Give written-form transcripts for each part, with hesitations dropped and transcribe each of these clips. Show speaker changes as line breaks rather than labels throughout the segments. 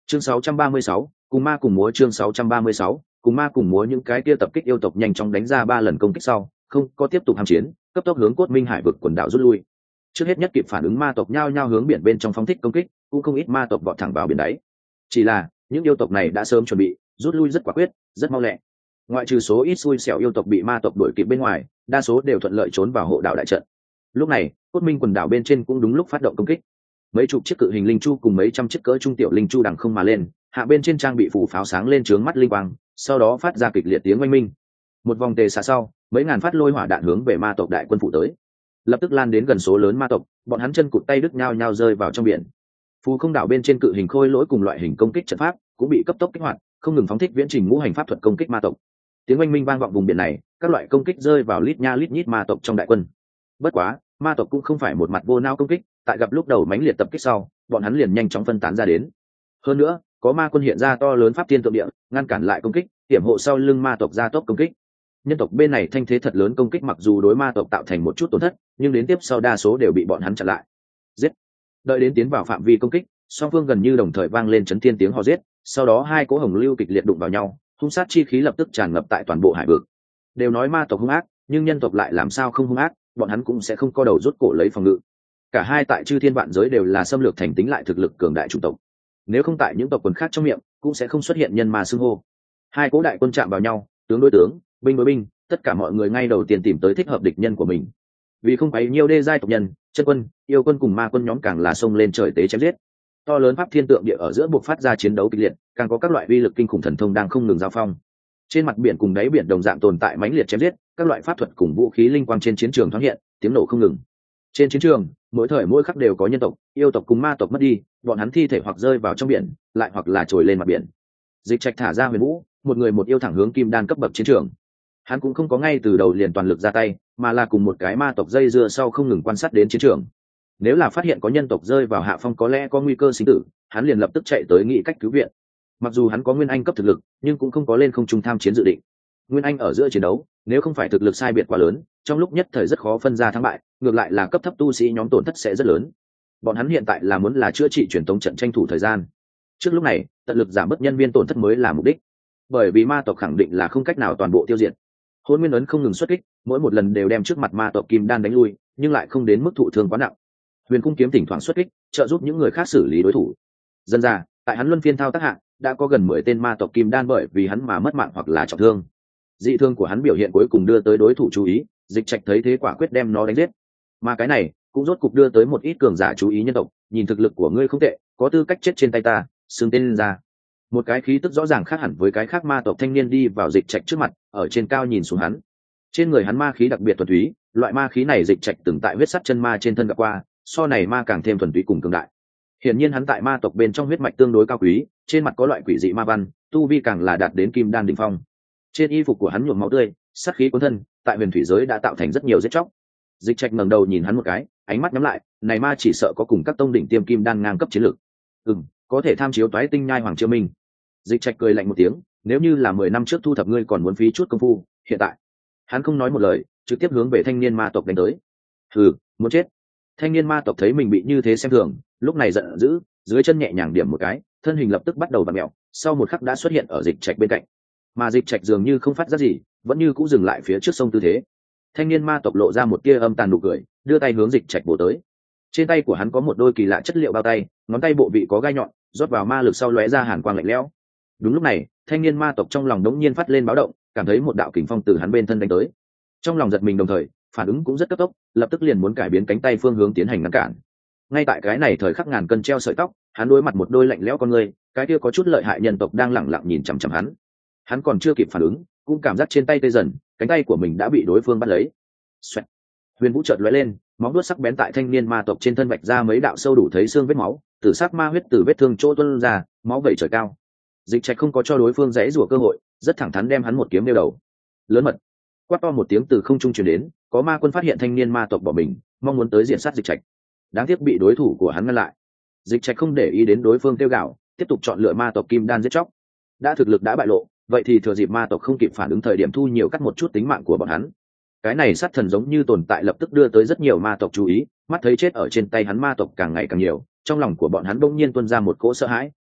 Chương 636, cùng ma cùng múa. Chương 636, cùng ma cùng múa. Những cái kia tập kích yêu tộc nhanh chóng đánh ra 3 lần công kích sau, không có tiếp tục hàm chiến, cấp tốc hướng Cốt Minh Hải vực quần đảo rút lui. Trước hết nhất kịp phản ứng ma tộc nhao nhao hướng biển bên trong phóng thích công kích, cũng không ít ma tộc vọt thẳng vào biển đáy. Chỉ là, những yêu tộc này đã sớm chuẩn bị, rút lui rất quả quyết, rất mau lẹ. Ngoại trừ số ít xui xẻo yêu tộc bị ma tộc đuổi kịp bên ngoài, đa số đều thuận lợi trốn vào hộ đảo đại trận. Lúc này, Cốt Minh quần đảo bên trên cũng đúng lúc phát động công kích. Mấy chục chiếc cự hình linh chu cùng mấy trăm chiếc cỡ trung tiểu linh chu đằng không mà lên, hạ bên trên trang bị phủ pháo sáng lên trướng mắt linh quang, sau đó phát ra kịch liệt tiếng oanh minh. Một vòng tề xạ sau, mấy ngàn phát lôi hỏa đạn hướng về ma tộc đại quân phụ tới, lập tức lan đến gần số lớn ma tộc, bọn hắn chân cụt tay đứt nhao nhao rơi vào trong biển. Phù không đảo bên trên cự hình khôi lỗi cùng loại hình công kích trận pháp cũng bị cấp tốc kích hoạt, không ngừng phóng thích viễn trình ngũ hành pháp thuật công kích ma tộc. Tiếng oanh minh vang vọng vùng biển này, các loại công kích rơi vào lít nha lít nhít ma tộc trong đại quân. Bất quá, ma tộc cũng không phải một mặt vô nao công kích, tại gặp lúc đầu mãnh liệt tập kích sau, bọn hắn liền nhanh chóng phân tán ra đến. Hơn nữa, có ma quân hiện ra to lớn pháp thiên tượng địa, ngăn cản lại công kích, hiểm hộ sau lưng ma tộc ra tốc công kích. Nhân tộc bên này thanh thế thật lớn công kích, mặc dù đối ma tộc tạo thành một chút tổn thất, nhưng đến tiếp sau đa số đều bị bọn hắn chặn lại. Giết! Đợi đến tiến vào phạm vi công kích, song phương gần như đồng thời vang lên chấn thiên tiếng hò giết, sau đó hai cỗ hồng lưu kịch liệt đụng vào nhau, hung sát chi khí lập tức tràn ngập tại toàn bộ hải vực. Đều nói ma tộc hung ác, nhưng nhân tộc lại làm sao không hung ác, bọn hắn cũng sẽ không co đầu rút cổ lấy phòng ngự. Cả hai tại chư thiên vạn giới đều là xâm lược thành tính lại thực lực cường đại chủng tộc. Nếu không tại những tộc quần khác trong miệng, cũng sẽ không xuất hiện nhân ma xưng hô. Hai cỗ đại quân chạm vào nhau, tướng đối tướng, binh đối binh, tất cả mọi người ngay đầu tiên tìm tới thích hợp địch nhân của mình. Vì không phải nhiều đê giai tộc nhân, chân quân, yêu quân cùng ma quân nhóm càng là xông lên trời tế chém giết. To lớn pháp thiên tượng địa ở giữa buộc phát ra chiến đấu kịch liệt, càng có các loại uy lực kinh khủng thần thông đang không ngừng giao phong. Trên mặt biển cùng đáy biển đồng dạng tồn tại mãnh liệt chém giết, các loại pháp thuật cùng vũ khí linh quang trên chiến trường thoáng hiện, tiếng nổ không ngừng. Trên chiến trường, mỗi thời mỗi khắc đều có nhân tộc, yêu tộc cùng ma tộc mất đi, bọn hắn thi thể hoặc rơi vào trong biển, lại hoặc là trồi lên mặt biển. Dịch Trạch thả ra huyền vũ, một người một yêu thẳng hướng kim đan cấp bậc chiến trường. Hắn cũng không có ngay từ đầu liền toàn lực ra tay, mà là cùng một cái ma tộc dây dưa sau không ngừng quan sát đến chiến trường. Nếu là phát hiện có nhân tộc rơi vào hạ phong có lẽ có nguy cơ sinh tử, hắn liền lập tức chạy tới nghĩ cách cứu viện. Mặc dù hắn có nguyên anh cấp thực lực, nhưng cũng không có lên không trung tham chiến dự định. Nguyên anh ở giữa chiến đấu, nếu không phải thực lực sai biệt quá lớn, trong lúc nhất thời rất khó phân ra thắng bại, ngược lại là cấp thấp tu sĩ nhóm tổn thất sẽ rất lớn. Bọn hắn hiện tại là muốn là chữa trị truyền tống trận tranh thủ thời gian. Trước lúc này, tận lực giảm bớt nhân viên tổn thất mới là mục đích. Bởi vì ma tộc khẳng định là không cách nào toàn bộ tiêu diệt. Hôn Nguyên ấn không ngừng xuất kích, mỗi một lần đều đem trước mặt ma tộc kim đan đánh lui, nhưng lại không đến mức thụ thương quá nặng. Huyền Cung kiếm thỉnh thoảng xuất kích, trợ giúp những người khác xử lý đối thủ. Dần ra, tại hắn luân phiên thao tác hạ, đã có gần 10 tên ma tộc kim đan bởi vì hắn mà mất mạng hoặc là trọng thương. Dị thương của hắn biểu hiện cuối cùng đưa tới đối thủ chú ý, Dịch Trạch thấy thế quả quyết đem nó đánh giết. Mà cái này cũng rốt cục đưa tới một ít cường giả chú ý nhân tộc, nhìn thực lực của ngươi không tệ, có tư cách chết trên tay ta, xưng tên lên ra. Một cái khí tức rõ ràng khác hẳn với cái khác ma tộc thanh niên đi vào Dịch Trạch trước mặt, ở trên cao nhìn xuống hắn. Trên người hắn ma khí đặc biệt thuần túy, loại ma khí này Dịch Trạch từng tại huyết sắt chân ma trên thân gặp qua, so này ma càng thêm thuần túy cùng cường đại. Hiển nhiên hắn tại ma tộc bên trong huyết mạch tương đối cao quý, trên mặt có loại quỷ dị ma văn, tu vi càng là đạt đến kim đan đỉnh phong. Trên y phục của hắn nhuộm máu tươi, sát khí cuốn thân, tại huyền thủy giới đã tạo thành rất nhiều giết chóc. Dịch Trạch ngẩng đầu nhìn hắn một cái, ánh mắt nhắm lại, này ma chỉ sợ có cùng các tông đỉnh tiêm kim đan ngang cấp chiến lược. Có thể tham chiếu toái tinh nhai hoàng chiêu minh. Dịch Trạch cười lạnh một tiếng, nếu như là 10 năm trước thu thập ngươi còn muốn phí chút công phu, hiện tại. Hắn không nói một lời, trực tiếp hướng về thanh niên ma tộc đánh tới. Hừ, muốn chết. Thanh niên ma tộc thấy mình bị như thế xem thường, lúc này giận dữ, dưới chân nhẹ nhàng điểm một cái, thân hình lập tức bắt đầu vặn mèo, sau một khắc đã xuất hiện ở Dịch Trạch bên cạnh. Mà Dịch Trạch dường như không phát giác gì, vẫn như cũ dừng lại phía trước sông tư thế. Thanh niên ma tộc lộ ra một tia âm tàn nụ cười, đưa tay hướng Dịch Trạch bổ tới. Trên tay của hắn có một đôi kỳ lạ chất liệu bao tay, ngón tay bộ vị có gai nhọn, rót vào ma lực sau lóe ra hàn quang lạnh lẽo. Đúng lúc này, thanh niên ma tộc trong lòng đống nhiên phát lên báo động, cảm thấy một đạo kình phong từ hắn bên thân đánh tới. Trong lòng giật mình đồng thời, phản ứng cũng rất cấp tốc, lập tức liền muốn cải biến cánh tay phương hướng tiến hành ngăn cản. Ngay tại cái này thời khắc ngàn cân treo sợi tóc, hắn đối mặt một đôi lạnh lẽo con người, cái kia có chút lợi hại nhân tộc đang lẳng lặng nhìn chằm chằm hắn. Hắn còn chưa kịp phản ứng, cũng cảm giác trên tay tê dần, cánh tay của mình đã bị đối phương bắt lấy. Xoẹt. Huyền vũ chợt lóe lên, móng vuốt sắc bén tại thanh niên ma tộc trên thân vạch ra mấy đạo sâu đủ thấy xương vết máu, tử sắc ma huyết từ vết thương chỗ tuôn ra, máu vẩy trời cao. Dịch Trạch không có cho đối phương giãy giụa cơ hội, rất thẳng thắn đem hắn một kiếm đeo đầu. Lớn mật. Quát to một tiếng từ không trung truyền đến, có ma quân phát hiện thanh niên ma tộc bỏ mình, mong muốn tới diện sát Dịch Trạch. Đáng tiếc bị đối thủ của hắn ngăn lại. Dịch Trạch không để ý đến đối phương kêu gào, tiếp tục chọn lựa ma tộc kim đan giết chóc. Đã thực lực đã bại lộ, vậy thì thừa dịp ma tộc không kịp phản ứng thời điểm thu nhiều cắt một chút tính mạng của bọn hắn. Cái này sát thần giống như tồn tại lập tức đưa tới rất nhiều ma tộc chú ý, mắt thấy chết ở trên tay hắn ma tộc càng ngày càng nhiều, trong lòng của bọn hắn bỗng nhiên tuôn ra một cỗ sợ hãi,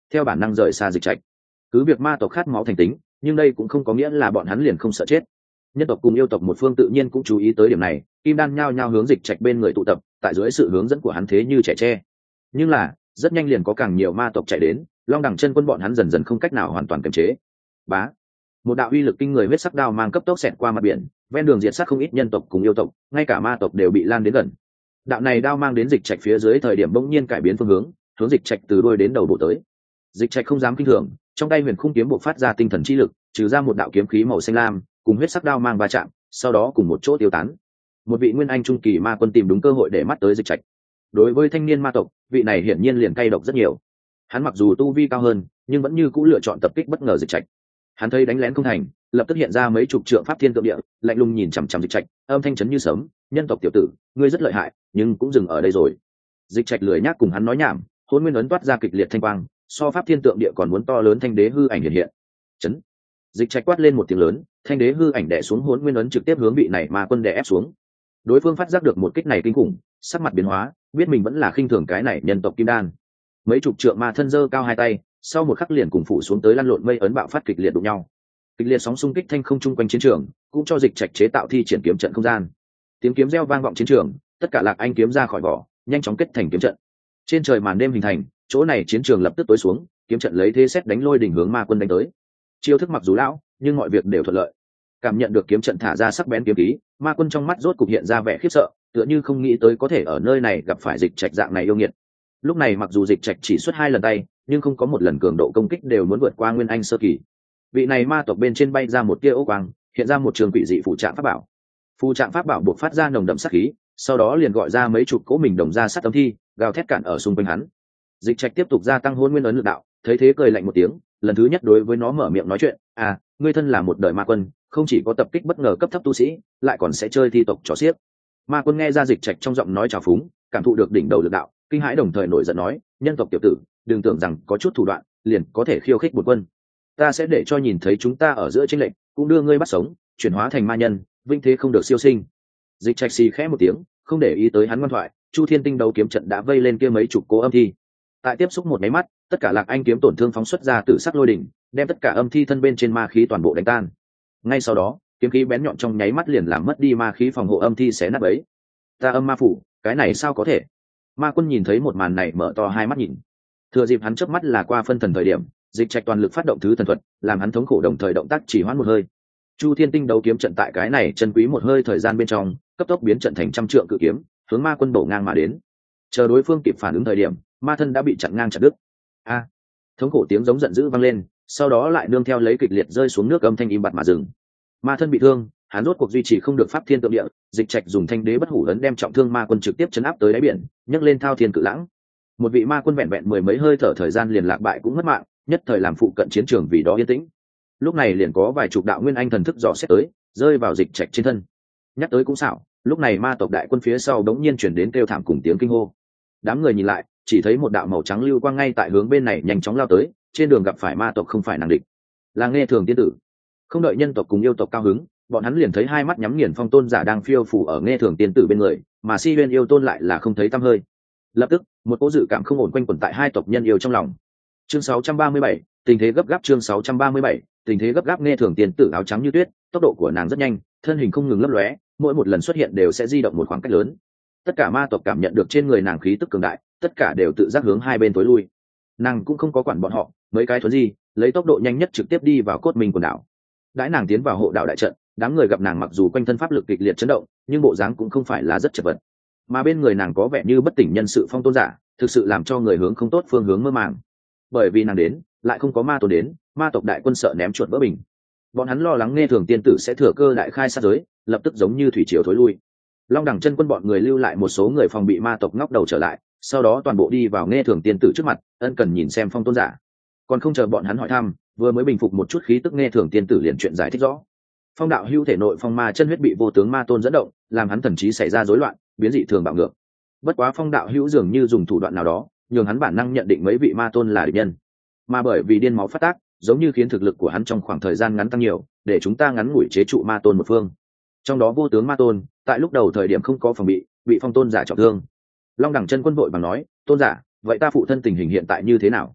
theo bản năng rời xa Dịch Trạch. Cứ việc ma tộc khát máu thành tính, nhưng đây cũng không có nghĩa là bọn hắn liền không sợ chết. Nhân tộc cùng yêu tộc một phương tự nhiên cũng chú ý tới điểm này, kim đan nhao nhao hướng Dịch Trạch bên người tụ tập, tại dưới sự hướng dẫn của hắn thế như trẻ tre. Nhưng là rất nhanh liền có càng nhiều ma tộc chạy đến, Long Đẳng chân quân bọn hắn dần dần không cách nào hoàn toàn kiềm chế. Bá, một đạo uy lực kinh người huyết sắc đao mang cấp tốc xẹt qua mặt biển, ven đường diệt sát không ít nhân tộc cùng yêu tộc, ngay cả ma tộc đều bị lan đến gần. Đạo này đao mang đến Dịch Trạch phía dưới thời điểm bỗng nhiên cải biến phương hướng, hướng Dịch Trạch từ đuôi đến đầu bổ tới. Dịch Trạch không dám kinh thường, trong tay huyền khung kiếm bộc phát ra tinh thần chi lực, trừ ra một đạo kiếm khí màu xanh lam, cùng huyết sắc đao mang va chạm, sau đó cùng một chỗ tiêu tán. Một vị nguyên anh trung kỳ ma quân tìm đúng cơ hội để mắt tới Dịch Trạch. Đối với thanh niên ma tộc, vị này hiển nhiên liền cay độc rất nhiều. Hắn mặc dù tu vi cao hơn, nhưng vẫn như cũ lựa chọn tập kích bất ngờ Dịch Trạch. Hắn thấy đánh lén không thành, lập tức hiện ra mấy chục trượng pháp thiên tượng địa, lạnh lùng nhìn chằm chằm Dịch Trạch, âm thanh chấn như sấm, "Nhân tộc tiểu tử, ngươi rất lợi hại, nhưng cũng dừng ở đây rồi." Dịch Trạch lười nhác cùng hắn nói nhảm, hôn nguyên ấn toát ra kịch liệt thanh quang, so pháp thiên tượng địa còn muốn to lớn thanh đế hư ảnh hiện hiện. Chấn. Dịch Trạch quát lên một tiếng lớn, thanh đế hư ảnh đè xuống hôn nguyên ấn trực tiếp hướng vị này ma quân đè ép xuống. Đối phương phát giác được một kích này kinh khủng, sắc mặt biến hóa, biết mình vẫn là khinh thường cái này nhân tộc kim đan. Mấy chục trượng ma thân giơ cao hai tay, sau một khắc liền cùng phủ xuống tới lăn lộn mây ấn bạo phát kịch liệt đụng nhau. Kịch liệt sóng xung kích thanh không trung quanh chiến trường, cũng cho Dịch Trạch chế tạo thi triển kiếm trận không gian. Tiếng kiếm reo vang vọng chiến trường, tất cả Lạc Anh kiếm ra khỏi vỏ, nhanh chóng kết thành kiếm trận. Trên trời màn đêm hình thành, chỗ này chiến trường lập tức tối xuống, kiếm trận lấy thế xét đánh lôi đỉnh hướng ma quân đánh tới. Chiêu thức mặc dù lão, nhưng mọi việc đều thuận lợi. Cảm nhận được kiếm trận thả ra sắc bén kiếm khí, ma quân trong mắt rốt cục hiện ra vẻ khiếp sợ, tựa như không nghĩ tới có thể ở nơi này gặp phải Dịch Trạch dạng này yêu nghiệt. Lúc này mặc dù Dịch Trạch chỉ xuất 2 lần tay, nhưng không có một lần cường độ công kích đều muốn vượt qua nguyên anh sơ kỳ. Vị này ma tộc bên trên bay ra một tia ô quang, hiện ra một trường quỷ dị phụ trạng pháp bảo. Phụ trạng pháp bảo buộc phát ra nồng đậm sát khí, sau đó liền gọi ra mấy chục cỗ mình đồng ra sát tấm thi, gào thét cản ở xung quanh hắn. Dịch Trạch tiếp tục gia tăng hôn nguyên ấn lực đạo, thấy thế cười lạnh một tiếng, lần thứ nhất đối với nó mở miệng nói chuyện, "À, ngươi thân là một đời ma quân, không chỉ có tập kích bất ngờ cấp thấp tu sĩ, lại còn sẽ chơi thi tộc trò xiếc." Ma quân nghe ra Dịch Trạch trong giọng nói trào phúng, cảm thụ được đỉnh đầu lực đạo, kinh hãi đồng thời nổi giận nói, "Nhân tộc tiểu tử, đừng tưởng rằng có chút thủ đoạn liền có thể khiêu khích bổn quân. Ta sẽ để cho nhìn thấy chúng ta ở giữa chênh lệch, cũng đưa ngươi bắt sống, chuyển hóa thành ma nhân, vinh thế không được siêu sinh." Dịch Trạch xì khẽ một tiếng, không để ý tới hắn ngoan thoại, Chu Thiên Tinh đấu kiếm trận đã vây lên kia mấy chục cố âm thi. Tại tiếp xúc một máy mắt, tất cả Lạc Anh kiếm tổn thương phóng xuất ra tử sắc lôi đỉnh, đem tất cả âm thi thân bên trên ma khí toàn bộ đánh tan. Ngay sau đó, kiếm khí bén nhọn trong nháy mắt liền làm mất đi ma khí phòng hộ âm thi xé nát bấy. Ta âm ma phủ, cái này sao có thể? Ma quân nhìn thấy một màn này mở to hai mắt nhìn. Thừa dịp hắn chớp mắt là qua phân thần thời điểm, Dịch Trạch toàn lực phát động thứ thần thuật, làm hắn thống khổ đồng thời động tác chỉ hoãn một hơi. Chu Thiên Tinh đấu kiếm trận tại cái này chân quý một hơi thời gian bên trong, cấp tốc biến trận thành trăm trượng cự kiếm, hướng ma quân bổ ngang mà đến. Chờ đối phương kịp phản ứng thời điểm, ma thân đã bị chặn ngang chặt đứt. A! Thống khổ tiếng giống giận dữ vang lên, sau đó lại nương theo lấy kịch liệt rơi xuống nước âm thanh im bặt mà dừng. Ma thân bị thương, hắn rốt cuộc duy trì không được pháp thiên tượng địa, Dịch Trạch dùng thanh đế bất hủ ấn đem trọng thương ma quân trực tiếp chấn áp tới đáy biển, nhấc lên thao thiên cự lãng. Một vị ma quân vẹn vẹn mười mấy hơi thở thời gian liền lạc bại cũng mất mạng, nhất thời làm phụ cận chiến trường vì đó yên tĩnh. Lúc này liền có vài chục đạo nguyên anh thần thức dò xét tới, rơi vào Dịch Trạch trên thân. Nhắc tới cũng xảo, lúc này ma tộc đại quân phía sau đống nhiên chuyển đến kêu thảm cùng tiếng kinh hô. Đám người nhìn lại, chỉ thấy một đạo màu trắng lưu quang ngay tại hướng bên này nhanh chóng lao tới, trên đường gặp phải ma tộc không phải nàng địch, là Nghe Thường tiên tử. Không đợi nhân tộc cùng yêu tộc cao hứng, bọn hắn liền thấy hai mắt nhắm nghiền phong tôn giả đang phiêu phủ ở Nghe Thường tiên tử bên người, mà Si Huyên yêu tôn lại là không thấy tăm hơi. Lập tức, một cỗ dự cảm không ổn quanh quẩn tại hai tộc nhân yêu trong lòng. Chương 637, tình thế gấp gáp. Chương 637, tình thế gấp gáp. Nghe Thường tiên tử áo trắng như tuyết, tốc độ của nàng rất nhanh, thân hình không ngừng lấp lóe, mỗi một lần xuất hiện đều sẽ di động một khoảng cách lớn. Tất cả ma tộc cảm nhận được trên người nàng khí tức cường đại, tất cả đều tự giác hướng hai bên tối lui. Nàng cũng không có quản bọn họ, mấy cái thuấn di, lấy tốc độ nhanh nhất trực tiếp đi vào cốt minh quần đảo. Đãi nàng tiến vào hộ đạo đại trận, đám người gặp nàng mặc dù quanh thân pháp lực kịch liệt chấn động, nhưng bộ dáng cũng không phải là rất chật vật. Mà bên người nàng có vẻ như bất tỉnh nhân sự phong tôn giả, thực sự làm cho người hướng không tốt phương hướng mơ màng. Bởi vì nàng đến, lại không có ma tôn đến, ma tộc đại quân sợ ném chuột vỡ bình. Bọn hắn lo lắng Nghe Thường tiên tử sẽ thừa cơ đại khai sát giới, lập tức giống như thủy triều thối lui. Long Đẳng chân quân bọn người lưu lại một số người phòng bị ma tộc ngóc đầu trở lại, sau đó toàn bộ đi vào Nghe Thường tiên tử trước mặt, ân cần nhìn xem phong tôn giả. Còn không chờ bọn hắn hỏi thăm, vừa mới bình phục một chút khí tức Nghe Thường tiên tử liền chuyện giải thích rõ. Phong đạo hữu thể nội phong ma chân huyết bị vô tướng ma tôn dẫn động, làm hắn thần trí xảy ra rối loạn, biến dị thường bạo ngược. Bất quá phong đạo hữu dường như dùng thủ đoạn nào đó, nhường hắn bản năng nhận định mấy vị ma tôn là địch nhân. Mà bởi vì điên máu phát tác, giống như khiến thực lực của hắn trong khoảng thời gian ngắn tăng nhiều, để chúng ta ngắn ngủi chế trụ ma tôn một phương. Trong đó vô tướng ma tôn, tại lúc đầu thời điểm không có phòng bị phong tôn giả trọng thương. Long Đẳng chân quân vội bằng nói, tôn giả, vậy ta phụ thân tình hình hiện tại như thế nào?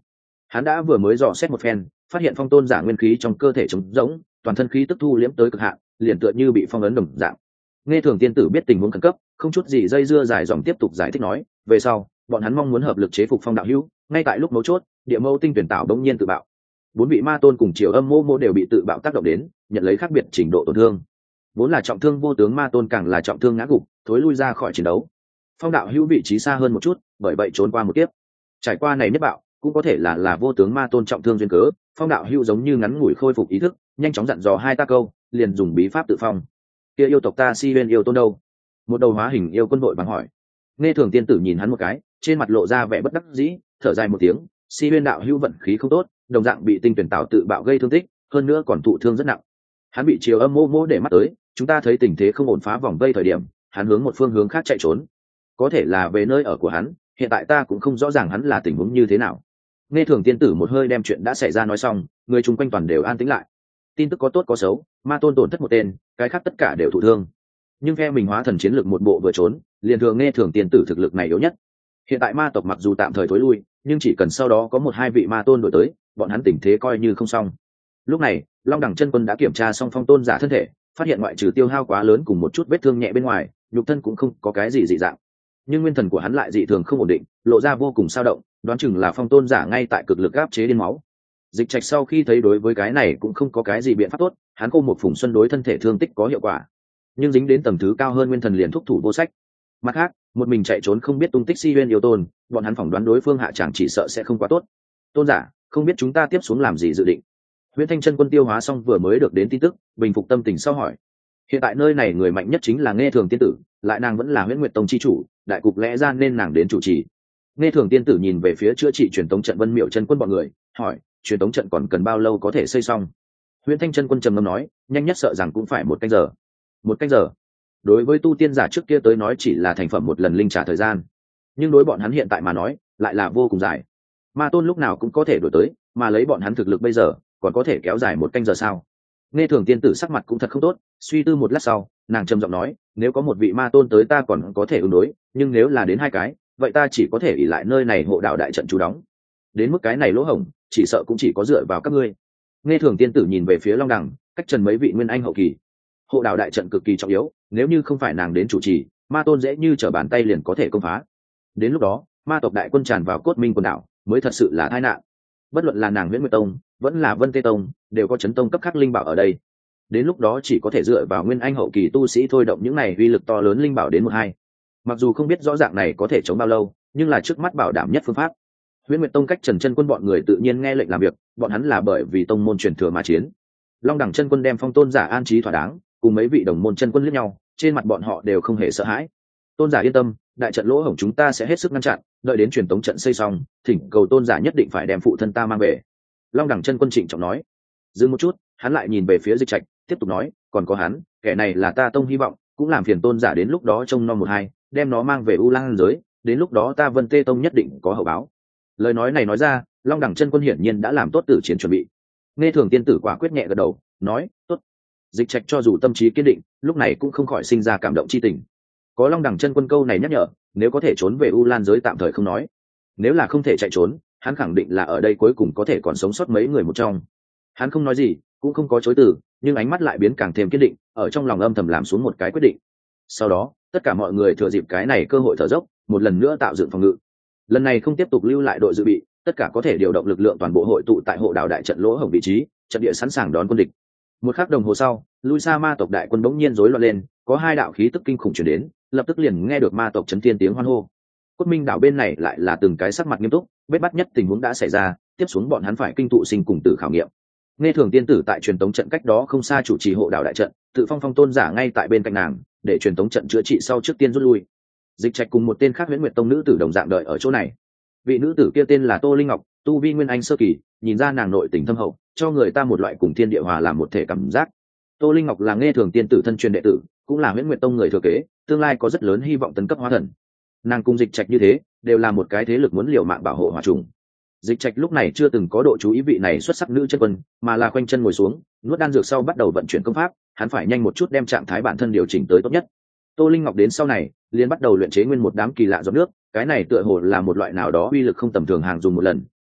Hắn đã vừa mới dò xét một phen, phát hiện phong tôn giả nguyên khí trong cơ thể trống rỗng, toàn thân khí tức thu liễm tới cực hạn, liền tựa như bị phong ấn đồng dạng. Nghe Thường tiên tử biết tình huống khẩn cấp, không chút gì dây dưa dài dòng tiếp tục giải thích nói, về sau bọn hắn mong muốn hợp lực chế phục phong đạo hữu, ngay tại lúc mấu chốt, địa mâu tinh tuyển tạo đống nhiên tự bạo. 4 vị ma tôn cùng Triều Âm mô mô đều bị tự bạo tác động đến, nhận lấy khác biệt trình độ tổn thương. Vốn là trọng thương vô tướng ma tôn càng là trọng thương ngã gục, thối lui ra khỏi chiến đấu. Phong đạo hữu vị trí xa hơn một chút, bởi vậy trốn qua một kiếp. Trải qua này nhất bạo, cũng có thể là vô tướng ma tôn trọng thương duyên cớ, phong đạo hữu giống như ngắn ngủi khôi phục ý thức, nhanh chóng dặn dò hai ta câu, liền dùng bí pháp tự phong. Kia yêu tộc ta Si Huyên yêu tôn đâu? Một đầu hóa hình yêu quân đội vàng hỏi. Nghe Thường tiên tử nhìn hắn một cái, trên mặt lộ ra vẻ bất đắc dĩ, thở dài một tiếng, Si Huyên đạo hữu vận khí không tốt, đồng dạng bị tinh tuyển tạo tự bạo gây thương tích, hơn nữa còn thụ thương rất nặng. Hắn bị Triều Âm mô mô để mắt tới, chúng ta thấy tình thế không ổn phá vòng vây thời điểm, hắn hướng một phương hướng khác chạy trốn. Có thể là về nơi ở của hắn, hiện tại ta cũng không rõ ràng hắn là tình huống như thế nào. Nghe Thường tiên tử một hơi đem chuyện đã xảy ra nói xong, người chung quanh toàn đều an tĩnh lại. Tin tức có tốt có xấu, ma tôn tổn thất một tên, cái khác tất cả đều thụ thương. Nhưng phe mình hóa thần chiến lực một bộ vừa trốn, liền thường Nghe Thường tiên tử thực lực này yếu nhất. Hiện tại ma tộc mặc dù tạm thời thối lui, nhưng chỉ cần sau đó có 1-2 vị ma tôn đổi tới, bọn hắn tình thế coi như không xong. Lúc này, Long Đẳng chân quân đã kiểm tra xong phong tôn giả thân thể, phát hiện ngoại trừ tiêu hao quá lớn cùng một chút vết thương nhẹ bên ngoài, nhục thân cũng không có cái gì dị dạng. Nhưng nguyên thần của hắn lại dị thường không ổn định, lộ ra vô cùng sao động, đoán chừng là phong tôn giả ngay tại cực lực áp chế điên máu. Dịch Trạch sau khi thấy đối với cái này cũng không có cái gì biện pháp tốt, hắn cô một phùng xuân đối thân thể thương tích có hiệu quả, nhưng dính đến tầng thứ cao hơn nguyên thần liền thúc thủ vô sách. Mặt khác, một mình chạy trốn không biết tung tích Si Huyên yêu tôn, bọn hắn phỏng đoán đối phương hạ chẳng chỉ sợ sẽ không quá tốt. Tôn giả, không biết chúng ta tiếp xuống làm gì dự định? Huyễn Thanh chân quân tiêu hóa xong vừa mới được đến tin tức, bình phục tâm tình sau hỏi. Hiện tại nơi này người mạnh nhất chính là Nghe Thường tiên tử, lại nàng vẫn là Huyễn Nguyệt tông chi chủ, đại cục lẽ ra nên nàng đến chủ trì. Nghe Thường tiên tử nhìn về phía chữa trị truyền tống trận Vân Miệu chân quân bọn người, hỏi, truyền tống trận còn cần bao lâu có thể xây xong? Huyễn Thanh chân quân trầm ngâm nói, nhanh nhất sợ rằng cũng phải 1 canh giờ. 1 canh giờ? Đối với tu tiên giả trước kia tới nói chỉ là thành phẩm một lần linh trả thời gian, nhưng đối bọn hắn hiện tại mà nói, lại là vô cùng dài. Ma tôn lúc nào cũng có thể đổi tới, mà lấy bọn hắn thực lực bây giờ, còn có thể kéo dài 1 canh giờ sao? Nghe Thường tiên tử sắc mặt cũng thật không tốt, suy tư một lát sau, nàng trầm giọng nói, nếu có một vị ma tôn tới ta còn có thể ứng đối, nhưng nếu là đến 2 cái, vậy ta chỉ có thể ỷ lại nơi này hộ đạo đại trận chú đóng. Đến mức cái này lỗ hổng, chỉ sợ cũng chỉ có dựa vào các ngươi. Nghe Thường tiên tử nhìn về phía Long Đằng, cách trần mấy vị nguyên anh hậu kỳ. Hộ đạo đại trận cực kỳ trọng yếu, nếu như không phải nàng đến chủ trì, ma tôn dễ như trở bàn tay liền có thể công phá. Đến lúc đó, ma tộc đại quân tràn vào Cốt Minh quần đảo, mới thật sự là tai nạn. Bất luận là nàng Huyễn Nguyệt tông, vẫn là Vân Tê tông, đều có chấn tông cấp khắc linh bảo ở đây. Đến lúc đó chỉ có thể dựa vào nguyên anh hậu kỳ tu sĩ thôi động những này uy lực to lớn linh bảo đến 1-2. Mặc dù không biết rõ ràng này có thể chống bao lâu, nhưng là trước mắt bảo đảm nhất phương pháp. Huyễn Nguyệt tông cách Trần chân quân bọn người tự nhiên nghe lệnh làm việc, bọn hắn là bởi vì tông môn truyền thừa mà chiến. Long Đẳng chân quân đem phong tôn giả an trí thỏa đáng, cùng mấy vị đồng môn chân quân liếc nhau, trên mặt bọn họ đều không hề sợ hãi. Tôn giả yên tâm, đại trận lỗ hổng chúng ta sẽ hết sức ngăn chặn, đợi đến truyền tống trận xây xong, thỉnh cầu tôn giả nhất định phải đem phụ thân ta mang về. Long Đẳng chân quân trịnh trọng nói. Dừng một chút, hắn lại nhìn về phía Dịch Trạch, tiếp tục nói, còn có hắn, kẻ này là ta tông hy vọng, cũng làm phiền tôn giả đến lúc đó trông nom 1-2, đem nó mang về U Lang giới, đến lúc đó ta Vân Tê tông nhất định có hậu báo. Lời nói này nói ra, Long Đẳng chân quân hiển nhiên đã làm tốt tử chiến chuẩn bị. Nghe Thường tiên tử quả quyết nhẹ gật đầu, nói, tốt. Dịch Trạch cho dù tâm trí kiên định, lúc này cũng không khỏi sinh ra cảm động chi tình. Có Long Đẳng chân quân câu này nhắc nhở, nếu có thể trốn về U Lan giới tạm thời không nói, nếu là không thể chạy trốn, hắn khẳng định là ở đây cuối cùng có thể còn sống sót mấy người một trong. Hắn không nói gì, cũng không có chối từ, nhưng ánh mắt lại biến càng thêm kiên định, ở trong lòng âm thầm làm xuống một cái quyết định. Sau đó, tất cả mọi người thừa dịp cái này cơ hội thở dốc, một lần nữa tạo dựng phòng ngự. Lần này không tiếp tục lưu lại đội dự bị, tất cả có thể điều động lực lượng toàn bộ hội tụ tại hộ đảo đại trận lỗ hổng vị trí, trận địa sẵn sàng đón quân địch. Một khắc đồng hồ sau, lui xa ma tộc đại quân bỗng nhiên rối loạn lên, có 2 đạo khí tức kinh khủng truyền đến, lập tức liền nghe được ma tộc chấn thiên tiếng hoan hô. Cốt Minh đảo bên này lại là từng cái sắc mặt nghiêm túc, bết bát nhất tình huống đã xảy ra, tiếp xuống bọn hắn phải kinh tụ sinh cùng tử khảo nghiệm. Nghe Thường tiên tử tại truyền tống trận cách đó không xa chủ trì hộ đảo đại trận, tự phong tôn giả ngay tại bên cạnh nàng, để truyền tống trận chữa trị sau trước tiên rút lui. Dịch Trạch cùng một tên khác Huyễn Nguyệt tông nữ tử đồng dạng đợi ở chỗ này. Vị nữ tử kia tên là Tô Linh Ngọc, tu vi nguyên anh sơ kỳ, nhìn ra nàng nội tình thâm hậu, cho người ta một loại cùng thiên địa hòa làm một thể cảm giác. Tô Linh Ngọc là Nghe Thường tiên tử thân truyền đệ tử, cũng là Huyễn Nguyệt tông người thừa kế, tương lai có rất lớn hy vọng tấn cấp hóa thần. Nàng cùng Dịch Trạch như thế, đều là một cái thế lực muốn liều mạng bảo hộ hỏa trùng. Dịch Trạch lúc này chưa từng có độ chú ý vị này xuất sắc nữ chân quân, mà là khoanh chân ngồi xuống, nuốt đan dược sau bắt đầu vận chuyển công pháp, hắn phải nhanh một chút đem trạng thái bản thân điều chỉnh tới tốt nhất. Tô Linh Ngọc đến sau này, liền bắt đầu luyện chế nguyên một đám kỳ lạ giọt nước, cái này tựa hồ là một loại nào đó uy lực không tầm thường hàng dùng một lần,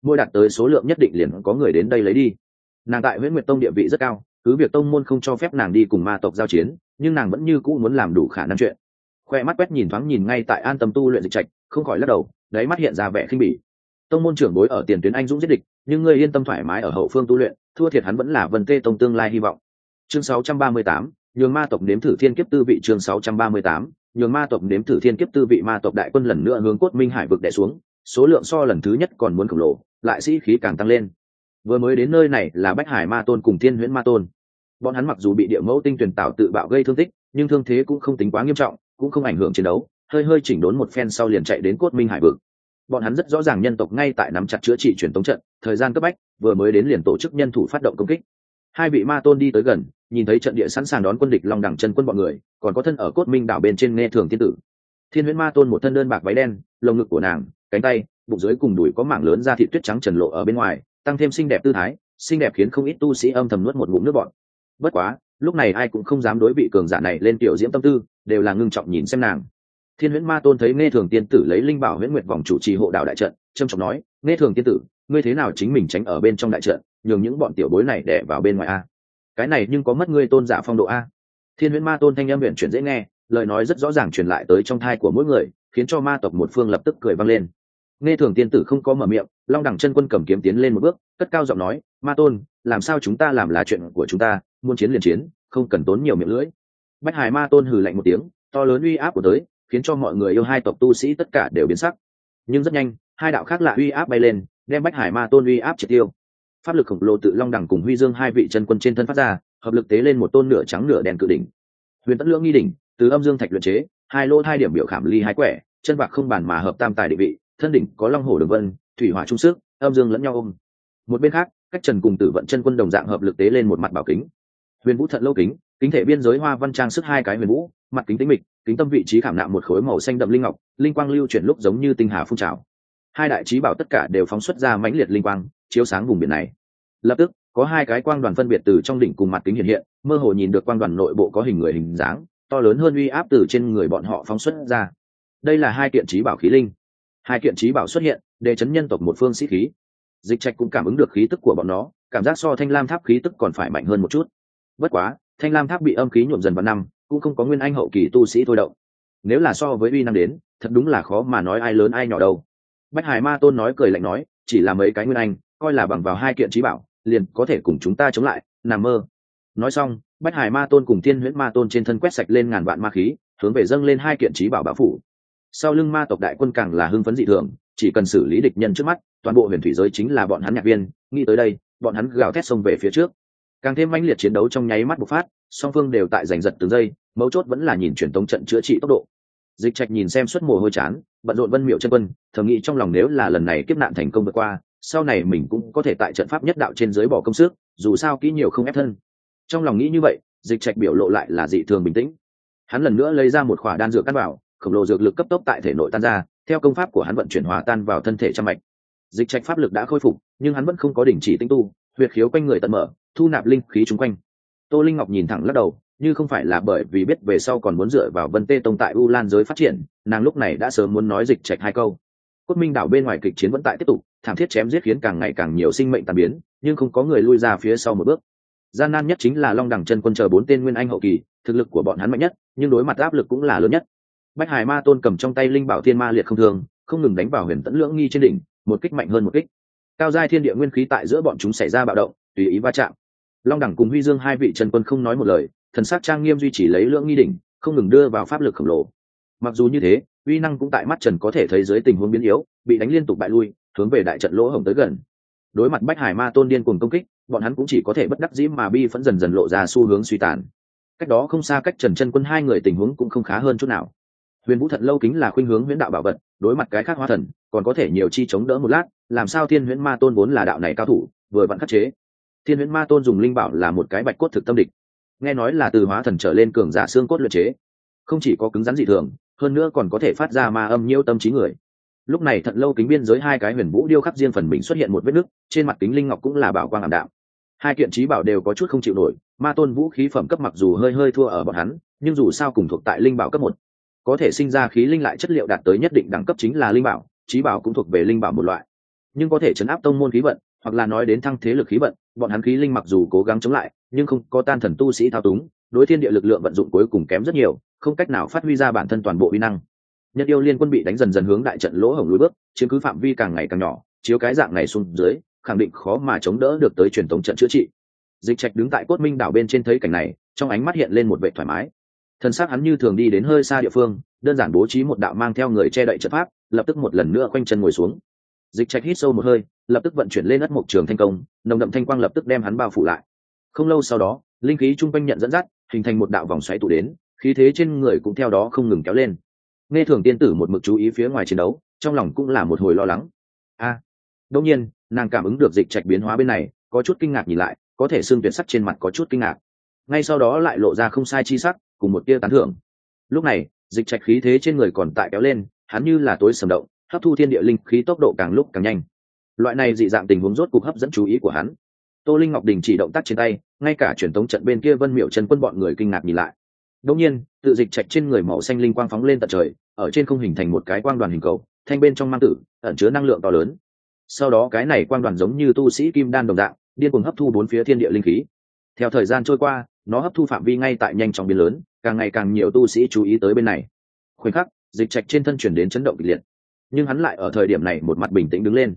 mỗi đạt tới số lượng nhất định liền có người đến đây lấy đi. Nàng tại Huyễn Nguyệt Tông địa vị rất cao, cứ việc tông môn không cho phép nàng đi cùng ma tộc giao chiến, nhưng nàng vẫn như cũ muốn làm đủ khả năng chuyện. Khoe mắt quét nhìn thoáng nhìn ngay tại An Tâm tu luyện Dịch Trạch, không khỏi lắc đầu, đáy mắt hiện ra vẻ khinh bỉ. Tông môn trưởng bối ở tiền tuyến anh dũng giết địch, nhưng ngươi yên tâm thoải mái ở hậu phương tu luyện, thua thiệt hắn vẫn là Vân Tê Tông tương lai hy vọng. Chương 638, nhường ma tộc nếm thử thiên kiếp tư vị. Chương 638, nhường ma tộc nếm thử thiên kiếp tư vị. Ma tộc đại quân lần nữa hướng Cốt Minh Hải vực đè xuống, số lượng so lần thứ nhất còn muốn khổng lồ, lại sĩ khí càng tăng lên. Vừa mới đến nơi này là Bách Hải Ma Tôn cùng Thiên Huyễn Ma Tôn. Bọn hắn mặc dù bị địa mẫu tinh tuyển tạo tự bạo gây thương tích, nhưng thương thế cũng không tính quá nghiêm trọng, cũng không ảnh hưởng chiến đấu, hơi hơi chỉnh đốn một phen sau liền chạy đến Cốt Minh Hải vực. Bọn hắn rất rõ ràng nhân tộc ngay tại nắm chặt chữa trị truyền tống trận, thời gian cấp bách, vừa mới đến liền tổ chức nhân thủ phát động công kích. Hai vị ma tôn đi tới gần, nhìn thấy trận địa sẵn sàng đón quân địch Long Đẳng chân quân bọn người, còn có thân ở Cốt Minh đảo bên trên Nghe Thường tiên tử. Thiên Huyễn Ma Tôn một thân đơn bạc váy đen, lồng ngực của nàng, cánh tay, bụng dưới cùng đùi có mảng lớn da thịt tuyết trắng trần lộ ở bên ngoài, tăng thêm xinh đẹp tư thái, xinh đẹp khiến không ít tu sĩ âm thầm nuốt một ngụm nước bọt. Bất quá, lúc này ai cũng không dám đối vị cường giả này lên tiểu diễm tâm tư, đều là ngưng trọng nhìn xem nàng. Thiên Huyễn Ma Tôn thấy Nghe Thường tiên tử lấy linh bảo Huyễn Nguyệt vòng chủ trì hộ đạo đại trận, trầm trọng nói: "Nghe Thường tiên tử, ngươi thế nào chính mình tránh ở bên trong đại trận, nhường những bọn tiểu bối này đè vào bên ngoài a? Cái này nhưng có mất ngươi tôn giả phong độ a?" Thiên Huyễn Ma Tôn thanh âm huyền chuyển dễ nghe, lời nói rất rõ ràng truyền lại tới trong thai của mỗi người, khiến cho ma tộc một phương lập tức cười vang lên. Nghe Thường tiên tử không có mở miệng, Long Đẳng chân quân cầm kiếm tiến lên một bước, cất cao giọng nói: "Ma Tôn, làm sao chúng ta làm là chuyện của chúng ta, muốn chiến liền chiến, không cần tốn nhiều miệng lưỡi." Bách Hải Ma Tôn hừ lạnh một tiếng, to lớn uy áp của tới, khiến cho mọi người yêu hai tộc tu sĩ tất cả đều biến sắc. Nhưng rất nhanh, hai đạo khác lạ uy áp bay lên, đem Bách Hải Ma Tôn uy áp triệt tiêu. Pháp lực khổng lồ tự Long Đẳng cùng Huy Dương hai vị chân quân trên thân phát ra, hợp lực tế lên một tôn nửa trắng nửa đen cự đỉnh. Huyền Tẫn Lưỡng Nghi đỉnh, từ âm dương thạch luyện chế, hai lỗ hai điểm biểu khảm ly hai quẻ, chân bạc không bàn mà hợp tam tài định vị, thân đỉnh có long hổ đường vân, thủy hỏa trung sức, âm dương lẫn nhau ôm. Một bên khác, Cách Trần cùng Tử Vận chân quân đồng dạng hợp lực tế lên một mặt bảo kính. Huyền Vũ Thận Lâu kính, kính thể biên giới hoa văn trang sức hai cái huyền vũ, mặt kính tĩnh mịch, kính tâm vị trí khảm nạm một khối màu xanh đậm linh ngọc, linh quang lưu chuyển lúc giống như tinh hà phun trào. Hai đại chí bảo tất cả đều phóng xuất ra mãnh liệt linh quang, chiếu sáng vùng biển này. Lập tức, có hai cái quang đoàn phân biệt từ trong đỉnh cùng mặt kính hiện hiện, mơ hồ nhìn được quang đoàn nội bộ có hình người hình dáng, to lớn hơn uy áp từ trên người bọn họ phóng xuất ra. Đây là hai kiện chí bảo khí linh. Hai kiện chí bảo xuất hiện, để chấn nhân tộc một phương sĩ khí. Dịch Trạch cũng cảm ứng được khí tức của bọn nó, cảm giác so Thanh Lam Tháp khí tức còn phải mạnh hơn một chút. Bất quá, Thanh Lam Tháp bị âm khí nhuộm dần vào năm, cũng không có nguyên anh hậu kỳ tu sĩ thôi động. Nếu là so với uy năng đến, thật đúng là khó mà nói ai lớn ai nhỏ đâu. Bách Hải Ma Tôn nói cười lạnh nói, chỉ là mấy cái nguyên anh, coi là bằng vào hai kiện chí bảo, liền có thể cùng chúng ta chống lại, nằm mơ. Nói xong, Bách Hải Ma Tôn cùng Thiên Huyễn Ma Tôn trên thân quét sạch lên ngàn vạn ma khí, hướng về dâng lên hai kiện chí bảo bảo phủ. Sau lưng ma tộc đại quân càng là hưng phấn dị thường, chỉ cần xử lý địch nhân trước mắt, toàn bộ huyền thủy giới chính là bọn hắn nhạc viên. Nghĩ tới đây, bọn hắn gào thét xông về phía trước. Càng thêm mãnh liệt chiến đấu trong nháy mắt bộc phát, song phương đều tại giành giật từng giây, mấu chốt vẫn là nhìn truyền tống trận chữa trị tốc độ. Dịch Trạch nhìn xem suốt mồ hôi chán, bận rộn Vân Miệu chân quân, thầm nghĩ trong lòng nếu là lần này kiếp nạn thành công vượt qua, sau này mình cũng có thể tại trận pháp nhất đạo trên dưới bỏ công sức, dù sao kỹ nhiều không ép thân. Trong lòng nghĩ như vậy, Dịch Trạch biểu lộ lại là dị thường bình tĩnh. Hắn lần nữa lấy ra một khỏa đan dược căn bảo, khổng lồ dược lực cấp tốc tại thể nội tan ra, theo công pháp của hắn vận chuyển hòa tan vào thân thể trăm mạch. Dịch Trạch pháp lực đã khôi phục, nhưng hắn vẫn không có đình chỉ tinh tu, huyệt khiếu quanh người tận mở, thu nạp linh khí chung quanh. Tô Linh Ngọc nhìn thẳng lắc đầu, như không phải là bởi vì biết về sau còn muốn dựa vào Vân Tê Tông tại U Lan giới phát triển, nàng lúc này đã sớm muốn nói Dịch Trạch hai câu. Cốt Minh đảo bên ngoài kịch chiến vẫn tại tiếp tục, thảm thiết chém giết khiến càng ngày càng nhiều sinh mệnh tan biến, nhưng không có người lui ra phía sau một bước. Gian nan nhất chính là Long Đẳng chân quân chờ bốn tên nguyên anh hậu kỳ, thực lực của bọn hắn mạnh nhất, nhưng đối mặt áp lực cũng là lớn nhất. Bách Hải Ma Tôn cầm trong tay linh bảo Thiên Ma Liệt không thường, không ngừng đánh vào Huyền Tẫn Lưỡng Nghi trên đỉnh, một kích mạnh hơn một kích. Cao giai thiên địa nguyên khí tại giữa bọn chúng xảy ra bạo động, tùy ý va chạm. Long Đẳng cùng Huy Dương hai vị chân quân không nói một lời, thần sắc trang nghiêm duy trì lấy Lưỡng Nghi đỉnh, không ngừng đưa vào pháp lực khổng lồ. Mặc dù như thế, uy năng cũng tại mắt trần có thể thấy dưới tình huống biến yếu, bị đánh liên tục bại lui, hướng về đại trận lỗ hổng tới gần. Đối mặt Bách Hải Ma Tôn điên cuồng công kích, bọn hắn cũng chỉ có thể bất đắc dĩ mà bi phẫn dần dần lộ ra xu hướng suy tàn. Cách đó không xa, Cách Trần chân quân hai người tình huống cũng không khá hơn chút nào. Huyền Vũ Thận Lâu kính là khuynh hướng huyễn đạo bảo vật, đối mặt cái khác hóa thần, còn có thể nhiều chi chống đỡ một lát, làm sao Thiên Huyễn Ma Tôn vốn là đạo này cao thủ, vừa vặn khắc chế. Thiên Huyễn Ma Tôn dùng linh bảo là một cái bạch cốt thực tâm địch, nghe nói là từ hóa thần trở lên cường giả xương cốt luyện chế, không chỉ có cứng rắn dị thường, hơn nữa còn có thể phát ra ma âm nhiễu tâm trí người. Lúc này Thận Lâu kính biên giới hai cái huyền vũ điêu khắc riêng phần mình xuất hiện một vết nứt, trên mặt kính linh ngọc cũng là bảo quang ảm đạm. Hai kiện chí bảo đều có chút không chịu nổi, Ma Tôn vũ khí phẩm cấp mặc dù hơi hơi thua ở bọn hắn, nhưng dù sao cùng thuộc tại linh bảo cấp 1, có thể sinh ra khí linh lại chất liệu đạt tới nhất định đẳng cấp chính là linh bảo, chí bảo cũng thuộc về linh bảo một loại. nhưng có thể chấn áp tông môn khí vận, hoặc là nói đến thăng thế lực khí vận, bọn hắn khí linh mặc dù cố gắng chống lại, nhưng không có tan thần tu sĩ thao túng, đối thiên địa lực lượng vận dụng cuối cùng kém rất nhiều, không cách nào phát huy ra bản thân toàn bộ uy năng. Nhất yêu liên quân bị đánh dần dần hướng đại trận lỗ hổng lùi bước, chiếm cứ phạm vi càng ngày càng nhỏ, chiếu cái dạng này xuống dưới, khẳng định khó mà chống đỡ được tới truyền thống trận chữa trị. Dịch Trạch đứng tại Cốt Minh đảo bên trên thấy cảnh này, trong ánh mắt hiện lên một vẻ thoải mái. Thân xác hắn như thường đi đến hơi xa địa phương, đơn giản bố trí một đạo mang theo người che đậy trận pháp, lập tức một lần nữa khoanh chân ngồi xuống. Dịch Trạch hít sâu một hơi, lập tức vận chuyển lên ất mộc trường thanh công, nồng đậm thanh quang lập tức đem hắn bao phủ lại. Không lâu sau đó, linh khí trung quanh nhận dẫn dắt, hình thành một đạo vòng xoáy tụ đến, khí thế trên người cũng theo đó không ngừng kéo lên. Nghe Thường tiên tử một mực chú ý phía ngoài chiến đấu, trong lòng cũng là một hồi lo lắng. Đương nhiên, nàng cảm ứng được Dịch Trạch biến hóa bên này, có chút kinh ngạc nhìn lại, có thể xương tuyệt sắc trên mặt có chút kinh ngạc. Ngay sau đó lại lộ ra không sai chi sắc, cùng một tia tán thưởng. Lúc này, Dịch Trạch khí thế trên người còn tại kéo lên, hắn như là tối sầm động, hấp thu thiên địa linh khí tốc độ càng lúc càng nhanh. Loại này dị dạng tình huống rốt cục hấp dẫn chú ý của hắn. Tô Linh Ngọc đình chỉ động tác trên tay, ngay cả truyền tống trận bên kia Vân Miểu Chân Quân bọn người kinh ngạc nhìn lại. Đột nhiên, tự Dịch Trạch trên người màu xanh linh quang phóng lên tận trời, ở trên không hình thành một cái quang đoàn hình cầu, thanh bên trong mang tử, ẩn chứa năng lượng to lớn. Sau đó cái này quang đoàn giống như tu sĩ kim đan đồng dạng, điên cuồng hấp thu bốn phía thiên địa linh khí. Theo thời gian trôi qua, nó hấp thu phạm vi ngay tại nhanh chóng biến lớn, càng ngày càng nhiều tu sĩ chú ý tới bên này. Khoảnh khắc, Dịch Trạch trên thân chuyển đến chấn động kịch liệt, nhưng hắn lại ở thời điểm này một mặt bình tĩnh đứng lên.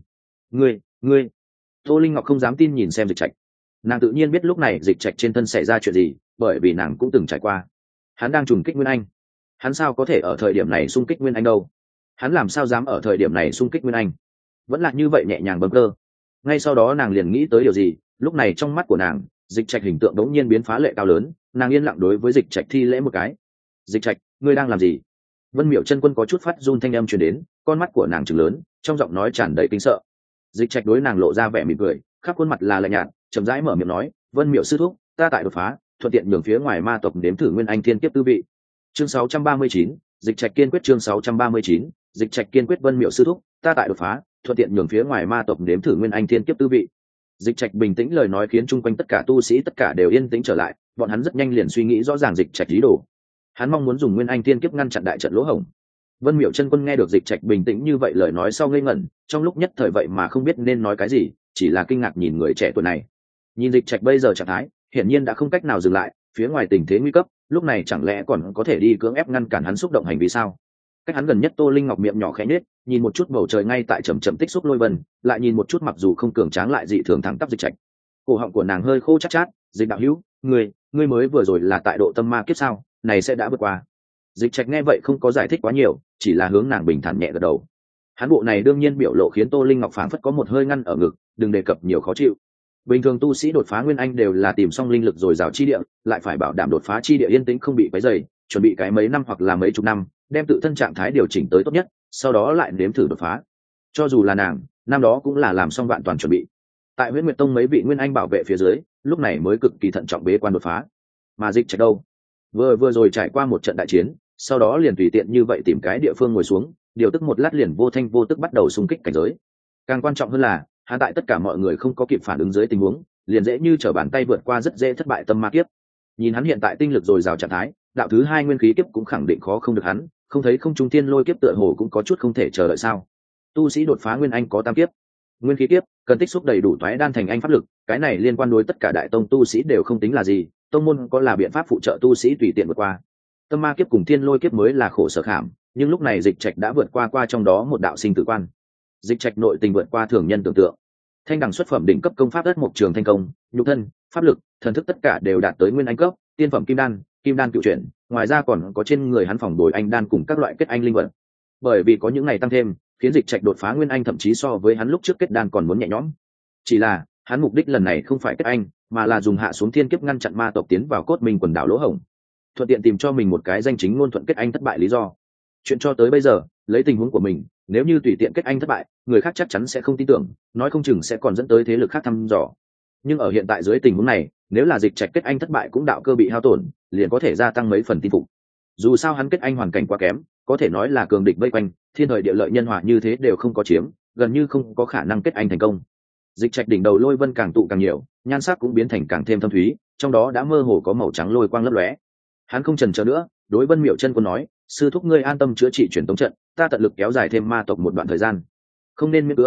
Ngươi! Tô Linh Ngọc không dám tin nhìn xem Dịch Trạch. Nàng tự nhiên biết lúc này Dịch Trạch trên thân xảy ra chuyện gì, bởi vì nàng cũng từng trải qua. Hắn đang trùng kích Nguyên Anh. Hắn sao có thể ở thời điểm này xung kích Nguyên Anh đâu? Hắn làm sao dám ở thời điểm này xung kích Nguyên Anh? Vẫn là như vậy nhẹ nhàng bâng cơ. Ngay sau đó nàng liền nghĩ tới điều gì, lúc này trong mắt của nàng, Dịch Trạch hình tượng đống nhiên biến phá lệ cao lớn, nàng yên lặng đối với Dịch Trạch thi lễ một cái. Dịch Trạch, ngươi đang làm gì? Vân Miểu Chân Quân có chút phát run thanh âm truyền đến, con mắt của nàng trừng lớn, trong giọng nói tràn đầy kinh sợ. Dịch Trạch đối nàng lộ ra vẻ mỉm cười, khắp khuôn mặt là lạnh nhạt, chậm rãi mở miệng nói, Vân Miểu sư thúc, ta tại đột phá, thuận tiện nhường phía ngoài ma tộc đếm thử Nguyên Anh thiên kiếp tư vị. Chương 639, Dịch Trạch kiên quyết. Chương 639, Dịch Trạch kiên quyết. Vân Miểu sư thúc, ta tại đột phá, thuận tiện nhường phía ngoài ma tộc đếm thử Nguyên Anh thiên kiếp tư vị. Dịch Trạch bình tĩnh lời nói khiến chung quanh tất cả tu sĩ tất cả đều yên tĩnh trở lại, bọn hắn rất nhanh liền suy nghĩ rõ ràng Dịch Trạch ý đồ. Hắn mong muốn dùng Nguyên Anh thiên kiếp ngăn chặn đại trận lỗ hổng. Vân Miểu Chân Quân nghe được Dịch Trạch bình tĩnh như vậy lời nói sau ngây ngẩn, trong lúc nhất thời vậy mà không biết nên nói cái gì, chỉ là kinh ngạc nhìn người trẻ tuổi này. Nhìn Dịch Trạch bây giờ trạng thái, hiển nhiên đã không cách nào dừng lại, phía ngoài tình thế nguy cấp, lúc này chẳng lẽ còn có thể đi cưỡng ép ngăn cản hắn xúc động hành vi sao? Cách hắn gần nhất Tô Linh Ngọc miệng nhỏ khẽ nhếch, nhìn một chút bầu trời ngay tại chậm chậm tích xúc lôi vân, lại nhìn một chút mặc dù không cường tráng lại dị thường thẳng tắp Dịch Trạch. Cổ họng của nàng hơi khô chát chát, Dịch đạo hữu, ngươi mới vừa rồi là tại độ tâm ma kiếp sao? Này sẽ đã vượt qua. Dịch Trạch nghe vậy không có giải thích quá nhiều, chỉ là hướng nàng bình thản nhẹ gật đầu. Hắn bộ này đương nhiên biểu lộ khiến Tô Linh Ngọc phảng phất có một hơi ngăn ở ngực, đừng đề cập nhiều khó chịu. Bình thường tu sĩ đột phá Nguyên Anh đều là tìm xong linh lực rồi rào chi địa, lại phải bảo đảm đột phá chi địa yên tĩnh không bị quấy rầy, chuẩn bị cái mấy năm hoặc là mấy chục năm, đem tự thân trạng thái điều chỉnh tới tốt nhất, sau đó lại nếm thử đột phá. Cho dù là nàng, năm đó cũng là làm xong vạn toàn chuẩn bị. Tại Huyễn Nguyệt Tông mấy vị Nguyên Anh bảo vệ phía dưới, lúc này mới cực kỳ thận trọng bế quan đột phá. Mà Dịch Trạch đâu? Vừa rồi trải qua một trận đại chiến, sau đó liền tùy tiện như vậy tìm cái địa phương ngồi xuống, điều tức một lát liền vô thanh vô tức bắt đầu xung kích cảnh giới. Càng quan trọng hơn là, hắn tại tất cả mọi người không có kịp phản ứng dưới tình huống, liền dễ như trở bàn tay vượt qua rất dễ thất bại tâm ma kiếp. Nhìn hắn hiện tại tinh lực dồi dào trạng thái, đạo thứ hai nguyên khí kiếp cũng khẳng định khó không được hắn, không thấy không trung thiên lôi kiếp tựa hồ cũng có chút không thể chờ đợi sao? Tu sĩ đột phá Nguyên Anh có tam kiếp. Nguyên khí kiếp cần tích xúc đầy đủ toái đan thành anh pháp lực, cái này liên quan đối tất cả đại tông tu sĩ đều không tính là gì, tông môn có là biện pháp phụ trợ tu sĩ tùy tiện vượt qua. Tâm ma kiếp cùng thiên lôi kiếp mới là khổ sở khảm, nhưng lúc này Dịch Trạch đã vượt qua trong đó một đạo sinh tử quan. Dịch Trạch nội tình vượt qua thường nhân tưởng tượng. Thanh đẳng xuất phẩm đỉnh cấp công pháp đất mộc trường thanh công, nhục thân, pháp lực, thần thức tất cả đều đạt tới Nguyên Anh cấp, tiên phẩm kim đan cựu chuyển, ngoài ra còn có trên người hắn phòng đổi anh đan cùng các loại kết anh linh vật. Bởi vì có những này tăng thêm, khiến Dịch Trạch đột phá Nguyên Anh thậm chí so với hắn lúc trước kết đan còn muốn nhẹ nhõm. Chỉ là, hắn mục đích lần này không phải kết anh, mà là dùng hạ xuống thiên kiếp ngăn chặn ma tộc tiến vào Cốt Minh quần đảo lỗ hổng, thuận tiện tìm cho mình một cái danh chính ngôn thuận kết anh thất bại lý do. Chuyện cho tới bây giờ, lấy tình huống của mình, nếu như tùy tiện kết anh thất bại, người khác chắc chắn sẽ không tin tưởng, nói không chừng sẽ còn dẫn tới thế lực khác thăm dò. Nhưng ở hiện tại dưới tình huống này, nếu là Dịch Trạch kết anh thất bại cũng đạo cơ bị hao tổn, liền có thể gia tăng mấy phần tin phục. Dù sao hắn kết anh hoàn cảnh quá kém, có thể nói là cường địch vây quanh, thiên thời địa lợi nhân hòa như thế đều không có chiếm, gần như không có khả năng kết anh thành công. Dịch Trạch đỉnh đầu lôi vân càng tụ càng nhiều, nhan sắc cũng biến thành càng thêm thâm thúy, trong đó đã mơ hồ có màu trắng lôi quang lấp lóe. Hắn không chần chờ nữa, đối Vân Miểu Chân Quân nói, sư thúc ngươi an tâm chữa trị truyền tống trận, ta tận lực kéo dài thêm ma tộc một đoạn thời gian. Không nên miễn cưỡng,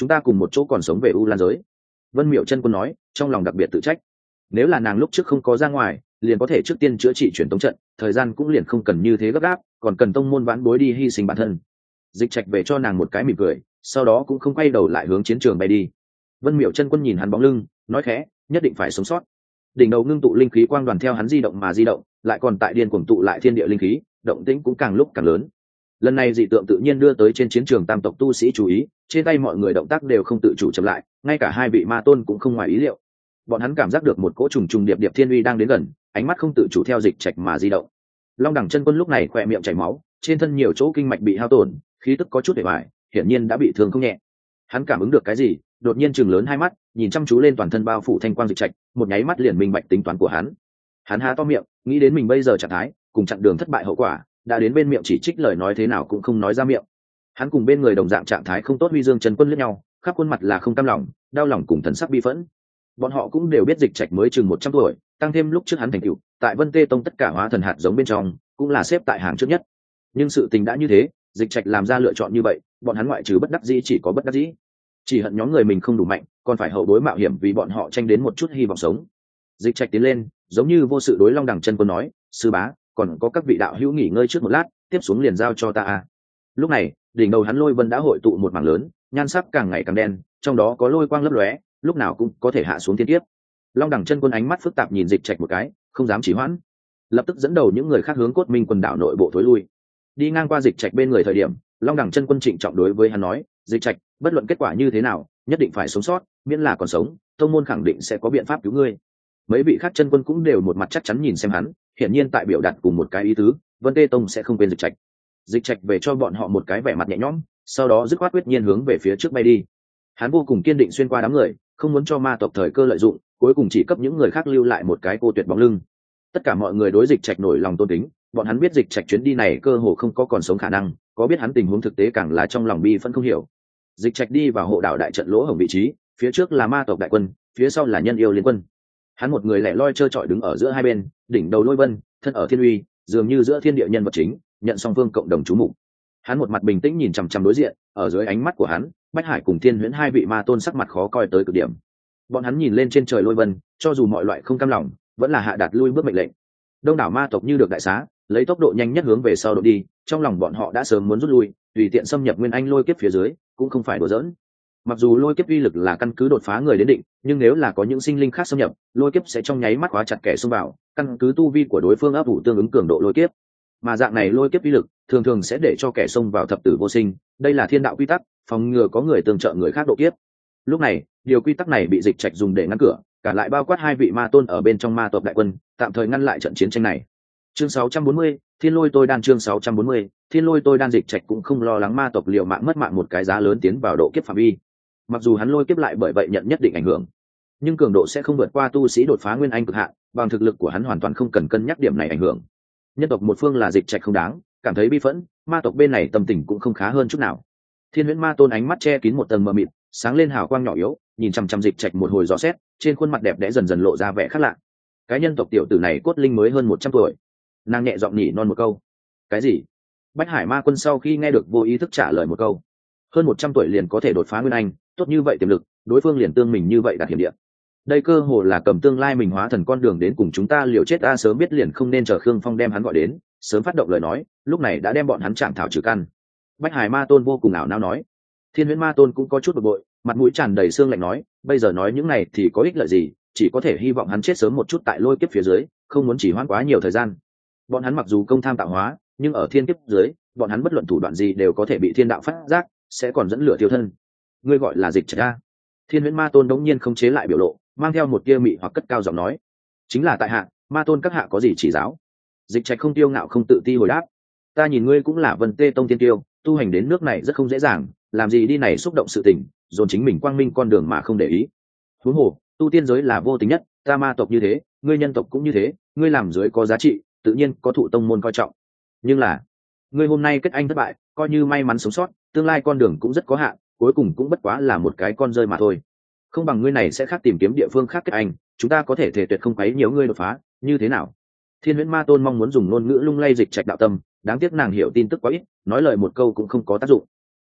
chúng ta cùng một chỗ còn sống về U Lan giới. Vân Miệu chân quân nói, trong lòng đặc biệt tự trách. Nếu là nàng lúc trước không có ra ngoài, liền có thể trước tiên chữa trị truyền tống trận, thời gian cũng liền không cần như thế gấp gáp, còn cần tông môn vãn bối đi hy sinh bản thân. Dịch Trạch về cho nàng một cái mỉm cười, sau đó cũng không quay đầu lại hướng chiến trường bay đi. Vân Miệu chân quân nhìn hắn bóng lưng, nói khẽ, nhất định phải sống sót. Đỉnh đầu ngưng tụ linh khí quang đoàn theo hắn di động mà di động, lại còn tại điên cuồng tụ lại thiên địa linh khí, động tĩnh cũng càng lúc càng lớn. Lần này dị tượng tự nhiên đưa tới trên chiến trường tam tộc tu sĩ chú ý, trên tay mọi người động tác đều không tự chủ chậm lại, ngay cả hai vị ma tôn cũng không ngoài ý liệu. Bọn hắn cảm giác được một cỗ trùng trùng điệp điệp thiên uy đang đến gần, ánh mắt không tự chủ theo Dịch Trạch mà di động. Long đẳng chân quân lúc này khỏe miệng chảy máu, trên thân nhiều chỗ kinh mạch bị hao tổn, khí tức có chút bề bại, hiển nhiên đã bị thương không nhẹ. Hắn cảm ứng được cái gì, đột nhiên chừng lớn hai mắt, nhìn chăm chú lên toàn thân bao phủ thanh quang Dịch Trạch, một nháy mắt liền minh bạch tính toán của hắn. Hắn há to miệng, nghĩ đến mình bây giờ trạng thái, cùng chặn đường thất bại hậu quả, đã đến bên miệng chỉ trích lời nói thế nào cũng không nói ra miệng. Hắn cùng bên người đồng dạng trạng thái không tốt Huy Dương chân quân liếc nhau, khắp khuôn mặt là không cam lòng, đau lòng cùng thần sắc bi phẫn. Bọn họ cũng đều biết Dịch Trạch mới chừng 100 tuổi, tăng thêm lúc trước hắn thành tựu, tại Vân Tê Tông tất cả hóa thần hạt giống bên trong, cũng là xếp tại hàng trước nhất. Nhưng sự tình đã như thế, Dịch Trạch làm ra lựa chọn như vậy, bọn hắn ngoại trừ bất đắc dĩ chỉ có bất đắc dĩ. Chỉ hận nhóm người mình không đủ mạnh, còn phải hậu đối mạo hiểm vì bọn họ tranh đến một chút hy vọng sống. Dịch Trạch tiến lên, giống như vô sự đối Long đẳng chân quân nói, sư bá, còn có các vị đạo hữu nghỉ ngơi trước một lát, tiếp xuống liền giao cho ta a. Lúc này, đỉnh đầu hắn lôi vân đã hội tụ một mảng lớn, nhan sắc càng ngày càng đen, trong đó có lôi quang lấp lóe, lúc nào cũng có thể hạ xuống thiên kiếp. Long đẳng chân quân ánh mắt phức tạp nhìn Dịch Trạch một cái, không dám chỉ hoãn, lập tức dẫn đầu những người khác hướng Cốt Minh quần đảo nội bộ thối lui. Đi ngang qua Dịch Trạch bên người thời điểm, Long đẳng chân quân trịnh trọng đối với hắn nói, Dịch Trạch, bất luận kết quả như thế nào, nhất định phải sống sót, miễn là còn sống, tông môn khẳng định sẽ có biện pháp cứu ngươi. Mấy vị khác chân quân cũng đều một mặt chắc chắn nhìn xem hắn, hiển nhiên tại biểu đạt cùng một cái ý tứ, Vân Tê Tông sẽ không quên Dịch Trạch. Dịch Trạch về cho bọn họ một cái vẻ mặt nhẹ nhõm, sau đó dứt khoát quyết nhiên hướng về phía trước bay đi. Hắn vô cùng kiên định xuyên qua đám người, không muốn cho ma tộc thời cơ lợi dụng, cuối cùng chỉ cấp những người khác lưu lại một cái cô tuyệt bóng lưng. Tất cả mọi người đối Dịch Trạch nổi lòng tôn kính, bọn hắn biết Dịch Trạch chuyến đi này cơ hồ không có còn sống khả năng, có biết hắn tình huống thực tế càng là trong lòng bi phân không hiểu. Dịch Trạch đi vào hộ đảo đại trận lỗ hổng vị trí, phía trước là ma tộc đại quân, phía sau là nhân yêu liên quân. Hắn một người lẻ loi trơ trọi đứng ở giữa hai bên, đỉnh đầu lôi vân, thân ở thiên uy, dường như giữa thiên địa nhân vật chính, nhận song phương cộng đồng chú mục. Hắn một mặt bình tĩnh nhìn chằm chằm đối diện, ở dưới ánh mắt của hắn, Bách Hải cùng Thiên Huyễn hai vị ma tôn sắc mặt khó coi tới cực điểm. Bọn hắn nhìn lên trên trời lôi vân, cho dù mọi loại không cam lòng, vẫn là hạ đạt lui bước mệnh lệnh. Đông đảo ma tộc như được đại xá, lấy tốc độ nhanh nhất hướng về sau đội đi, trong lòng bọn họ đã sớm muốn rút lui, tùy tiện xâm nhập Nguyên Anh lôi kiếp phía dưới, cũng không phải đùa giỡn. Mặc dù lôi kiếp uy lực là căn cứ đột phá người đến định, nhưng nếu là có những sinh linh khác xâm nhập, lôi kiếp sẽ trong nháy mắt khóa chặt kẻ xông vào, căn cứ tu vi của đối phương áp ủ tương ứng cường độ lôi kiếp. Mà dạng này lôi kiếp uy lực thường thường sẽ để cho kẻ xông vào thập tử vô sinh, đây là thiên đạo quy tắc, phòng ngừa có người tương trợ người khác độ kiếp. Lúc này, điều quy tắc này bị Dịch Trạch dùng để ngăn cửa, cả lại bao quát hai vị ma tôn ở bên trong ma tộc đại quân, tạm thời ngăn lại trận chiến tranh này. Chương 640, Thiên Lôi Tôi Đan chương 640, Thiên Lôi Tôi Đan. Dịch Trạch cũng không lo lắng ma tộc liều mạng mất mạng một cái giá lớn tiến vào độ kiếp phạm vi. Mặc dù hắn lôi kiếp lại bởi vậy nhận nhất định ảnh hưởng, nhưng cường độ sẽ không vượt qua tu sĩ đột phá nguyên anh cực hạn, bằng thực lực của hắn hoàn toàn không cần cân nhắc điểm này ảnh hưởng. Nhân tộc một phương là Dịch Trạch không đáng, cảm thấy bi phẫn, ma tộc bên này tâm tình cũng không khá hơn chút nào. Thiên Huyễn ma tôn ánh mắt che kín một tầng mờ mịt, sáng lên hào quang nhỏ yếu, nhìn chằm chằm Dịch Trạch một hồi dò xét, trên khuôn mặt đẹp đẽ dần dần lộ ra vẻ khác lạ. Cái nhân tộc tiểu tử này cốt linh mới hơn 100 tuổi. Nàng nhẹ giọng nhỉ non một câu. Cái gì? Bách Hải ma quân sau khi nghe được vô ý thức trả lời một câu. Hơn 100 tuổi liền có thể đột phá nguyên anh, tốt như vậy tiềm lực, đối phương liền tương mình như vậy đạt hiểm địa. Đây cơ hồ là cầm tương lai mình hóa thần con đường đến cùng chúng ta liều chết, a sớm biết liền không nên chờ Khương Phong đem hắn gọi đến, sớm phát động lời nói, lúc này đã đem bọn hắn chạm thảo trừ căn. Bách Hải ma tôn vô cùng ảo não nói. Thiên Huyễn ma tôn cũng có chút bực bội, mặt mũi tràn đầy xương lạnh nói, bây giờ nói những này thì có ích lợi gì, chỉ có thể hy vọng hắn chết sớm một chút tại lôi kiếp phía dưới, không muốn chỉ hoãn quá nhiều thời gian. Bọn hắn mặc dù công tham tạo hóa, nhưng ở thiên kiếp dưới, bọn hắn bất luận thủ đoạn gì đều có thể bị thiên đạo phát giác, sẽ còn dẫn lửa tiêu thân. Ngươi gọi là Dịch Trạch a? Thiên Huyễn ma tôn đống nhiên không chế lại biểu lộ, mang theo một tia mị hoặc cất cao giọng nói, chính là tại hạ, ma tôn các hạ có gì chỉ giáo? Dịch Trạch không tiêu ngạo không tự ti hồi đáp, ta nhìn ngươi cũng là Vân Tê Tông tiên tiêu, tu hành đến nước này rất không dễ dàng, làm gì đi này xúc động sự tình, dồn chính mình quang minh con đường mà không để ý. Huống hồ, tu tiên giới là vô tính nhất, ta ma tộc như thế, ngươi nhân tộc cũng như thế, ngươi làm dưới có giá trị, tự nhiên có thụ tông môn coi trọng. Nhưng là, ngươi hôm nay kết anh thất bại, coi như may mắn sống sót, tương lai con đường cũng rất có hạn, cuối cùng cũng bất quá là một cái con rơi mà thôi. Không bằng ngươi này sẽ khác tìm kiếm địa phương khác kết anh, chúng ta có thể thể tuyệt không quấy nhiều ngươi đột phá, như thế nào? Thiên Huyễn ma tôn mong muốn dùng ngôn ngữ lung lay Dịch Trạch đạo tâm, đáng tiếc nàng hiểu tin tức quá ít, nói lời một câu cũng không có tác dụng.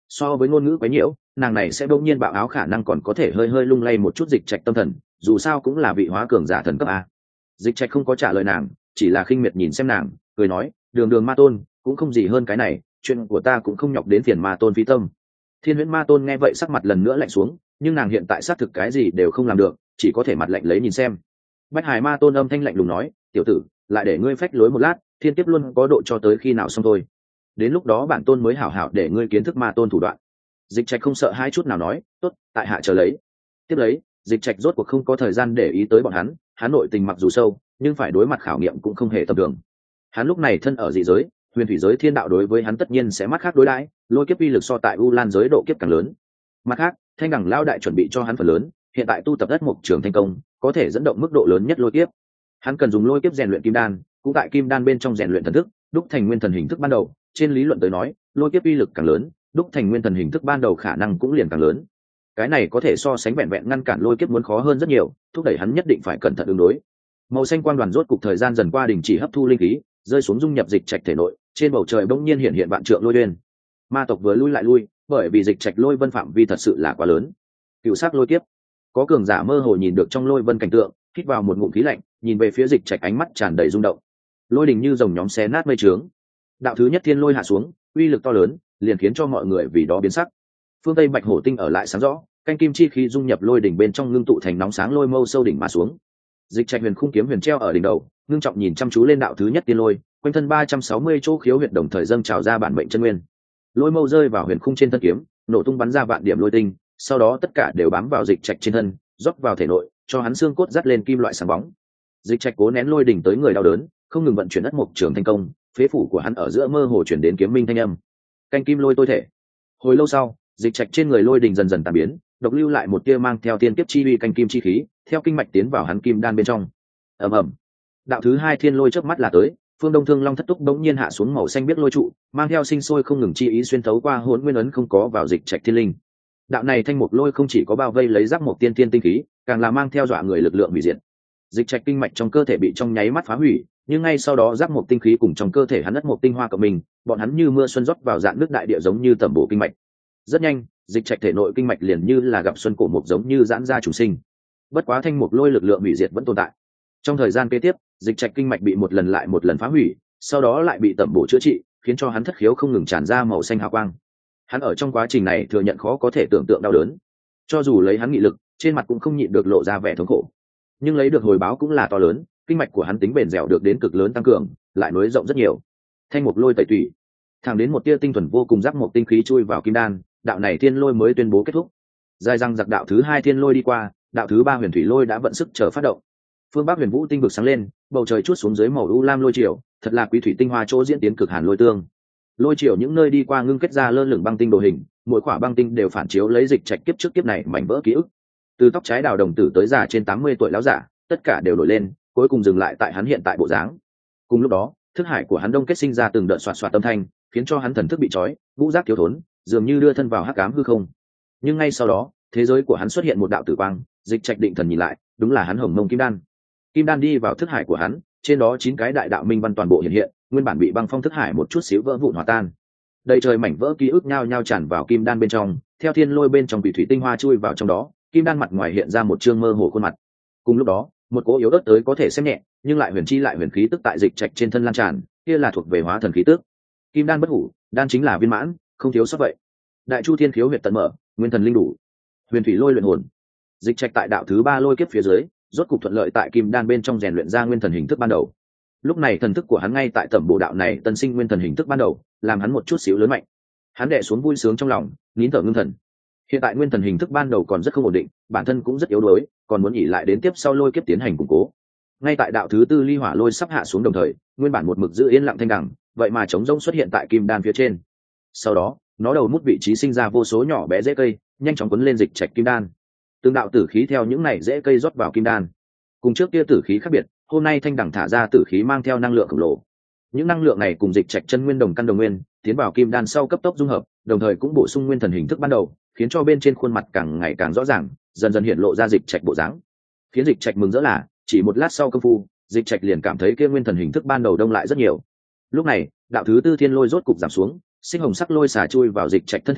So với ngôn ngữ quấy nhiễu, nàng này sẽ bỗng nhiên bạo áo khả năng còn có thể hơi hơi lung lay một chút Dịch Trạch tâm thần, dù sao cũng là vị hóa cường giả thần cấp a. Dịch Trạch không có trả lời nàng, chỉ là khinh miệt nhìn xem nàng, cười nói, đường đường ma tôn cũng không gì hơn cái này, chuyện của ta cũng không nhọc đến phiền ma tôn phí tâm. Thiên Huyễn Ma Tôn nghe vậy sắc mặt lần nữa lạnh xuống, nhưng nàng hiện tại xác thực cái gì đều không làm được, chỉ có thể mặt lạnh lấy nhìn xem. Bách Hải Ma Tôn âm thanh lạnh lùng nói, tiểu tử, lại để ngươi phách lối một lát, thiên kiếp luôn có độ cho tới khi nào xong thôi. Đến lúc đó bản tôn mới hảo hảo để ngươi kiến thức ma tôn thủ đoạn. Dịch Trạch không sợ hai chút nào nói, tốt, tại hạ chờ lấy. Tiếp lấy, Dịch Trạch rốt cuộc không có thời gian để ý tới bọn hắn nội tình mặc dù sâu, nhưng phải đối mặt khảo nghiệm cũng không hề tầm thường. Hắn lúc này thân ở dị giới, huyền thủy giới thiên đạo đối với hắn tất nhiên sẽ mắt khác đối đãi, lôi kiếp uy lực so tại u lan giới độ kiếp càng lớn. Mặt khác, thanh đẳng lao đại chuẩn bị cho hắn phần lớn, hiện tại tu tập đất mục trường thành công, có thể dẫn động mức độ lớn nhất lôi kiếp. Hắn cần dùng lôi kiếp rèn luyện kim đan, cũng tại kim đan bên trong rèn luyện thần thức, đúc thành nguyên thần hình thức ban đầu. Trên lý luận tới nói, lôi kiếp uy lực càng lớn, đúc thành nguyên thần hình thức ban đầu khả năng cũng liền càng lớn. Cái này có thể so sánh vẹn vẹn ngăn cản lôi kiếp muốn khó hơn rất nhiều, thúc đẩy hắn nhất định phải cẩn thận ứng đối. Màu xanh quang đoàn rốt cục thời gian dần qua đình chỉ hấp thu linh khí, rơi xuống dung nhập Dịch Trạch thể nội, trên bầu trời bỗng nhiên hiện vạn trượng lôi uyên. Ma tộc vừa lui lại lui, bởi vì Dịch Trạch lôi vân phạm vi thật sự là quá lớn. Cựu sắc lôi kiếp, có cường giả mơ hồ nhìn được trong lôi vân cảnh tượng, hít vào một ngụm khí lạnh, nhìn về phía Dịch Trạch ánh mắt tràn đầy rung động. Lôi đình như dòng nhóm xé nát mây trướng, đạo thứ nhất thiên lôi hạ xuống, uy lực to lớn, liền khiến cho mọi người vì đó biến sắc. Phương Tây Bạch Hổ tinh ở lại sáng rõ, canh kim chi khí dung nhập lôi đỉnh bên trong ngưng tụ thành nóng sáng lôi mâu sâu đỉnh mà xuống. Dịch Trạch huyền khung kiếm huyền treo ở đỉnh đầu, ngưng trọng nhìn chăm chú lên đạo thứ nhất tiên lôi, quanh thân 360 chỗ khiếu huyệt đồng thời dâng trào ra bản mệnh chân nguyên. Lôi mâu rơi vào huyền khung trên thân kiếm, nổ tung bắn ra vạn điểm lôi tinh, sau đó tất cả đều bám vào Dịch Trạch trên thân, rót vào thể nội, cho hắn xương cốt dắt lên kim loại sáng bóng. Dịch Trạch cố nén lôi đỉnh tới người đau đớn, không ngừng vận chuyển đất mục trường thành công, phế phủ của hắn ở giữa mơ hồ chuyển đến kiếm minh thanh âm. Canh kim lôi tôi thể. Hồi lâu sau, Dịch Trạch trên người lôi đỉnh dần dần tan biến, độc lưu lại một tia mang theo tiên kiếp chi uy canh kim chi khí, theo kinh mạch tiến vào hắn kim đan bên trong. Ầm ầm. Đạo thứ hai thiên lôi chớp mắt là tới, phương đông thương long thất túc bỗng nhiên hạ xuống màu xanh biết lôi trụ, mang theo sinh sôi không ngừng chi ý xuyên thấu qua hồn nguyên ấn không có vào Dịch Trạch thiên linh. Đạo này thanh mục lôi không chỉ có bao vây lấy giác một tiên tiên tinh khí, càng là mang theo dọa người lực lượng hủy diệt. Dịch Trạch kinh mạch trong cơ thể bị trong nháy mắt phá hủy, nhưng ngay sau đó giác một tinh khí cùng trong cơ thể hắn đất một tinh hoa của mình, bọn hắn như mưa xuân rót vào dạng nước đại địa giống như tẩm bổ kinh mạch. Rất nhanh, Dịch Trạch thể nội kinh mạch liền như là gặp xuân cổ mục giống như giãn ra trùng sinh. Bất quá thanh mục lôi lực lượng hủy diệt vẫn tồn tại. Trong thời gian kế tiếp, Dịch Trạch kinh mạch bị một lần lại một lần phá hủy, sau đó lại bị tẩm bổ chữa trị, khiến cho hắn thất khiếu không ngừng tràn ra màu xanh hào quang. Hắn ở trong quá trình này thừa nhận khó có thể tưởng tượng đau đớn, cho dù lấy hắn nghị lực, trên mặt cũng không nhịn được lộ ra vẻ thống khổ. Nhưng lấy được hồi báo cũng là to lớn, kinh mạch của hắn tính bền dẻo được đến cực lớn tăng cường, lại nối rộng rất nhiều. Thanh mục lôi tẩy tủy, thẳng đến một tia tinh thuần vô cùng giáp một tinh khí chui vào kim đan, đạo này thiên lôi mới tuyên bố kết thúc. Dài răng giặc đạo thứ hai thiên lôi đi qua, đạo thứ ba huyền thủy lôi đã vận sức chờ phát động. Phương Bắc huyền vũ tinh vực sáng lên, bầu trời chút xuống dưới màu u lam lôi triều, thật là quý thủy tinh hoa chỗ diễn tiến cực hàn lôi tương. Lôi triều những nơi đi qua ngưng kết ra lơ lửng băng tinh đồ hình, mỗi quả băng tinh đều phản chiếu lấy Dịch Trạch kiếp trước kiếp này mảnh vỡ ký ức. Từ tóc trái đào đồng tử tới già trên 80 tuổi lão giả, tất cả đều nổi lên, cuối cùng dừng lại tại hắn hiện tại bộ dáng. Cùng lúc đó, thức hải của hắn đông kết sinh ra từng đợt xoạt xoạt âm thanh, khiến cho hắn thần thức bị trói, ngũ giác thiếu thốn, dường như đưa thân vào hắc ám hư không. Nhưng ngay sau đó, thế giới của hắn xuất hiện một đạo tử quang, Dịch Trạch định thần nhìn lại, đúng là hắn hồng mông kim đan. Kim đan đi vào thức hải của hắn, trên đó 9 cái đại đạo minh văn toàn bộ hiện hiện, nguyên bản bị băng phong thức hải một chút xíu vỡ vụn hòa tan. Đầy trời mảnh vỡ ký ức nhao nhao tràn vào kim đan bên trong, theo thiên lôi bên trong quỷ thủy tinh hoa chui vào trong đó, kim đan mặt ngoài hiện ra một trương mơ hồ khuôn mặt. Cùng lúc đó, một cỗ yếu ớt tới có thể xem nhẹ, nhưng lại huyền chi lại huyền khí tức tại Dịch Trạch trên thân lan tràn, kia là thuộc về hóa thần khí tức. Kim đan bất hủ, đan chính là viên mãn, không thiếu sót vậy. Đại chu thiên khiếu huyệt tận mở, nguyên thần linh đủ. Huyền thủy lôi luyện hồn. Dịch Trạch tại đạo thứ ba lôi kiếp phía dưới, rốt cục thuận lợi tại kim đan bên trong rèn luyện ra nguyên thần hình thức ban đầu. Lúc này thần thức của hắn ngay tại tẩm bộ đạo này tân sinh nguyên thần hình thức ban đầu, làm hắn một chút xíu lớn mạnh. Hắn đè xuống vui sướng trong lòng, nín thở ngưng thần. Hiện tại nguyên thần hình thức ban đầu còn rất không ổn định, bản thân cũng rất yếu đuối, còn muốn nghỉ lại đến tiếp sau lôi kiếp tiến hành củng cố. Ngay tại đạo thứ tư ly hỏa lôi sắp hạ xuống đồng thời, nguyên bản một mực giữ yên lặng thanh đẳng, vậy mà trống rỗng xuất hiện tại kim đan phía trên. Sau đó, nó đầu mút vị trí sinh ra vô số nhỏ bé rễ cây, nhanh chóng quấn lên Dịch Trạch kim đan. Từng đạo tử khí theo những này rễ cây rót vào kim đan. Cùng trước kia tử khí khác biệt, hôm nay thanh đẳng thả ra tử khí mang theo năng lượng khổng lồ. Những năng lượng này cùng Dịch Trạch chân nguyên đồng căn đồng nguyên, tiến vào kim đan sau cấp tốc dung hợp, đồng thời cũng bổ sung nguyên thần hình thức ban đầu, khiến cho bên trên khuôn mặt càng ngày càng rõ ràng, dần dần hiện lộ ra Dịch Trạch bộ dáng. Khiến Dịch Trạch mừng rỡ là, chỉ một lát sau công phu, Dịch Trạch liền cảm thấy kia nguyên thần hình thức ban đầu đông lại rất nhiều. Lúc này, đạo thứ tư thiên lôi rốt cục giảm xuống, sinh hồng sắc lôi xả chui vào Dịch Trạch thân thể,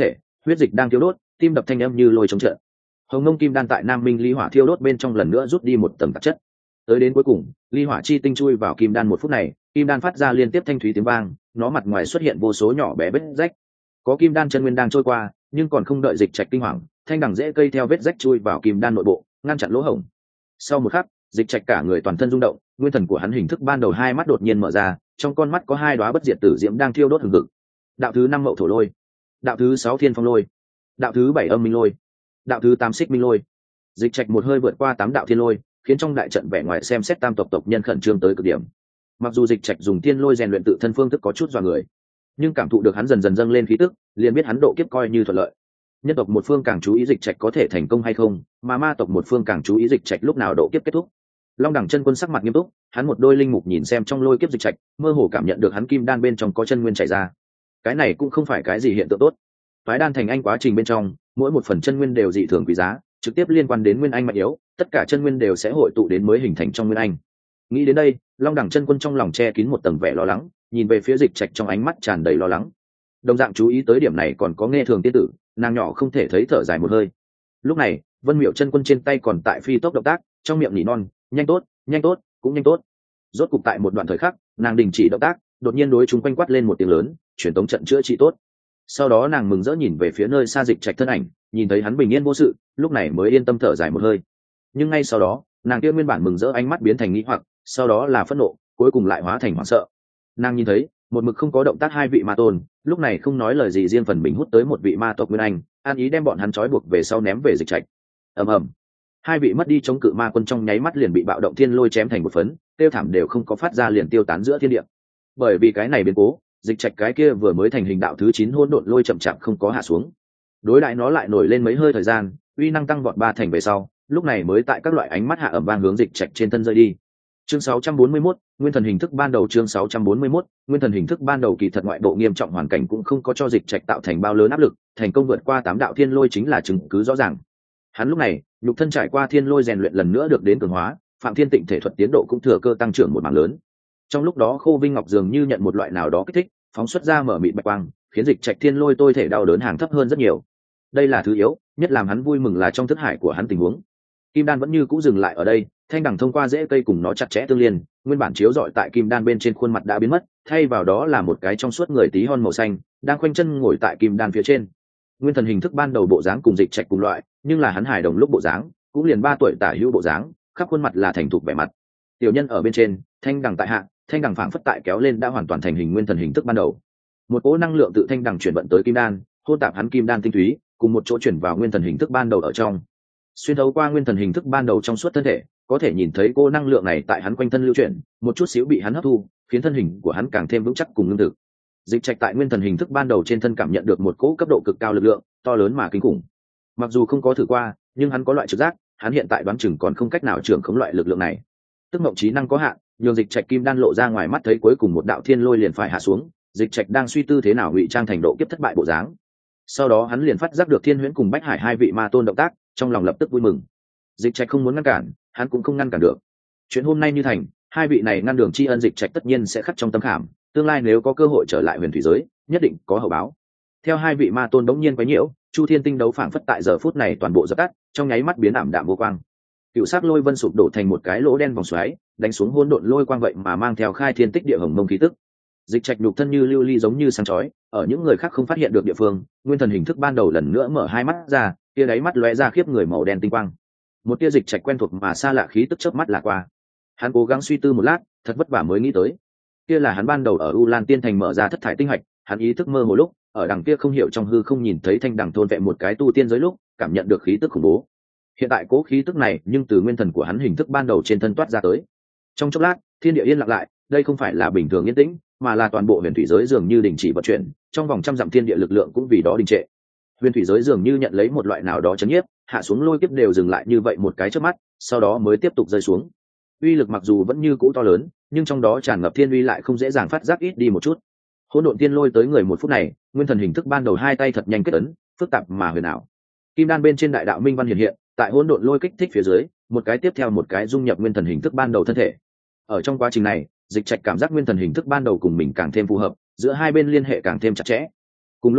huyết dịch đang thiêu đốt, tim đập thanh âm như lôi chống trận. Hồng Mông kim đan tại Nam Minh ly hỏa thiêu đốt bên trong lần nữa rút đi một tầng tạp chất. Tới đến cuối cùng, ly hỏa chi tinh chui vào kim đan một phút này, kim đan phát ra liên tiếp thanh thúy tiếng vang, nó mặt ngoài xuất hiện vô số nhỏ bé vết rách. Có kim đan chân nguyên đang trôi qua, nhưng còn không đợi dịch trạch kinh hoàng, thanh đằng rễ cây theo vết rách chui vào kim đan nội bộ, ngăn chặn lỗ hổng. Sau một khắc, dịch trạch cả người toàn thân rung động, nguyên thần của hắn hình thức ban đầu hai mắt đột nhiên mở ra, trong con mắt có hai đóa bất diệt tử diễm đang thiêu đốt hừng hực. Đạo thứ 5 Mậu Thổ Lôi, đạo thứ 6 Thiên Phong Lôi, đạo thứ 7 Âm Minh Lôi, đạo thứ 8 Xích Minh Lôi. Dịch trạch một hơi vượt qua 8 đạo thiên lôi, khiến trong đại trận vẻ ngoài xem xét tam tộc tộc nhân khẩn trương tới cực điểm. Mặc dù dịch trạch dùng thiên lôi rèn luyện tự thân phương thức có chút dọa người, nhưng cảm thụ được hắn dần dần dâng lên khí tức, liền biết hắn độ kiếp coi như thuận lợi. Nhân tộc một phương càng chú ý dịch trạch có thể thành công hay không, mà ma tộc một phương càng chú ý dịch trạch lúc nào độ kiếp kết thúc. Long đẳng chân quân sắc mặt nghiêm túc, hắn một đôi linh mục nhìn xem trong lôi kiếp dịch trạch, mơ hồ cảm nhận được hắn kim đan bên trong có chân nguyên chảy ra. Cái này cũng không phải cái gì hiện tượng tốt. Phái đan thành anh quá trình bên trong, mỗi một phần chân nguyên đều dị thường quý giá, trực tiếp liên quan đến nguyên anh mạnh yếu, tất cả chân nguyên đều sẽ hội tụ đến mới hình thành trong nguyên anh. Nghĩ đến đây, Long đẳng chân quân trong lòng che kín một tầng vẻ lo lắng, nhìn về phía dịch trạch trong ánh mắt tràn đầy lo lắng. Đồng dạng chú ý tới điểm này còn có Nghe Thường tiên tử, nàng nhỏ không thể thấy thở dài một hơi. Lúc này, Vân Miệu chân quân trên tay còn tại phi tốc động tác, trong miệng nỉ non, nhanh tốt, cũng nhanh tốt. Rốt cục tại một đoạn thời khắc, nàng đình chỉ động tác, đột nhiên đối chúng quanh quát lên một tiếng lớn, truyền tống trận chữa trị tốt. Sau đó nàng mừng rỡ nhìn về phía nơi xa dịch trạch thân ảnh, nhìn thấy hắn bình yên vô sự, lúc này mới yên tâm thở dài một hơi. Nhưng ngay sau đó, nàng kia nguyên bản mừng rỡ ánh mắt biến thành nghi hoặc, sau đó là phẫn nộ, cuối cùng lại hóa thành hoảng sợ. Nàng nhìn thấy một mực không có động tác hai vị ma tôn, lúc này không nói lời gì riêng phần mình hút tới một vị ma tộc nguyên anh, an ý đem bọn hắn trói buộc về sau ném về dịch trạch. Ầm ầm, hai vị mất đi chống cự ma quân trong nháy mắt liền bị bạo động thiên lôi chém thành một phấn, tiêu thảm đều không có phát ra liền tiêu tán giữa thiên địa. Bởi vì cái này biến cố, dịch trạch cái kia vừa mới thành hình đạo thứ 9 hỗn độn lôi chậm chạp không có hạ xuống. Đối lại nó lại nổi lên mấy hơi thời gian, uy năng tăng vọt 3 thành về sau, lúc này mới tại các loại ánh mắt hạ ẩm vang hướng dịch trạch trên thân rơi đi. Chương 641, nguyên thần hình thức ban đầu. Chương 641, nguyên thần hình thức ban đầu. Kỳ thật ngoại bộ nghiêm trọng hoàn cảnh cũng không có cho dịch trạch tạo thành bao lớn áp lực, thành công vượt qua 8 đạo thiên lôi chính là chứng cứ rõ ràng. Hắn lúc này, nhục thân trải qua thiên lôi rèn luyện lần nữa được đến cường hóa, Phạm Thiên Tịnh thể thuật tiến độ cũng thừa cơ tăng trưởng một mảng lớn. Trong lúc đó Khô Vinh Ngọc dường như nhận một loại nào đó kích thích, phóng xuất ra mở mịt bạch quang, khiến dịch trạch thiên lôi tôi thể đau đớn hàng thấp hơn rất nhiều. Đây là thứ yếu, nhất làm hắn vui mừng là trong thức hải của hắn tình huống. Kim đan vẫn như cũ dừng lại ở đây, thanh đằng thông qua rễ cây cùng nó chặt chẽ tương liên, nguyên bản chiếu rọi tại kim đan bên trên khuôn mặt đã biến mất, thay vào đó là một cái trong suốt người tí hon màu xanh, đang khoanh chân ngồi tại kim đan phía trên. Nguyên thần hình thức ban đầu bộ dáng cùng dịch trạch cùng loại, nhưng là hắn hài đồng lúc bộ dáng, cũng liền 3 tuổi tả hữu bộ dáng, khắp khuôn mặt là thành thục vẻ mặt. Tiểu nhân ở bên trên, thanh đằng tại hạ, thanh đằng phảng phất tại kéo lên đã hoàn toàn thành hình nguyên thần hình thức ban đầu. Một cỗ năng lượng tự thanh đằng chuyển vận tới kim đan, hôn tạp hắn kim đan tinh túy, cùng một chỗ chuyển vào nguyên thần hình thức ban đầu ở trong. Xuyên thấu qua nguyên thần hình thức ban đầu trong suốt thân thể, có thể nhìn thấy cô năng lượng này tại hắn quanh thân lưu chuyển, một chút xíu bị hắn hấp thu, khiến thân hình của hắn càng thêm vững chắc cùng ngưng thực. Dịch trạch tại nguyên thần hình thức ban đầu trên thân cảm nhận được một cỗ cấp độ cực cao lực lượng, to lớn mà kinh khủng. Mặc dù không có thử qua, nhưng hắn có loại trực giác, hắn hiện tại đoán chừng còn không cách nào trưởng khống loại lực lượng này. Tức mộng trí năng có hạn, nhường dịch trạch kim đan lộ ra ngoài mắt thấy cuối cùng một đạo thiên lôi liền phải hạ xuống, dịch trạch đang suy tư thế nào ngụy trang thành độ kiếp thất bại bộ dáng. Sau đó hắn liền phát giác được Thiên Huyễn cùng Bách Hải hai vị ma tôn động tác, trong lòng lập tức vui mừng. Dịch trạch không muốn ngăn cản, hắn cũng không ngăn cản được. Chuyện hôm nay như thành, hai vị này ngăn đường tri ân dịch trạch tất nhiên sẽ khắc trong tâm khảm, tương lai nếu có cơ hội trở lại huyền thủy giới, nhất định có hậu báo. Theo hai vị ma tôn đống nhiên quấy nhiễu, Chu Thiên tinh đấu phảng phất tại giờ phút này toàn bộ dập tắt, trong nháy mắt biến ảm đạm vô quang. Cựu sắc lôi vân sụp đổ thành một cái lỗ đen vòng xoáy, đánh xuống hỗn độn lôi quang vậy mà mang theo khai thiên tích địa hồng mông khí tức. Dịch trạch nhục thân như lưu ly giống như sáng chói, ở những người khác không phát hiện được địa phương, nguyên thần hình thức ban đầu lần nữa mở hai mắt ra, tia đáy mắt lóe ra khiếp người màu đen tinh quang. Một tia dịch trạch quen thuộc mà xa lạ khí tức chớp mắt là qua. Hắn cố gắng suy tư một lát, thật vất vả mới nghĩ tới, kia là hắn ban đầu ở U Lan Tiên Thành mở ra thất thải tinh hạch, hắn ý thức mơ hồ lúc, ở đằng kia không hiểu trong hư không nhìn thấy thanh đằng thôn vẹn một cái tu tiên giới lúc, cảm nhận được khí tức khủng bố. Hiện tại cố khí tức này, nhưng từ nguyên thần của hắn hình thức ban đầu trên thân toát ra tới. Trong chốc lát, thiên địa yên lặng lại, đây không phải là bình thường yên tĩnh, mà là toàn bộ huyền thủy giới dường như đình chỉ vận chuyển, trong vòng trăm dặm thiên địa lực lượng cũng vì đó đình trệ. Huyền thủy giới dường như nhận lấy một loại nào đó chấn nhiếp, hạ xuống lôi kiếp đều dừng lại như vậy một cái chớp mắt, sau đó mới tiếp tục rơi xuống. Uy lực mặc dù vẫn như cũ to lớn, nhưng trong đó tràn ngập thiên uy lại không dễ dàng phát giác ít đi một chút. Hỗn độn tiên lôi tới người một phút này, nguyên thần hình thức ban đầu hai tay thật nhanh kết ấn, phức tạp mà huyền ảo. Kim đan bên trên đại đạo minh văn hiện hiện, tại hỗn độn lôi kích thích phía dưới, một cái tiếp theo một cái dung nhập nguyên thần hình thức ban đầu thân thể. Ở trong quá trình này, dịch trạch cảm giác nguyên thần hình thức ban đầu cùng mình càng thêm phù hợp, giữa hai bên liên hệ càng thêm chặt chẽ. Cùng lúc đó,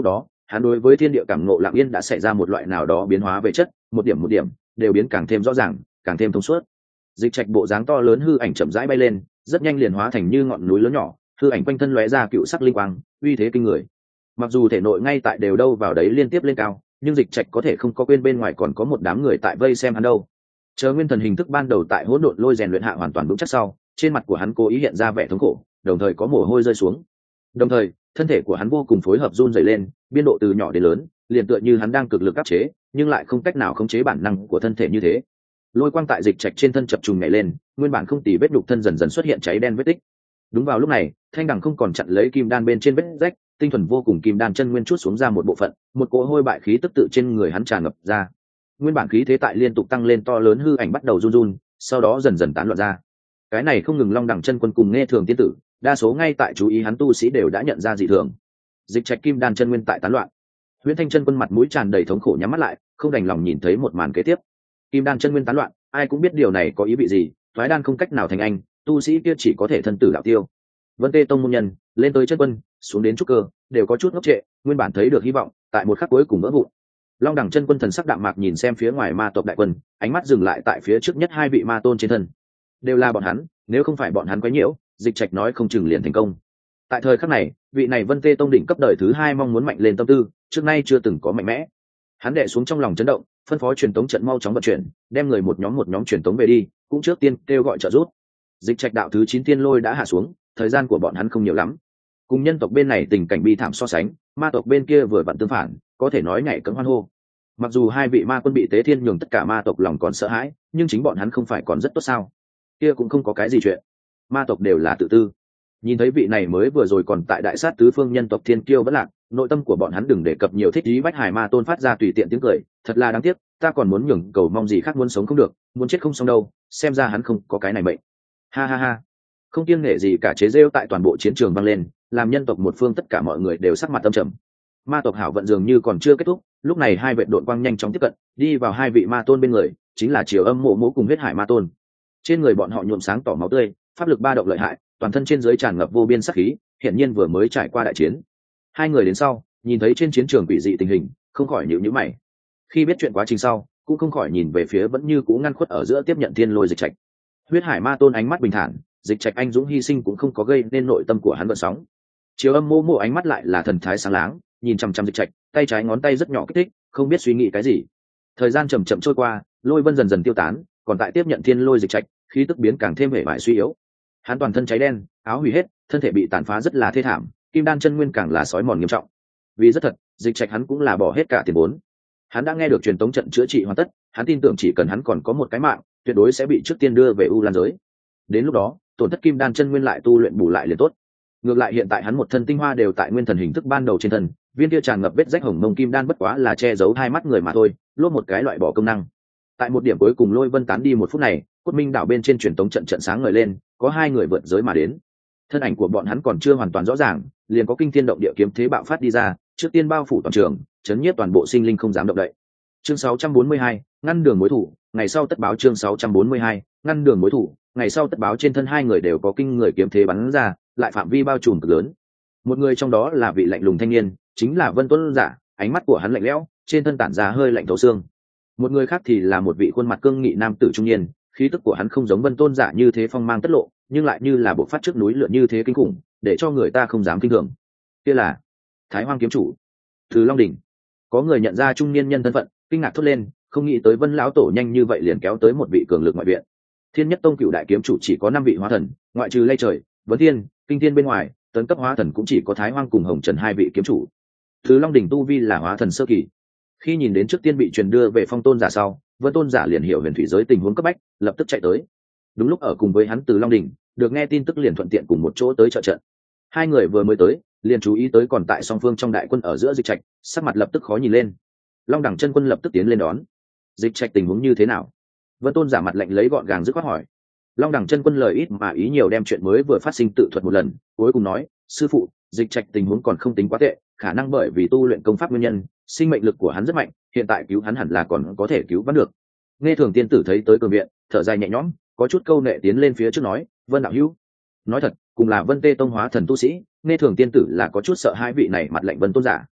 hắn đối với thiên địa cảm ngộ lặng yên đã xảy ra một loại nào đó biến hóa về chất, một điểm đều biến càng thêm rõ ràng, càng thêm thông suốt. Dịch trạch bộ dáng to lớn hư ảnh chậm rãi bay lên, rất nhanh liền hóa thành như ngọn núi lớn nhỏ, hư ảnh quanh thân lóe ra cựu sắc linh quang, uy thế kinh người. Mặc dù thể nội ngay tại đều đâu vào đấy liên tiếp lên cao, nhưng dịch trạch có thể không có quên bên ngoài còn có một đám người tại vây xem hắn đâu. Chờ nguyên thần hình thức ban đầu tại hỗn độn lôi rèn luyện hạ hoàn toàn vững chắc sau, trên mặt của hắn cố ý hiện ra vẻ thống khổ, đồng thời có mồ hôi rơi xuống. Đồng thời, thân thể của hắn vô cùng phối hợp run rẩy lên, biên độ từ nhỏ đến lớn, liền tựa như hắn đang cực lực áp chế, nhưng lại không cách nào khống chế bản năng của thân thể như thế. Lôi quang tại dịch trạch trên thân chập trùng nhảy lên, nguyên bản không tì vết đục thân dần dần xuất hiện cháy đen vết tích. Đúng vào lúc này, thanh đằng không còn chặn lấy kim đan bên trên vết rách, tinh thuần vô cùng kim đan chân nguyên chút xuống ra một bộ phận, một cỗ hôi bại khí tức tự trên người hắn tràn ngập ra. Nguyên bản khí thế tại liên tục tăng lên to lớn hư ảnh bắt đầu run run, sau đó dần dần tán loạn ra. Cái này không ngừng long đẳng chân quân cùng nghe thường tiên tử, đa số ngay tại chú ý hắn tu sĩ đều đã nhận ra dị thường. Dịch trạch kim đan chân nguyên tại tán loạn. Huyễn Thanh chân quân mặt mũi tràn đầy thống khổ nhắm mắt lại, không đành lòng nhìn thấy một màn kế tiếp. Kim đan chân nguyên tán loạn, ai cũng biết điều này có ý vị gì, thoái đan không cách nào thành anh, tu sĩ kia chỉ có thể thân tử đạo tiêu. Vân Tê tông môn nhân, lên tới chân quân, xuống đến trúc cơ, đều có chút ngốc trệ, nguyên bản thấy được hy vọng, tại một khắc cuối cùng vỡ vụn. Long đẳng chân quân thần sắc đạm mạc nhìn xem phía ngoài ma tộc đại quân, ánh mắt dừng lại tại phía trước nhất hai vị ma tôn trên thân. Đều là bọn hắn, nếu không phải bọn hắn quấy nhiễu, dịch trạch nói không chừng liền thành công. Tại thời khắc này, vị này Vân Tê tông đỉnh cấp đời thứ hai mong muốn mạnh lên tâm tư, trước nay chưa từng có mạnh mẽ. Hắn đè xuống trong lòng chấn động, phân phó truyền tống trận mau chóng vận chuyển, đem người một nhóm truyền tống về đi, cũng trước tiên kêu gọi trợ giúp. Dịch trạch đạo thứ 9 tiên lôi đã hạ xuống, thời gian của bọn hắn không nhiều lắm. Cùng nhân tộc bên này tình cảnh bi thảm so sánh, ma tộc bên kia vừa vặn tương phản, có thể nói nhảy cẫng hoan hô. Mặc dù hai vị ma quân bị tế thiên nhường tất cả ma tộc lòng còn sợ hãi, nhưng chính bọn hắn không phải còn rất tốt sao? Kia cũng không có cái gì chuyện. Ma tộc đều là tự tư. Nhìn thấy vị này mới vừa rồi còn tại đại sát tứ phương nhân tộc thiên kiêu bất lạc, nội tâm của bọn hắn đừng đề cập nhiều thích ý bách hải ma tôn phát ra tùy tiện tiếng cười, thật là đáng tiếc, ta còn muốn nhường cầu mong gì khác, muốn sống không được, muốn chết không xong đâu, xem ra hắn không có cái này mệnh. Ha ha ha. Không kiêng nể gì cả chế rêu tại toàn bộ chiến trường vang lên, làm nhân tộc một phương tất cả mọi người đều sắc mặt tâm trầm. Ma tộc hảo vận dường như còn chưa kết thúc, lúc này hai vệ đội quang nhanh chóng tiếp cận, đi vào hai vị ma tôn bên người, chính là Triều Âm Mộ Mộ cùng Huyết Hải ma tôn. Trên người bọn họ nhuộm sáng tỏ máu tươi, pháp lực ba động lợi hại, toàn thân trên dưới tràn ngập vô biên sát khí, hiển nhiên vừa mới trải qua đại chiến. Hai người đến sau, nhìn thấy trên chiến trường quỷ dị tình hình, không khỏi nhíu nhíu mày. Khi biết chuyện quá trình sau, cũng không khỏi nhìn về phía vẫn như cũ ngăn khuất ở giữa tiếp nhận thiên lôi dịch trạch. Huyết Hải ma tôn ánh mắt bình thản, dịch trạch anh dũng hy sinh cũng không có gây nên nội tâm của hắn gợn sóng. Triều Âm Mộ Mộ ánh mắt lại là thần thái sáng láng, nhìn chăm chăm dịch trạch, tay trái ngón tay rất nhỏ kích thích, không biết suy nghĩ cái gì. Thời gian chậm chậm trôi qua, lôi vân dần dần tiêu tán, còn tại tiếp nhận thiên lôi dịch trạch, khí tức biến càng thêm hể vải suy yếu. Hắn toàn thân cháy đen, áo hủy hết, thân thể bị tàn phá rất là thê thảm, kim đan chân nguyên càng là sói mòn nghiêm trọng. Vì rất thật, dịch trạch hắn cũng là bỏ hết cả tiền vốn. Hắn đã nghe được truyền tống trận chữa trị hoàn tất, hắn tin tưởng chỉ cần hắn còn có một cái mạng, tuyệt đối sẽ bị trước tiên đưa về U Lan giới. Đến lúc đó, tổn thất kim đan chân nguyên lại tu luyện bù lại liền tốt. Ngược lại hiện tại hắn một thân tinh hoa đều tại nguyên thần hình thức ban đầu trên thân, viên kia tràn ngập vết rách hồng mông kim đan bất quá là che giấu hai mắt người mà thôi, lốt một cái loại bỏ công năng. Tại một điểm cuối cùng lôi vân tán đi một phút này, Cốt Minh đảo bên trên truyền tống trận trận sáng ngời lên, có hai người vượt giới mà đến. Thân ảnh của bọn hắn còn chưa hoàn toàn rõ ràng, liền có kinh thiên động địa kiếm thế bạo phát đi ra, trước tiên bao phủ toàn trường, chấn nhiếp toàn bộ sinh linh không dám động đậy. Chương 642, ngăn đường mối thủ, ngày sau tất báo. Chương 642, ngăn đường mối thủ, ngày sau tất báo. Trên thân hai người đều có kinh người kiếm thế bắn ra, lại phạm vi bao trùm cực lớn. Một người trong đó là vị lạnh lùng thanh niên, chính là Vân Tuấn Giả, ánh mắt của hắn lạnh lẽo, trên thân tản ra hơi lạnh thấu xương. Một người khác thì là một vị khuôn mặt cương nghị nam tử trung niên, khí tức của hắn không giống Vân Tôn Giả như thế phong mang tất lộ, nhưng lại như là bộc phát trước núi lửa như thế kinh khủng, để cho người ta không dám kinh thường. Kia là Thái Hoang kiếm chủ Từ Long đỉnh. Có người nhận ra trung niên nhân thân phận, kinh ngạc thốt lên, không nghĩ tới Vân lão tổ nhanh như vậy liền kéo tới một vị cường lực ngoại viện. Thiên Nhất Tông cựu đại kiếm chủ chỉ có 5 vị hóa thần, ngoại trừ Lê Trời, Vấn Thiên, Kinh Thiên bên ngoài, tấn cấp hóa thần cũng chỉ có Thái Hoang cùng Hồng Trần 2 vị kiếm chủ. Từ Long đỉnh tu vi là hóa thần sơ kỳ. Khi nhìn đến trước tiên bị truyền đưa về Phong Tôn Giả sau, Vân Tôn Giả liền hiểu huyền thủy giới tình huống cấp bách, lập tức chạy tới. Đúng lúc ở cùng với hắn Từ Long đỉnh, được nghe tin tức liền thuận tiện cùng một chỗ tới trợ trận. Hai người vừa mới tới, liền chú ý tới còn tại song phương trong đại quân ở giữa dịch trạch, sắc mặt lập tức khó nhìn lên. Long đẳng chân quân lập tức tiến lên đón. Dịch trạch tình huống như thế nào? Vân Tôn Giả mặt lạnh lấy gọn gàng dứt khoát hỏi. Long đẳng chân quân lời ít mà ý nhiều đem chuyện mới vừa phát sinh tự thuật một lần, cuối cùng nói, sư phụ, dịch trạch tình huống còn không tính quá tệ, khả năng bởi vì tu luyện công pháp nguyên nhân, sinh mệnh lực của hắn rất mạnh, hiện tại cứu hắn hẳn là còn có thể cứu vãn được. Nghe Thường tiên tử thấy tới cường viện, thở dài nhẹ nhõm, có chút câu nệ tiến lên phía trước nói, Vân đạo hữu. Nói thật, cùng là Vân Tê tông hóa thần tu sĩ, Nghe Thường tiên tử là có chút sợ hai vị này mặt lạnh Vân Tôn Giả.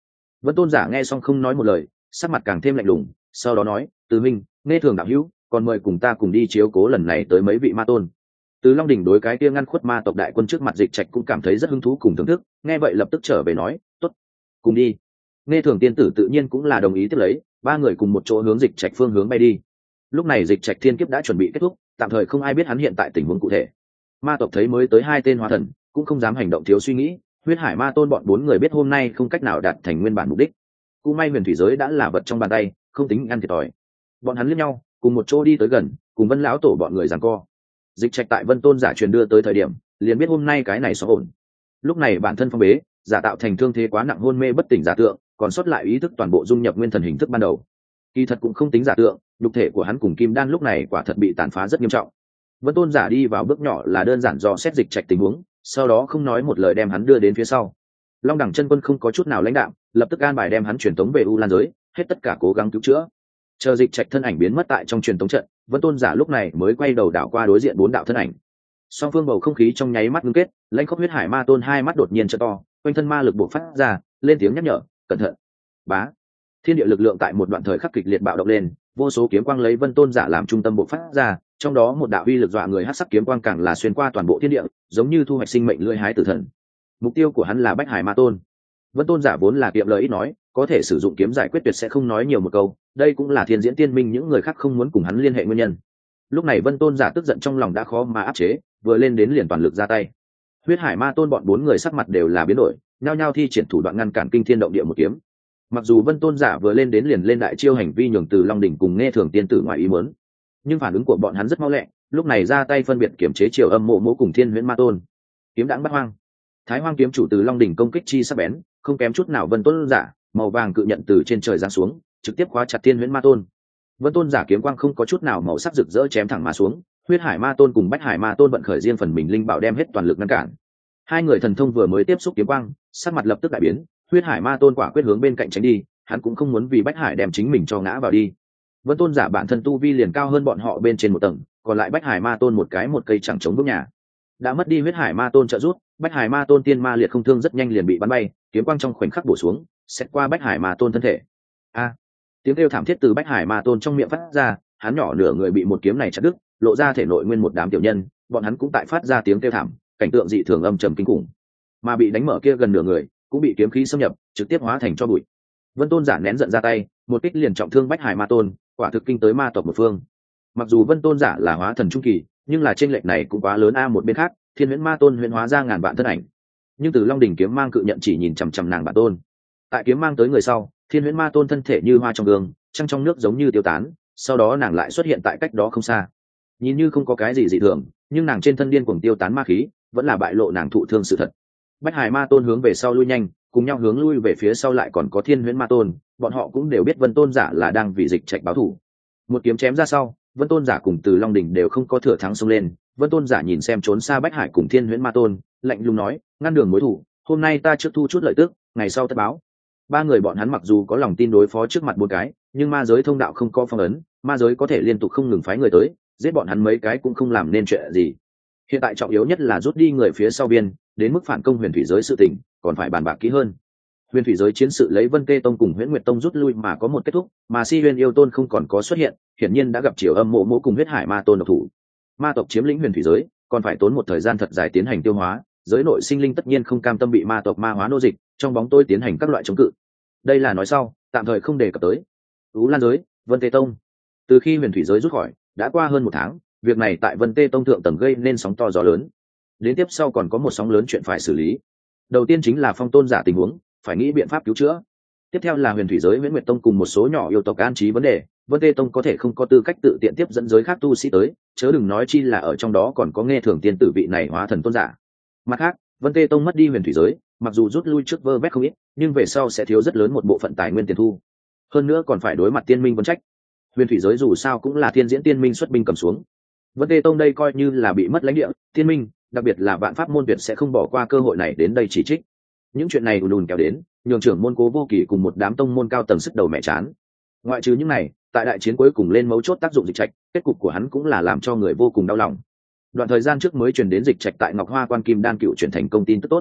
Vân Tôn giả nghe xong không nói một lời, sắc mặt càng thêm lạnh lùng, sau đó nói, Từ Minh, nghe thường đạo hữu, còn mời cùng ta cùng đi chiếu cố lần này tới mấy vị ma tôn. Từ Long đỉnh đối cái kia ngăn khuất ma tộc đại quân trước mặt Dịch Trạch cũng cảm thấy rất hứng thú cùng thưởng thức, nghe vậy lập tức trở về nói, tốt, cùng đi. Nghe thường tiên tử tự nhiên cũng là đồng ý tiếp lấy, ba người cùng một chỗ hướng Dịch Trạch phương hướng bay đi. Lúc này Dịch Trạch thiên kiếp đã chuẩn bị kết thúc, tạm thời không ai biết hắn hiện tại tình huống cụ thể. Ma tộc thấy mới tới hai tên hóa thần, cũng không dám hành động thiếu suy nghĩ. Huyết Hải Ma Tôn bọn bốn người biết hôm nay không cách nào đạt thành nguyên bản mục đích. Cú may huyền thủy giới đã là vật trong bàn tay, không tính ăn thiệt thòi. Bọn hắn liếc nhau, cùng một chỗ đi tới gần, cùng Vân lão tổ bọn người giằng co. Dịch Trạch tại Vân Tôn giả truyền đưa tới thời điểm, liền biết hôm nay cái này xóa ổn. Lúc này bản thân phong bế, giả tạo thành thương thế quá nặng hôn mê bất tỉnh giả tượng, còn sót lại ý thức toàn bộ dung nhập nguyên thần hình thức ban đầu. Kỳ thật cũng không tính giả tượng, nhục thể của hắn cùng kim đan lúc này quả thật bị tàn phá rất nghiêm trọng. Vân Tôn giả đi vào bước nhỏ là đơn giản do xét Dịch Trạch tình huống, sau đó không nói một lời đem hắn đưa đến phía sau. Long đẳng chân quân không có chút nào lãnh đạm, lập tức an bài đem hắn truyền tống về U Lan giới, hết tất cả cố gắng cứu chữa. Chờ Dịch Trạch thân ảnh biến mất tại trong truyền tống trận, Vân Tôn giả lúc này mới quay đầu đảo qua đối diện bốn đạo thân ảnh. Song phương bầu không khí trong nháy mắt ngưng kết, lãnh khốc huyết hải ma tôn hai mắt đột nhiên trợ to, quanh thân ma lực bộc phát ra, lên tiếng nhắc nhở, cẩn thận. Bá. Thiên địa lực lượng tại một đoạn thời khắc kịch liệt bạo động lên, vô số kiếm quang lấy Vân Tôn giả làm trung tâm bộc phát ra, trong đó một đạo uy lực dọa người hắc sắc kiếm quang càng là xuyên qua toàn bộ thiên địa, giống như thu hoạch sinh mệnh lưỡi hái tử thần. Mục tiêu của hắn là Bách Hải Ma Tôn. Vân Tôn giả vốn là kiệm lời ít nói, có thể sử dụng kiếm giải quyết tuyệt sẽ không nói nhiều một câu, đây cũng là Thiên Diễn Tiên Minh những người khác không muốn cùng hắn liên hệ nguyên nhân. Lúc này Vân Tôn giả tức giận trong lòng đã khó mà áp chế, vừa lên đến liền toàn lực ra tay. Huyết Hải Ma Tôn bọn bốn người sắc mặt đều là biến đổi, nhao nhao thi triển thủ đoạn ngăn cản kinh thiên động địa một kiếm. Mặc dù Vân Tôn giả vừa lên đến liền lên đại chiêu hành vi nhường Từ Long đỉnh cùng nghe thường tiên tử ngoài ý muốn, nhưng phản ứng của bọn hắn rất mau lẹ, lúc này ra tay phân biệt kiểm chế Triều Âm Mộ Mộ cùng Thiên Huyễn Ma Tôn. Kiếm đãng bắt hoang. Thái Hoang kiếm chủ Từ Long đỉnh công kích chi sắc bén, không kém chút nào Vân Tôn giả, màu vàng cự nhận từ trên trời giáng xuống, trực tiếp khóa chặt Thiên Huyễn Ma Tôn. Vân Tôn giả kiếm quang không có chút nào màu sắc rực rỡ chém thẳng mà xuống, Huyết Hải Ma Tôn cùng Bách Hải Ma Tôn vận khởi riêng phần mình linh bảo đem hết toàn lực ngăn cản. Hai người thần thông vừa mới tiếp xúc kiếm quang, sắc mặt lập tức đại biến, Huyết Hải Ma Tôn quả quyết hướng bên cạnh tránh đi, hắn cũng không muốn vì Bách Hải đem chính mình cho ngã vào đi. Vân Tôn giả bản thân tu vi liền cao hơn bọn họ bên trên một tầng, còn lại Bách Hải Ma Tôn một cây chẳng chống vững nhà. Đã mất đi Huyết Hải Ma Tôn trợ giúp, Bách Hải Ma Tôn tiên ma liệt không thương rất nhanh liền bị bắn bay, kiếm quang trong khoảnh khắc bổ xuống, xét qua Bách Hải Ma Tôn thân thể. A! Tiếng kêu thảm thiết từ Bách Hải Ma Tôn trong miệng phát ra, hắn nhỏ nửa người bị một kiếm này chặt đứt, lộ ra thể nội nguyên một đám tiểu nhân, bọn hắn cũng tại phát ra tiếng kêu thảm, cảnh tượng dị thường âm trầm kinh khủng. Mà bị đánh mở kia gần nửa người, cũng bị kiếm khí xâm nhập, trực tiếp hóa thành tro bụi. Vân Tôn giả nén giận ra tay, một kích liền trọng thương Bách Hải Ma Tôn, quả thực kinh tới ma tộc một phương. Mặc dù Vân Tôn giả là hóa thần trung kỳ, nhưng là chênh lệch này cũng quá lớn a. Một bên khác, Thiên Huyễn Ma Tôn huyễn hóa ra ngàn vạn thân ảnh, nhưng từ Long đỉnh kiếm mang cự nhận chỉ nhìn chằm chằm nàng bản tôn. Tại kiếm mang tới người sau, Thiên Huyễn Ma Tôn thân thể như hoa trong gương, trăng trong nước giống như tiêu tán, sau đó nàng lại xuất hiện tại cách đó không xa. Nhìn như không có cái gì dị thường, nhưng nàng trên thân điên cuồng tiêu tán ma khí, vẫn là bại lộ nàng thụ thương sự thật. Bách Hải Ma Tôn hướng về sau lui nhanh, cùng nhau hướng lui về phía sau lại còn có Thiên Huyễn Ma Tôn, bọn họ cũng đều biết Vân Tôn giả là đang vì Dịch Trạch báo thù. Một kiếm chém ra sau, Vân Tôn giả cùng Từ Long đỉnh đều không có thừa thắng xông lên. Vân Tôn giả nhìn xem trốn xa Bách Hải cùng Thiên Huyễn Ma Tôn, lạnh lùng nói, ngăn đường mối thù, hôm nay ta trước thu chút lợi tức, ngày sau tất báo. Ba người bọn hắn mặc dù có lòng tin đối phó trước mặt bốn cái, nhưng ma giới thông đạo không có phong ấn, ma giới có thể liên tục không ngừng phái người tới, giết bọn hắn mấy cái cũng không làm nên chuyện gì. Hiện tại trọng yếu nhất là rút đi người phía sau biên, đến mức phản công huyền thủy giới sự tình, còn phải bàn bạc kỹ hơn. Huyền thủy giới chiến sự lấy Vân Kê Tông cùng Huyễn Nguyệt Tông rút lui mà có một kết thúc, mà Si Huyền Yêu Tôn không còn có xuất hiện, hiển nhiên đã gặp Triều Âm Mộ Mộ cùng Huyết Hải Ma Tôn độc thủ. Ma tộc chiếm lĩnh huyền thủy giới, còn phải tốn một thời gian thật dài tiến hành tiêu hóa, giới nội sinh linh tất nhiên không cam tâm bị ma tộc ma hóa nô dịch, trong bóng tối tiến hành các loại chống cự. Đây là nói sau, tạm thời không đề cập tới. Ú Lan giới, Vân Tê Tông. Từ khi huyền thủy giới rút khỏi, đã qua hơn một tháng, việc này tại Vân Tê Tông thượng tầng gây nên sóng to gió lớn. Đến tiếp sau còn có một sóng lớn chuyện phải xử lý. Đầu tiên chính là Phong Tôn giả tình huống, phải nghĩ biện pháp cứu chữa. Tiếp theo là huyền thủy giới Huyễn Nguyệt Tông cùng một số nhỏ yêu tộc an trí vấn đề, Vân Tê Tông có thể không có tư cách tự tiện tiếp dẫn giới khác tu sĩ tới, chớ đừng nói chi là ở trong đó còn có nghe thường tiên tử vị này hóa thần tôn giả. Mặt khác, Vân Tê Tông mất đi huyền thủy giới, mặc dù rút lui trước vơ vét không ít, nhưng về sau sẽ thiếu rất lớn một bộ phận tài nguyên tiền thu. Hơn nữa còn phải đối mặt tiên minh vấn trách. Huyền thủy giới dù sao cũng là Thiên Diễn Tiên Minh xuất binh cầm xuống. Vân Tê Tông đây coi như là bị mất lãnh địa, tiên minh, đặc biệt là Vạn Pháp môn Tuyệt sẽ không bỏ qua cơ hội này đến đây chỉ trích. Những chuyện này ùn kéo đến, nhường trưởng môn Cố Vô Kỳ cùng một đám tông môn cao tầng sức đầu mẹ chán. Ngoại trừ những này, tại đại chiến cuối cùng lên mấu chốt tác dụng Dịch Trạch, kết cục của hắn cũng là làm cho người vô cùng đau lòng. Đoạn thời gian trước mới truyền đến Dịch Trạch tại Ngọc Hoa Quan Kim Đan cựu chuyển thành công tin tức tốt.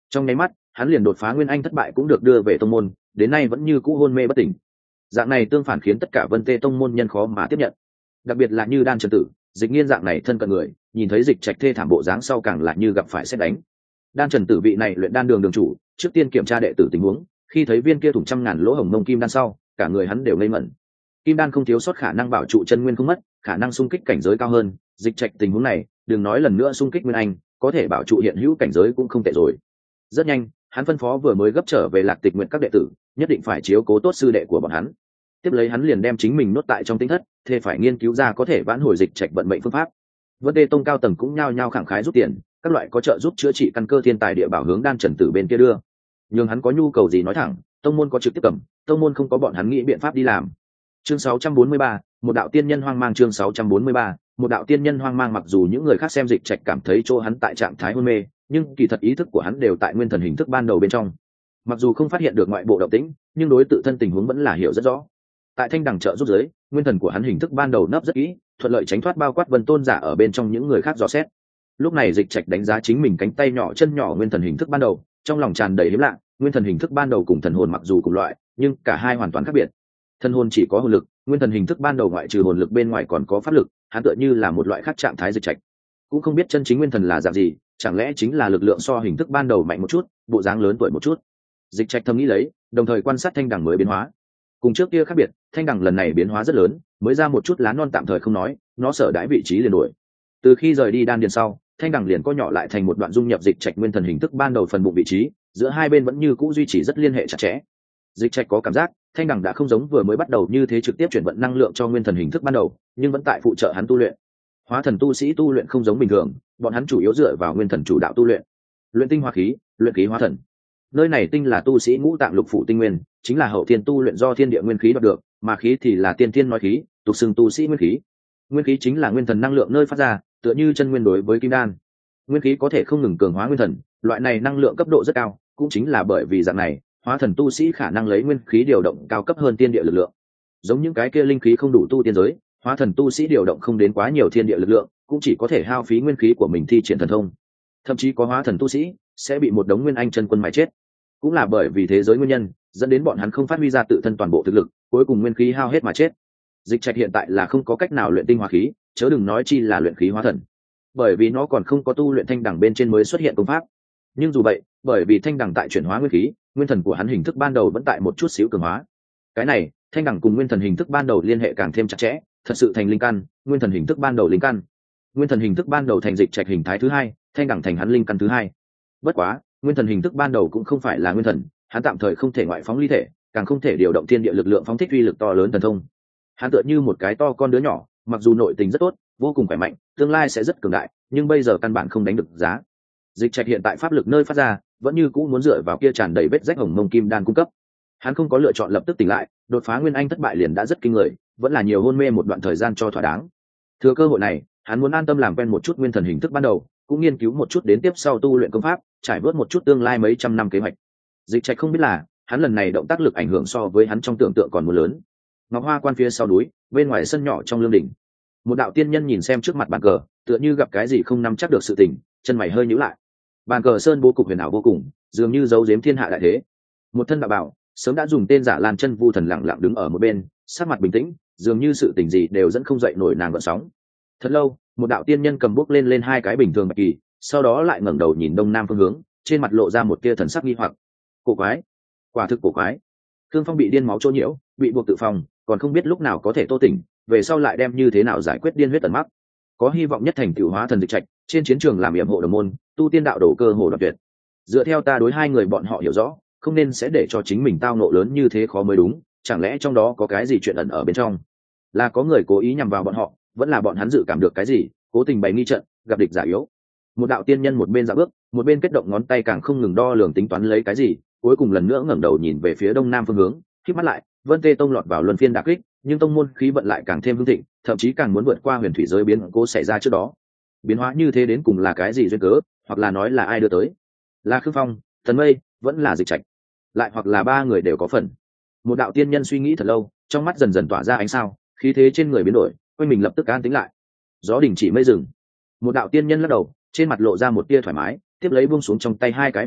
Trong nháy mắt hắn liền đột phá nguyên anh thất bại cũng được đưa về tông môn, đến nay vẫn như cũ hôn mê bất tỉnh. Dạng này tương phản khiến tất cả Vân Tê tông môn nhân khó mà tiếp nhận, đặc biệt là như Đan Trần Tử, Dịch Nghiên dạng này thân cận người, nhìn thấy Dịch Trạch thê thảm bộ dáng sau càng là như gặp phải sét đánh. Đan Trần Tử vị này luyện đan đường đường chủ, trước tiên kiểm tra đệ tử tình huống, khi thấy viên kia thủng trăm ngàn lỗ hổng mông kim đan sau, cả người hắn đều ngây ngẩn. Kim đan không thiếu sót khả năng bảo trụ chân nguyên không mất, khả năng xung kích cảnh giới cao hơn, Dịch Trạch tình huống này, đừng nói lần nữa xung kích nguyên anh, có thể bảo trụ hiện hữu cảnh giới cũng không tệ rồi. Rất nhanh, hắn phân phó vừa mới gấp trở về Lạc Tịch nguyện các đệ tử, nhất định phải chiếu cố tốt sư đệ của bọn hắn. Tiếp lấy hắn liền đem chính mình nuốt tại trong tinh thất, thề phải nghiên cứu ra có thể vãn hồi Dịch Trạch vận mệnh phương pháp. Vân Tê tông cao tầng cũng nhao nhao khẳng khái rút tiền, các loại có trợ giúp chữa trị căn cơ thiên tài địa bảo hướng Đan Trần Tử bên kia đưa. Nhưng hắn có nhu cầu gì nói thẳng, tông môn có trực tiếp cầm, tông môn không có bọn hắn nghĩ biện pháp đi làm. Chương 643, một đạo tiên nhân hoang mang. Chương 643, một đạo tiên nhân hoang mang. Mặc dù những người khác xem Dịch Trạch cảm thấy chỗ hắn tại trạng thái hôn mê, nhưng kỳ thật ý thức của hắn đều tại nguyên thần hình thức ban đầu bên trong. Mặc dù không phát hiện được ngoại bộ động tĩnh, nhưng đối tự thân tình huống vẫn là hiểu rất rõ. Tại thanh đẳng trợ giúp giới, nguyên thần của hắn hình thức ban đầu nấp rất kỹ, thuận lợi tránh thoát bao quát Vân Tôn giả ở bên trong những người khác dò xét. Lúc này Dịch Trạch đánh giá chính mình cánh tay nhỏ chân nhỏ nguyên thần hình thức ban đầu, trong lòng tràn đầy hiếm lạ. Nguyên thần hình thức ban đầu cùng thần hồn mặc dù cùng loại, nhưng cả hai hoàn toàn khác biệt. Thần hồn chỉ có hồn lực, nguyên thần hình thức ban đầu ngoại trừ hồn lực bên ngoài còn có pháp lực, hắn tựa như là một loại khác trạng thái Dịch Trạch. Cũng không biết chân chính nguyên thần là dạng gì, chẳng lẽ chính là lực lượng so hình thức ban đầu mạnh một chút, bộ dáng lớn tuổi một chút. Dịch Trạch thầm nghĩ lấy, đồng thời quan sát thanh đẳng mới biến hóa. Cùng trước kia khác biệt, thanh đẳng lần này biến hóa rất lớn, mới ra một chút lá non tạm thời không nói, nó sở đãi vị trí liền đổi. Từ khi rời đi đan điền sau, thanh đẳng liền co nhỏ lại thành một đoạn dung nhập Dịch Trạch nguyên thần hình thức ban đầu phần bụng vị trí, giữa hai bên vẫn như cũ duy trì rất liên hệ chặt chẽ. Dịch Trạch có cảm giác, thanh đẳng đã không giống vừa mới bắt đầu như thế trực tiếp chuyển vận năng lượng cho nguyên thần hình thức ban đầu, nhưng vẫn tại phụ trợ hắn tu luyện. Hóa thần tu sĩ tu luyện không giống bình thường, bọn hắn chủ yếu dựa vào nguyên thần chủ đạo tu luyện. Luyện tinh hóa khí, luyện khí hóa thần. Nơi này tinh là tu sĩ ngũ tạng lục phủ tinh nguyên, chính là hậu thiên tu luyện do thiên địa nguyên khí đoạt được, mà khí thì là tiên thiên nói khí, tục xưng tu sĩ nguyên khí. Nguyên khí chính là nguyên thần năng lượng nơi phát ra, tựa như chân nguyên đối với kim đan. Nguyên khí có thể không ngừng cường hóa nguyên thần, loại này năng lượng cấp độ rất cao, cũng chính là bởi vì dạng này, hóa thần tu sĩ khả năng lấy nguyên khí điều động cao cấp hơn tiên địa lực lượng. Giống những cái kia linh khí không đủ tu tiên giới, hóa thần tu sĩ điều động không đến quá nhiều thiên địa lực lượng, cũng chỉ có thể hao phí nguyên khí của mình thi triển thần thông. Thậm chí có hóa thần tu sĩ sẽ bị một đống nguyên anh chân quân mài chết. Cũng là bởi vì thế giới nguyên nhân, dẫn đến bọn hắn không phát huy ra tự thân toàn bộ thực lực, cuối cùng nguyên khí hao hết mà chết. Dịch Trạch hiện tại là không có cách nào luyện tinh hóa khí, chớ đừng nói chi là luyện khí hóa thần. Bởi vì nó còn không có tu luyện thanh đẳng bên trên mới xuất hiện công pháp. Nhưng dù vậy, bởi vì thanh đẳng tại chuyển hóa nguyên khí, nguyên thần của hắn hình thức ban đầu vẫn tại một chút xíu cường hóa. Cái này, thanh đẳng cùng nguyên thần hình thức ban đầu liên hệ càng thêm chặt chẽ, thật sự thành linh căn, nguyên thần hình thức ban đầu linh căn. Nguyên thần hình thức ban đầu thành Dịch Trạch hình thái thứ hai, thanh đẳng thành hắn linh căn thứ hai. Bất quá, nguyên thần hình thức ban đầu cũng không phải là nguyên thần, hắn tạm thời không thể ngoại phóng ly thể, càng không thể điều động thiên địa lực lượng phóng thích uy lực to lớn thần thông. Hắn tựa như một cái to con đứa nhỏ, mặc dù nội tình rất tốt, vô cùng khỏe mạnh, tương lai sẽ rất cường đại, nhưng bây giờ căn bản không đánh được giá. Dịch Trạch hiện tại pháp lực nơi phát ra, vẫn như cũ muốn dựa vào kia tràn đầy vết rách hồng mông kim đan cung cấp. Hắn không có lựa chọn lập tức tỉnh lại, đột phá nguyên anh thất bại liền đã rất kinh người, vẫn là nhiều hôn mê một đoạn thời gian cho thỏa đáng. Thừa cơ hội này, hắn muốn an tâm làm quen một chút nguyên thần hình thức ban đầu, cũng nghiên cứu một chút đến tiếp sau tu luyện công pháp, trải bớt một chút tương lai mấy trăm năm kế hoạch. Dịch Trạch không biết là, hắn lần này động tác lực ảnh hưởng so với hắn trong tưởng tượng còn muốn lớn. Ngọc Hoa quan phía sau núi, bên ngoài sân nhỏ trong lương đỉnh, một đạo tiên nhân nhìn xem trước mặt bàn cờ, tựa như gặp cái gì không nắm chắc được sự tình, chân mày hơi nhíu lại. Bàn cờ sơn bố cục huyền ảo vô cùng, dường như giấu giếm thiên hạ đại thế. Một thân đạo bảo, sớm đã dùng tên giả Lan Chân Vu thần lặng lặng đứng ở một bên, sắc mặt bình tĩnh, dường như sự tình gì đều dẫn không dậy nổi nàng gợn sóng. Thật lâu, một đạo tiên nhân cầm bút lên hai cái bình thường bạch kỳ, sau đó lại ngẩng đầu nhìn đông nam phương hướng, trên mặt lộ ra một tia thần sắc nghi hoặc. Cổ quái, quả thực cổ quái. Thương Phong bị điên máu chỗ nhiễu, bị buộc tự phòng, còn không biết lúc nào có thể tô tỉnh, về sau lại đem như thế nào giải quyết điên huyết tận mắc. Có hy vọng nhất thành tựu hóa thần Dịch Trạch, trên chiến trường làm yểm hộ đồng môn, tu tiên đạo đổ cơ hồ đoạt tuyệt. Dựa theo ta đối hai người bọn họ hiểu rõ, không nên sẽ để cho chính mình tao nộ lớn như thế khó mới đúng, chẳng lẽ trong đó có cái gì chuyện ẩn ở bên trong? Là có người cố ý nhằm vào bọn họ, vẫn là bọn hắn dự cảm được cái gì, cố tình bày nghi trận, gặp địch giả yếu. Một đạo tiên nhân một bên dạo bước, một bên kết động ngón tay càng không ngừng đo lường tính toán lấy cái gì, cuối cùng lần nữa ngẩng đầu nhìn về phía đông nam phương hướng, khép mắt lại. Vân Tê tông lọt vào luân phiên đả kích, nhưng tông môn khí vận lại càng thêm hưng thịnh, thậm chí càng muốn vượt qua huyền thủy giới biến cố xảy ra trước đó. Biến hóa như thế đến cùng là cái gì duyên cớ, hoặc là nói là ai đưa tới? Là Khương Phong, Thần Mây, vẫn là Dịch Trạch, lại hoặc là ba người đều có phần. Một đạo tiên nhân suy nghĩ thật lâu, trong mắt dần dần tỏa ra ánh sao, khí thế trên người biến đổi, quanh mình lập tức an tĩnh lại. Gió đình chỉ mây rừng. Một đạo tiên nhân lắc đầu, trên mặt lộ ra một tia thoải mái, tiếp lấy buông xuống trong tay hai cái bạch kỳ,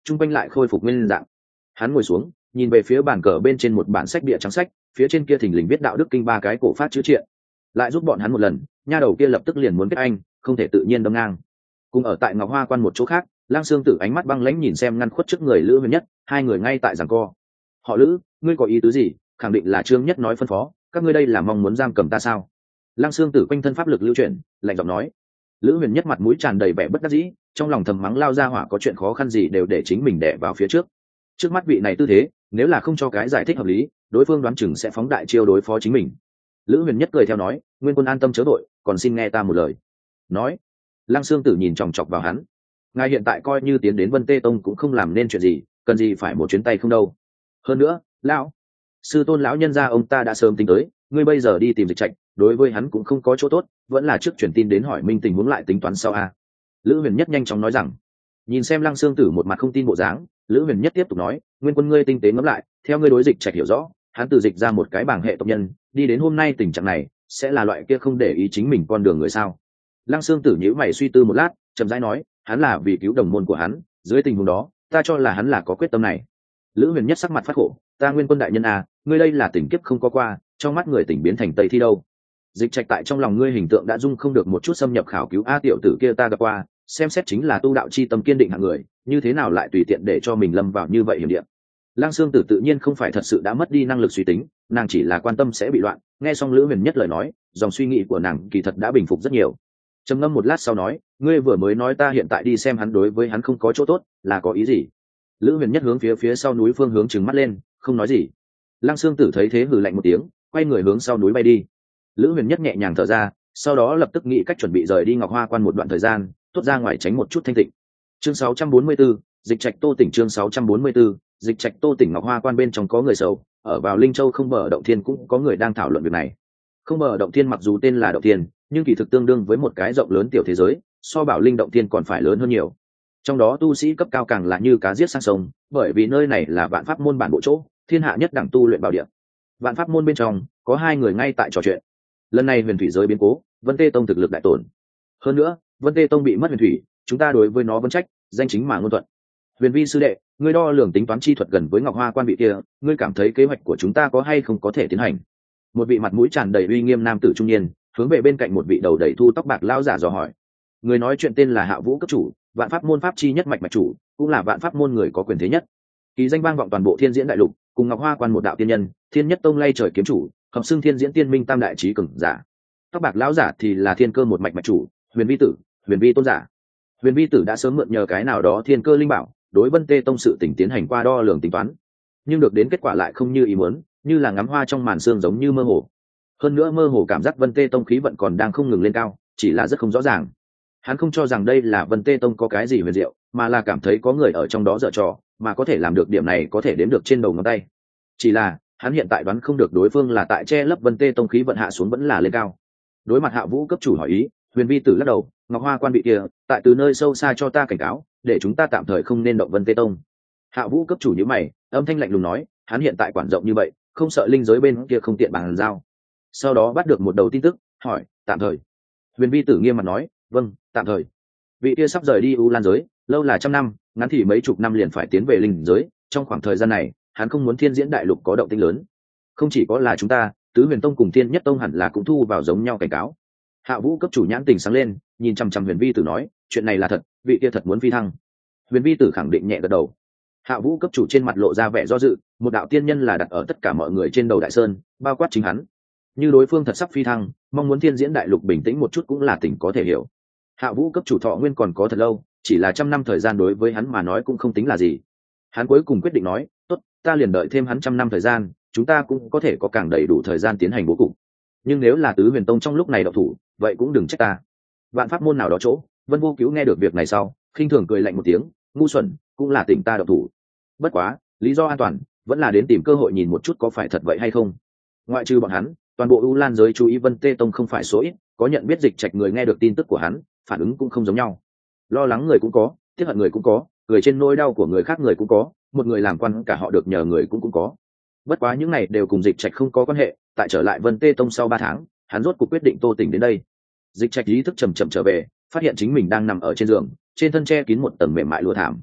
chung quanh lại khôi phục nguyên dạng. Hắn ngồi xuống, nhìn về phía bàn cờ bên trên một bản sách bìa trắng sách, phía trên kia thình lình viết đạo đức kinh ba cái cổ phát chữ triện. Lại giúp bọn hắn một lần, nha đầu kia lập tức liền muốn kết anh, không thể tự nhiên đâm ngang. Cùng ở tại Ngọc Hoa Quan một chỗ khác, Lang Sương Tử ánh mắt băng lãnh nhìn xem ngăn khuất trước người Lữ Huyền Nhất, hai người ngay tại giằng co. Họ Lữ, ngươi có ý tứ gì? Khẳng định là Trương Nhất nói phân phó, các ngươi đây là mong muốn giam cầm ta sao? Lang Sương Tử quanh thân pháp lực lưu chuyển, lạnh giọng nói. Lữ Huyền Nhất mặt mũi tràn đầy vẻ bất đắc dĩ, trong lòng thầm mắng lao ra hỏa có chuyện khó khăn gì đều để chính mình đè vào phía trước. Trước mắt vị này tư thế, nếu là không cho cái giải thích hợp lý, đối phương đoán chừng sẽ phóng đại chiêu đối phó chính mình. Lữ Huyền Nhất cười theo nói, Nguyên Quân an tâm chớ đội, còn xin nghe ta một lời. Nói. Lăng Sương Tử nhìn chòng chọc vào hắn. Ngài hiện tại coi như tiến đến Vân Tê Tông cũng không làm nên chuyện gì, cần gì phải một chuyến tay không đâu. Hơn nữa, lão sư tôn lão nhân gia ông ta đã sớm tính tới, ngươi bây giờ đi tìm Dịch Trạch, đối với hắn cũng không có chỗ tốt, vẫn là trước truyền tin đến hỏi minh tình huống lại tính toán sau a. Lữ Huyền Nhất nhanh chóng nói rằng. Nhìn xem Lăng Sương Tử một mặt không tin bộ dáng, Lữ Huyền Nhất tiếp tục nói, Nguyên Quân ngươi tinh tế ngẫm lại, theo ngươi đối Dịch Trạch hiểu rõ, hắn từ dịch ra một cái bảng hệ tộc nhân, đi đến hôm nay tình trạng này, sẽ là loại kia không để ý chính mình con đường người sao? Lăng Sương Tử nhíu mày suy tư một lát, chậm rãi nói, hắn là vì cứu đồng môn của hắn, dưới tình huống đó, ta cho là hắn là có quyết tâm này. Lữ Huyền Nhất sắc mặt phát khổ, ta Nguyên Quân đại nhân à, ngươi đây là tình kiếp không có qua, trong mắt người tỉnh biến thành tây thi đâu. Dịch Trạch tại trong lòng ngươi hình tượng đã dung không được một chút xâm nhập khảo cứu a tiểu tử kia ta gặp qua, xem xét chính là tu đạo chi tâm kiên định hạng người, như thế nào lại tùy tiện để cho mình lâm vào như vậy hiểm địa. Lăng Sương Tử tự nhiên không phải thật sự đã mất đi năng lực suy tính, nàng chỉ là quan tâm sẽ bị loạn. Nghe xong Lữ Huyền Nhất lời nói, dòng suy nghĩ của nàng kỳ thật đã bình phục rất nhiều. Trầm ngâm một lát sau nói, ngươi vừa mới nói ta hiện tại đi xem hắn đối với hắn không có chỗ tốt, là có ý gì? Lữ Huyền Nhất hướng phía sau núi phương hướng trừng mắt lên, không nói gì. Lăng Sương Tử thấy thế hừ lạnh một tiếng, quay người hướng sau núi bay đi. Lữ Huyền Nhất nhẹ nhàng thở ra, sau đó lập tức nghĩ cách chuẩn bị rời đi Ngọc Hoa Quan một đoạn thời gian, tốt ra ngoài tránh một chút thanh tịnh. Chương 644, Dịch Trạch Tô Tỉnh chương 644, Dịch Trạch Tô Tỉnh Ngọc Hoa Quan bên trong có người sầu, ở vào Linh Châu Không Bờ Động Thiên cũng có người đang thảo luận việc này. Không Bờ Động Thiên mặc dù tên là Động Thiên, nhưng kỳ thực tương đương với một cái rộng lớn tiểu thế giới, so Bảo Linh Động Thiên còn phải lớn hơn nhiều. Trong đó tu sĩ cấp cao càng là như cá giết sang sông, bởi vì nơi này là Vạn Pháp môn bản bộ chỗ, thiên hạ nhất đẳng tu luyện bảo địa. Vạn Pháp môn bên trong có hai người ngay tại trò chuyện. Lần này Huyền Thủy giới biến cố, Vân Tê Tông thực lực đại tổn. Hơn nữa, Vân Tê Tông bị mất Huyền Thủy, chúng ta đối với nó vẫn trách, danh chính mà ngôn thuận. Huyền Vi sư đệ, ngươi đo lường tính toán chi thuật gần với Ngọc Hoa Quan vị kia, ngươi cảm thấy kế hoạch của chúng ta có hay không có thể tiến hành? Một vị mặt mũi tràn đầy uy nghiêm nam tử trung niên, hướng về bên cạnh một vị đầu đầy thu tóc bạc lão giả dò hỏi. Người nói chuyện tên là Hạ Vũ cấp chủ, Vạn Pháp môn pháp chi nhất mạch mạch chủ, cũng là Vạn Pháp môn người có quyền thế nhất. Kỳ danh vang vọng toàn bộ Thiên Diễn đại lục, cùng Ngọc Hoa Quan một đạo tiên nhân, Thiên Nhất Tông lay trời kiếm chủ, hợp xưng Thiên Diễn Tiên Minh tam đại chí cường giả. Tóc bạc lão giả thì là Thiên Cơ một mạch mạch chủ, Huyền Vi tử, Huyền Vi tôn giả. Huyền Vi tử đã sớm mượn nhờ cái nào đó Thiên Cơ linh bảo, đối Vân Tê Tông sự tỉnh tiến hành qua đo lường tính toán, nhưng được đến kết quả lại không như ý muốn, như là ngắm hoa trong màn sương giống như mơ hồ. Hơn nữa mơ hồ cảm giác Vân Tê Tông khí vận còn đang không ngừng lên cao, chỉ là rất không rõ ràng. Hắn không cho rằng đây là Vân Tê Tông có cái gì huyền diệu, mà là cảm thấy có người ở trong đó giở trò, mà có thể làm được điểm này có thể đếm được trên đầu ngón tay. Chỉ là hắn hiện tại đoán không được đối phương là tại che lấp Vân Tê Tông khí vận hạ xuống vẫn là lên cao. Đối mặt Hạ Vũ cấp chủ hỏi ý, Huyền Vi tử lắc đầu, Ngọc Hoa Quan bị kia, tại từ nơi sâu xa cho ta cảnh cáo, để chúng ta tạm thời không nên động Vân Tê Tông. Hạ Vũ cấp chủ nhíu mày, âm thanh lạnh lùng nói, hắn hiện tại quản rộng như vậy, không sợ linh giới bên kia không tiện bàn giao. Sau đó bắt được một đầu tin tức, hỏi, tạm thời. Huyền Vi tử nghiêm mặt nói, vâng, tạm thời. Vị kia sắp rời đi U Lan giới, lâu là trăm năm, ngắn thì mấy chục năm liền phải tiến về linh giới, trong khoảng thời gian này, hắn không muốn Thiên Diễn đại lục có động tĩnh lớn. Không chỉ có là chúng ta, Tứ Huyền Tông cùng Thiên Nhất Tông hẳn là cũng thu vào giống nhau cảnh cáo. Hạ Vũ cấp chủ nhãn tình sáng lên, nhìn chăm chăm Huyền Vi tử nói, chuyện này là thật, vị kia thật muốn phi thăng. Huyền Vi tử khẳng định nhẹ gật đầu. Hạ Vũ cấp chủ trên mặt lộ ra vẻ do dự, một đạo tiên nhân là đặt ở tất cả mọi người trên đầu đại sơn, bao quát chính hắn. Như đối phương thật sắp phi thăng, mong muốn Thiên Diễn đại lục bình tĩnh một chút cũng là tình có thể hiểu. Hạ Vũ cấp chủ thọ nguyên còn có thật lâu, chỉ là trăm năm thời gian đối với hắn mà nói cũng không tính là gì. Hắn cuối cùng quyết định nói, tốt, ta liền đợi thêm hắn trăm năm thời gian, chúng ta cũng có thể có càng đầy đủ thời gian tiến hành bố cục. Nhưng nếu là Tứ Huyền Tông trong lúc này động thủ, vậy cũng đừng trách ta. Vạn Pháp môn nào đó chỗ, Vân Vô Cứu nghe được việc này sau, khinh thường cười lạnh một tiếng, ngu xuẩn, cũng là tỉnh ta động thủ. Bất quá, lý do an toàn, vẫn là đến tìm cơ hội nhìn một chút có phải thật vậy hay không. Ngoại trừ bọn hắn, toàn bộ U Lan giới chú ý Vân Tê Tông không phải số ít, có nhận biết Dịch Trạch người nghe được tin tức của hắn, phản ứng cũng không giống nhau. Lo lắng người cũng có, tiếc hận người cũng có, cười trên nỗi đau của người khác người cũng có, một người làm quan cả họ được nhờ người cũng có. Bất quá những này đều cùng Dịch Trạch không có quan hệ, tại trở lại Vân Tê Tông sau 3 tháng, hắn rốt cuộc quyết định Tô Tỉnh đến đây. Dịch Trạch ý thức chậm chậm trở về, phát hiện chính mình đang nằm ở trên giường, trên thân che kín một tầng mềm mại lụa thảm.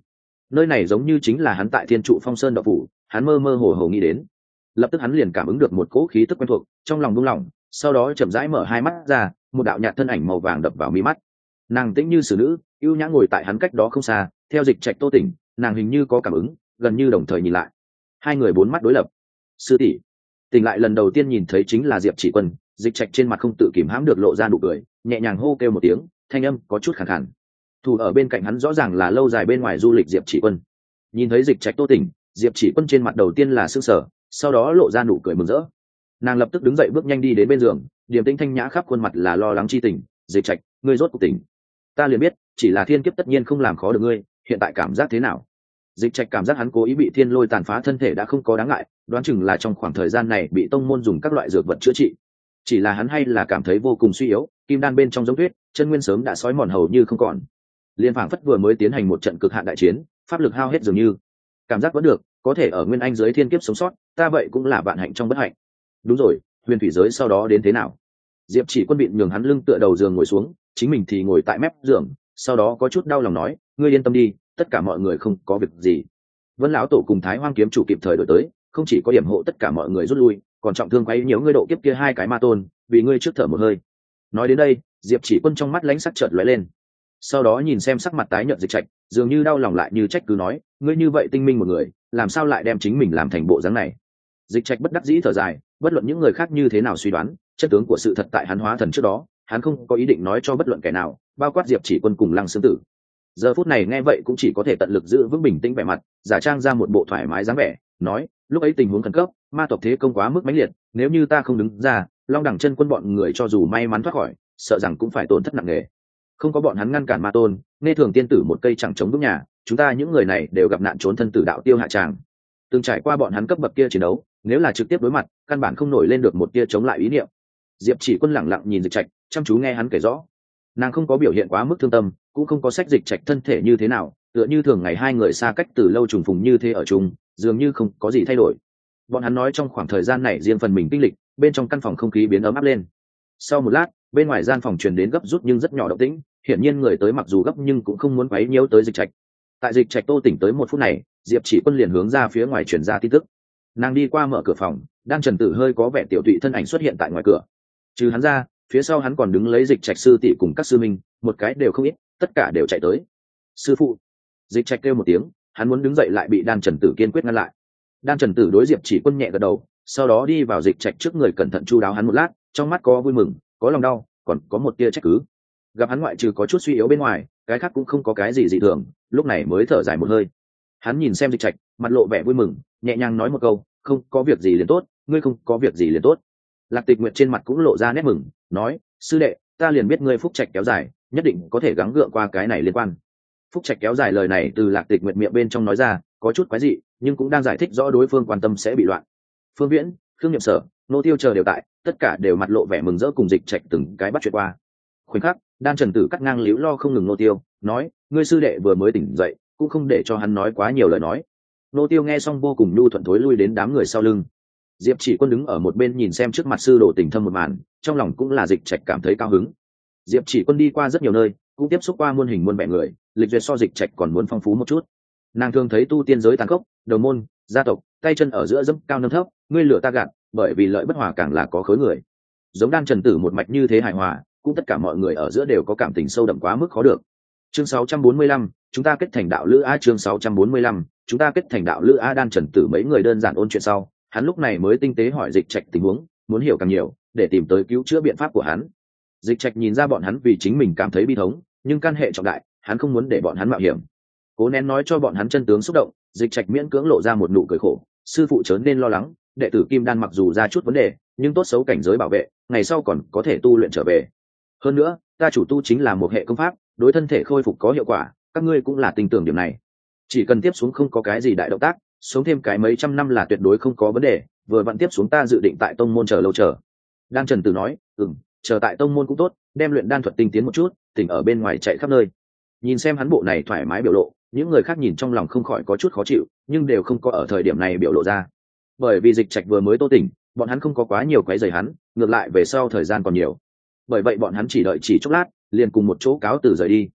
nơi này giống như chính là hắn tại thiên trụ phong sơn đậu phủ. Hắn mơ mơ hồ hồ nghĩ đến, lập tức hắn liền cảm ứng được một cỗ khí tức quen thuộc, trong lòng buông lỏng, sau đó chậm rãi mở hai mắt ra, một đạo nhạt thân ảnh màu vàng đập vào mí mắt. Nàng tĩnh như xử nữ, ưu nhã ngồi tại hắn cách đó không xa, theo Dịch Trạch Tô Tỉnh, nàng hình như có cảm ứng, gần như đồng thời nhìn lại. Hai người bốn mắt đối lập. Sư tỷ. Tỉnh lại lần đầu tiên nhìn thấy chính là Diệp Chỉ Quân. Dịch Trạch trên mặt không tự kìm hãm được lộ ra nụ cười, nhẹ nhàng hô kêu một tiếng, thanh âm có chút khàn khàn. Thủ ở bên cạnh hắn rõ ràng là lâu dài bên ngoài du lịch Diệp Chỉ Quân. Nhìn thấy Dịch Trạch Tô Tỉnh, Diệp Chỉ Quân trên mặt đầu tiên là sững sờ, sau đó lộ ra nụ cười mừng rỡ. Nàng lập tức đứng dậy bước nhanh đi đến bên giường, điềm tĩnh thanh nhã khắp khuôn mặt là lo lắng chi tình. Dịch Trạch, ngươi rốt cuộc tỉnh. Ta liền biết, chỉ là thiên kiếp tất nhiên không làm khó được ngươi, hiện tại cảm giác thế nào? Dịch Trạch cảm giác hắn cố ý bị thiên lôi tàn phá thân thể đã không có đáng ngại, đoán chừng là trong khoảng thời gian này bị tông môn dùng các loại dược vật chữa trị. Chỉ là hắn hay là cảm thấy vô cùng suy yếu, kim đan bên trong giống tuyết, chân nguyên sớm đã sói mòn hầu như không còn. Liên phảng phất vừa mới tiến hành một trận cực hạn đại chiến, pháp lực hao hết dường như. Cảm giác vẫn được, có thể ở nguyên anh dưới thiên kiếp sống sót, ta vậy cũng là vạn hạnh trong bất hạnh. Đúng rồi, huyền thủy giới sau đó đến thế nào? Diệp Chỉ Quân bịn nhường hắn lưng tựa đầu giường ngồi xuống, chính mình thì ngồi tại mép giường, sau đó có chút đau lòng nói, ngươi yên tâm đi, tất cả mọi người không có việc gì. Vân lão tổ cùng Thái Hoang kiếm chủ kịp thời đổi tới, không chỉ có điểm hộ tất cả mọi người rút lui, còn trọng thương quấy nhiễu ngươi độ kiếp kia hai cái ma tôn, vì ngươi trước thở một hơi. Nói đến đây, Diệp Chỉ Quân trong mắt lánh sắc chợt lóe lên, sau đó nhìn xem sắc mặt tái nhợt Dịch Trạch, dường như đau lòng lại như trách cứ nói, ngươi như vậy tinh minh một người, làm sao lại đem chính mình làm thành bộ dáng này? Dịch Trạch bất đắc dĩ thở dài, bất luận những người khác như thế nào suy đoán, chất tướng của sự thật tại hắn hóa thần trước đó, hắn không có ý định nói cho bất luận kẻ nào, bao quát Diệp Chỉ Quân cùng Lăng Xương Tử. Giờ phút này nghe vậy cũng chỉ có thể tận lực giữ vững bình tĩnh vẻ mặt, giả trang ra một bộ thoải mái dáng vẻ, nói, lúc ấy tình huống khẩn cấp, ma tộc thế công quá mức mãnh liệt, nếu như ta không đứng ra, Long Đẳng Chân Quân bọn người cho dù may mắn thoát khỏi, sợ rằng cũng phải tổn thất nặng nề. Không có bọn hắn ngăn cản ma tôn, nghe thường tiên tử một cây chẳng chống vững nhà, chúng ta những người này đều gặp nạn trốn thân tử đạo tiêu hạ tràng. Từng trải qua bọn hắn cấp bậc kia chiến đấu, nếu là trực tiếp đối mặt, căn bản không nổi lên được một tia chống lại ý niệm. Diệp Chỉ Quân lẳng lặng nhìn Dịch Trạch, chăm chú nghe hắn kể rõ. Nàng không có biểu hiện quá mức thương tâm, cũng không có sách Dịch Trạch thân thể như thế nào, tựa như thường ngày hai người xa cách từ lâu trùng phùng như thế ở chung, dường như không có gì thay đổi. Bọn hắn nói trong khoảng thời gian này riêng phần mình kinh lịch, bên trong căn phòng không khí biến ấm áp lên. Sau một lát, bên ngoài gian phòng truyền đến gấp rút nhưng rất nhỏ động tĩnh, hiển nhiên người tới mặc dù gấp nhưng cũng không muốn quấy nhiễu tới Dịch Trạch. Tại Dịch Trạch Tô tỉnh tới một phút này, Diệp Chỉ Quân liền hướng ra phía ngoài truyền ra tin tức. Nàng đi qua mở cửa phòng, Đan Trần Tử hơi có vẻ tiểu tụy thân ảnh xuất hiện tại ngoài cửa. Trừ hắn ra, phía sau hắn còn đứng lấy Dịch Trạch sư tỷ cùng các sư minh, một cái đều không ít, tất cả đều chạy tới. Sư phụ! Dịch Trạch kêu một tiếng, hắn muốn đứng dậy lại bị Đan Trần Tử kiên quyết ngăn lại. Đan Trần Tử đối Diệp Chỉ Quân nhẹ gật đầu, sau đó đi vào Dịch Trạch trước người cẩn thận chu đáo hắn một lát, trong mắt có vui mừng, có lòng đau, còn có một tia trách cứ. Gặp hắn ngoại trừ có chút suy yếu bên ngoài, cái khác cũng không có cái gì dị thường, lúc này mới thở dài một hơi. Hắn nhìn xem Dịch Trạch, mặt lộ vẻ vui mừng, nhẹ nhàng nói một câu, không có việc gì liền tốt, ngươi không có việc gì liền tốt. Lạc Tịch Nguyệt trên mặt cũng lộ ra nét mừng, nói, sư đệ, ta liền biết ngươi phúc trạch kéo dài, nhất định có thể gắng gượng qua cái này liên quan. Phúc trạch kéo dài lời này từ Lạc Tịch Nguyệt miệng bên trong nói ra, có chút quái dị, nhưng cũng đang giải thích rõ đối phương quan tâm sẽ bị loạn. Phương Viễn, Khương Nhậm Sở, Nô Tiêu chờ đều tại, tất cả đều mặt lộ vẻ mừng rỡ cùng Dịch Trạch từng cái bắt chuyện qua. Khoảnh khắc, Đan Trần Tử cắt ngang liễu lo không ngừng Nô Tiêu, nói, ngươi sư đệ vừa mới tỉnh dậy, cũng không để cho hắn nói quá nhiều lời nói. Nô Tiêu nghe xong vô cùng nhu thuận thối lui đến đám người sau lưng. Diệp Chỉ Quân đứng ở một bên nhìn xem trước mặt sư đồ tình thâm một màn, trong lòng cũng là Dịch Trạch cảm thấy cao hứng. Diệp Chỉ Quân đi qua rất nhiều nơi, cũng tiếp xúc qua muôn hình muôn vẻ người, lịch duyệt so Dịch Trạch còn muốn phong phú một chút. Nàng thường thấy tu tiên giới tàn khốc, đầu môn, gia tộc, tay chân ở giữa dẫm cao nâng thấp, ngươi lửa ta gạt, bởi vì lợi bất hòa càng là có khối người. Giống Đan Trần Tử một mạch như thế hài hòa, cũng tất cả mọi người ở giữa đều có cảm tình sâu đậm quá mức khó được. Chương 645, chúng ta kết thành đạo lữ a. Chương 645, chúng ta kết thành đạo lữ a. Đan Trần Tử mấy người đơn giản ôn chuyện sau, hắn lúc này mới tinh tế hỏi Dịch Trạch tình huống, muốn hiểu càng nhiều, để tìm tới cứu chữa biện pháp của hắn. Dịch Trạch nhìn ra bọn hắn vì chính mình cảm thấy bi thống, nhưng căn hệ trọng đại, hắn không muốn để bọn hắn mạo hiểm. Cố nén nói cho bọn hắn chân tướng xúc động, Dịch Trạch miễn cưỡng lộ ra một nụ cười khổ, sư phụ chớ nên lo lắng, đệ tử Kim Đan mặc dù ra chút vấn đề, nhưng tốt xấu cảnh giới bảo vệ, ngày sau còn có thể tu luyện trở về. Hơn nữa, ta chủ tu chính là một hệ công pháp, đối thân thể khôi phục có hiệu quả, các ngươi cũng là tin tưởng điểm này. Chỉ cần tiếp xuống không có cái gì đại động tác, sống thêm cái mấy trăm năm là tuyệt đối không có vấn đề, vừa vặn tiếp xuống ta dự định tại tông môn chờ lâu chờ. Đan Trần Tử nói, chờ tại tông môn cũng tốt, đem luyện đan thuật tinh tiến một chút, tỉnh ở bên ngoài chạy khắp nơi. Nhìn xem hắn bộ này thoải mái biểu lộ, những người khác nhìn trong lòng không khỏi có chút khó chịu, nhưng đều không có ở thời điểm này biểu lộ ra. Bởi vì Dịch Trạch vừa mới tô tỉnh, bọn hắn không có quá nhiều quấy rầy hắn, ngược lại về sau thời gian còn nhiều. Bởi vậy bọn hắn chỉ đợi chỉ chốc lát, liền cùng một chỗ cáo từ rời đi.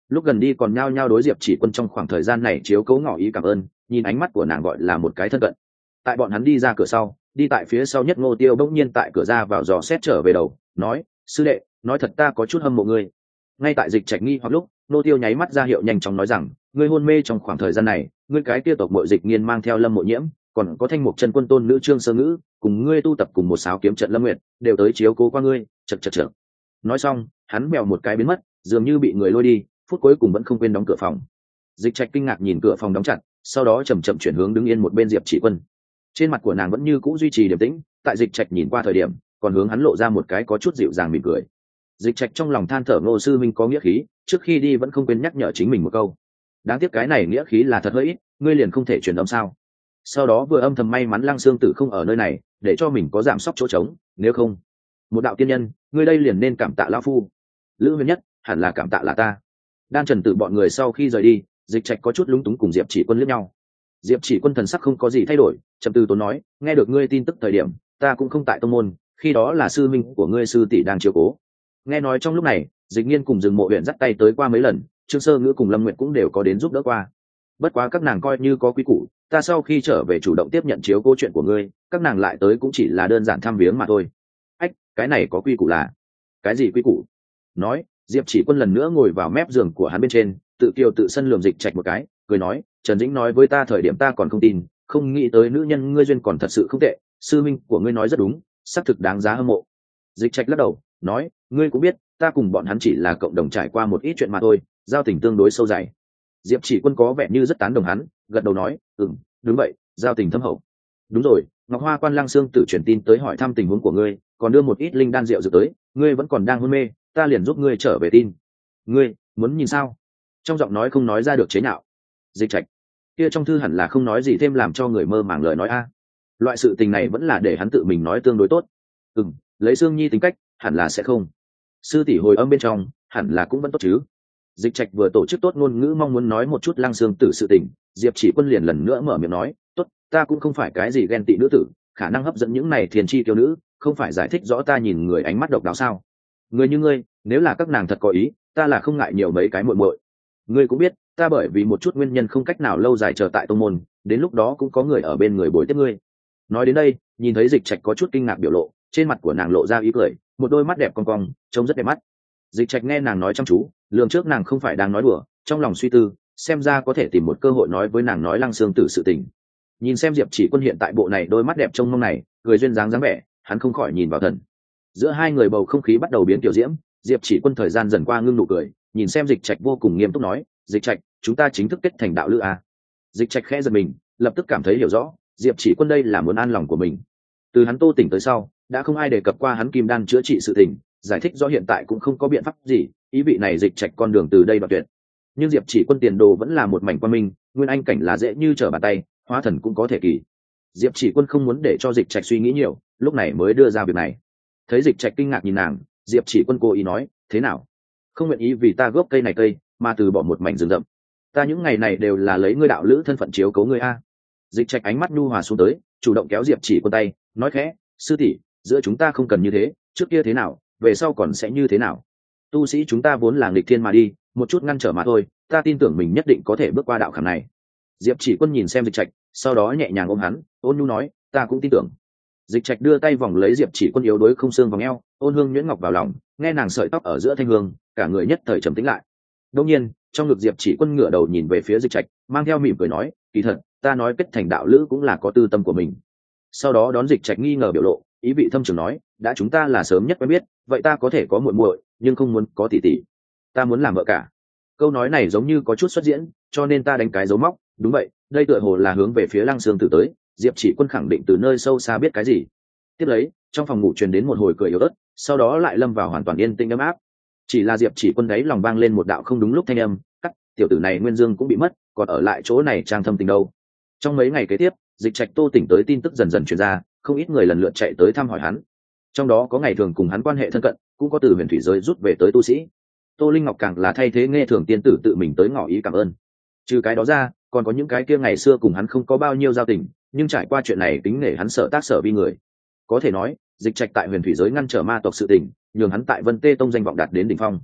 lúc gần đi còn nhao nhao đối Diệp Chỉ Quân trong khoảng thời gian này chiếu cố ngỏ ý cảm ơn, nhìn ánh mắt của nàng gọi là một cái thân cận. Tại bọn hắn đi ra cửa sau, đi tại phía sau nhất Ngô Tiêu bỗng nhiên tại cửa ra vào dò xét trở về đầu, nói: sư đệ, nói thật ta có chút hâm mộ ngươi. Ngay tại Dịch Trạch nghi hoặc lúc, Ngô Tiêu nháy mắt ra hiệu nhanh chóng nói rằng: ngươi hôn mê trong khoảng thời gian này, ngươi cái kia tộc Mộ Dịch Nghiên mang theo Lâm Mộ Nhiễm, còn có Thanh Mục Chân Quân tôn nữ Trương Sơ Ngữ, cùng ngươi tu tập cùng một sáo kiếm trận Lâm Nguyệt, đều tới chiếu cố qua ngươi. Chậc chậc chậc. Nói xong, hắn mèo một cái biến mất, dường như bị người lôi đi, phút cuối cùng vẫn không quên đóng cửa phòng. Dịch Trạch kinh ngạc nhìn cửa phòng đóng chặt, sau đó chậm chậm chuyển hướng đứng yên một bên Diệp Chỉ Quân. Trên mặt của nàng vẫn như cũ duy trì điềm tĩnh, tại Dịch Trạch nhìn qua thời điểm, còn hướng hắn lộ ra một cái có chút dịu dàng mỉm cười. Dịch Trạch trong lòng than thở Ngô sư minh có nghĩa khí, trước khi đi vẫn không quên nhắc nhở chính mình một câu. Đáng tiếc cái này nghĩa khí là thật hơi ít, ngươi liền không thể truyền âm sao? Sau đó vừa âm thầm may mắn Lăng Xương Tử không ở nơi này, để cho mình có giảm sóc chỗ trống, nếu không, một đạo tiên nhân, ngươi đây liền nên cảm tạ lão phu. Lữ Huyền Nhất, hẳn là cảm tạ là ta. Đan Trần Tử bọn người sau khi rời đi, Dịch Trạch có chút lúng túng cùng Diệp Chỉ Quân liếc nhau. Diệp Chỉ Quân thần sắc không có gì thay đổi, trầm tư tốn nói: nghe được ngươi tin tức thời điểm, ta cũng không tại tông môn, khi đó là sư minh của ngươi sư tỷ đang chiếu cố. Nghe nói trong lúc này, Dịch Nghiên cùng Dừng Mộ huyện dắt tay tới qua mấy lần, Trương Sơ Ngữ cùng Lâm Nguyệt cũng đều có đến giúp đỡ qua. Bất quá các nàng coi như có quý củ, ta sau khi trở về chủ động tiếp nhận chiếu cố chuyện của ngươi, các nàng lại tới cũng chỉ là đơn giản thăm viếng mà thôi. Ách, cái này có quy củ là? Cái gì quy củ? Nói, Diệp Chỉ Quân lần nữa ngồi vào mép giường của hắn bên trên, tự kiều tự sân lườm Dịch Trạch một cái, cười nói: Trần Dĩnh nói với ta thời điểm ta còn không tin, không nghĩ tới nữ nhân ngươi duyên còn thật sự không tệ, sư minh của ngươi nói rất đúng, xác thực đáng giá hâm mộ. Dịch Trạch lắc đầu, nói: ngươi cũng biết, ta cùng bọn hắn chỉ là cộng đồng trải qua một ít chuyện mà thôi, giao tình tương đối sâu dày. Diệp Chỉ Quân có vẻ như rất tán đồng hắn, gật đầu nói: đúng vậy, giao tình thâm hậu. Đúng rồi, Ngọc Hoa Quan Lăng Xương Tử truyền tin tới hỏi thăm tình huống của ngươi, còn đưa một ít linh đan rượu dược tới, ngươi vẫn còn đang hôn mê, ta liền giúp ngươi trở về tin. Ngươi muốn nhìn sao? Trong giọng nói không nói ra được chế nhạo. Dịch Trạch, kia trong thư hẳn là không nói gì thêm làm cho người mơ màng lời nói a. Loại sự tình này vẫn là để hắn tự mình nói tương đối tốt. Lấy Dương Nhi tính cách, hẳn là sẽ không. Sư tỷ hồi âm bên trong, hẳn là cũng vẫn tốt chứ. Dịch Trạch vừa tổ chức tốt ngôn ngữ mong muốn nói một chút Lăng Xương Tử sự tình, Diệp Chỉ Quân liền lần nữa mở miệng nói: tốt, ta cũng không phải cái gì ghen tị nữ tử, khả năng hấp dẫn những này thiền chi kiêu nữ, không phải giải thích rõ ta nhìn người ánh mắt độc đáo sao? Người như ngươi, nếu là các nàng thật có ý, ta là không ngại nhiều mấy cái muội muội. Ngươi cũng biết, ta bởi vì một chút nguyên nhân không cách nào lâu dài chờ tại tông môn, đến lúc đó cũng có người ở bên người bồi tiếp ngươi. Nói đến đây, nhìn thấy Dịch Trạch có chút kinh ngạc biểu lộ, trên mặt của nàng lộ ra ý cười, một đôi mắt đẹp cong cong, trông rất đẹp mắt. Dịch Trạch nghe nàng nói chăm chú, lường trước nàng không phải đang nói đùa, trong lòng suy tư, xem ra có thể tìm một cơ hội nói với nàng nói Lăng Xương Tử sự tình. Nhìn xem Diệp Chỉ Quân hiện tại bộ này đôi mắt đẹp trông mong này, cười duyên dáng dáng vẻ, hắn không khỏi nhìn vào thần. Giữa hai người bầu không khí bắt đầu biến tiểu diễm, Diệp Chỉ Quân thời gian dần qua ngưng nụ cười, nhìn xem Dịch Trạch vô cùng nghiêm túc nói: Dịch Trạch, chúng ta chính thức kết thành đạo lữ à? Dịch Trạch khẽ giật mình, lập tức cảm thấy hiểu rõ, Diệp Chỉ Quân đây là muốn an lòng của mình. Từ hắn Tô Tỉnh tới sau, đã không ai đề cập qua hắn kim đan chữa trị sự tình, giải thích rõ hiện tại cũng không có biện pháp gì, ý vị này Dịch Trạch con đường từ đây đoạn tuyệt. Nhưng Diệp Chỉ Quân tiền đồ vẫn là một mảnh quan minh, nguyên anh cảnh là dễ như trở bàn tay, hóa thần cũng có thể kỳ. Diệp Chỉ Quân không muốn để cho Dịch Trạch suy nghĩ nhiều, lúc này mới đưa ra việc này. Thấy Dịch Trạch kinh ngạc nhìn nàng, Diệp Chỉ Quân cố ý nói: thế nào, không nguyện ý vì ta gốc cây này cây mà từ bỏ một mảnh rừng rậm? Ta những ngày này đều là lấy ngươi đạo lữ thân phận chiếu cố ngươi a. Dịch Trạch ánh mắt nhu hòa xuống tới, chủ động kéo Diệp Chỉ Quân tay, nói khẽ: sư tỷ, giữa chúng ta không cần như thế, trước kia thế nào, về sau còn sẽ như thế nào? Tu sĩ chúng ta vốn là nghịch thiên mà đi, một chút ngăn trở mà thôi, ta tin tưởng mình nhất định có thể bước qua đạo khảm này. Diệp Chỉ Quân nhìn xem Dịch Trạch, sau đó nhẹ nhàng ôm hắn, ôn nhu nói: ta cũng tin tưởng. Dịch Trạch đưa tay vòng lấy Diệp Chỉ Quân yếu đuối không xương vòng eo, ôn hương nhuyễn ngọc vào lòng, nghe nàng sợi tóc ở giữa thanh hương, cả người nhất thời trầm tĩnh lại. Đương nhiên, trong ngực Diệp Chỉ Quân ngửa đầu nhìn về phía Dịch Trạch, mang theo mỉm cười nói: kỳ thật, ta nói kết thành đạo lữ cũng là có tư tâm của mình. Sau đó đón Dịch Trạch nghi ngờ biểu lộ, ý vị thâm trường nói: đã chúng ta là sớm nhất quen biết, vậy ta có thể có muội muội, nhưng không muốn có tỷ tỷ. Ta muốn làm vợ cả. Câu nói này giống như có chút xuất diễn, cho nên ta đánh cái dấu móc. Đúng vậy, đây tựa hồ là hướng về phía Lăng Xương Tử tới. Diệp Chỉ Quân khẳng định từ nơi sâu xa biết cái gì. Tiếp lấy, trong phòng ngủ truyền đến một hồi cười yếu ớt, sau đó lại lâm vào hoàn toàn yên tĩnh ấm áp. Chỉ là Diệp Chỉ Quân đấy lòng vang lên một đạo không đúng lúc thanh âm: cắt, tiểu tử này nguyên dương cũng bị mất, còn ở lại chỗ này trang thâm tình đâu. Trong mấy ngày kế tiếp, Dịch Trạch Tô Tỉnh tới tin tức dần dần truyền ra, không ít người lần lượt chạy tới thăm hỏi hắn. Trong đó có ngày thường cùng hắn quan hệ thân cận, cũng có từ huyền thủy giới rút về tới tu sĩ. Tô Linh Ngọc càng là thay thế nghe thường tiên tử tự mình tới ngỏ ý cảm ơn. Trừ cái đó ra, còn có những cái kia ngày xưa cùng hắn không có bao nhiêu giao tình, nhưng trải qua chuyện này tính nể hắn sợ tác sở vi người. Có thể nói, Dịch Trạch tại huyền thủy giới ngăn trở ma tộc sự tình, nhường hắn tại Vân Tê Tông danh vọng đạt đến đỉnh phong.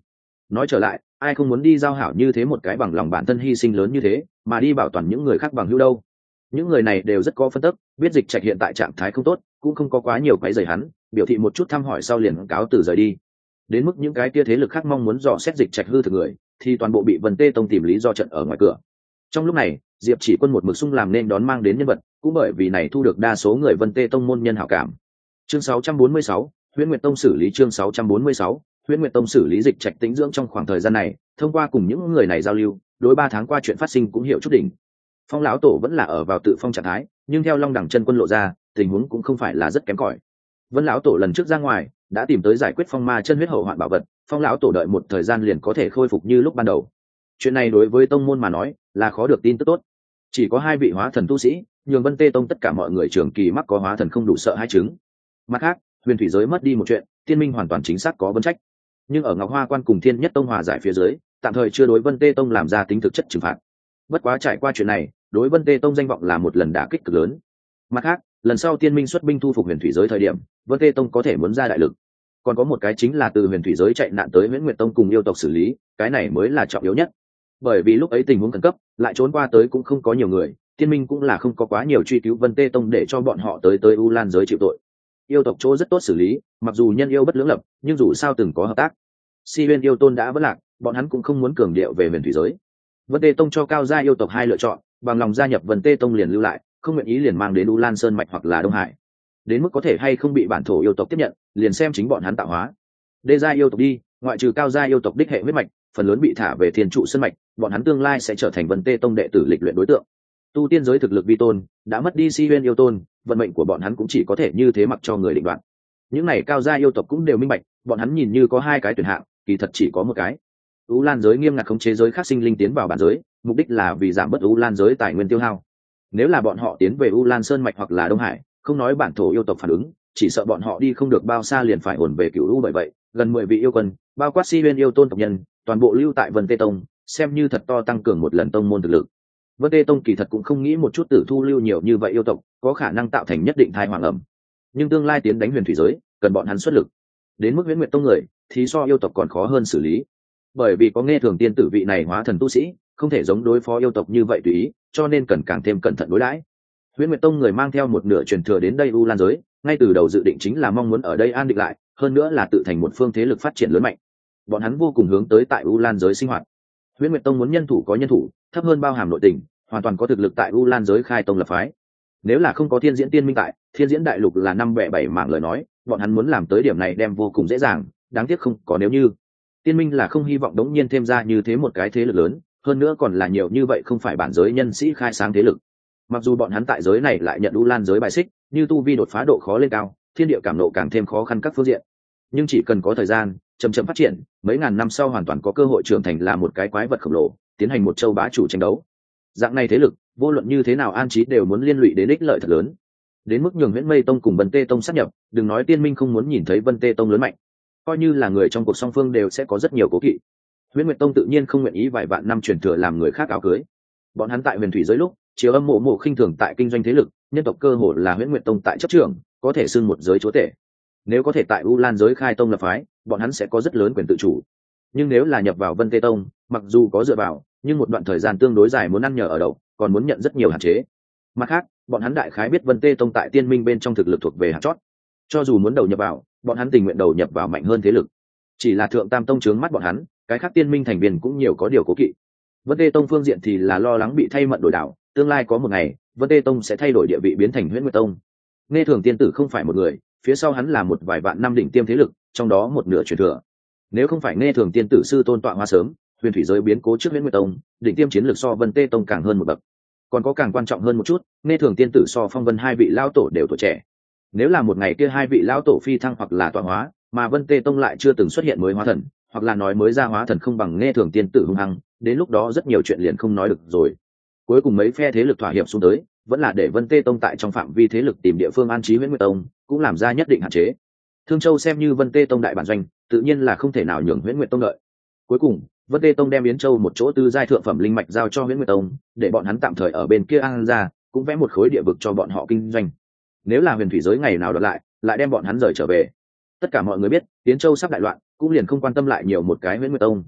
nói trở lại, ai không muốn đi giao hảo như thế một cái bằng lòng bản thân hy sinh lớn như thế mà đi bảo toàn những người khác bằng hữu đâu. Những người này đều rất có phân tích, biết Dịch Trạch hiện tại trạng thái không tốt, cũng không có quá nhiều quấy rầy hắn, biểu thị một chút thăm hỏi sau liền cáo từ rời đi. Đến mức những cái kia thế lực khác mong muốn dò xét Dịch Trạch hư thực người, thì toàn bộ bị Vân Tê Tông tìm lý do trận ở ngoài cửa. Trong lúc này, Diệp Chỉ Quân một mực sung làm nên đón mang đến nhân vật, cũng bởi vì này thu được đa số người Vân Tê Tông môn nhân hảo cảm. Chương 646, Huyễn Nguyệt Tông xử lý chương 646, Huyễn Nguyệt Tông xử lý Dịch Trạch tĩnh dưỡng trong khoảng thời gian này, thông qua cùng những người này giao lưu, đối 3 tháng qua chuyện phát sinh cũng hiểu chút đỉnh. Phong lão tổ vẫn là ở vào tự phong trạng thái, nhưng theo Long Đẳng chân quân lộ ra, tình huống cũng không phải là rất kém cỏi. Vân lão tổ lần trước ra ngoài, đã tìm tới giải quyết phong ma chân huyết hậu hoạn bảo vật, Phong lão tổ đợi một thời gian liền có thể khôi phục như lúc ban đầu. Chuyện này đối với tông môn mà nói, là khó được tin tức tốt. Chỉ có 2 vị hóa thần tu sĩ, nhường Vân Tê Tông tất cả mọi người trường kỳ mắc có hóa thần không đủ sợ hai chứng. Mặt khác, huyền thủy giới mất đi một chuyện, Tiên Minh hoàn toàn chính xác có vấn trách. Nhưng ở Ngọc Hoa Quan cùng Thiên Nhất Tông hòa giải phía dưới, tạm thời chưa đối Vân Tê Tông làm ra tính thực chất trừng phạt. Bất quá trải qua chuyện này, đối Vân Tê Tông danh vọng là một lần đả kích cực lớn. Mặt khác, lần sau Tiên Minh xuất binh thu phục huyền thủy giới thời điểm, Vân Tê Tông có thể muốn ra đại lực. Còn có một cái chính là từ huyền thủy giới chạy nạn tới Huyễn Nguyệt Tông cùng yêu tộc xử lý, cái này mới là trọng yếu nhất. Bởi vì lúc ấy tình huống khẩn cấp, lại trốn qua tới cũng không có nhiều người, Tiên Minh cũng là không có quá nhiều truy cứu Vân Tê Tông để cho bọn họ tới U Lan giới chịu tội. Yêu tộc chỗ rất tốt xử lý, mặc dù nhân yêu bất lưỡng lập, nhưng dù sao từng có hợp tác. Si Huyên yêu tôn đã vỡ lạc, bọn hắn cũng không muốn cường điệu về huyền thủy giới. Vân Tê Tông cho cao gia yêu tộc 2 lựa chọn, bằng lòng gia nhập Vân Tê Tông liền lưu lại, không nguyện ý liền mang đến U Lan Sơn mạch hoặc là Đông Hải. Đến mức có thể hay không bị bản thổ yêu tộc tiếp nhận, liền xem chính bọn hắn tạo hóa. Đê gia yêu tộc đi, ngoại trừ cao gia yêu tộc đích hệ huyết mạch, phần lớn bị thả về Thiên Trụ Sơn mạch, bọn hắn tương lai sẽ trở thành Vân Tê Tông đệ tử lịch luyện đối tượng. Tu tiên giới thực lực vi tôn, đã mất đi Si Huyên yêu tôn, vận mệnh của bọn hắn cũng chỉ có thể như thế mặc cho người định đoạt. Những này cao gia yêu tộc cũng đều minh bạch, bọn hắn nhìn như có 2 cái tuyển hạng, kỳ thật chỉ có một cái. U Lan giới nghiêm ngặt khống chế giới khác sinh linh tiến vào bản giới, mục đích là vì giảm bớt U Lan giới tài nguyên tiêu hao. Nếu là bọn họ tiến về U Lan Sơn mạch hoặc là Đông Hải, không nói bản thổ yêu tộc phản ứng, chỉ sợ bọn họ đi không được bao xa liền phải ổn về Cửu U. Bởi vậy, gần 10 vị yêu quân, bao quát Si Huyên yêu tôn tộc nhân, toàn bộ lưu tại Vân Tê Tông, xem như thật to tăng cường một lần tông môn thực lực. Vân Tê Tông kỳ thật cũng không nghĩ một chút tử thu lưu nhiều như vậy yêu tộc, có khả năng tạo thành nhất định thai hoàng ẩm. Nhưng tương lai tiến đánh huyền thủy giới, cần bọn hắn xuất lực. Đến mức Huyễn Nguyệt Tông người, thì so yêu tộc còn khó hơn xử lý. Bởi vì có Nghe Thường tiên tử vị này hóa thần tu sĩ, không thể giống đối phó yêu tộc như vậy tùy ý, cho nên cần càng thêm cẩn thận đối đãi. Huyễn Nguyệt Tông người mang theo một nửa truyền thừa đến đây U Lan giới, ngay từ đầu dự định chính là mong muốn ở đây an định lại, hơn nữa là tự thành một phương thế lực phát triển lớn mạnh. Bọn hắn vô cùng hướng tới tại U Lan giới sinh hoạt. Huyễn Nguyệt Tông muốn nhân thủ có nhân thủ, thấp hơn bao hàm nội tình, hoàn toàn có thực lực tại U Lan giới khai tông lập phái. Nếu là không có Thiên Diễn Tiên Minh tại, Thiên Diễn Đại Lục là 5 bẻ 7 mảng lời nói, bọn hắn muốn làm tới điểm này đem vô cùng dễ dàng, đáng tiếc không có nếu như. Tiên Minh là không hy vọng đống nhiên thêm ra như thế một cái thế lực lớn, hơn nữa còn là nhiều như vậy không phải bản giới nhân sĩ khai sáng thế lực. Mặc dù bọn hắn tại giới này lại nhận U Lan giới bài xích, như tu vi đột phá độ khó lên cao, thiên địa cảm nộ càng thêm khó khăn các phương diện. Nhưng chỉ cần có thời gian, chậm chậm phát triển, mấy ngàn năm sau hoàn toàn có cơ hội trưởng thành là một cái quái vật khổng lồ, tiến hành một châu bá chủ tranh đấu. Dạng này thế lực, vô luận như thế nào an trí đều muốn liên lụy đến ích lợi thật lớn. Đến mức nhường Huyễn Mây Tông cùng Vân Tê Tông sát nhập, đừng nói Tiên Minh không muốn nhìn thấy Vân Tê Tông lớn mạnh, coi như là người trong cuộc song phương đều sẽ có rất nhiều cố kỵ. Huyễn Nguyệt Tông tự nhiên không nguyện ý vài vạn năm truyền thừa làm người khác áo cưới. Bọn hắn tại huyền thủy giới lúc, chiếu âm mộ mộ khinh thường tại kinh doanh thế lực, nhân tộc cơ hồ là Huyễn Nguyệt Tông tại chấp trưởng, có thể xưng một giới chúa tể. Nếu có thể tại U Lan giới khai tông lập phái, bọn hắn sẽ có rất lớn quyền tự chủ. Nhưng nếu là nhập vào Vân Tê Tông, mặc dù có dựa vào, nhưng một đoạn thời gian tương đối dài muốn ăn nhờ ở đậu, còn muốn nhận rất nhiều hạn chế. Mặt khác, bọn hắn đại khái biết Vân Tê Tông tại Tiên Minh bên trong thực lực thuộc về hạng chót, cho dù muốn đầu nhập vào, bọn hắn tình nguyện đầu nhập vào mạnh hơn thế lực. Chỉ là Thượng Tam Tông trướng mắt bọn hắn, cái khác Tiên Minh thành viên cũng nhiều có điều cố kỵ. Vân Tê Tông phương diện thì là lo lắng bị thay mận đổi đảo, tương lai có một ngày, Vân Tê Tông sẽ thay đổi địa vị biến thành Huyễn Nguyệt Tông. Nghe Thường tiên tử không phải một người, phía sau hắn là một vài vạn năm đỉnh tiêm thế lực, trong đó một nửa truyền thừa. Nếu không phải Nghe Thường tiên tử sư tôn tọa hóa sớm, huyền thủy giới biến cố trước Huyễn Nguyệt Tông, đỉnh tiêm chiến lược so Vân Tê Tông càng hơn một bậc. Còn có càng quan trọng hơn một chút, Nghe Thường tiên tử so Phong Vân 2 vị lão tổ đều tuổi trẻ. Nếu là một ngày kia 2 vị lão tổ phi thăng hoặc là tọa hóa, mà Vân Tê Tông lại chưa từng xuất hiện mới hóa thần, hoặc là nói mới ra hóa thần không bằng Nghe Thường tiên tử hung hăng, đến lúc đó rất nhiều chuyện liền không nói được rồi. Cuối cùng mấy phe thế lực thỏa hiệp xuống tới, vẫn là để Vân Tê Tông tại trong phạm vi thế lực tìm địa phương an trí Huyễn Nguyệt Tông, cũng làm ra nhất định hạn chế. Thương Châu xem như Vân Tê Tông đại bản doanh, tự nhiên là không thể nào nhường Huyễn Nguyệt Tông lợi. Cuối cùng, Vân Tê Tông đem Yến Châu một chỗ tư giai thượng phẩm linh mạch giao cho Huyễn Nguyệt Tông, để bọn hắn tạm thời ở bên kia an ra, cũng vẽ một khối địa vực cho bọn họ kinh doanh. Nếu là huyền thủy giới ngày nào đoạt lại đem bọn hắn rời trở về. Tất cả mọi người biết, Yến Châu sắp đại loạn, cũng liền không quan tâm lại nhiều một cái Huyễn Nguyệt Tông,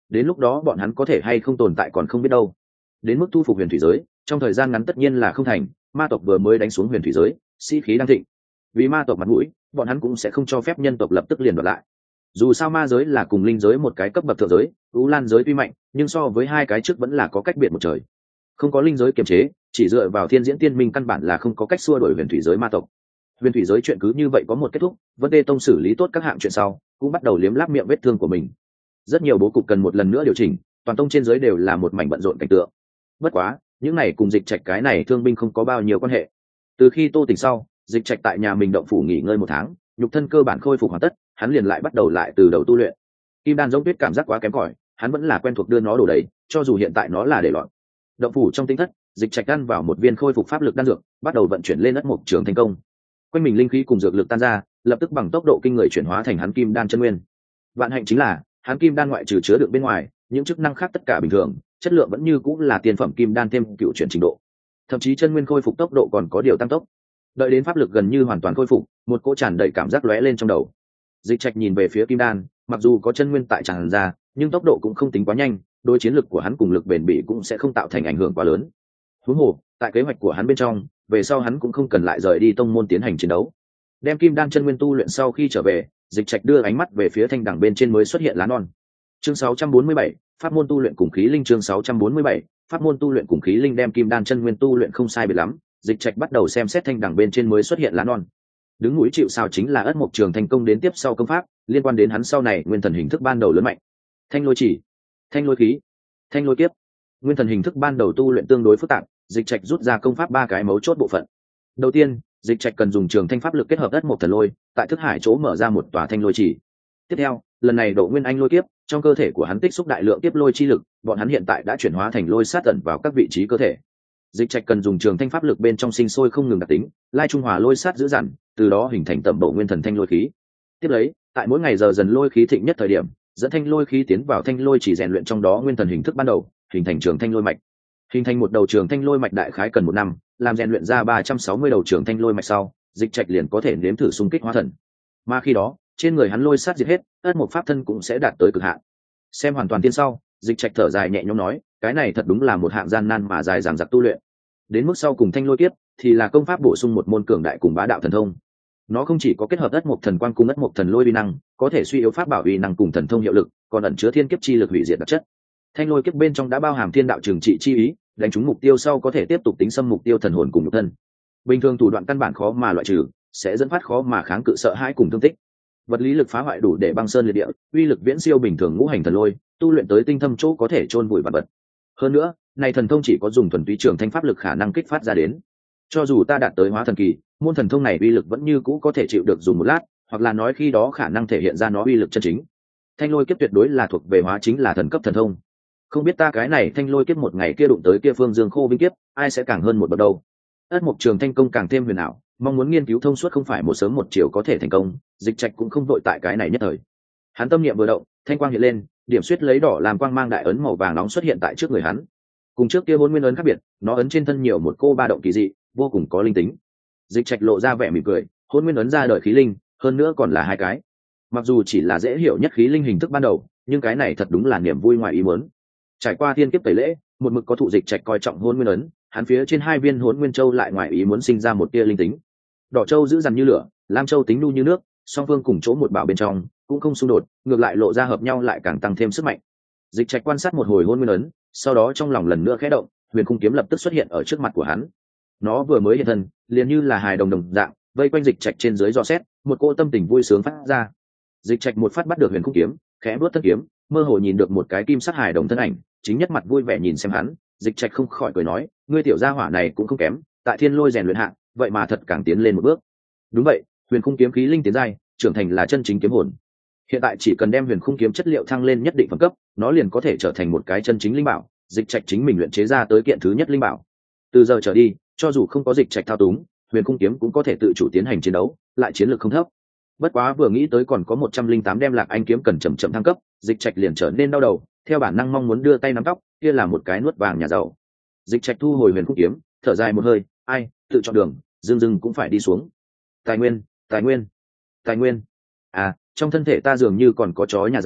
đến lúc đó bọn hắn có thể hay không tồn tại còn không biết đâu. Đến mức thu phục huyền thủy giới trong thời gian ngắn tất nhiên là không thành, ma tộc vừa mới đánh xuống huyền thủy giới, sĩ khí đang thịnh, vì ma tộc mặt mũi bọn hắn cũng sẽ không cho phép nhân tộc lập tức liền đoạt lại. Dù sao ma giới là cùng linh giới một cái cấp bậc thượng giới, U Lan giới tuy mạnh nhưng so với hai cái trước vẫn là có cách biệt một trời. Không có linh giới kiềm chế, chỉ dựa vào thiên diễn tiên minh căn bản là không có cách xua đuổi huyền thủy giới ma tộc. Huyền thủy giới chuyện cứ như vậy có một kết thúc, Vân Tê Tông xử lý tốt các hạng chuyện sau cũng bắt đầu liếm láp miệng vết thương của mình. Rất nhiều bố cục cần một lần nữa điều chỉnh, toàn tông trên giới đều là một mảnh bận rộn cảnh tượng. Bất quá những này cùng Dịch Trạch cái này thương binh không có bao nhiêu quan hệ. Từ khi Tô Tỉnh sau, Dịch Trạch tại nhà mình động phủ nghỉ ngơi một tháng, nhục thân cơ bản khôi phục hoàn tất, hắn liền lại bắt đầu lại từ đầu tu luyện. Kim đan giống tuyết cảm giác quá kém cỏi, hắn vẫn là quen thuộc đưa nó đổ đầy, cho dù hiện tại nó là để loạn. Động phủ trong tinh thất, Dịch Trạch ăn vào một viên khôi phục pháp lực đan dược, bắt đầu vận chuyển lên ất mục trường thành công. Quanh mình linh khí cùng dược lực tan ra, lập tức bằng tốc độ kinh người chuyển hóa thành hắn kim đan chân nguyên. Vạn hạnh chính là, hắn kim đan ngoại trừ chứa được bên ngoài, những chức năng khác tất cả bình thường, chất lượng vẫn như cũng là tiền phẩm kim đan thêm cựu chuyển trình độ. Thậm chí chân nguyên khôi phục tốc độ còn có điều tăng tốc. Đợi đến pháp lực gần như hoàn toàn khôi phục, một cỗ tràn đầy cảm giác lóe lên trong đầu. Dịch Trạch nhìn về phía kim đan, mặc dù có chân nguyên tại tràn ra, nhưng tốc độ cũng không tính quá nhanh, đối chiến lực của hắn cùng lực bền bỉ cũng sẽ không tạo thành ảnh hưởng quá lớn. Huống hồ, tại kế hoạch của hắn bên trong, về sau hắn cũng không cần lại rời đi tông môn tiến hành chiến đấu. Đem kim đan chân nguyên tu luyện sau khi trở về, Dịch Trạch đưa ánh mắt về phía thanh đẳng bên trên mới xuất hiện lá non. Chương 647, pháp môn tu luyện cùng khí linh. Chương 647, pháp môn tu luyện cùng khí linh. Đem kim đan chân nguyên tu luyện không sai biệt lắm, Dịch Trạch bắt đầu xem xét thanh đẳng bên trên mới xuất hiện lá non. Đứng núi chịu sào chính là ất mộc trường thành công đến tiếp sau công pháp, liên quan đến hắn sau này nguyên thần hình thức ban đầu lớn mạnh. Thanh lôi chỉ, thanh lôi khí, thanh lôi kiếp. Nguyên thần hình thức ban đầu tu luyện tương đối phức tạp, Dịch Trạch rút ra công pháp ba cái mấu chốt bộ phận. Đầu tiên, Dịch Trạch cần dùng trường thanh pháp lực kết hợp ất mộc thần lôi, tại thức hải chỗ mở ra một tòa thanh lôi chỉ. Tiếp theo, lần này độ nguyên anh lôi kiếp, trong cơ thể của hắn tích xúc đại lượng tiếp lôi chi lực, bọn hắn hiện tại đã chuyển hóa thành lôi sát tận vào các vị trí cơ thể. Dịch Trạch cần dùng trường thanh pháp lực bên trong sinh sôi không ngừng đặc tính, lai trung hòa lôi sát giữ dằn, từ đó hình thành tẩm bổ nguyên thần thanh lôi khí. Tiếp lấy, tại mỗi ngày giờ dần lôi khí thịnh nhất thời điểm, dẫn thanh lôi khí tiến vào thanh lôi chỉ rèn luyện trong đó nguyên thần hình thức ban đầu, hình thành trường thanh lôi mạch. Hình thành một đầu trường thanh lôi mạch đại khái cần 1 năm, làm rèn luyện ra 360 đầu trường thanh lôi mạch sau, Dịch Trạch liền có thể nếm thử xung kích hóa thần. Mà khi đó, trên người hắn lôi sát diệt hết, ất một pháp thân cũng sẽ đạt tới cực hạn. Xem hoàn toàn tiên sau, Dịch Trạch thở dài nhẹ nhõm nói, cái này thật đúng là một hạng gian nan mà dài dằng dặc tu luyện. Đến mức sau cùng thanh lôi kiếp thì là công pháp bổ sung một môn cường đại cùng bá đạo thần thông. Nó không chỉ có kết hợp ất mộc thần quang cùng ất mộc thần lôi uy năng, có thể suy yếu pháp bảo uy năng cùng thần thông hiệu lực, còn ẩn chứa thiên kiếp chi lực hủy diệt đặc chất. Thanh lôi kiếp bên trong đã bao hàm thiên đạo trừng trị chi ý, đánh trúng mục tiêu sau có thể tiếp tục tính xâm mục tiêu thần hồn cùng nhục thân. Bình thường thủ đoạn căn bản khó mà loại trừ, sẽ dẫn phát khó mà kháng cự sợ hãi cùng thương tích. Vật lý lực phá hoại đủ để băng sơn liệt địa, uy lực viễn siêu bình thường ngũ hành thần lôi, tu luyện tới tinh thâm chỗ có thể chôn vùi vạn vật. Hơn nữa, này thần thông chỉ có dùng thuần túy trường thanh pháp lực khả năng kích phát ra đến. Cho dù ta đạt tới hóa thần kỳ, môn thần thông này uy lực vẫn như cũ có thể chịu được dùng một lát, hoặc là nói khi đó khả năng thể hiện ra nó uy lực chân chính. Thanh lôi kiếp tuyệt đối là thuộc về hóa chính là thần cấp thần thông. Không biết ta cái này thanh lôi kiếp một ngày kia đụng tới kia phương dương khô vinh kiếp, ai sẽ càng hơn một bậc đâu. Ất mục trường thanh công càng thêm huyền ảo, mong muốn nghiên cứu thông suốt không phải một sớm một chiều có thể thành công, Dịch Trạch cũng không vội tại cái này nhất thời. Hắn tâm niệm vừa động, thanh quang hiện lên, điểm xuyết lấy đỏ làm quang mang đại ấn màu vàng nóng xuất hiện tại trước người hắn. Cùng trước kia hôn nguyên ấn khác biệt, nó ấn trên thân nhiều một cô ba động kỳ dị, vô cùng có linh tính. Dịch Trạch lộ ra vẻ mỉm cười, hôn nguyên ấn ra đời khí linh, hơn nữa còn là hai cái. Mặc dù chỉ là dễ hiểu nhất khí linh hình thức ban đầu, nhưng cái này thật đúng là niềm vui ngoài ý muốn. Trải qua thiên kiếp tẩy lễ, một mực có thụ Dịch Trạch coi trọng hôn nguyên ấn, hắn phía trên hai viên hôn nguyên châu lại ngoài ý muốn sinh ra một tia linh tính. Đỏ châu giữ dằn như lửa, lam châu tính nu như nước, song phương cùng chỗ một bảo bên trong cũng không xung đột, ngược lại lộ ra hợp nhau lại càng tăng thêm sức mạnh. Dịch Trạch quan sát một hồi hôn nguyên ấn, sau đó trong lòng lần nữa khẽ động, huyền khung kiếm lập tức xuất hiện ở trước mặt của hắn. Nó vừa mới hiện thân, liền như là hài đồng đồng dạng, vây quanh Dịch Trạch trên dưới dò xét, một cô tâm tình vui sướng phát ra. Dịch Trạch một phát bắt được huyền khung kiếm, khẽ vuốt thân kiếm, mơ hồ nhìn được một cái kim sắc hài đồng thân ảnh, chính nhất mặt vui vẻ nhìn xem hắn. Dịch Trạch không khỏi cười nói, ngươi tiểu gia hỏa này cũng không kém, tại thiên lôi rèn luyện hạng, vậy mà thật càng tiến lên một bước. Đúng vậy, huyền khung kiếm khí linh tiến giai, trưởng thành là chân chính kiếm hồn. Hiện tại chỉ cần đem huyền khung kiếm chất liệu thăng lên nhất định phẩm cấp, nó liền có thể trở thành một cái chân chính linh bảo. Dịch Trạch chính mình luyện chế ra tới kiện thứ nhất linh bảo. Từ giờ trở đi, cho dù không có Dịch Trạch thao túng, huyền khung kiếm cũng có thể tự chủ tiến hành chiến đấu, lại chiến lược không thấp. Bất quá vừa nghĩ tới còn có 108 đem Lạc Anh kiếm cần chậm chậm thăng cấp, Dịch Trạch liền trở nên đau đầu, theo bản năng mong muốn đưa tay nắm tóc, kia là một cái nuốt vàng nhà giàu. Dịch Trạch thu hồi huyền khung kiếm, thở dài một hơi, ai, tự chọn đường, dưng cũng phải đi xuống. Tài nguyên, tài nguyên, tài nguyên. À, trong thân thể ta dường như còn có chó nhà giàu,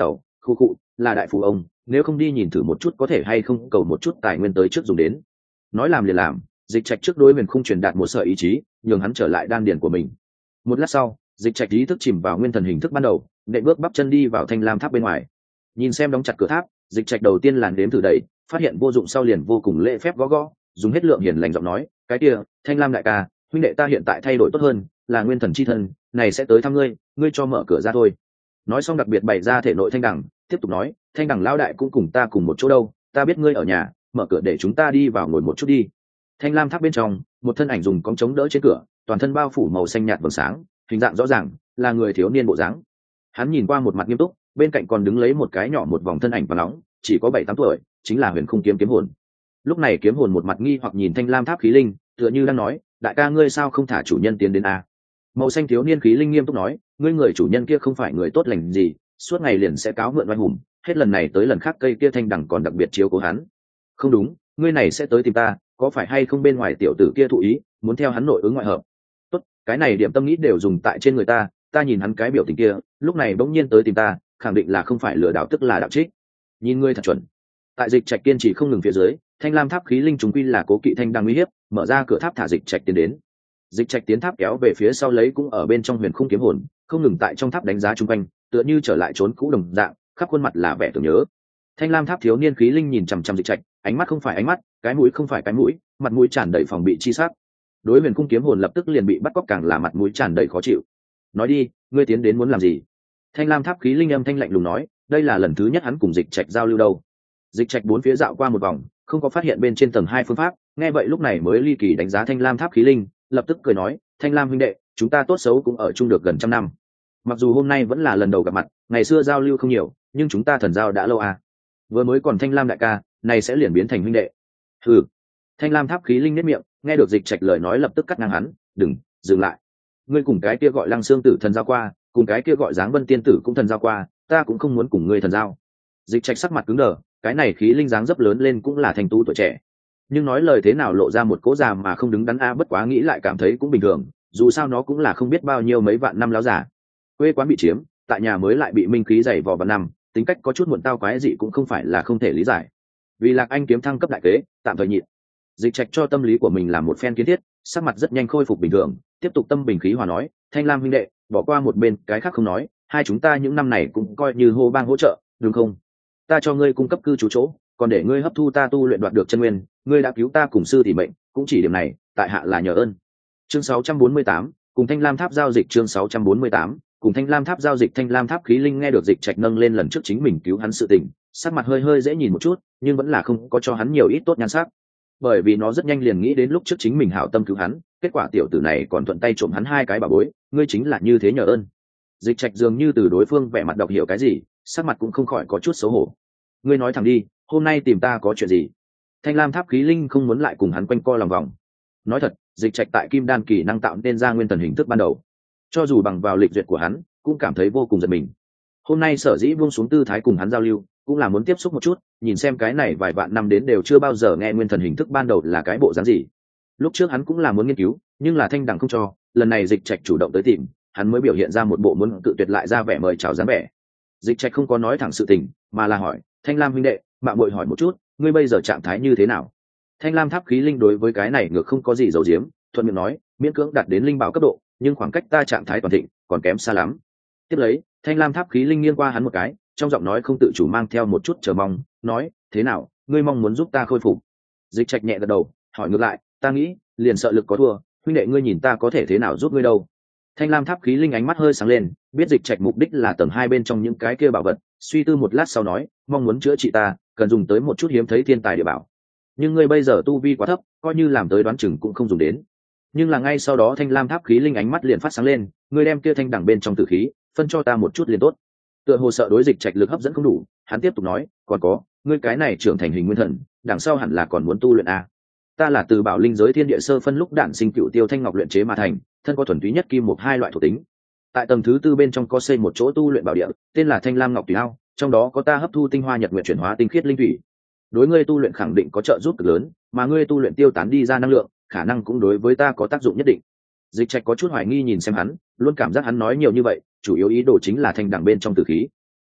khu cụ là đại phụ ông, nếu không đi nhìn thử một chút có thể hay không cầu một chút tài nguyên tới trước dùng đến. Nói làm liền làm, Dịch Trạch trước đối Huyền Khung truyền đạt một sợi ý chí, nhường hắn trở lại đan điền của mình. Một lát sau, Dịch Trạch ý thức chìm vào nguyên thần hình thức ban đầu, nệ bước bắp chân đi vào thanh lam tháp bên ngoài. Nhìn xem đóng chặt cửa tháp, Dịch Trạch đầu tiên làn đếm thử đẩy, phát hiện vô dụng sau liền vô cùng lễ phép gõ gõ, dùng hết lượng hiền lành giọng nói, cái kia, Thanh Lam đại ca, huynh đệ ta hiện tại thay đổi tốt hơn, là nguyên thần chi thân, này sẽ tới thăm ngươi, ngươi cho mở cửa ra thôi. Nói xong đặc biệt bày ra thể nội thanh đẳng, tiếp tục nói, thanh đẳng lão đại cũng cùng ta cùng một chỗ đâu, ta biết ngươi ở nhà, mở cửa để chúng ta đi vào ngồi một chút đi. Thanh lam tháp bên trong, một thân ảnh dùng cong chống đỡ trên cửa, toàn thân bao phủ màu xanh nhạt vầng sáng, hình dạng rõ ràng, là người thiếu niên bộ dáng. Hắn nhìn qua một mặt nghiêm túc, bên cạnh còn đứng lấy một cái nhỏ một vòng thân ảnh và nóng, chỉ có 7-8 tuổi, chính là Huyền Khung kiếm hồn. Lúc này kiếm hồn một mặt nghi hoặc nhìn thanh lam tháp khí linh, tựa như đang nói, đại ca ngươi sao không thả chủ nhân tiến đến a? Màu xanh thiếu niên khí linh nghiêm túc nói, ngươi người chủ nhân kia không phải người tốt lành gì, suốt ngày liền sẽ cáo mượn oai hùng, hết lần này tới lần khác cây kia thanh đẳng còn đặc biệt chiếu cố hắn. Không đúng, ngươi này sẽ tới tìm ta, có phải hay không bên ngoài tiểu tử kia thụ ý, muốn theo hắn nội ứng ngoại hợp? Tốt, cái này điểm tâm nghĩ đều dùng tại trên người ta, ta nhìn hắn cái biểu tình kia, lúc này bỗng nhiên tới tìm ta, khẳng định là không phải lừa đảo tức là đạo trích. Nhìn ngươi thật chuẩn. Tại Dịch Trạch kiên trì không ngừng phía dưới, thanh lam tháp khí linh chúng quy là cố kỵ thanh đang uy hiếp, mở ra cửa tháp thả Dịch Trạch tiến đến. Dịch Trạch tiến tháp kéo về phía sau lấy cũng ở bên trong Huyền Khung kiếm hồn, không ngừng tại trong tháp đánh giá chung quanh, tựa như trở lại trốn cũ đồng dạng, khắp khuôn mặt là vẻ tưởng nhớ. Thanh lam tháp thiếu niên khí linh nhìn chằm chằm Dịch Trạch, ánh mắt không phải ánh mắt, cái mũi không phải cái mũi, mặt mũi tràn đầy phòng bị chi sắc. Đối Huyền Khung kiếm hồn lập tức liền bị bắt cóc, càng là mặt mũi tràn đầy khó chịu. Nói đi, ngươi tiến đến muốn làm gì? Thanh lam tháp khí linh âm thanh lạnh lùng nói, đây là lần thứ nhất hắn cùng Dịch Trạch giao lưu đâu. Dịch Trạch bốn phía dạo qua một vòng, không có phát hiện bên trên tầng 2 phương pháp, nghe vậy lúc này mới ly kỳ đánh giá thanh lam tháp khí linh, lập tức cười nói, thanh lam huynh đệ, chúng ta tốt xấu cũng ở chung được gần 100 năm. Mặc dù hôm nay vẫn là lần đầu gặp mặt, ngày xưa giao lưu không nhiều, nhưng chúng ta thần giao đã lâu à. Vừa mới còn thanh lam đại ca, này sẽ liền biến thành huynh đệ. Hừ. Thanh lam tháp khí linh nét miệng, nghe được Dịch Trạch lời nói lập tức cắt ngang hắn, đừng, dừng lại. Ngươi cùng cái kia gọi Lăng Xương tử thần giao qua, cùng cái kia gọi Giáng Vân tiên tử cũng thần giao qua, ta cũng không muốn cùng ngươi thần giao. Dịch Trạch sắc mặt cứng đờ, cái này khí linh dáng dấp lớn lên cũng là thành tú tuổi trẻ, nhưng nói lời thế nào lộ ra một cố già mà không đứng đắn a, bất quá nghĩ lại cảm thấy cũng bình thường, dù sao nó cũng là không biết bao nhiêu mấy vạn năm láo già, quê quán bị chiếm, tại nhà mới lại bị minh khí dày vò vào năm, tính cách có chút muộn tao quái dị cũng không phải là không thể lý giải. Vì Lạc Anh kiếm thăng cấp đại kế, tạm thời nhịn. Dịch Trạch cho tâm lý của mình làm một phen kiến thiết, sắc mặt rất nhanh khôi phục bình thường, tiếp tục tâm bình khí hòa nói, thanh lam huynh đệ, bỏ qua một bên cái khác không nói, hai chúng ta những năm này cũng coi như hô bang hỗ trợ, đúng không? Ta cho ngươi cung cấp cư trú chỗ, còn để ngươi hấp thu ta tu luyện đoạt được chân nguyên, ngươi đã cứu ta cùng sư tỷ mệnh, cũng chỉ điểm này, tại hạ là nhờ ơn. Chương 648, cùng Thanh Lam Tháp giao dịch. Chương 648, cùng Thanh Lam Tháp giao dịch. Thanh Lam Tháp khí linh nghe được Dịch Trạch nâng lên lần trước chính mình cứu hắn sự tình, sắc mặt hơi hơi dễ nhìn một chút, nhưng vẫn là không có cho hắn nhiều ít tốt nhan sắc, bởi vì nó rất nhanh liền nghĩ đến lúc trước chính mình hảo tâm cứu hắn, kết quả tiểu tử này còn thuận tay trộm hắn 2 cái bảo bối, ngươi chính là như thế nhờ ơn. Dịch Trạch dường như từ đối phương vẻ mặt đọc hiểu cái gì, sắc mặt cũng không khỏi có chút xấu hổ. Ngươi nói thẳng đi, hôm nay tìm ta có chuyện gì? Thanh lam tháp khí linh không muốn lại cùng hắn quanh co lòng vòng. Nói thật, Dịch Trạch tại kim đan kỳ năng tạo nên ra nguyên thần hình thức ban đầu, cho dù bằng vào lịch duyệt của hắn cũng cảm thấy vô cùng giật mình. Hôm nay sở dĩ buông xuống tư thái cùng hắn giao lưu, cũng là muốn tiếp xúc một chút, nhìn xem cái này vài vạn năm đến đều chưa bao giờ nghe nguyên thần hình thức ban đầu là cái bộ dáng gì. Lúc trước hắn cũng là muốn nghiên cứu, nhưng là thanh đẳng không cho, lần này Dịch Trạch chủ động tới tìm, hắn mới biểu hiện ra một bộ muốn tự tuyệt lại ra vẻ mời chào dáng vẻ. Dịch Trạch không có nói thẳng sự tình, mà là hỏi, thanh lam huynh đệ, mạo muội hỏi một chút, ngươi bây giờ trạng thái như thế nào? Thanh lam tháp khí linh đối với cái này ngược không có gì giấu giếm, thuận miệng nói, miễn cưỡng đạt đến linh bảo cấp độ, nhưng khoảng cách ta trạng thái toàn thịnh còn kém xa lắm. Tiếp lấy, thanh lam tháp khí linh nghiêng qua hắn một cái, trong giọng nói không tự chủ mang theo một chút chờ mong, nói, thế nào, ngươi mong muốn giúp ta khôi phục? Dịch Trạch nhẹ gật đầu, hỏi ngược lại, ta nghĩ, liền sợ lực có thua, huynh đệ ngươi nhìn ta có thể thế nào giúp ngươi đâu? Thanh lam tháp khí linh ánh mắt hơi sáng lên, biết Dịch Trạch mục đích là tầng 2 bên trong những cái kia bảo vật, suy tư một lát sau nói, mong muốn chữa trị ta, cần dùng tới một chút hiếm thấy thiên tài địa bảo. Nhưng ngươi bây giờ tu vi quá thấp, coi như làm tới đoán chừng cũng không dùng đến. Nhưng là ngay sau đó thanh lam tháp khí linh ánh mắt liền phát sáng lên, ngươi đem kia thanh đẳng bên trong tử khí, phân cho ta một chút liền tốt. Tựa hồ sợ đối Dịch Trạch lực hấp dẫn không đủ, hắn tiếp tục nói, còn có, ngươi cái này trưởng thành hình nguyên thần, đằng sau hẳn là còn muốn tu luyện a. Ta là từ bảo linh giới thiên địa sơ phân lúc đản sinh cựu tiêu thanh ngọc luyện chế mà thành, thân có thuần túy nhất kim một 2 loại thuộc tính. Tại tầng thứ 4 bên trong có xây một chỗ tu luyện bảo địa, tên là Thanh Lam Ngọc Tùy Ao, trong đó có ta hấp thu tinh hoa nhật nguyện chuyển hóa tinh khiết linh thủy. Đối ngươi tu luyện khẳng định có trợ giúp cực lớn, mà ngươi tu luyện tiêu tán đi ra năng lượng, khả năng cũng đối với ta có tác dụng nhất định. Dịch Trạch có chút hoài nghi nhìn xem hắn, luôn cảm giác hắn nói nhiều như vậy, chủ yếu ý đồ chính là thanh đẳng bên trong tử khí.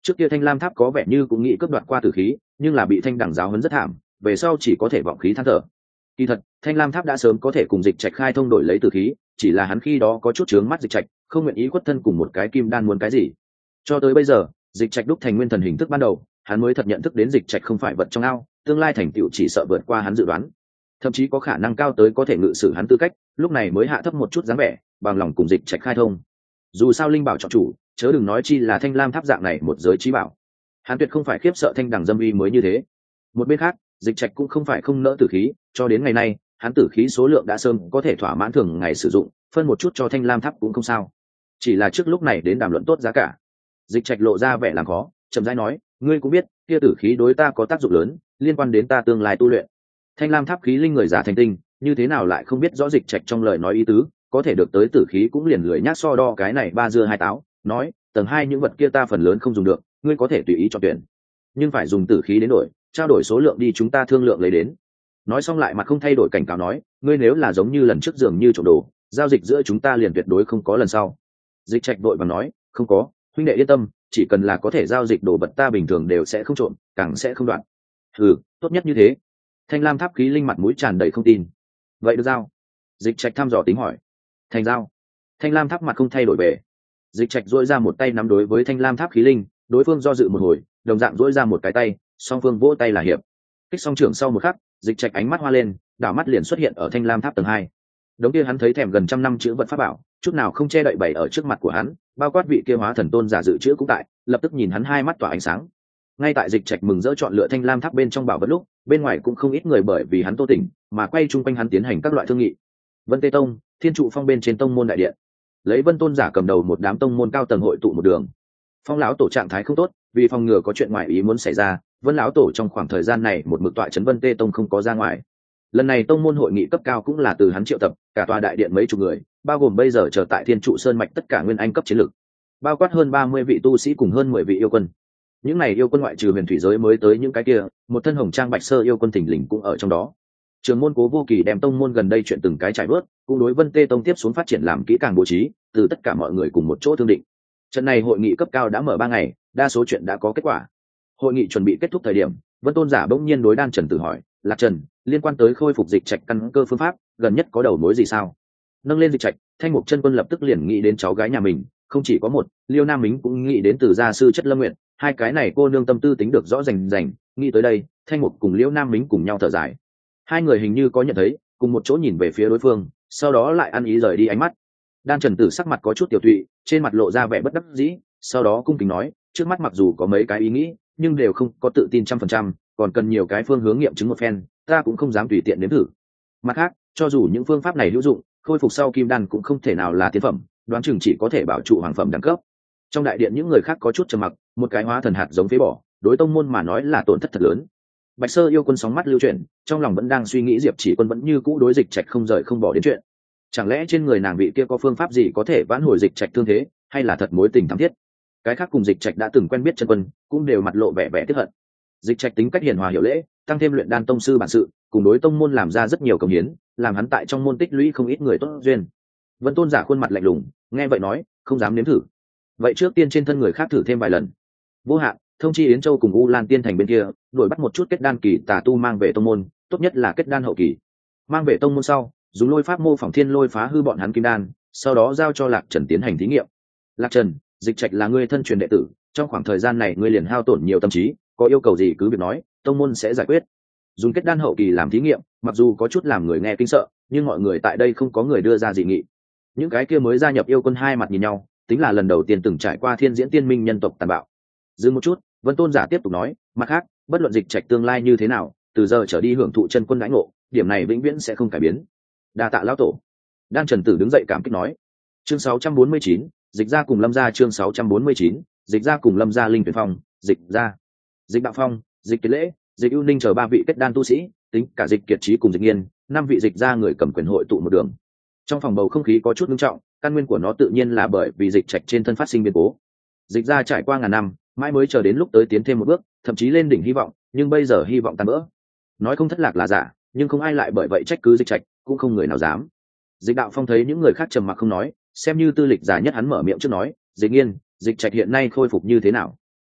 Trước kia Thanh Lam Tháp có vẻ như cũng nghĩ cướp đoạt qua tử khí, nhưng là bị Thanh Đẳng giáo huấn rất thảm, về sau chỉ có thể vọng khí than thở. Kỳ thật, Thanh Lam Tháp đã sớm có thể cùng Dịch Trạch khai thông đổi lấy tử khí, chỉ là hắn khi đó có chút chướng mắt Dịch Trạch, không nguyện ý khuất thân cùng một cái kim đan muốn cái gì. Cho tới bây giờ, Dịch Trạch đúc thành nguyên thần hình thức ban đầu, hắn mới thật nhận thức đến Dịch Trạch không phải vật trong ao, tương lai thành tựu chỉ sợ vượt qua hắn dự đoán, thậm chí có khả năng cao tới có thể ngự sử hắn tư cách, lúc này mới hạ thấp một chút dáng vẻ, bằng lòng cùng Dịch Trạch khai thông. Dù sao linh bảo chọn chủ, chớ đừng nói chi là Thanh Lam Tháp dạng này một giới chí bảo, hắn tuyệt không phải khiếp sợ Thanh Đằng dâm uy mới như thế. Một bên khác, Dịch Trạch cũng không phải không nỡ tử khí, cho đến ngày nay hắn tử khí số lượng đã sớm có thể thỏa mãn thường ngày sử dụng, phân một chút cho Thanh Lam Tháp cũng không sao. Chỉ là trước lúc này đến đàm luận tốt giá cả. Dịch Trạch lộ ra vẻ làm khó, chậm rãi nói, ngươi cũng biết kia tử khí đối ta có tác dụng lớn, liên quan đến ta tương lai tu luyện. Thanh Lam Tháp khí linh người giả thành tinh, như thế nào lại không biết rõ Dịch Trạch trong lời nói ý tứ, có thể được tới tử khí cũng liền lười nhác so đo cái này ba dưa hai táo, nói, tầng 2 những vật kia ta phần lớn không dùng được, ngươi có thể tùy ý chọn tuyển, nhưng phải dùng tử khí đến đổi, trao đổi số lượng đi chúng ta thương lượng lấy đến. Nói xong lại mặt không thay đổi cảnh cáo nói, ngươi nếu là giống như lần trước dường như trộm đồ, giao dịch giữa chúng ta liền tuyệt đối không có lần sau. Dịch Trạch vội vàng nói, không có, huynh đệ yên tâm, chỉ cần là có thể giao dịch đồ vật ta bình thường đều sẽ không trộm, càng sẽ không đoạn. Ừ, tốt nhất như thế. Thanh Lam Tháp khí linh mặt mũi tràn đầy không tin. Vậy được giao? Dịch Trạch thăm dò tính hỏi. Thành giao. Thanh Lam Tháp mặt không thay đổi về. Dịch Trạch duỗi ra một tay nắm đối với Thanh Lam Tháp khí linh, đối phương do dự một hồi, đồng dạng duỗi ra một cái tay, song phương vỗ tay là hiệp. Kích song trưởng sau một khắc, Dịch Trạch ánh mắt hoa lên, đảo mắt liền xuất hiện ở Thanh Lam Tháp tầng 2. Đống kia hắn thấy thèm gần trăm năm chữ vật pháp bảo, chút nào không che đậy bày ở trước mặt của hắn, bao quát vị kia hóa thần tôn giả dự chữ cũng tại, lập tức nhìn hắn hai mắt tỏa ánh sáng. Ngay tại Dịch Trạch mừng rỡ chọn lựa Thanh Lam Tháp bên trong bảo vật lúc, bên ngoài cũng không ít người bởi vì hắn Tô Tỉnh, mà quay chung quanh hắn tiến hành các loại thương nghị. Vân Tê Tông, Thiên Trụ Phong bên trên tông môn đại điện, lấy Vân tôn giả cầm đầu một đám tông môn cao tầng hội tụ một đường. Phong lão tổ trạng thái không tốt, vì phòng ngừa có chuyện ngoại ý muốn xảy ra, Vân lão tổ trong khoảng thời gian này một mực tọa trấn Vân Tê Tông không có ra ngoài. Lần này tông môn hội nghị cấp cao cũng là từ hắn triệu tập, cả tòa đại điện mấy chục người, bao gồm bây giờ chờ tại Thiên Trụ Sơn mạch tất cả nguyên anh cấp chiến lực, bao quát hơn 30 vị tu sĩ cùng hơn 10 vị yêu quân. Những này yêu quân ngoại trừ huyền thủy giới mới tới những cái kia, một thân hồng trang bạch sơ yêu quân thỉnh lình cũng ở trong đó. Trường môn Cố Vô Kỳ đem tông môn gần đây chuyện từng cái trải bớt, cũng đối Vân Tê Tông tiếp xuống phát triển làm kỹ càng bố trí, từ tất cả mọi người cùng một chỗ thương định. Trận này hội nghị cấp cao đã mở 3 ngày, đa số chuyện đã có kết quả. Hội nghị chuẩn bị kết thúc thời điểm, Vân tôn giả bỗng nhiên đối Đan Trần tự hỏi, Lạc Trần, liên quan tới khôi phục Dịch Trạch căn cơ phương pháp, gần nhất có đầu mối gì sao? Nâng lên Dịch Trạch, Thanh Mục Chân Quân lập tức liền nghĩ đến cháu gái nhà mình, không chỉ có một, Liêu Nam Mính cũng nghĩ đến từ gia sư Chất Lâm Nguyện, hai cái này cô nương tâm tư tính được rõ rành rành, nghĩ tới đây, Thanh Mục cùng Liêu Nam Mính cùng nhau thở dài. Hai người hình như có nhận thấy, cùng một chỗ nhìn về phía đối phương, sau đó lại ăn ý rời đi ánh mắt. Đan Trần Tử sắc mặt có chút tiểu tụy, trên mặt lộ ra vẻ bất đắc dĩ, sau đó cung kính nói, trước mắt mặc dù có mấy cái ý nghĩ, nhưng đều không có tự tin 100%, còn cần nhiều cái phương hướng nghiệm chứng một phen, ta cũng không dám tùy tiện nếm thử. Mặt khác, cho dù những phương pháp này hữu dụng, khôi phục sau kim đan cũng không thể nào là tiến phẩm, đoán chừng chỉ có thể bảo trụ hoàng phẩm đẳng cấp. Trong đại điện những người khác có chút trầm mặc, một cái hóa thần hạt giống phế bỏ, đối tông môn mà nói là tổn thất thật lớn. Bạch Sơ yêu quân sóng mắt lưu chuyển, trong lòng vẫn đang suy nghĩ Diệp Chỉ Quân vẫn như cũ đối Dịch Trạch không rời không bỏ đến chuyện. Chẳng lẽ trên người nàng vị kia có phương pháp gì có thể vãn hồi Dịch Trạch thương thế, hay là thật mối tình thắm thiết? Cái khác cùng Dịch Trạch đã từng quen biết chân quân, cũng đều mặt lộ vẻ vẻ tiếc hận. Dịch Trạch tính cách hiền hòa hiểu lễ, tăng thêm luyện đan tông sư bản sự, cùng đối tông môn làm ra rất nhiều công hiến, làm hắn tại trong môn tích lũy không ít người tốt duyên. Vân tôn giả khuôn mặt lạnh lùng, nghe vậy nói, không dám nếm thử. Vậy trước tiên trên thân người khác thử thêm vài lần. Vô Hạn, thông chi Yến Châu cùng U Lan Tiên thành bên kia, đuổi bắt một chút kết đan kỳ tà tu mang về tông môn, tốt nhất là kết đan hậu kỳ. Mang về tông môn sau, dùng lôi pháp mô phỏng thiên lôi phá hư bọn hắn kim đan, sau đó giao cho Lạc Trần tiến hành thí nghiệm. Lạc Trần, Dịch Trạch là ngươi thân truyền đệ tử, trong khoảng thời gian này ngươi liền hao tổn nhiều tâm trí, có yêu cầu gì cứ việc nói, tông môn sẽ giải quyết. Dùng kết đan hậu kỳ làm thí nghiệm, mặc dù có chút làm người nghe kinh sợ, nhưng mọi người tại đây không có người đưa ra dị nghị. Những cái kia mới gia nhập yêu quân hai mặt nhìn nhau, tính là lần đầu tiên từng trải qua thiên diễn tiên minh nhân tộc tàn bạo. Dừng một chút, Vân tôn giả tiếp tục nói, mặt khác, bất luận Dịch Trạch tương lai như thế nào, từ giờ trở đi hưởng thụ chân quân đãi ngộ, điểm này vĩnh viễn sẽ không cải biến. Đa tạ lão tổ. Đan Trần Tử đứng dậy cảm kích nói. Chương 649, Dịch gia cùng Lâm gia. Chương 649, Dịch gia cùng Lâm gia. Linh Tuyển Phong, Dịch gia, Dịch Đạo Phong, Dịch Kiệt Lễ, Dịch ưu ninh chờ 3 vị kết đan tu sĩ, tính cả Dịch Kiệt Trí cùng Dịch Nghiên, 5 vị Dịch gia người cầm quyền hội tụ một đường. Trong phòng bầu không khí có chút nghiêm trọng, căn nguyên của nó tự nhiên là bởi vì Dịch Trạch trên thân phát sinh biến cố. Dịch gia trải qua ngàn năm, mãi mới chờ đến lúc tới tiến thêm một bước, thậm chí lên đỉnh hy vọng, nhưng bây giờ hy vọng tan vỡ. Nói không thất lạc là giả, nhưng không ai lại bởi vậy trách cứ Dịch Trạch, cũng không người nào dám. Dịch Đạo Phong thấy những người khác trầm mặc không nói, xem như tư lịch giả nhất hắn mở miệng trước nói, Dịch Nghiên, Dịch Trạch hiện nay khôi phục như thế nào?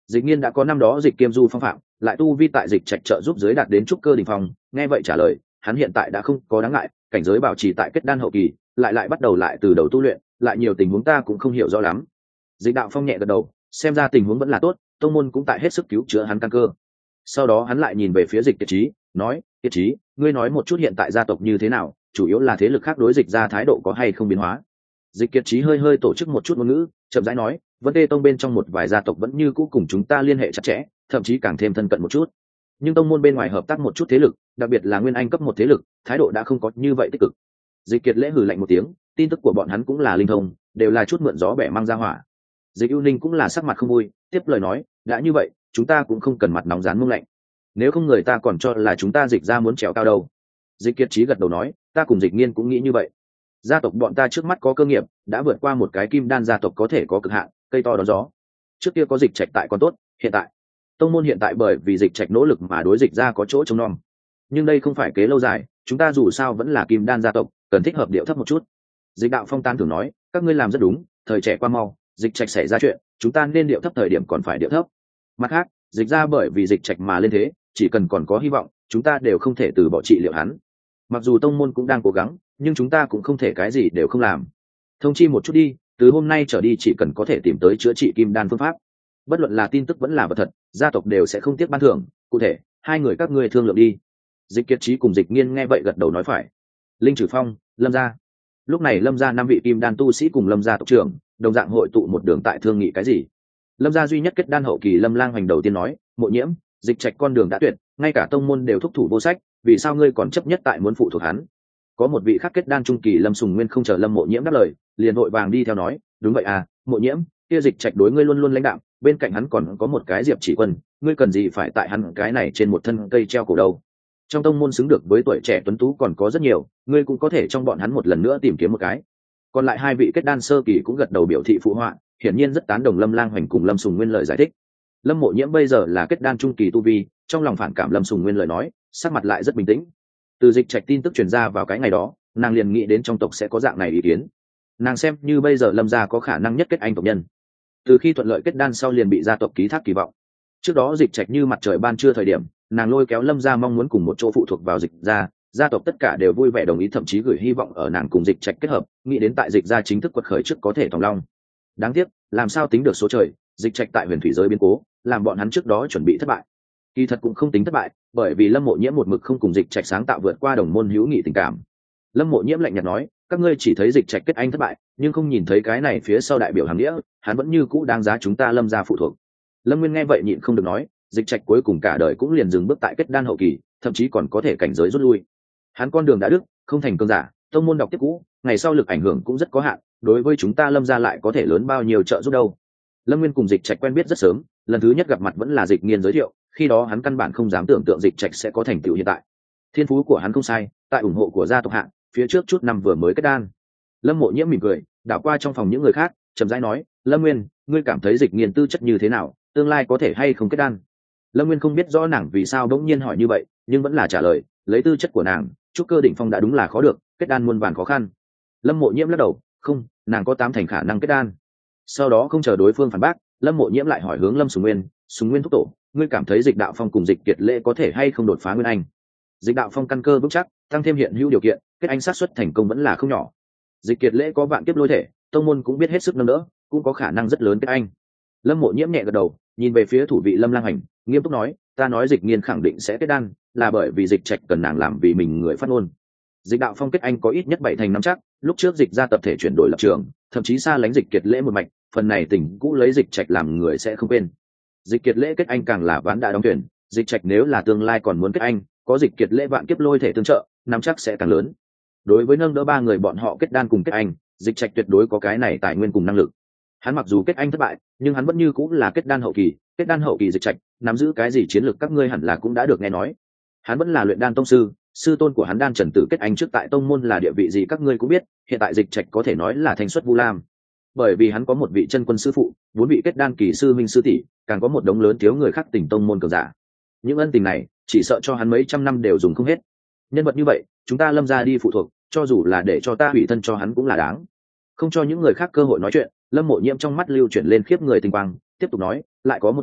Dịch Nghiên đã có năm đó dịch kiêm du phong phạm, lại tu vi tại dịch trạch trợ giúp dưới đạt đến trúc cơ đỉnh phong, nghe vậy trả lời, hắn hiện tại đã không có đáng ngại, cảnh giới bảo trì tại kết đan hậu kỳ, lại bắt đầu lại từ đầu tu luyện, lại nhiều tình huống ta cũng không hiểu rõ lắm. Dịch Đạo Phong nhẹ gật đầu, xem ra tình huống vẫn là tốt, tông môn cũng tại hết sức cứu chữa hắn căn cơ. Sau đó hắn lại nhìn về phía Dịch Kiệt Chí, nói, Kiệt Chí, ngươi nói một chút hiện tại gia tộc như thế nào, chủ yếu là thế lực khác đối dịch ra thái độ có hay không biến hóa. Dịch Kiệt Chí hơi tổ chức một chút ngôn ngữ, chậm rãi nói, Vân Tê Tông bên trong một vài gia tộc vẫn như cũ cùng chúng ta liên hệ chặt chẽ, thậm chí càng thêm thân cận một chút. Nhưng tông môn bên ngoài hợp tác một chút thế lực, đặc biệt là nguyên anh cấp một thế lực, thái độ đã không có như vậy tích cực. Dịch Kiệt Lễ hừ lạnh một tiếng, tin tức của bọn hắn cũng là linh thông, đều là chút mượn gió bẻ mang ra hỏa. Dịch ưu ninh cũng là sắc mặt không vui, tiếp lời nói, đã như vậy chúng ta cũng không cần mặt nóng rán mông lạnh, nếu không người ta còn cho là chúng ta dịch ra muốn trèo cao đâu. Dịch Kiệt Chí gật đầu nói, ta cùng Dịch Nghiên cũng nghĩ như vậy, gia tộc bọn ta trước mắt có cơ nghiệp đã vượt qua một cái kim đan gia tộc có thể có cực hạn, cây to đón gió. Trước kia có dịch trạch tại còn tốt, hiện tại tông môn hiện tại bởi vì dịch trạch nỗ lực mà đối dịch ra có chỗ trông nom, nhưng đây không phải kế lâu dài, chúng ta dù sao vẫn là kim đan gia tộc, cần thích hợp điệu thấp một chút. Dịch Đạo Phong tan thường nói, các ngươi làm rất đúng, thời trẻ qua mau, dịch trạch xảy ra chuyện, chúng ta nên điệu thấp thời điểm còn phải điệu thấp. Mặt khác, dịch ra bởi vì dịch trạch mà lên thế, chỉ cần còn có hy vọng, chúng ta đều không thể từ bỏ trị liệu hắn. Mặc dù tông môn cũng đang cố gắng, nhưng chúng ta cũng không thể cái gì đều không làm. Thông chi một chút đi, từ hôm nay trở đi chỉ cần có thể tìm tới chữa trị kim đan phương pháp, bất luận là tin tức vẫn là vật thật, gia tộc đều sẽ không tiếc ban thưởng. Cụ thể, hai người các ngươi thương lượng đi. Dịch Kiệt Chí cùng Dịch Nghiên nghe vậy gật đầu nói phải. Linh Trừ Phong, Lâm gia. Lúc này Lâm gia 5 vị kim đan tu sĩ cùng Lâm gia tộc trưởng đồng dạng hội tụ một đường tại thương nghị cái gì. Lâm gia duy nhất kết đan hậu kỳ Lâm Lang Hoành đầu tiên nói, Mộ Nhiễm, dịch trạch con đường đã tuyệt, ngay cả tông môn đều thúc thủ vô sách, vì sao ngươi còn chấp nhất tại muốn phụ thuộc hắn? Có một vị khác kết đan trung kỳ Lâm Sùng Nguyên không chờ Lâm Mộ Nhiễm đáp lời, liền vội vàng đi theo nói, đúng vậy à, Mộ Nhiễm, kia dịch trạch đối ngươi luôn luôn lãnh đạm, bên cạnh hắn còn có một cái Diệp Chỉ Quân, ngươi cần gì phải tại hắn cái này trên một thân cây treo cổ đâu? Trong tông môn xứng được với tuổi trẻ tuấn tú còn có rất nhiều, ngươi cũng có thể trong bọn hắn một lần nữa tìm kiếm một cái. Còn lại hai vị kết đan sơ kỳ cũng gật đầu biểu thị phụ họa, hiển nhiên rất tán đồng Lâm Lang Hoành cùng Lâm Sùng Nguyên lời giải thích. Lâm Mộ Nhiễm bây giờ là kết đan trung kỳ tu vi, trong lòng phản cảm Lâm Sùng Nguyên lời nói, sắc mặt lại rất bình tĩnh. Từ dịch trạch tin tức truyền ra vào cái ngày đó, nàng liền nghĩ đến trong tộc sẽ có dạng này ý kiến. Nàng xem như bây giờ Lâm gia có khả năng nhất kết anh tộc nhân. Từ khi thuận lợi kết đan sau liền bị gia tộc ký thác kỳ vọng. Trước đó dịch trạch như mặt trời ban trưa thời điểm, nàng lôi kéo Lâm gia mong muốn cùng một chỗ phụ thuộc vào dịch gia, gia tộc tất cả đều vui vẻ đồng ý, thậm chí gửi hy vọng ở nàng cùng dịch trạch kết hợp, nghĩ đến tại dịch gia chính thức quật khởi trước có thể thòng long. Đáng tiếc, làm sao tính được số trời, dịch trạch tại huyền thủy giới biến cố, làm bọn hắn trước đó chuẩn bị thất bại. Kỳ thật cũng không tính thất bại, bởi vì Lâm Mộ Nhiễm một mực không cùng dịch trạch sáng tạo vượt qua đồng môn hữu nghị tình cảm. Lâm Mộ Nhiễm lạnh nhạt nói, các ngươi chỉ thấy dịch trạch kết anh thất bại, nhưng không nhìn thấy cái này phía sau đại biểu hàng nghĩa, hắn vẫn như cũ đáng giá chúng ta Lâm gia phụ thuộc. Lâm Nguyên nghe vậy nhịn không được nói, dịch trạch cuối cùng cả đời cũng liền dừng bước tại kết đan hậu kỳ, thậm chí còn có thể cảnh giới rút lui. Hắn con đường đã đứt, không thành cương giả, tông môn đọc tiếp cũ, ngày sau lực ảnh hưởng cũng rất có hạn, đối với chúng ta Lâm gia lại có thể lớn bao nhiêu trợ giúp đâu. Lâm Nguyên cùng dịch trạch quen biết rất sớm, lần thứ nhất gặp mặt vẫn là Dịch Nghiên giới thiệu, khi đó hắn căn bản không dám tưởng tượng dịch trạch sẽ có thành tựu hiện tại. Thiên phú của hắn không sai, tại ủng hộ của gia tộc hạng, phía trước chút năm vừa mới kết đan. Lâm Mộ Nhiễm mỉm cười, đảo qua trong phòng những người khác, chậm rãi nói, Lâm Nguyên, ngươi cảm thấy Dịch Nghiên tư chất như thế nào, tương lai có thể hay không kết đan? Lâm Nguyên không biết rõ nàng vì sao bỗng nhiên hỏi như vậy, nhưng vẫn là trả lời, lấy tư chất của nàng, trúc cơ đỉnh phong đã đúng là khó được, kết đan muôn vàn khó khăn. Lâm Mộ Nhiễm lắc đầu, không, nàng có 8 thành khả năng kết đan. Sau đó không chờ đối phương phản bác, Lâm Mộ Nhiễm lại hỏi hướng Lâm Sùng Nguyên thúc tổ, ngươi cảm thấy Dịch Đạo Phong cùng Dịch Kiệt Lễ có thể hay không đột phá nguyên anh? Dịch Đạo Phong căn cơ vững chắc, tăng thêm hiện hữu điều kiện, kết anh xác suất thành công vẫn là không nhỏ. Dịch Kiệt Lễ có vạn kiếp lôi thể, tông môn cũng biết hết sức nâng đỡ, cũng có khả năng rất lớn kết anh. Lâm Mộ Nhiễm nhẹ gật đầu, nhìn về phía thủ vị Lâm Lang Hành, nghiêm túc nói, ta nói Dịch Nghiên khẳng định sẽ kết đan, là bởi vì dịch trạch cần nàng làm vì mình người phát ngôn. Dịch Đạo Phong kết anh có ít nhất 7 thành 5 chắc, lúc trước dịch ra tập thể chuyển đổi lập trường, thậm chí xa lánh Dịch Kiệt Lễ một mạch, phần này tình cũ lấy dịch trạch làm người sẽ không quên. Dịch Kiệt Lễ kết anh càng là ván đã đóng thuyền, dịch trạch nếu là tương lai còn muốn kết anh, có Dịch Kiệt Lễ vạn kiếp lôi thể tương trợ, nắm chắc sẽ càng lớn. Đối với nâng đỡ 3 người bọn họ kết đan cùng kết anh, dịch trạch tuyệt đối có cái này tài nguyên cùng năng lực. Hắn mặc dù kết anh thất bại, nhưng hắn vẫn như cũng là kết đan hậu kỳ dịch trạch, nắm giữ cái gì chiến lược các ngươi hẳn là cũng đã được nghe nói. Hắn vẫn là luyện đan tông sư, sư tôn của hắn Đan Trần Tử kết anh trước tại tông môn là địa vị gì các ngươi cũng biết, hiện tại dịch trạch có thể nói là thanh xuất vu lam. Bởi vì hắn có một vị chân quân sư phụ, 4 vị kết đan kỳ sư minh sư tỷ, càng có một đống lớn thiếu người khác tình tông môn cường giả. Những ân tình này, chỉ sợ cho hắn mấy trăm năm đều dùng không hết. Nhân vật như vậy, chúng ta Lâm gia đi phụ thuộc, cho dù là để cho ta hủy thân cho hắn cũng là đáng. Không cho những người khác cơ hội nói chuyện, Lâm Mộ Nhiễm trong mắt lưu chuyển lên khiếp người tình quang, tiếp tục nói, lại có một chút,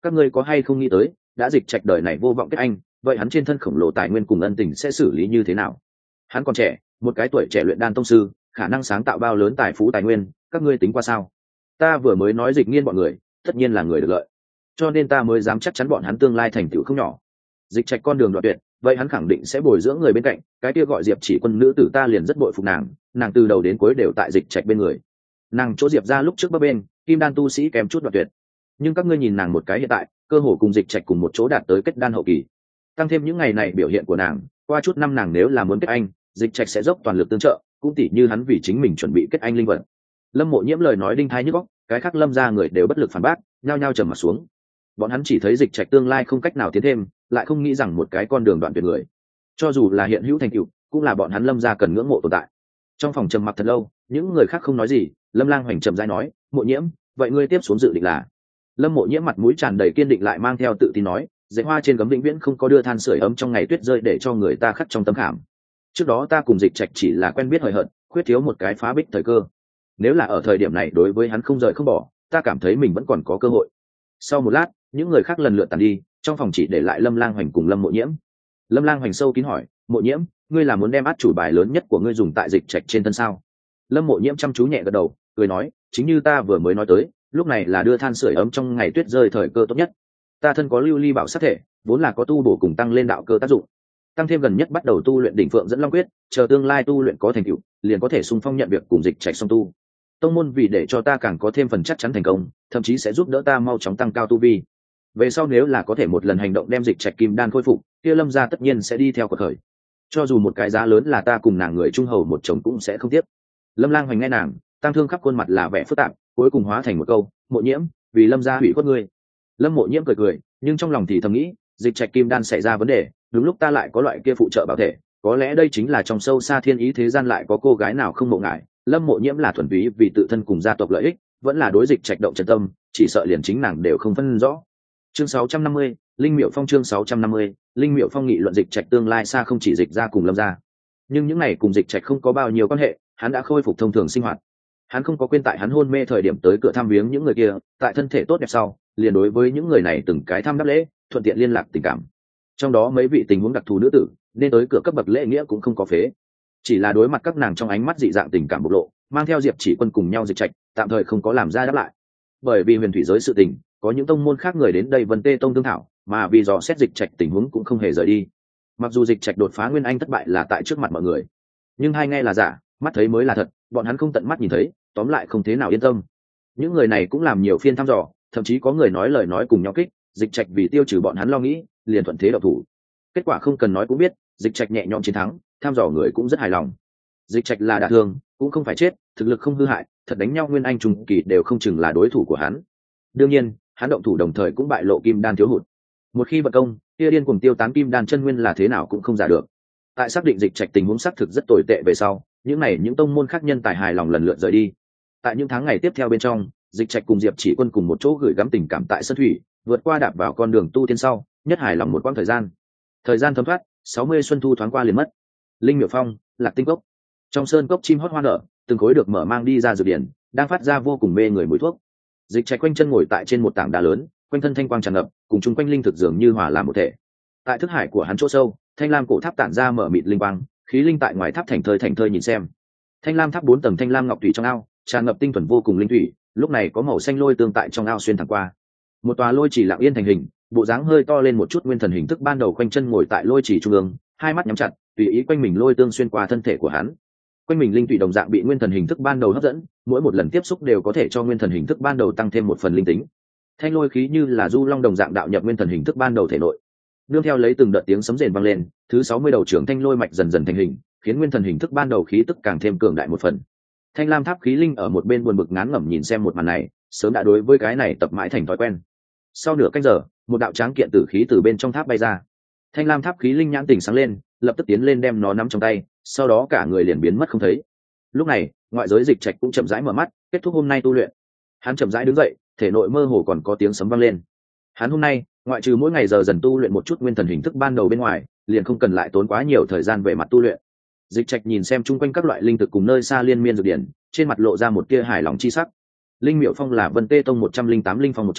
các ngươi có hay không nghĩ tới đã Dịch Trạch đời này vô vọng kết anh, vậy hắn trên thân khổng lồ tài nguyên cùng ân tình sẽ xử lý như thế nào? Hắn còn trẻ, một cái tuổi trẻ luyện đan tông sư, khả năng sáng tạo bao lớn tài phú tài nguyên, các ngươi tính qua sao? Ta vừa mới nói Dịch Nghiên bọn người tất nhiên là người được lợi, cho nên ta mới dám chắc chắn bọn hắn tương lai thành tựu không nhỏ. Dịch Trạch con đường đoạn tuyệt, vậy hắn khẳng định sẽ bồi dưỡng người bên cạnh, cái kia gọi Diệp Chỉ Quân nữ tử ta liền rất bội phục nàng từ đầu đến cuối đều tại Dịch Trạch bên người. Nàng chỗ Diệp ra lúc trước bấp bên kim đan tu sĩ kém chút đoạn tuyệt, nhưng các ngươi nhìn nàng một cái hiện tại, cơ hồ cùng Dịch Trạch cùng một chỗ đạt tới kết đan hậu kỳ. Tăng thêm những ngày này biểu hiện của nàng, qua chút năm nàng nếu là muốn kết anh, Dịch Trạch sẽ dốc toàn lực tương trợ, cũng tỉ như hắn vì chính mình chuẩn bị kết anh linh vật. Lâm Mộ Nhiễm lời nói đinh thái nhức óc, cái khác Lâm gia người đều bất lực phản bác, nhao nhao trầm mặt xuống. Bọn hắn chỉ thấy Dịch Trạch tương lai không cách nào tiến thêm, lại không nghĩ rằng một cái con đường đoạn tuyệt người, cho dù là hiện hữu thành tựu, cũng là bọn hắn Lâm gia cần ngưỡng mộ tồn tại. Trong phòng trầm mặc thật lâu, những người khác không nói gì, Lâm Lang Hoành trầm rãi nói, "Mộ Nhiễm, vậy ngươi tiếp xuống dự định là?" Lâm Mộ Nhiễm mặt mũi tràn đầy kiên định lại mang theo tự tin nói, "Dãy hoa trên gấm vĩnh viễn không có đưa than sưởi ấm trong ngày tuyết rơi để cho người ta khắc trong tấm khảm. Trước đó ta cùng Dịch Trạch chỉ là quen biết hời hợt, khuyết thiếu một cái phá bích thời cơ. Nếu là ở thời điểm này đối với hắn không rời không bỏ, ta cảm thấy mình vẫn còn có cơ hội." Sau một lát, những người khác lần lượt tàn đi, trong phòng chỉ để lại Lâm Lang Hoành cùng Lâm Mộ Nhiễm. Lâm Lang Hoành sâu kín hỏi, "Mộ Nhiễm, ngươi là muốn đem át chủ bài lớn nhất của ngươi dùng tại Dịch Trạch trên thân sao?" Lâm Mộ Nhiễm chăm chú nhẹ gật đầu, cười nói, "Chính như ta vừa mới nói tới, lúc này là đưa than sưởi ấm trong ngày tuyết rơi thời cơ tốt nhất. Ta thân có lưu ly bảo sát thể, vốn là có tu bổ cùng tăng lên đạo cơ tác dụng, tăng thêm gần nhất bắt đầu tu luyện đỉnh phượng dẫn long quyết, chờ tương lai tu luyện có thành tựu, liền có thể xung phong nhận việc cùng Dịch Trạch song tu. Tông môn vì để cho ta càng có thêm phần chắc chắn thành công, thậm chí sẽ giúp đỡ ta mau chóng tăng cao tu vi. Về sau nếu là có thể một lần hành động đem Dịch Trạch kim đan khôi phục, kia Lâm gia tất nhiên sẽ đi theo cuộc khởi. Cho dù một cái giá lớn là ta cùng nàng người trung hầu một chồng cũng sẽ không tiếc." Lâm Lang Hoành nghe nàng, tăng thương khắp khuôn mặt là vẻ phức tạp, cuối cùng hóa thành một câu, "Mộ Nhiễm, vì Lâm gia hủy khuất ngươi." Lâm Mộ Nhiễm cười cười, nhưng trong lòng thì thầm nghĩ, Dịch Trạch kim đan xảy ra vấn đề, đúng lúc ta lại có loại kia phụ trợ bảo thể, có lẽ đây chính là trong sâu xa thiên ý thế gian lại có cô gái nào không mộ ngại. Lâm Mộ Nhiễm là thuần túy vì tự thân cùng gia tộc lợi ích, vẫn là đối Dịch Trạch động chân tâm, chỉ sợ liền chính nàng đều không phân rõ. Chương 650, Linh Miệu Phong. Chương 650, Linh Miệu Phong nghị luận Dịch Trạch tương lai xa không chỉ Dịch gia cùng Lâm gia, nhưng những này cùng Dịch Trạch không có bao nhiêu quan hệ, hắn đã khôi phục thông thường sinh hoạt. Hắn không có quên tại hắn hôn mê thời điểm tới cửa thăm viếng những người kia, tại thân thể tốt đẹp sau, liền đối với những người này từng cái thăm đáp lễ, thuận tiện liên lạc tình cảm. Trong đó mấy vị tình huống đặc thù nữ tử, nên tới cửa cấp bậc lễ nghĩa cũng không có phế. Chỉ là đối mặt các nàng trong ánh mắt dị dạng tình cảm bộc lộ, mang theo Diệp Chỉ Quân cùng nhau Dịch Trạch, tạm thời không có làm ra đáp lại. Bởi vì huyền thủy giới sự tình, có những tông môn khác người đến đây Vân Tê Tông tương thảo, mà vì dò xét Dịch Trạch tình huống cũng không hề rời đi. Mặc dù Dịch Trạch đột phá nguyên anh thất bại là tại trước mặt mọi người, nhưng hai nghe là giả, mắt thấy mới là thật, bọn hắn không tận mắt nhìn thấy, tóm lại không thế nào yên tâm. Những người này cũng làm nhiều phiên thăm dò, thậm chí có người nói lời nói cùng nhau kích, Dịch Trạch vì tiêu trừ bọn hắn lo nghĩ, liền thuận thế động thủ. Kết quả không cần nói cũng biết, Dịch Trạch nhẹ nhõm chiến thắng, thăm dò người cũng rất hài lòng. Dịch Trạch là đả thương, cũng không phải chết, thực lực không hư hại, thật đánh nhau nguyên anh trung kỳ đều không chừng là đối thủ của hắn. Đương nhiên, hắn động thủ đồng thời cũng bại lộ kim đan thiếu hụt. Một khi vận công, kia điên cuồng tiêu tán kim đan chân nguyên là thế nào cũng không giả được. Tại xác định Dịch Trạch tình huống xác thực rất tồi tệ về sau, những tông môn khác nhân tài hài lòng lần lượt rời đi. Tại những tháng ngày tiếp theo bên trong, Dịch Trạch cùng Diệp Chỉ Quân cùng một chỗ gửi gắm tình cảm tại Sơn Thủy, vượt qua đạp vào con đường tu tiên sau, nhất hài lòng một quãng thời gian. Thời gian thấm thoát, 60 xuân thu thoáng qua liền mất. Linh Miệu Phong, Lạc Tinh Cốc. Trong sơn cốc chim hót hoa nở, từng khối được mở mang đi ra dược điển, đang phát ra vô cùng mê người mùi thuốc. Dịch Trạch quanh chân ngồi tại trên một tảng đá lớn, quanh thân thanh quang tràn ngập, cùng chung quanh linh thực dường như hòa làm một thể. Tại thức hải của hắn chỗ sâu, thanh lam cổ tháp tản ra mở mịt linh quang, khí linh tại ngoài tháp thành thơi nhìn xem. Thanh lam tháp 4 tầng thanh lam ngọc thủy trong ao, tràn ngập tinh thuần vô cùng linh thủy, lúc này có màu xanh lôi tương tại trong ao xuyên thẳng qua. Một tòa lôi chỉ lặng yên thành hình, bộ dáng hơi to lên một chút nguyên thần hình thức ban đầu quanh chân ngồi tại lôi chỉ trung ương, hai mắt nhắm chặt, tùy ý quanh mình lôi tương xuyên qua thân thể của hắn. Quanh mình linh thủy đồng dạng bị nguyên thần hình thức ban đầu hấp dẫn, mỗi một lần tiếp xúc đều có thể cho nguyên thần hình thức ban đầu tăng thêm một phần linh tính. Thanh lôi khí như là du long đồng dạng đạo nhập nguyên thần hình thức ban đầu thể nội. Nương theo lấy từng đợt tiếng sấm rền vang lên, thứ 60 đầu trưởng thanh lôi mạch dần dần thành hình, khiến nguyên thần hình thức ban đầu khí tức càng thêm cường đại một phần. Thanh lam tháp khí linh ở một bên buồn bực ngán ngẩm nhìn xem một màn này, sớm đã đối với cái này tập mãi thành thói quen. Sau nửa canh giờ, một đạo tráng kiện tử khí từ bên trong tháp bay ra. Thanh lam tháp khí linh nhãn tỉnh sáng lên, lập tức tiến lên đem nó nắm trong tay, sau đó cả người liền biến mất không thấy. Lúc này, ngoại giới Dịch Trạch cũng chậm rãi mở mắt, kết thúc hôm nay tu luyện. Hắn chậm rãi đứng dậy, thể nội mơ hồ còn có tiếng sấm vang lên. Hắn hôm nay, ngoại trừ mỗi ngày giờ dần tu luyện một chút nguyên thần hình thức ban đầu bên ngoài, liền không cần lại tốn quá nhiều thời gian về mặt tu luyện. Dịch Trạch nhìn xem chung quanh các loại linh thực cùng nơi xa liên miên dược điển, trên mặt lộ ra một tia hài lòng chi sắc. Linh Miệu Phong là Vân Tê Tông 108 linh phong một trong,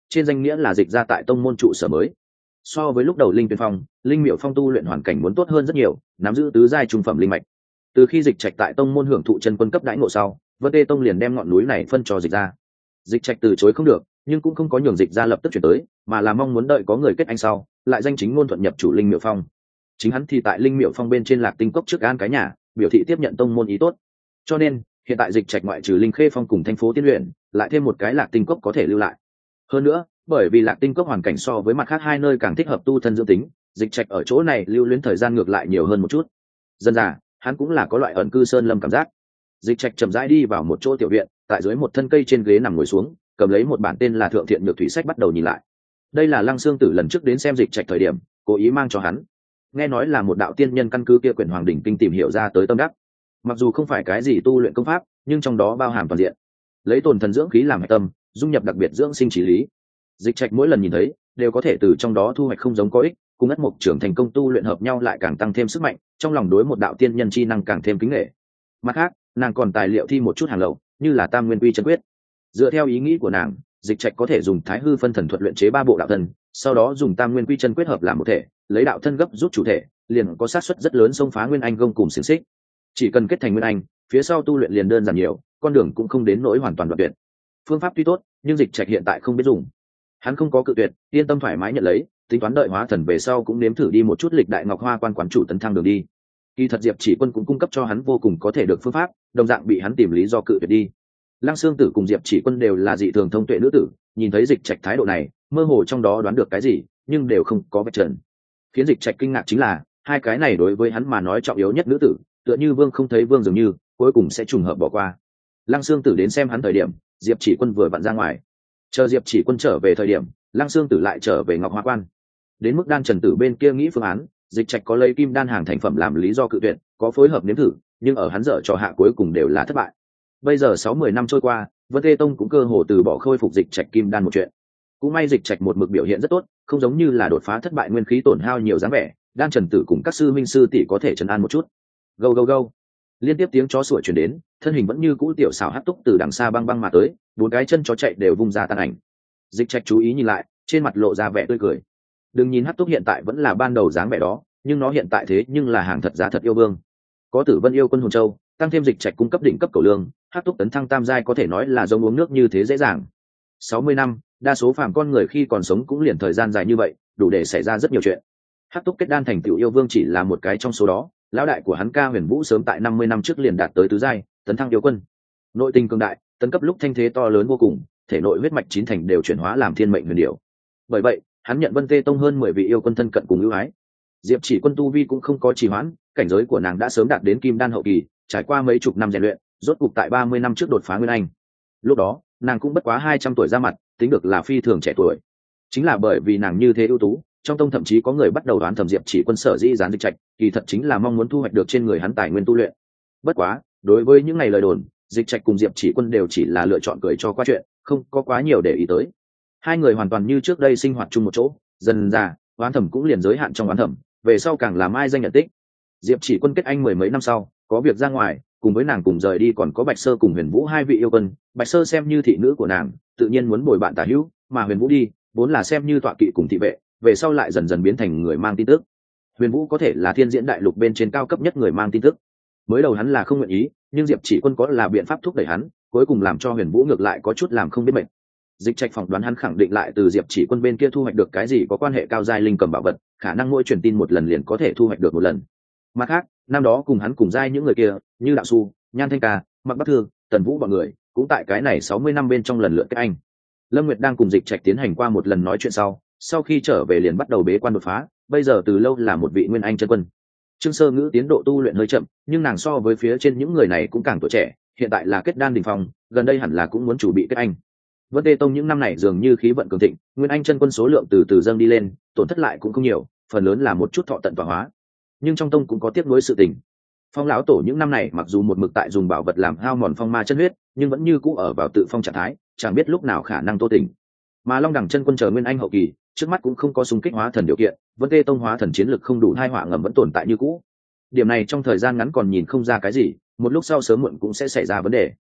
trên danh nghĩa là dịch ra tại tông môn trụ sở mới. So với lúc đầu linh tuyên phong, linh miệu phong tu luyện hoàn cảnh muốn tốt hơn rất nhiều, nắm giữ tứ giai trung phẩm linh mạch. Từ khi dịch trạch tại tông môn hưởng thụ chân quân cấp đãi ngộ sau, Vân Tê Tông liền đem ngọn núi này phân cho dịch ra. Dịch trạch từ chối không được, nhưng cũng không có nhường dịch ra lập tức chuyển tới, mà là mong muốn đợi có người kết anh sau, lại danh chính ngôn thuận nhập chủ linh miệu phong. Chính hắn thì tại linh miệu phong bên trên Lạc Tinh cốc trước an cái nhà, biểu thị tiếp nhận tông môn ý tốt. Cho nên hiện tại dịch trạch ngoại trừ linh khê phong cùng thành phố tiên luyện, lại thêm một cái Lạc Tinh cốc có thể lưu lại. Hơn nữa, bởi vì Lạc Tinh cốc hoàn cảnh so với mặt khác hai nơi càng thích hợp tu thân dưỡng tính, dịch trạch ở chỗ này lưu luyến thời gian ngược lại nhiều hơn một chút. Dần dà, hắn cũng là có loại ẩn cư sơn lâm cảm giác. Dịch trạch chậm rãi đi vào một chỗ tiểu viện, tại dưới một thân cây trên ghế nằm ngồi xuống, cầm lấy một bản tên là Thượng Thiện Nhược Thủy sách bắt đầu nhìn lại. Đây là Lăng Xương Tử lần trước đến xem dịch trạch thời điểm, cố ý mang cho hắn. Nghe nói là một đạo tiên nhân căn cứ kia quyển Hoàng đỉnh kinh tìm hiểu ra tới tâm đắc. Mặc dù không phải cái gì tu luyện công pháp, nhưng trong đó bao hàm toàn diện. Lấy tồn thần dưỡng khí làm hệ tâm, dung nhập đặc biệt dưỡng sinh trí lý. Dịch trạch mỗi lần nhìn thấy, đều có thể từ trong đó thu hoạch không giống có ích, cùng ất mục trưởng thành công tu luyện hợp nhau lại càng tăng thêm sức mạnh, trong lòng đối một đạo tiên nhân chi năng càng thêm kính nghệ. Mặt khác, nàng còn tài liệu thi một chút hàng lậu, như là Tam Nguyên Quy chân quyết. Dựa theo ý nghĩ của nàng, dịch trạch có thể dùng Thái Hư phân thần thuật luyện chế 3 bộ đạo thân, sau đó dùng Tam Nguyên Quy chân quyết hợp làm một thể, lấy đạo thân gấp rút chủ thể, liền có xác suất rất lớn xông phá Nguyên Anh gông cùng xiển xích. Chỉ cần kết thành Nguyên Anh, phía sau tu luyện liền đơn giản nhiều, con đường cũng không đến nỗi hoàn toàn đoạn tuyệt. Phương pháp tuy tốt, nhưng dịch trạch hiện tại không biết dùng. Hắn không có cự tuyệt, yên tâm thoải mái nhận lấy, tính toán đợi hóa thần về sau cũng nếm thử đi một chút lịch đại ngọc hoa quan quán chủ tấn thăng đường đi. Kỳ thật Diệp Chỉ Quân cũng cung cấp cho hắn vô cùng có thể được phương pháp, đồng dạng bị hắn tìm lý do cự tuyệt đi. Lăng Xương Tử cùng Diệp Chỉ Quân đều là dị thường thông tuệ nữ tử, nhìn thấy dịch trạch thái độ này, mơ hồ trong đó đoán được cái gì, nhưng đều không có vạch trần. Khiến dịch trạch kinh ngạc chính là, hai cái này đối với hắn mà nói trọng yếu nhất nữ tử, tựa như vương không thấy vương dường như, cuối cùng sẽ trùng hợp bỏ qua. Lăng Xương Tử đến xem hắn thời điểm, Diệp Chỉ Quân vừa vặn ra ngoài. Chờ Diệp Chỉ Quân trở về thời điểm, Lăng Xương Tử lại trở về Ngọc Hoa Quan. Đến mức Đan Trần Tử bên kia nghĩ phương án, dịch trạch có lấy kim đan hàng thành phẩm làm lý do cự tuyệt, có phối hợp nếm thử, nhưng ở hắn dở trò hạ cuối cùng đều là thất bại. Bây giờ 60 năm trôi qua, Vân Tê Tông cũng cơ hồ từ bỏ khôi phục dịch trạch kim đan một chuyện. Cũng may dịch trạch một mực biểu hiện rất tốt, không giống như là đột phá thất bại nguyên khí tổn hao nhiều dáng vẻ, Đan Trần Tử cùng các sư minh sư tỷ có thể trấn an một chút. Go go go. Liên tiếp tiếng chó sủa truyền đến, thân hình vẫn như cũ tiểu xảo hắc túc từ đằng xa băng băng mà tới, 4 cái chân chó chạy đều vung ra tan ảnh. Dịch trạch chú ý nhìn lại, trên mặt lộ ra vẻ tươi cười. Đừng nhìn hắc túc hiện tại vẫn là ban đầu dáng vẻ đó, nhưng nó hiện tại thế nhưng là hàng thật giá thật yêu vương. Có Tử Vân yêu quân hồn châu, tăng thêm dịch trạch cung cấp đỉnh cấp cầu lương, hắc túc tấn thăng tam giai có thể nói là giống uống nước như thế dễ dàng. 60 năm, đa số phàm con người khi còn sống cũng liền thời gian dài như vậy, đủ để xảy ra rất nhiều chuyện. Hắc túc kết đan thành tựu yêu vương chỉ là một cái trong số đó, lão đại của hắn Ca Huyền Vũ sớm tại 50 năm trước liền đạt tới tứ giai, tấn thăng yêu quân. Nội tình cường đại, tấn cấp lúc thanh thế to lớn vô cùng, thể nội huyết mạch 9 thành đều chuyển hóa làm thiên mệnh huyền điểu. Bởi vậy, hắn nhận Vân Tê Tông hơn 10 vị yêu quân thân cận cùng ưu ái. Diệp Chỉ Quân tu vi cũng không có trì hoãn, cảnh giới của nàng đã sớm đạt đến kim đan hậu kỳ, trải qua mấy chục năm rèn luyện, rốt cục tại 30 năm trước đột phá nguyên anh. Lúc đó, nàng cũng bất quá 200 tuổi ra mặt, tính được là phi thường trẻ tuổi. Chính là bởi vì nàng như thế ưu tú, trong tông thậm chí có người bắt đầu đoán thẩm Diệp Chỉ Quân sở dĩ gián dịch trạch, kỳ thật chính là mong muốn thu hoạch được trên người hắn tài nguyên tu luyện. Bất quá, đối với những ngày lời đồn, dịch trạch cùng Diệp Chỉ Quân đều chỉ là lựa chọn cười cho qua chuyện, không có quá nhiều để ý tới. Hai người hoàn toàn như trước đây sinh hoạt chung một chỗ, dần dà, oán thẩm cũng liền giới hạn trong oán thẩm, về sau càng làm ai danh nhận tích. Diệp Chỉ Quân kết anh 10 mấy năm sau, có việc ra ngoài, cùng với nàng cùng rời đi còn có Bạch Sơ cùng Huyền Vũ hai vị yêu quân, Bạch Sơ xem như thị nữ của nàng, tự nhiên muốn bồi bạn tả hữu, mà Huyền Vũ đi, vốn là xem như tọa kỵ cùng thị vệ, về sau lại dần dần biến thành người mang tin tức. Huyền Vũ có thể là thiên diễn đại lục bên trên cao cấp nhất người mang tin tức. Mới đầu hắn là không nguyện ý, nhưng Diệp Chỉ Quân có là biện pháp thúc đẩy hắn, cuối cùng làm cho Huyền Vũ ngược lại có chút làm không biết mệt. Dịch trạch phỏng đoán hắn khẳng định lại từ Diệp Chỉ Quân bên kia thu hoạch được cái gì có quan hệ cao giai linh cầm bảo vật, khả năng mỗi truyền tin một lần liền có thể thu hoạch được một lần. Mặt khác, năm đó cùng hắn cùng giai những người kia, như Đạo Su, Nhan Thanh Ca, Mạc Bắc Thương, Tần Vũ bọn người, cũng tại cái này 60 năm bên trong lần lượt kết anh. Lâm Nguyệt đang cùng dịch trạch tiến hành qua một lần nói chuyện sau khi trở về liền bắt đầu bế quan đột phá, bây giờ từ lâu là một vị nguyên anh chân quân. Trương Sơ Ngữ tiến độ tu luyện hơi chậm, nhưng nàng so với phía trên những người này cũng càng tuổi trẻ, hiện tại là kết đan đỉnh phong, gần đây hẳn là cũng muốn chuẩn bị kết anh. Vân Tê Tông những năm này dường như khí vận cường thịnh, nguyên anh chân quân số lượng từ từ dâng đi lên, tổn thất lại cũng không nhiều, phần lớn là một chút thọ tận tọa hóa. Nhưng trong tông cũng có tiếc nuối sự tình. Phong lão tổ những năm này mặc dù một mực tại dùng bảo vật làm hao mòn phong ma chân huyết, nhưng vẫn như cũ ở vào tự phong trạng thái, chẳng biết lúc nào khả năng tô tỉnh. Mà Long Đẳng chân quân chờ nguyên anh hậu kỳ, trước mắt cũng không có xung kích hóa thần điều kiện, Vân Tê Tông hóa thần chiến lực không đủ, hai họa ngầm vẫn tồn tại như cũ. Điểm này trong thời gian ngắn còn nhìn không ra cái gì, một lúc sau sớm muộn cũng sẽ xảy ra vấn đề.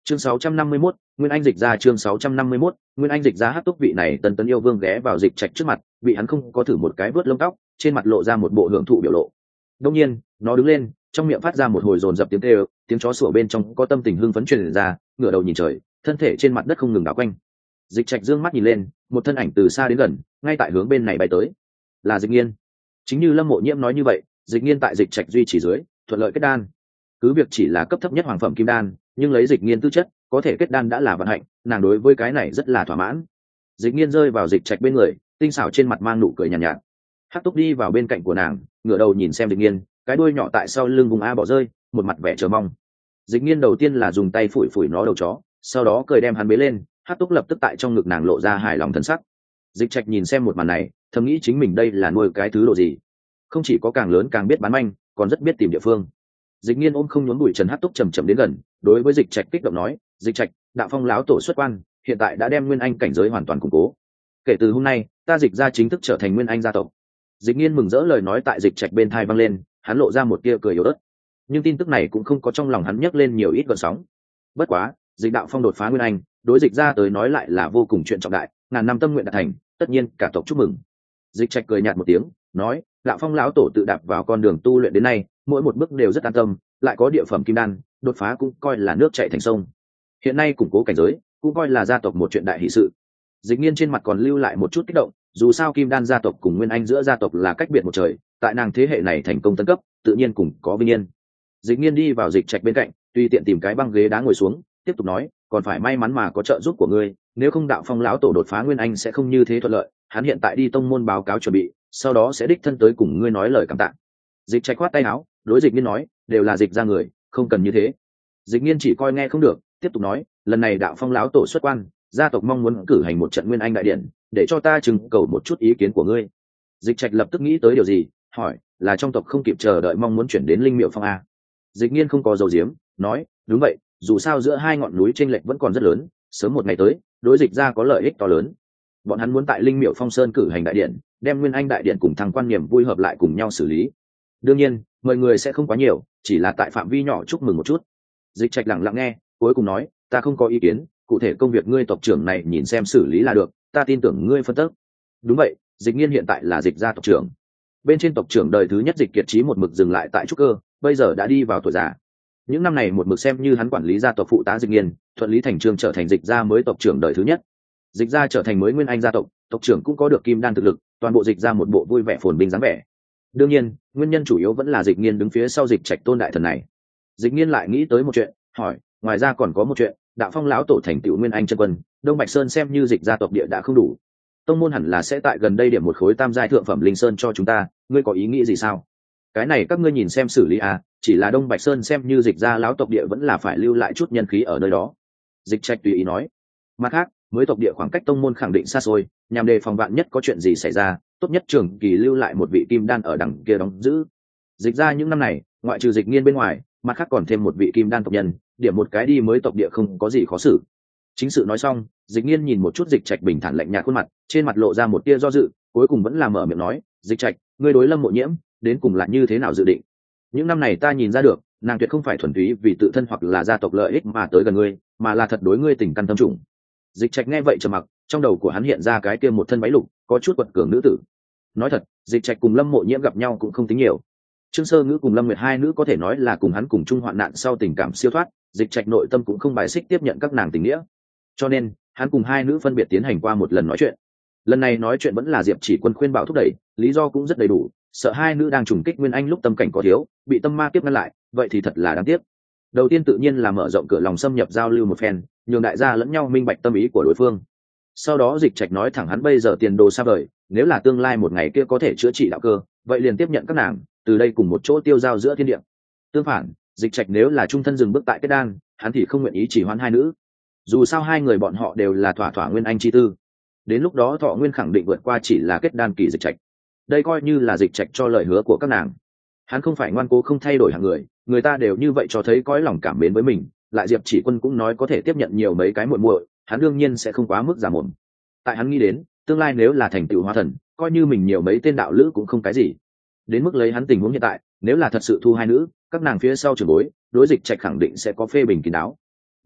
Chương 651, Nguyên Anh dịch ra. Chương 651, Nguyên Anh dịch ra. Hắc Túc vị này tần tấn yêu vương ghé vào Dịch Trạch trước mặt, bị hắn không có thử một cái vớt lông tóc, trên mặt lộ ra một bộ hưởng thụ biểu lộ. Đương nhiên, nó đứng lên, trong miệng phát ra một hồi dồn dập tiếng kêu, tiếng chó sủa bên trong có tâm tình hưng phấn truyền ra, ngửa đầu nhìn trời, thân thể trên mặt đất không ngừng đảo quanh. Dịch Trạch dương mắt nhìn lên, một thân ảnh từ xa đến gần, ngay tại hướng bên này bay tới. Là Dịch Nghiên. Chính như Lâm Mộ Nhiễm nói như vậy, Dịch Nghiên tại Dịch Trạch duy trì dưới, thuận lợi kết đan. Cứ việc chỉ là cấp thấp nhất hoàng phẩm kim đan, nhưng lấy Dịch Nghiên tư chất, có thể kết đan đã là vận hạnh, nàng đối với cái này rất là thỏa mãn. Dịch Nghiên rơi vào Dịch Trạch bên người, tinh xảo trên mặt mang nụ cười nhàn nhạt. Hắc Túc đi vào bên cạnh của nàng, ngửa đầu nhìn xem Dịch Nghiên, cái đuôi nhỏ tại sau lưng vùng a bỏ rơi, một mặt vẻ chờ mong. Dịch Nghiên đầu tiên là dùng tay phủi phủi nó đầu chó, sau đó cười đem hắn bế lên. Hắc Túc lập tức tại trong ngực nàng lộ ra hài lòng thần sắc. Dịch Trạch nhìn xem một màn này, thầm nghĩ chính mình đây là nuôi cái thứ độ gì, không chỉ có càng lớn càng biết bán manh, còn rất biết tìm địa phương. Dịch Nghiên ôm không nhốn bụi trần. Hắc Túc chầm chậm đến gần, đối với Dịch Trạch kích động nói: Dịch Trạch, Đạo Phong lão tổ xuất quan, hiện tại đã đem Nguyên Anh cảnh giới hoàn toàn củng cố. Kể từ hôm nay, ta Dịch gia chính thức trở thành Nguyên Anh gia tộc. Dịch Nghiên mừng rỡ lời nói tại Dịch Trạch bên tai vang lên, hắn lộ ra một tia cười yếu ớt, nhưng tin tức này cũng không có trong lòng hắn nhấc lên nhiều ít gợn sóng. Bất quá, Dịch Đạo Phong đột phá Nguyên Anh, đối Dịch gia tới nói lại là vô cùng chuyện trọng đại, ngàn năm tâm nguyện đạt thành, tất nhiên cả tộc chúc mừng. Dịch Trạch cười nhạt một tiếng, nói: Đạo Phong lão tổ tự đạp vào con đường tu luyện đến nay, mỗi một bước đều rất an tâm, lại có địa phẩm kim đan, đột phá cũng coi là nước chảy thành sông. Hiện nay củng cố cảnh giới, cũng coi là gia tộc một chuyện đại hỷ sự. Dịch Nghiên trên mặt còn lưu lại một chút kích động, dù sao kim đan gia tộc cùng Nguyên Anh giữa gia tộc là cách biệt một trời, tại nàng thế hệ này thành công tấn cấp, tự nhiên cùng có vinh yên. Dịch Nghiên đi vào Dịch Trạch bên cạnh, tùy tiện tìm cái băng ghế đá ngồi xuống, tiếp tục nói: còn phải may mắn mà có trợ giúp của ngươi, nếu không Đạo Phong lão tổ đột phá Nguyên Anh sẽ không như thế thuận lợi. Hắn hiện tại đi tông môn báo cáo chuẩn bị, sau đó sẽ đích thân tới cùng ngươi nói lời cảm tạ. Dịch Trạch khoát tay áo, đối Dịch Nghiên nói: đều là Dịch gia người, không cần như thế. Dịch Nghiên chỉ coi nghe không được, tiếp tục nói: lần này Đạo Phong lão tổ xuất quan, gia tộc mong muốn cử hành một trận Nguyên Anh đại điện, để cho ta trưng cầu một chút ý kiến của ngươi. Dịch Trạch lập tức nghĩ tới điều gì, hỏi: là trong tộc không kịp chờ đợi mong muốn chuyển đến Linh Miệu Phong a? Dịch Nghiên không có dầu diếm, nói: đúng vậy, dù sao giữa hai ngọn núi chênh lệch vẫn còn rất lớn, sớm một ngày tới, đối Dịch gia có lợi ích to lớn. Bọn hắn muốn tại Linh Miệu Phong Sơn cử hành đại điện, đem Nguyên Anh đại điện cùng thằng quan niệm vui hợp lại cùng nhau xử lý. Đương nhiên, mời người sẽ không quá nhiều, chỉ là tại phạm vi nhỏ chúc mừng một chút. Dịch Trạch lặng lặng nghe, cuối cùng nói: ta không có ý kiến, cụ thể công việc ngươi tộc trưởng này nhìn xem xử lý là được, ta tin tưởng ngươi phân tích. Đúng vậy, Dịch Nghiên hiện tại là Dịch gia tộc trưởng. Bên trên tộc trưởng đời thứ nhất Dịch Kiệt Chí một mực dừng lại tại trúc cơ, bây giờ đã đi vào tuổi già. Những năm này một mực xem như hắn quản lý gia tộc phụ tá Dịch Nghiên, thuận lý thành trương trở thành Dịch gia mới tộc trưởng đời thứ nhất. Dịch gia trở thành mới Nguyên Anh gia tộc, tộc trưởng cũng có được kim đan thực lực, toàn bộ Dịch gia một bộ vui vẻ phồn vinh dáng vẻ. Đương nhiên, nguyên nhân chủ yếu vẫn là Dịch Nghiên đứng phía sau Dịch Trạch tôn đại thần này. Dịch Nghiên lại nghĩ tới một chuyện, hỏi: ngoài ra còn có một chuyện, Đạo Phong lão tổ thành tựu Nguyên Anh chân quân, Đông Bạch Sơn xem như Dịch gia tộc địa đã không đủ, tông môn hẳn là sẽ tại gần đây điểm một khối tam giai thượng phẩm linh sơn cho chúng ta, ngươi có ý nghĩ gì sao? Cái này các ngươi nhìn xem xử lý à, chỉ là Đông Bạch Sơn xem như Dịch gia lão tộc địa vẫn là phải lưu lại chút nhân khí ở nơi đó. Dịch Trạch tùy ý nói. Mặt khác, mới tộc địa khoảng cách tông môn khẳng định xa xôi, nhằm đề phòng vạn nhất có chuyện gì xảy ra, tốt nhất trường kỳ lưu lại một vị kim đan ở đằng kia đóng giữ. Dịch gia những năm này, ngoại trừ Dịch Nghiên bên ngoài, mặt khác còn thêm một vị kim đan tộc nhân, điểm một cái đi mới tộc địa không có gì khó xử. Chính sự nói xong, Dịch Nghiên nhìn một chút Dịch Trạch bình thản lạnh nhạt khuôn mặt, trên mặt lộ ra một tia do dự, cuối cùng vẫn là mở miệng nói: Dịch Trạch, ngươi đối Lâm Mộ Nhiễm đến cùng là như thế nào dự định? Những năm này ta nhìn ra được, nàng tuyệt không phải thuần túy vì tự thân hoặc là gia tộc lợi ích mà tới gần ngươi, mà là thật đối ngươi tình căn tâm trùng. Dịch Trạch nghe vậy trầm mặc, trong đầu của hắn hiện ra cái kia một thân váy lục, có chút quật cường nữ tử. Nói thật, Dịch Trạch cùng Lâm Mộ Nhiễm gặp nhau cũng không tính nhiều. Trương Sơ Ngữ cùng Lâm Nguyệt hai nữ có thể nói là cùng hắn cùng chung hoạn nạn sau tình cảm siêu thoát, Dịch Trạch nội tâm cũng không bài xích tiếp nhận các nàng tình nghĩa. Cho nên, hắn cùng hai nữ phân biệt tiến hành qua một lần nói chuyện. Lần này nói chuyện vẫn là Diệp Chỉ Quân khuyên bảo thúc đẩy, lý do cũng rất đầy đủ, sợ hai nữ đang trùng kích Nguyên Anh lúc tâm cảnh có thiếu, bị tâm ma tiếp ngăn lại, vậy thì thật là đáng tiếc. Đầu tiên tự nhiên là mở rộng cửa lòng xâm nhập giao lưu một phen, nhường đại gia lẫn nhau minh bạch tâm ý của đối phương. Sau đó Dịch Trạch nói thẳng hắn bây giờ tiền đồ xa vời, nếu là tương lai một ngày kia có thể chữa trị đạo cơ, vậy liền tiếp nhận các nàng, từ đây cùng một chỗ tiêu giao giữa thiên địa. Tương phản, Dịch Trạch nếu là trung thân dừng bước tại kết đan, hắn thì không nguyện ý chỉ hoãn hai nữ. Dù sao hai người bọn họ đều là thỏa thỏa Nguyên Anh chi tư, đến lúc đó thọ nguyên khẳng định vượt qua chỉ là kết đan kỳ Dịch Trạch. Đây coi như là Dịch Trạch cho lời hứa của các nàng. Hắn không phải ngoan cố không thay đổi hạng người, người ta đều như vậy cho thấy cõi lòng cảm mến với mình, lại Diệp Chỉ Quân cũng nói có thể tiếp nhận nhiều mấy cái muội muội, hắn đương nhiên sẽ không quá mức giả mồm. Tại hắn nghĩ đến, tương lai nếu là thành tựu hóa thần, coi như mình nhiều mấy tên đạo lữ cũng không cái gì. Đến mức lấy hắn tình huống hiện tại, nếu là thật sự thu hai nữ, các nàng phía sau trưởng bối, đối Dịch Trạch khẳng định sẽ có phê bình kín đáo.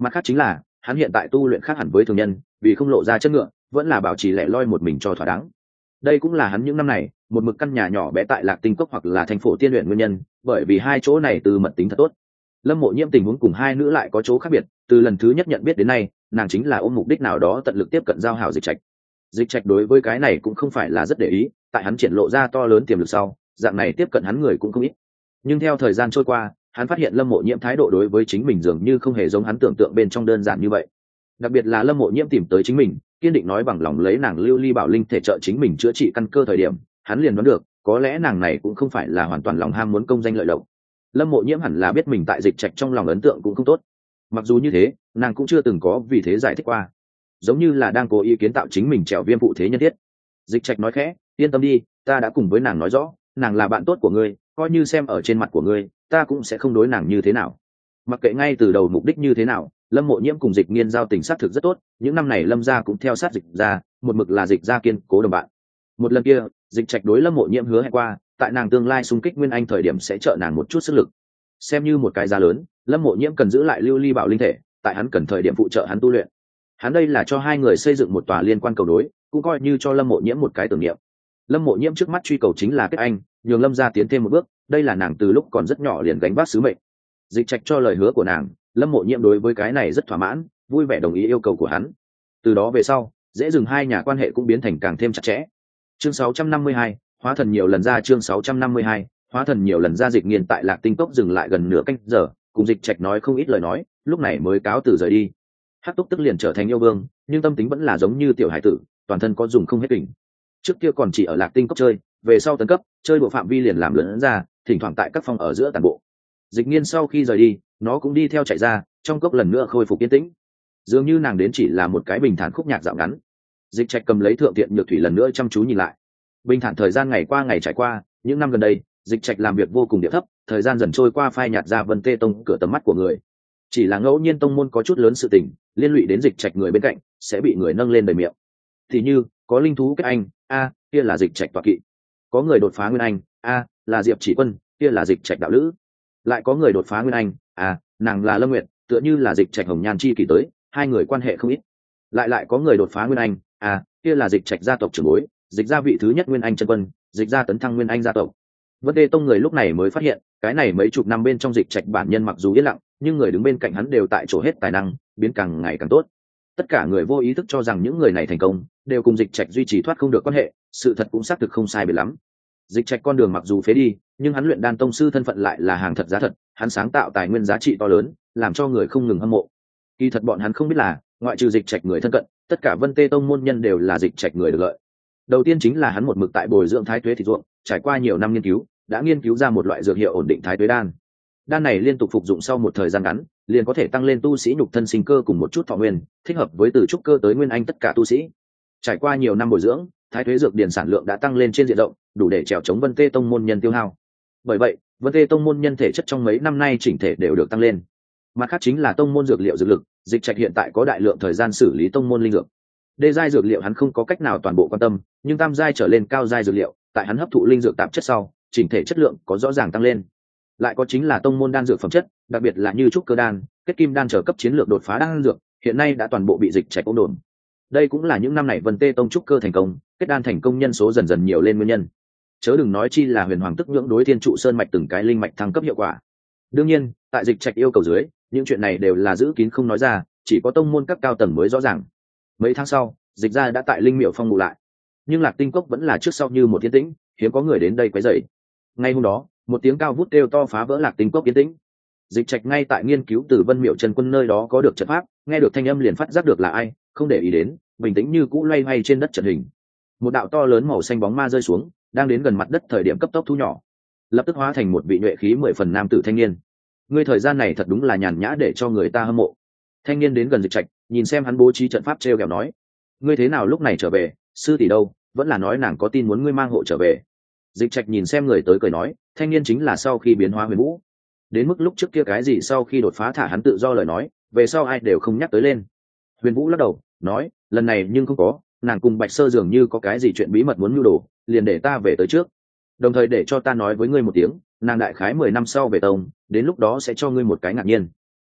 Mặt khác chính là hắn hiện tại tu luyện khác hẳn với thường nhân, vì không lộ ra chất ngựa vẫn là bảo trì lẻ loi một mình cho thỏa đáng. Đây cũng là hắn những năm này một mực căn nhà nhỏ bé tại Lạc Tinh Cốc hoặc là thành phố Tiên luyện nguyên nhân, bởi vì hai chỗ này từ mật tính thật tốt. Lâm Mộ Nhiễm tình huống cùng hai nữ lại có chỗ khác biệt, từ lần thứ nhất nhận biết đến nay nàng chính là ôm mục đích nào đó tận lực tiếp cận giao hảo Dịch Trạch. Dịch Trạch đối với cái này cũng không phải là rất để ý, tại hắn triển lộ ra to lớn tiềm lực sau, dạng này tiếp cận hắn người cũng không ít. Nhưng theo thời gian trôi qua, hắn phát hiện Lâm Mộ Nhiễm thái độ đối với chính mình dường như không hề giống hắn tưởng tượng bên trong đơn giản như vậy. Đặc biệt là Lâm Mộ Nhiễm tìm tới chính mình, kiên định nói bằng lòng lấy nàng lưu ly bảo linh thể trợ chính mình chữa trị căn cơ thời điểm, hắn liền đoán được có lẽ nàng này cũng không phải là hoàn toàn lòng ham muốn công danh lợi lộc. Lâm Mộ Nhiễm hẳn là biết mình tại Dịch Trạch trong lòng ấn tượng cũng không tốt. Mặc dù như thế, nàng cũng chưa từng có vì thế giải thích qua, giống như là đang cố ý kiến tạo chính mình trèo viêm phụ thế nhân thiết. Dịch Trạch nói khẽ, yên tâm đi, ta đã cùng với nàng nói rõ, nàng là bạn tốt của ngươi, coi như xem ở trên mặt của ngươi, ta cũng sẽ không đối nàng như thế nào. Mặc kệ ngay từ đầu mục đích như thế nào, Lâm Mộ Nhiễm cùng Dịch Nghiên giao tình sát thực rất tốt, những năm này Lâm gia cũng theo sát Dịch gia, một mực là Dịch gia kiên cố đồng bạn. Một lần kia, Dịch Trạch đối Lâm Mộ Nhiễm hứa hẹn qua, tại nàng tương lai xung kích Nguyên Anh thời điểm sẽ trợ nàng một chút sức lực. Xem như một cái giá lớn, Lâm Mộ Nhiễm cần giữ lại lưu ly bảo linh thể, tại hắn cần thời điểm phụ trợ hắn tu luyện. Hắn đây là cho hai người xây dựng một tòa liên quan cầu nối, cũng coi như cho Lâm Mộ Nhiễm một cái tưởng niệm. Lâm Mộ Nhiễm trước mắt truy cầu chính là kết anh, nhường Lâm gia tiến thêm một bước, đây là nàng từ lúc còn rất nhỏ liền gánh vác sứ mệnh. Dịch Trạch cho lời hứa của nàng, Lâm Mộ Nhiễm đối với cái này rất thỏa mãn, vui vẻ đồng ý yêu cầu của hắn. Từ đó về sau, dễ dừng hai nhà quan hệ cũng biến thành càng thêm chặt chẽ. Chương 652, hóa thần nhiều lần ra chương 652, hóa thần nhiều lần ra. Dịch Nghiên tại Lạc Tinh Cốc dừng lại gần nửa canh giờ, cùng Dịch Trạch nói không ít lời nói, lúc này mới cáo từ rời đi. Hắc Túc tức liền trở thành yêu vương, nhưng tâm tính vẫn là giống như tiểu hải tử, toàn thân có dùng không hết kình. Trước kia còn chỉ ở Lạc Tinh Cốc chơi, về sau tấn cấp, chơi bộ phạm vi liền làm lớn ra, thỉnh thoảng tại các phòng ở giữa tàn bộ. Dịch Nghiên sau khi rời đi, nó cũng đi theo chạy ra, trong cốc lần nữa khôi phục yên tĩnh. Dường như nàng đến chỉ là một cái bình thản khúc nhạc dạo ngắn. Dịch Trạch cầm lấy thượng tiện nhược thủy lần nữa chăm chú nhìn lại. Bình thản thời gian ngày qua ngày trải qua, những năm gần đây, Dịch Trạch làm việc vô cùng địa thấp, thời gian dần trôi qua phai nhạt ra Vân Tê Tông cửa tầm mắt của người. Chỉ là ngẫu nhiên tông môn có chút lớn sự tình, liên lụy đến Dịch Trạch người bên cạnh, sẽ bị người nâng lên đầy miệng. Thì như, có linh thú kết anh, kia là Dịch Trạch tọa kỵ. Có người đột phá nguyên anh, là Diệp Chỉ Quân, kia là Dịch Trạch đạo lữ. Lại có người đột phá nguyên anh, nàng là Lâm Nguyệt, tựa như là Dịch Trạch hồng nhan chi kỷ tới, hai người quan hệ không ít. Lại có người đột phá nguyên anh, kia là Dịch Trạch gia tộc trưởng bối, Dịch gia vị thứ nhất nguyên anh chân quân, Dịch gia tấn thăng nguyên anh gia tộc. Vân Tê Tông người lúc này mới phát hiện, cái này mấy chục năm bên trong Dịch Trạch bản nhân mặc dù yên lặng, nhưng người đứng bên cạnh hắn đều tại chỗ hết tài năng, biến càng ngày càng tốt. Tất cả người vô ý thức cho rằng những người này thành công, đều cùng Dịch Trạch duy trì thoát không được quan hệ, sự thật cũng xác thực không sai biệt lắm. Dịch Trạch con đường mặc dù phế đi, nhưng hắn luyện đan tông sư thân phận lại là hàng thật giá thật, hắn sáng tạo tài nguyên giá trị to lớn, làm cho người không ngừng hâm mộ. Kỳ thật bọn hắn không biết là, ngoại trừ Dịch Trạch người thân cận, tất cả Vân Tê Tông môn nhân đều là Dịch Trạch người được lợi. Đầu tiên chính là hắn một mực tại bồi dưỡng thái tuế thịt ruộng, trải qua nhiều năm nghiên cứu, đã nghiên cứu ra một loại dược hiệu ổn định thái tuế đan. Đan này liên tục phục dụng sau một thời gian ngắn, liền có thể tăng lên tu sĩ nhục thân sinh cơ cùng một chút thọ nguyên, thích hợp với từ trúc cơ tới nguyên anh tất cả tu sĩ. Trải qua nhiều năm bồi dưỡng, thái tuế dược điển sản lượng đã tăng lên trên diện rộng, đủ để chèo chống Vân Tê Tông môn nhân tiêu hao. Bởi vậy, Vân Tê Tông môn nhân thể chất trong mấy năm nay chỉnh thể đều được tăng lên. Mặt khác chính là tông môn dược liệu dược lực, Dịch Trạch hiện tại có đại lượng thời gian xử lý tông môn linh dược. Đê giai dược liệu hắn không có cách nào toàn bộ quan tâm, nhưng tam giai trở lên cao giai dược liệu, tại hắn hấp thụ linh dược tạp chất sau, chỉnh thể chất lượng có rõ ràng tăng lên. Lại có chính là tông môn đan dược phẩm chất, đặc biệt là như trúc cơ đan, kết kim đan trở cấp chiến lược đột phá đan dược, hiện nay đã toàn bộ bị Dịch Trạch ôm đồn. Đây cũng là những năm này Vân Tê Tông trúc cơ thành công, kết đan thành công nhân số dần dần nhiều lên nguyên nhân. Chớ đừng nói chi là Huyền Hoàng tức nhưỡng đối thiên trụ sơn mạch từng cái linh mạch thăng cấp hiệu quả. Đương nhiên, tại Dịch Trạch yêu cầu dưới, những chuyện này đều là giữ kín không nói ra, chỉ có tông môn các cao tầng mới rõ ràng. Mấy tháng sau, Dịch gia đã tại linh miệu phong ngủ lại, nhưng Lạc Tinh Cốc vẫn là trước sau như một yên tĩnh, hiếm có người đến đây quấy rầy. Ngay hôm đó, một tiếng cao vút kêu to phá vỡ Lạc Tinh Cốc yên tĩnh. Dịch Trạch ngay tại nghiên cứu từ Vân Miệu Chân Quân nơi đó có được trận pháp, nghe được thanh âm liền phát giác được là ai, không để ý đến, bình tĩnh như cũ loay hoay trên đất trận hình. Một đạo to lớn màu xanh bóng ma rơi xuống, đang đến gần mặt đất thời điểm cấp tốc thu nhỏ, lập tức hóa thành một vị nhuệ khí 10 phần nam tử thanh niên. Ngươi thời gian này thật đúng là nhàn nhã để cho người ta hâm mộ. Thanh niên đến gần Dịch Trạch, nhìn xem hắn bố trí trận pháp trêu ghẹo nói: ngươi thế nào lúc này trở về, sư tỷ đâu, vẫn là nói nàng có tin muốn ngươi mang hộ trở về. Dịch Trạch nhìn xem người tới cười nói, thanh niên chính là sau khi biến hóa Huyền Vũ. Đến mức lúc trước kia cái gì sau khi đột phá thả hắn tự do lời nói, về sau ai đều không nhắc tới lên. Huyền Vũ lắc đầu nói, lần này nhưng không có, nàng cùng Bạch Sơ dường như có cái gì chuyện bí mật muốn mưu đồ, liền để ta về tới trước, đồng thời để cho ta nói với ngươi một tiếng, nàng đại khái 10 năm sau về tông, đến lúc đó sẽ cho ngươi một cái ngạc nhiên.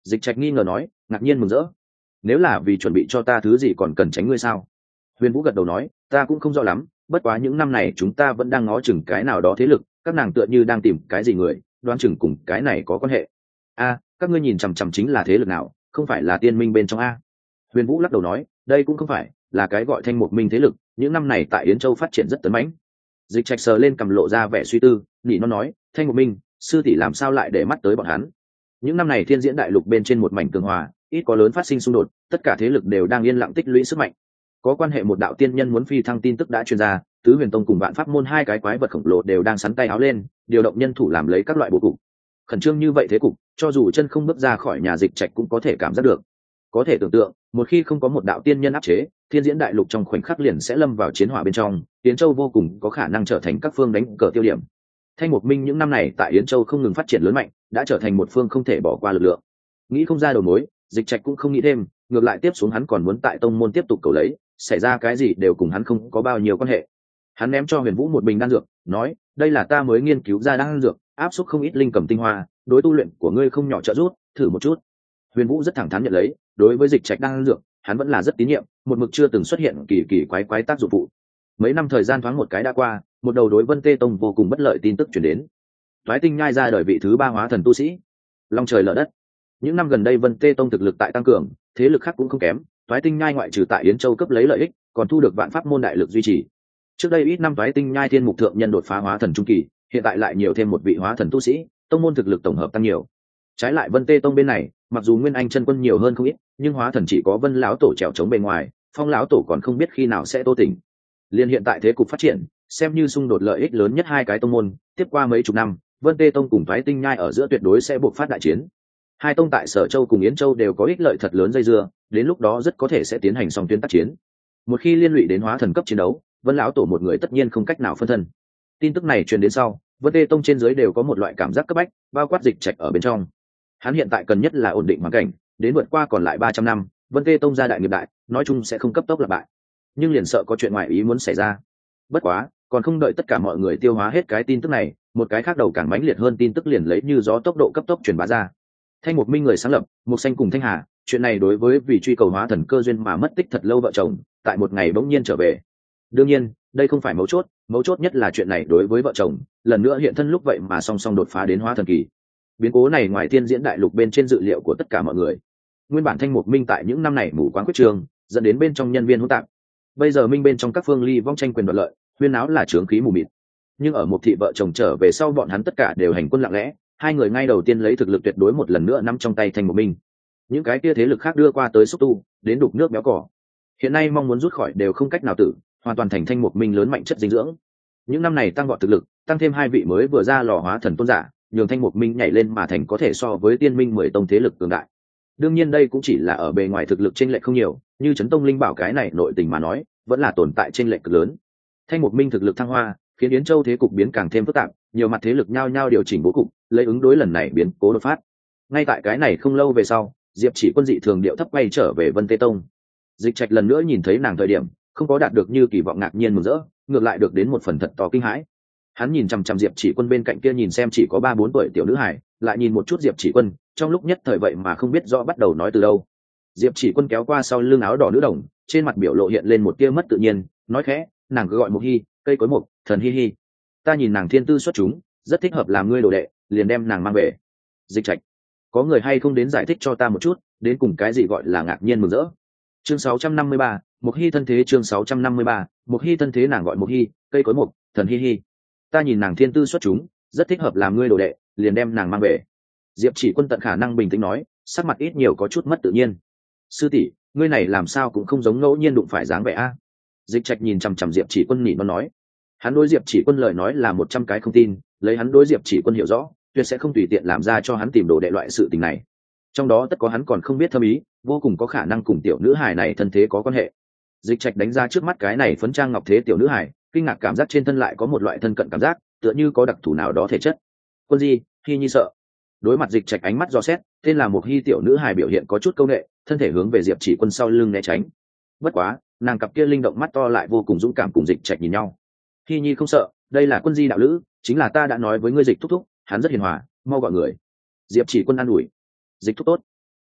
Dịch Trạch nghi ngờ nói, ngạc nhiên mừng rỡ. Nếu là vì chuẩn bị cho ta thứ gì còn cần tránh ngươi sao? Huyền Vũ gật đầu nói, ta cũng không rõ lắm, bất quá những năm này chúng ta vẫn đang ngó chừng cái nào đó thế lực, các nàng tựa như đang tìm cái gì người, đoán chừng cùng cái này có quan hệ. A, các ngươi nhìn chằm chằm chính là thế lực nào, không phải là tiên minh bên trong a? Huyền Vũ lắc đầu nói, đây cũng không phải, là cái gọi Thanh Một Minh thế lực, những năm này tại Yến Châu phát triển rất tấn mãnh. Dịch Trạch sờ lên cầm lộ ra vẻ suy tư, nhị nó nói, Thanh Một Minh, sư tỷ làm sao lại để mắt tới bọn hắn? Những năm này Thiên Diễn Đại Lục bên trên một mảnh tường hòa, ít có lớn phát sinh xung đột, tất cả thế lực đều đang yên lặng tích lũy sức mạnh. Có quan hệ một đạo tiên nhân muốn phi thăng tin tức đã truyền ra, Tứ Huyền Tông cùng Vạn Pháp môn hai cái quái vật khổng lồ đều đang sắn tay áo lên, điều động nhân thủ làm lấy các loại bộ cục. Khẩn trương như vậy thế cục, cho dù chân không bước ra khỏi nhà Dịch Trạch cũng có thể cảm giác được. Có thể tưởng tượng, một khi không có một đạo tiên nhân áp chế, Thiên Diễn Đại Lục trong khoảnh khắc liền sẽ lâm vào chiến hỏa bên trong, Yến Châu vô cùng có khả năng trở thành các phương đánh cờ tiêu điểm. Thanh Một Minh những năm này tại Yến Châu không ngừng phát triển lớn mạnh, đã trở thành một phương không thể bỏ qua lực lượng. Nghĩ không ra đầu mối, Dịch Trạch cũng không nghĩ thêm, ngược lại tiếp xuống hắn còn muốn tại tông môn tiếp tục cầu lấy, xảy ra cái gì đều cùng hắn không có bao nhiêu quan hệ. Hắn ném cho Huyền Vũ một bình đan dược, nói, đây là ta mới nghiên cứu ra đan dược, áp suất không ít linh cầm tinh hoa, đối tu luyện của ngươi không nhỏ trợ giúp, thử một chút. Huyền Vũ rất thẳng thắn nhận lấy, đối với Dịch Trạch đan dược, hắn vẫn là rất tín nhiệm, một mực chưa từng xuất hiện kỳ kỳ quái quái tác dụng phụ. Mấy năm thời gian thoáng một cái đã qua, một đầu đối Vân Tê Tông vô cùng bất lợi tin tức truyền đến. Toái Tinh Nhai ra đời vị thứ 3 hóa thần tu sĩ. Long trời lở đất. Những năm gần đây Vân Tê Tông thực lực tại tăng cường, thế lực khác cũng không kém, Toái Tinh Nhai ngoại trừ tại Yến Châu cấp lấy lợi ích, còn thu được Vạn Pháp môn đại lực duy trì. Trước đây ít năm Toái Tinh Nhai thiên mục thượng nhân đột phá hóa thần trung kỳ, hiện tại lại nhiều thêm một vị hóa thần tu sĩ, tông môn thực lực tổng hợp tăng nhiều. Trái lại Vân Tê Tông bên này, mặc dù Nguyên Anh chân quân nhiều hơn không ít, nhưng hóa thần chỉ có Vân lão tổ trèo chống bên ngoài, Phong lão tổ còn không biết khi nào sẽ tô tỉnh. Liên hiện tại thế cục phát triển, xem như xung đột lợi ích lớn nhất hai cái tông môn, tiếp qua mấy chục năm, Vân Tê Tông cùng Toái Tinh Nhai ở giữa tuyệt đối sẽ buộc phát đại chiến. Hai tông tại Sở Châu cùng Yến Châu đều có ích lợi thật lớn dây dưa, đến lúc đó rất có thể sẽ tiến hành song tuyến tác chiến. Một khi liên lụy đến hóa thần cấp chiến đấu, Vân lão tổ một người tất nhiên không cách nào phân thân. Tin tức này truyền đến sau, Vân Tê Tông trên dưới đều có một loại cảm giác cấp bách, bao quát Dịch Trạch ở bên trong. Hắn hiện tại cần nhất là ổn định hoàn cảnh, đến vượt qua còn lại 300 năm, Vân Tê Tông gia đại nghiệp đại, nói chung sẽ không cấp tốc lập bại. Nhưng liền sợ có chuyện ngoại ý muốn xảy ra. Bất quá, còn không đợi tất cả mọi người tiêu hóa hết cái tin tức này, một cái khác đầu càng mãnh liệt hơn tin tức liền lấy như gió tốc độ cấp tốc truyền bá ra. Thanh Một Minh người sáng lập, Mục Xanh cùng Thanh Hà, chuyện này đối với vì truy cầu hóa thần cơ duyên mà mất tích thật lâu vợ chồng, tại một ngày bỗng nhiên trở về. Đương nhiên, đây không phải mấu chốt nhất là chuyện này đối với vợ chồng, lần nữa hiện thân lúc vậy mà song song đột phá đến hóa thần kỳ. Biến cố này ngoài Thiên Diễn Đại Lục bên trên dự liệu của tất cả mọi người. Nguyên bản Thanh Một Minh tại những năm này mù quáng quyết trường, dẫn đến bên trong nhân viên hỗn tạp. Bây giờ Minh bên trong các phương ly vong tranh quyền đoạt lợi, huyên áo là chướng khí mù mịt. Nhưng ở một thị vợ chồng trở về sau bọn hắn tất cả đều hành quân lặng lẽ, hai người ngay đầu tiên lấy thực lực tuyệt đối một lần nữa nắm trong tay Thanh Một Minh. Những cái kia thế lực khác đưa qua tới xúc tu, đến đục nước béo cỏ. Hiện nay mong muốn rút khỏi đều không cách nào tử, hoàn toàn thành Thanh Một Minh lớn mạnh chất dinh dưỡng. Những năm này tăng vọt thực lực, tăng thêm hai vị mới vừa ra lò hóa thần tôn giả, nhường Thanh Một Minh nhảy lên mà thành có thể so với Tiên Minh 10 tông thế lực cường đại. Đương nhiên đây cũng chỉ là ở bề ngoài thực lực chênh lệch không nhiều, như Chấn Tông Linh Bảo cái này nội tình mà nói, vẫn là tồn tại chênh lệch cực lớn. Thanh Một Minh thực lực thăng hoa, khiến Yến Châu thế cục biến càng thêm phức tạp, nhiều mặt thế lực nhao nhao điều chỉnh bố cục, lấy ứng đối lần này biến cố đột phát. Ngay tại cái này không lâu về sau, Diệp Chỉ Quân dị thường điệu thấp quay trở về Vân Tê Tông. Dịch Trạch lần nữa nhìn thấy nàng thời điểm, không có đạt được như kỳ vọng ngạc nhiên mừng rỡ, ngược lại được đến một phần thật to kinh hãi. Hắn nhìn chằm chằm Diệp Chỉ Quân bên cạnh kia nhìn xem chỉ có 3-4 tuổi tiểu nữ hài, lại nhìn một chút Diệp Chỉ Quân, trong lúc nhất thời vậy mà không biết rõ bắt đầu nói từ đâu. Diệp Chỉ Quân kéo qua sau lưng áo đỏ nữ đồng, trên mặt biểu lộ hiện lên một tia mất tự nhiên, nói khẽ, nàng cứ gọi Mục Hi, cây cối mục, thần hi hi. Ta nhìn nàng thiên tư xuất chúng, rất thích hợp làm ngươi đồ đệ, liền đem nàng mang về. Dịch Trạch, có người hay không đến giải thích cho ta một chút, đến cùng cái gì gọi là ngạc nhiên mừng rỡ. Chương 653, Mục Hi thân thế. Chương 653, Mục Hi thân thế. Nàng gọi Mục Hi, cây cối mục, thần hi hi. Ta nhìn nàng thiên tư xuất chúng, rất thích hợp làm ngươi đồ đệ, liền đem nàng mang về. Diệp Chỉ Quân tận khả năng bình tĩnh nói, sắc mặt ít nhiều có chút mất tự nhiên. Sư tỷ, ngươi này làm sao cũng không giống ngẫu nhiên đụng phải dáng vẻ a. Dịch Trạch nhìn chằm chằm Diệp Chỉ Quân nhịn nó nói. Hắn đối Diệp Chỉ Quân lời nói là 100 cái không tin, lấy hắn đối Diệp Chỉ Quân hiểu rõ, tuyệt sẽ không tùy tiện làm ra cho hắn tìm đồ đệ loại sự tình này. Trong đó tất có hắn còn không biết thâm ý, vô cùng có khả năng cùng tiểu nữ hài này thân thế có quan hệ. Dịch Trạch đánh ra trước mắt cái này phấn trang ngọc thế tiểu nữ hài, kinh ngạc cảm giác trên thân lại có một loại thân cận cảm giác, tựa như có đặc thù nào đó thể chất. Quân Di, Hi Nhi sợ. Đối mặt Dịch Trạch ánh mắt dò xét, tên là một Hi tiểu nữ hài biểu hiện có chút câu nệ, thân thể hướng về Diệp Chỉ Quân sau lưng né tránh. Bất quá, nàng cặp kia linh động mắt to lại vô cùng dũng cảm cùng Dịch Trạch nhìn nhau. Hi Nhi không sợ, đây là Quân Di đạo lữ, chính là ta đã nói với ngươi Dịch thúc thúc, hắn rất hiền hòa, mau gọi người. Diệp Chỉ Quân an ủi. Dịch thúc tốt.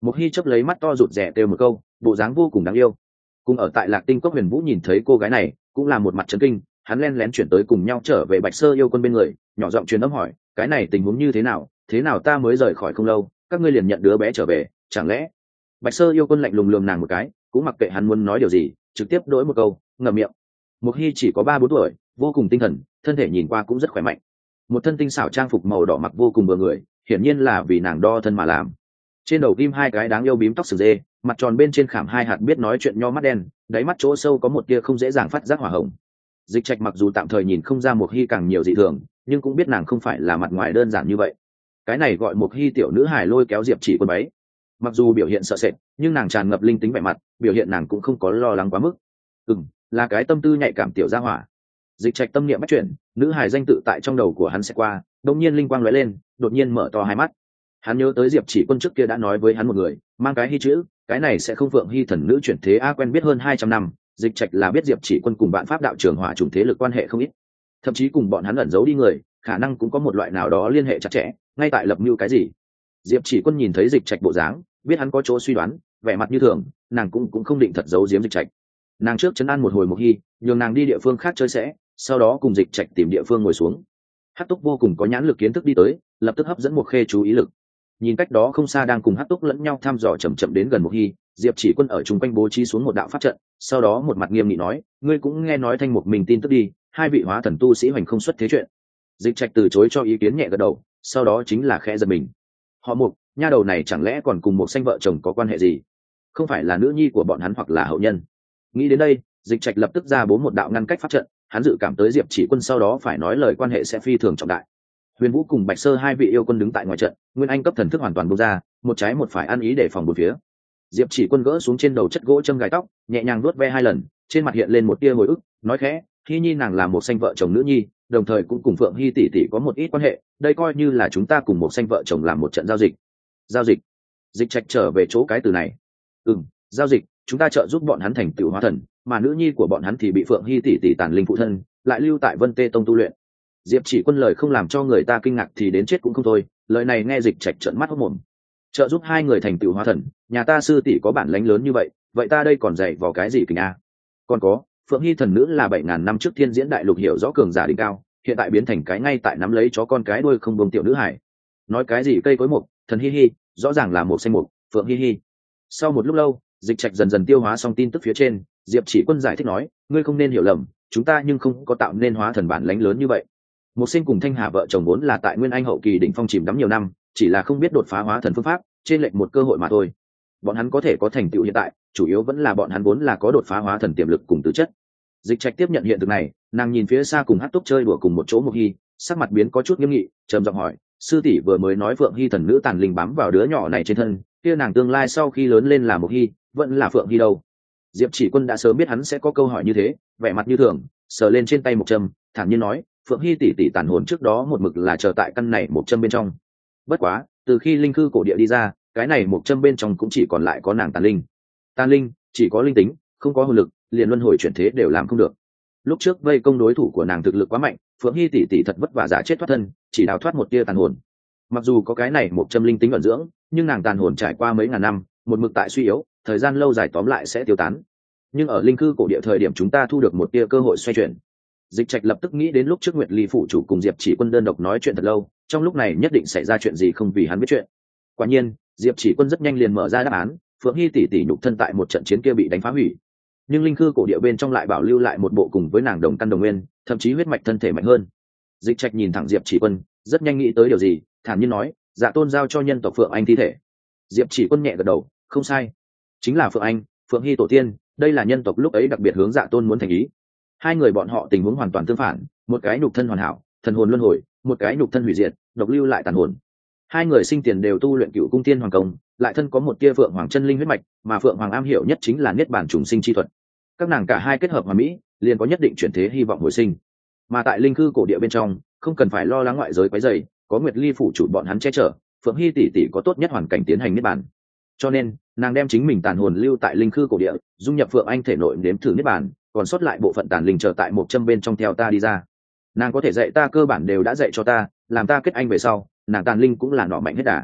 Một Hy chấp lấy mắt to rụt rè kêu một câu, bộ dáng vô cùng đáng yêu. Cùng ở tại Lạc Tinh Cốc Huyền Vũ nhìn thấy cô gái này, cũng là một mặt chấn kinh, hắn len lén chuyển tới cùng nhau trở về Bạch Sơ yêu quân bên người, nhỏ giọng truyền âm hỏi, cái này tình huống như thế nào, thế nào ta mới rời khỏi không lâu, các ngươi liền nhận đứa bé trở về, chẳng lẽ? Bạch Sơ yêu quân lạnh lùng lườm nàng một cái, cũng mặc kệ hắn muốn nói điều gì, trực tiếp đỗi một câu, ngậm miệng. Một Hy chỉ có 3-4 tuổi, vô cùng tinh thần, thân thể nhìn qua cũng rất khỏe mạnh. Một thân tinh xảo trang phục màu đỏ mặc vô cùng vừa người, hiển nhiên là vì nàng đo thân mà làm. Trên đầu ghim 2 cái đáng yêu bím tóc sừng dê, mặt tròn bên trên khảm 2 hạt biết nói chuyện nho mắt đen, đáy mắt chỗ sâu có một tia không dễ dàng phát giác hỏa hồng. Dịch Trạch mặc dù tạm thời nhìn không ra Một Hy càng nhiều dị thường, nhưng cũng biết nàng không phải là mặt ngoài đơn giản như vậy. Cái này gọi Một Hy tiểu nữ hài lôi kéo Diệp Chỉ Quân váy. Mặc dù biểu hiện sợ sệt, nhưng nàng tràn ngập linh tính vẻ mặt, biểu hiện nàng cũng không có lo lắng quá mức. Là cái tâm tư nhạy cảm tiểu gia hỏa. Dịch Trạch tâm niệm bắt chuyển, nữ hài danh tự tại trong đầu của hắn sẽ qua, đột nhiên linh quang lóe lên, đột nhiên mở to 2 mắt. Hắn nhớ tới Diệp Chỉ Quân trước kia đã nói với hắn một người, mang cái Hy chữ, cái này sẽ không Phượng Hy thần nữ chuyển thế a, quen biết hơn 200 năm, Dịch Trạch là biết Diệp Chỉ Quân cùng bạn pháp đạo trường hỏa trùng thế lực quan hệ không ít, thậm chí cùng bọn hắn ẩn giấu đi người, khả năng cũng có một loại nào đó liên hệ chặt chẽ, ngay tại lập mưu cái gì. Diệp Chỉ Quân nhìn thấy Dịch Trạch bộ dáng, biết hắn có chỗ suy đoán, vẻ mặt như thường, nàng cũng không định thật giấu giếm Dịch Trạch. Nàng trước trấn an một hồi Một Hy, nhường nàng đi địa phương khác chơi sẽ, sau đó cùng Dịch Trạch tìm địa phương ngồi xuống. Hắc Túc vô cùng có nhãn lực kiến thức đi tới, lập tức hấp dẫn Một Khê chú ý lực. Nhìn cách đó không xa đang cùng Hắc Túc lẫn nhau thăm dò chậm chậm đến gần Một Hy, Diệp Chỉ Quân ở chung quanh bố trí xuống một đạo pháp trận, sau đó một mặt nghiêm nghị nói, ngươi cũng nghe nói Thanh Mục mình tin tức đi, 2 vị hóa thần tu sĩ hoành không xuất thế chuyện. Dịch Trạch từ chối cho ý kiến nhẹ gật đầu, sau đó chính là khẽ giật mình. Họ Mục, nha đầu này chẳng lẽ còn cùng một Xanh vợ chồng có quan hệ gì? Không phải là nữ nhi của bọn hắn hoặc là hậu nhân? Nghĩ đến đây, Dịch Trạch lập tức ra bố một đạo ngăn cách pháp trận, hắn dự cảm tới Diệp Chỉ Quân sau đó phải nói lời quan hệ sẽ phi thường trọng đại. Huyền Vũ cùng Bạch Sơ 2 vị yêu quân đứng tại ngoài trận, Nguyên Anh cấp thần thức hoàn toàn bung ra, một trái một phải ăn ý để phòng bốn phía. Diệp Chỉ Quân gỡ xuống trên đầu chất gỗ châm gài tóc, nhẹ nhàng vuốt ve 2 lần, trên mặt hiện lên một tia hồi ức, nói khẽ, Hy Nhi nàng là một Xanh vợ chồng nữ nhi, đồng thời cũng cùng Phượng Hy tỷ tỷ có một ít quan hệ, đây coi như là chúng ta cùng một Xanh vợ chồng làm một trận giao dịch. Giao dịch? Dịch Trạch trở về chỗ cái từ này. Giao dịch, chúng ta trợ giúp bọn hắn thành tựu hóa thần, mà nữ nhi của bọn hắn thì bị Phượng Hy tỷ tỷ tàn linh phụ thân, lại lưu tại Vân Tê Tông tu luyện. Diệp Chỉ Quân lời không làm cho người ta kinh ngạc thì đến chết cũng không thôi, lời này nghe Dịch Trạch trợn mắt hốt mồm. Trợ giúp 2 người thành tựu hóa thần, nhà ta sư tỷ có bản lãnh lớn như vậy, vậy ta đây còn dạy vào cái gì kình a? Còn có, Phượng Hy thần nữ là 7000 năm trước Thiên Diễn Đại Lục hiểu rõ cường giả đỉnh cao, hiện tại biến thành cái ngay tại nắm lấy chó con cái đuôi không buông tiểu nữ hải. Nói cái gì cây cối mục, thần hi hi, rõ ràng là một xanh mục, Phượng hi hi. Sau một lúc lâu, Dịch Trạch dần dần tiêu hóa xong tin tức phía trên, Diệp Chỉ Quân giải thích nói, ngươi không nên hiểu lầm, chúng ta nhưng không có tạo nên hóa thần bản lãnh lớn như vậy. Một Sinh cùng Thanh Hà vợ chồng vốn là tại Nguyên Anh hậu kỳ đỉnh phong chìm đắm nhiều năm, chỉ là không biết đột phá hóa thần phương pháp, trên lệch một cơ hội mà thôi. Bọn hắn có thể có thành tựu hiện tại, chủ yếu vẫn là bọn hắn vốn là có đột phá hóa thần tiềm lực cùng tứ chất. Dịch Trạch tiếp nhận hiện thực này, nàng nhìn phía xa cùng Hát Túc chơi đùa cùng một chỗ Một Hy, sắc mặt biến có chút nghiêm nghị, trầm giọng hỏi, sư tỷ vừa mới nói Phượng Hy thần nữ tàn linh bám vào đứa nhỏ này trên thân, kia nàng tương lai sau khi lớn lên là Một Hy, vẫn là Phượng Hy đâu? Diệp Chỉ Quân đã sớm biết hắn sẽ có câu hỏi như thế, vẻ mặt như thường, sờ lên trên tay một châm, thản nhiên nói, Phượng Hy tỷ tỷ tàn hồn trước đó một mực là chờ tại căn này một châm bên trong. Bất quá, từ khi linh cư cổ địa đi ra, cái này một châm bên trong cũng chỉ còn lại có nàng tàn linh. Tàn linh chỉ có linh tính, không có hồn lực, liền luân hồi chuyển thế đều làm không được. Lúc trước vây công đối thủ của nàng thực lực quá mạnh, Phượng Hy tỷ tỷ thật vất vả giả chết thoát thân, chỉ đào thoát một tia tàn hồn. Mặc dù có cái này một châm linh tính ẩn dưỡng, nhưng nàng tàn hồn trải qua mấy ngàn năm, một mực tại suy yếu, thời gian lâu dài tóm lại sẽ tiêu tán. Nhưng ở linh cư cổ địa thời điểm chúng ta thu được một tia cơ hội xoay chuyển. Dịch Trạch lập tức nghĩ đến lúc trước Nguyệt Ly phụ chủ cùng Diệp Chỉ Quân đơn độc nói chuyện thật lâu, trong lúc này nhất định xảy ra chuyện gì không vì hắn biết chuyện. Quả nhiên, Diệp Chỉ Quân rất nhanh liền mở ra đáp án, Phượng Hy tỷ tỷ nhục thân tại một trận chiến kia bị đánh phá hủy, nhưng linh cư cổ địa bên trong lại bảo lưu lại một bộ cùng với nàng đồng căn đồng nguyên, thậm chí huyết mạch thân thể mạnh hơn. Dịch Trạch nhìn thẳng Diệp Chỉ Quân, rất nhanh nghĩ tới điều gì, thản nhiên nói, Dạ Tôn giao cho nhân tộc Phượng Anh thi thể. Diệp Chỉ Quân nhẹ gật đầu, không sai, chính là Phượng Anh, Phượng Hy tổ tiên, đây là nhân tộc lúc ấy đặc biệt hướng Dạ Tôn muốn thành ý. 2 người bọn họ tình huống hoàn toàn tương phản, một cái nhục thân hoàn hảo, thần hồn luân hồi, một cái nhục thân hủy diệt, độc lưu lại tàn hồn. 2 người sinh tiền đều tu luyện Cựu Cung Tiên Hoàng Công, lại thân có một tia Phượng Hoàng chân linh huyết mạch, mà Phượng Hoàng am hiểu nhất chính là niết bàn trùng sinh chi thuật. Các nàng cả hai kết hợp hòa mỹ, liền có nhất định chuyển thế hy vọng hồi sinh. Mà tại linh cư cổ địa bên trong, không cần phải lo lắng ngoại giới quấy rầy, có Nguyệt Ly phủ chủ bọn hắn che chở, Phượng Hy tỷ tỷ có tốt nhất hoàn cảnh tiến hành niết bàn. Cho nên, nàng đem chính mình tàn hồn lưu tại linh cư cổ địa, dung nhập Phượng Anh thể nội nếm thử niết bàn, còn sót lại bộ phận tàn linh chờ tại một châm bên trong theo ta đi ra. Nàng có thể dạy ta cơ bản đều đã dạy cho ta, làm ta kết anh về sau, nàng tàn linh cũng là nọ mạnh hết đà.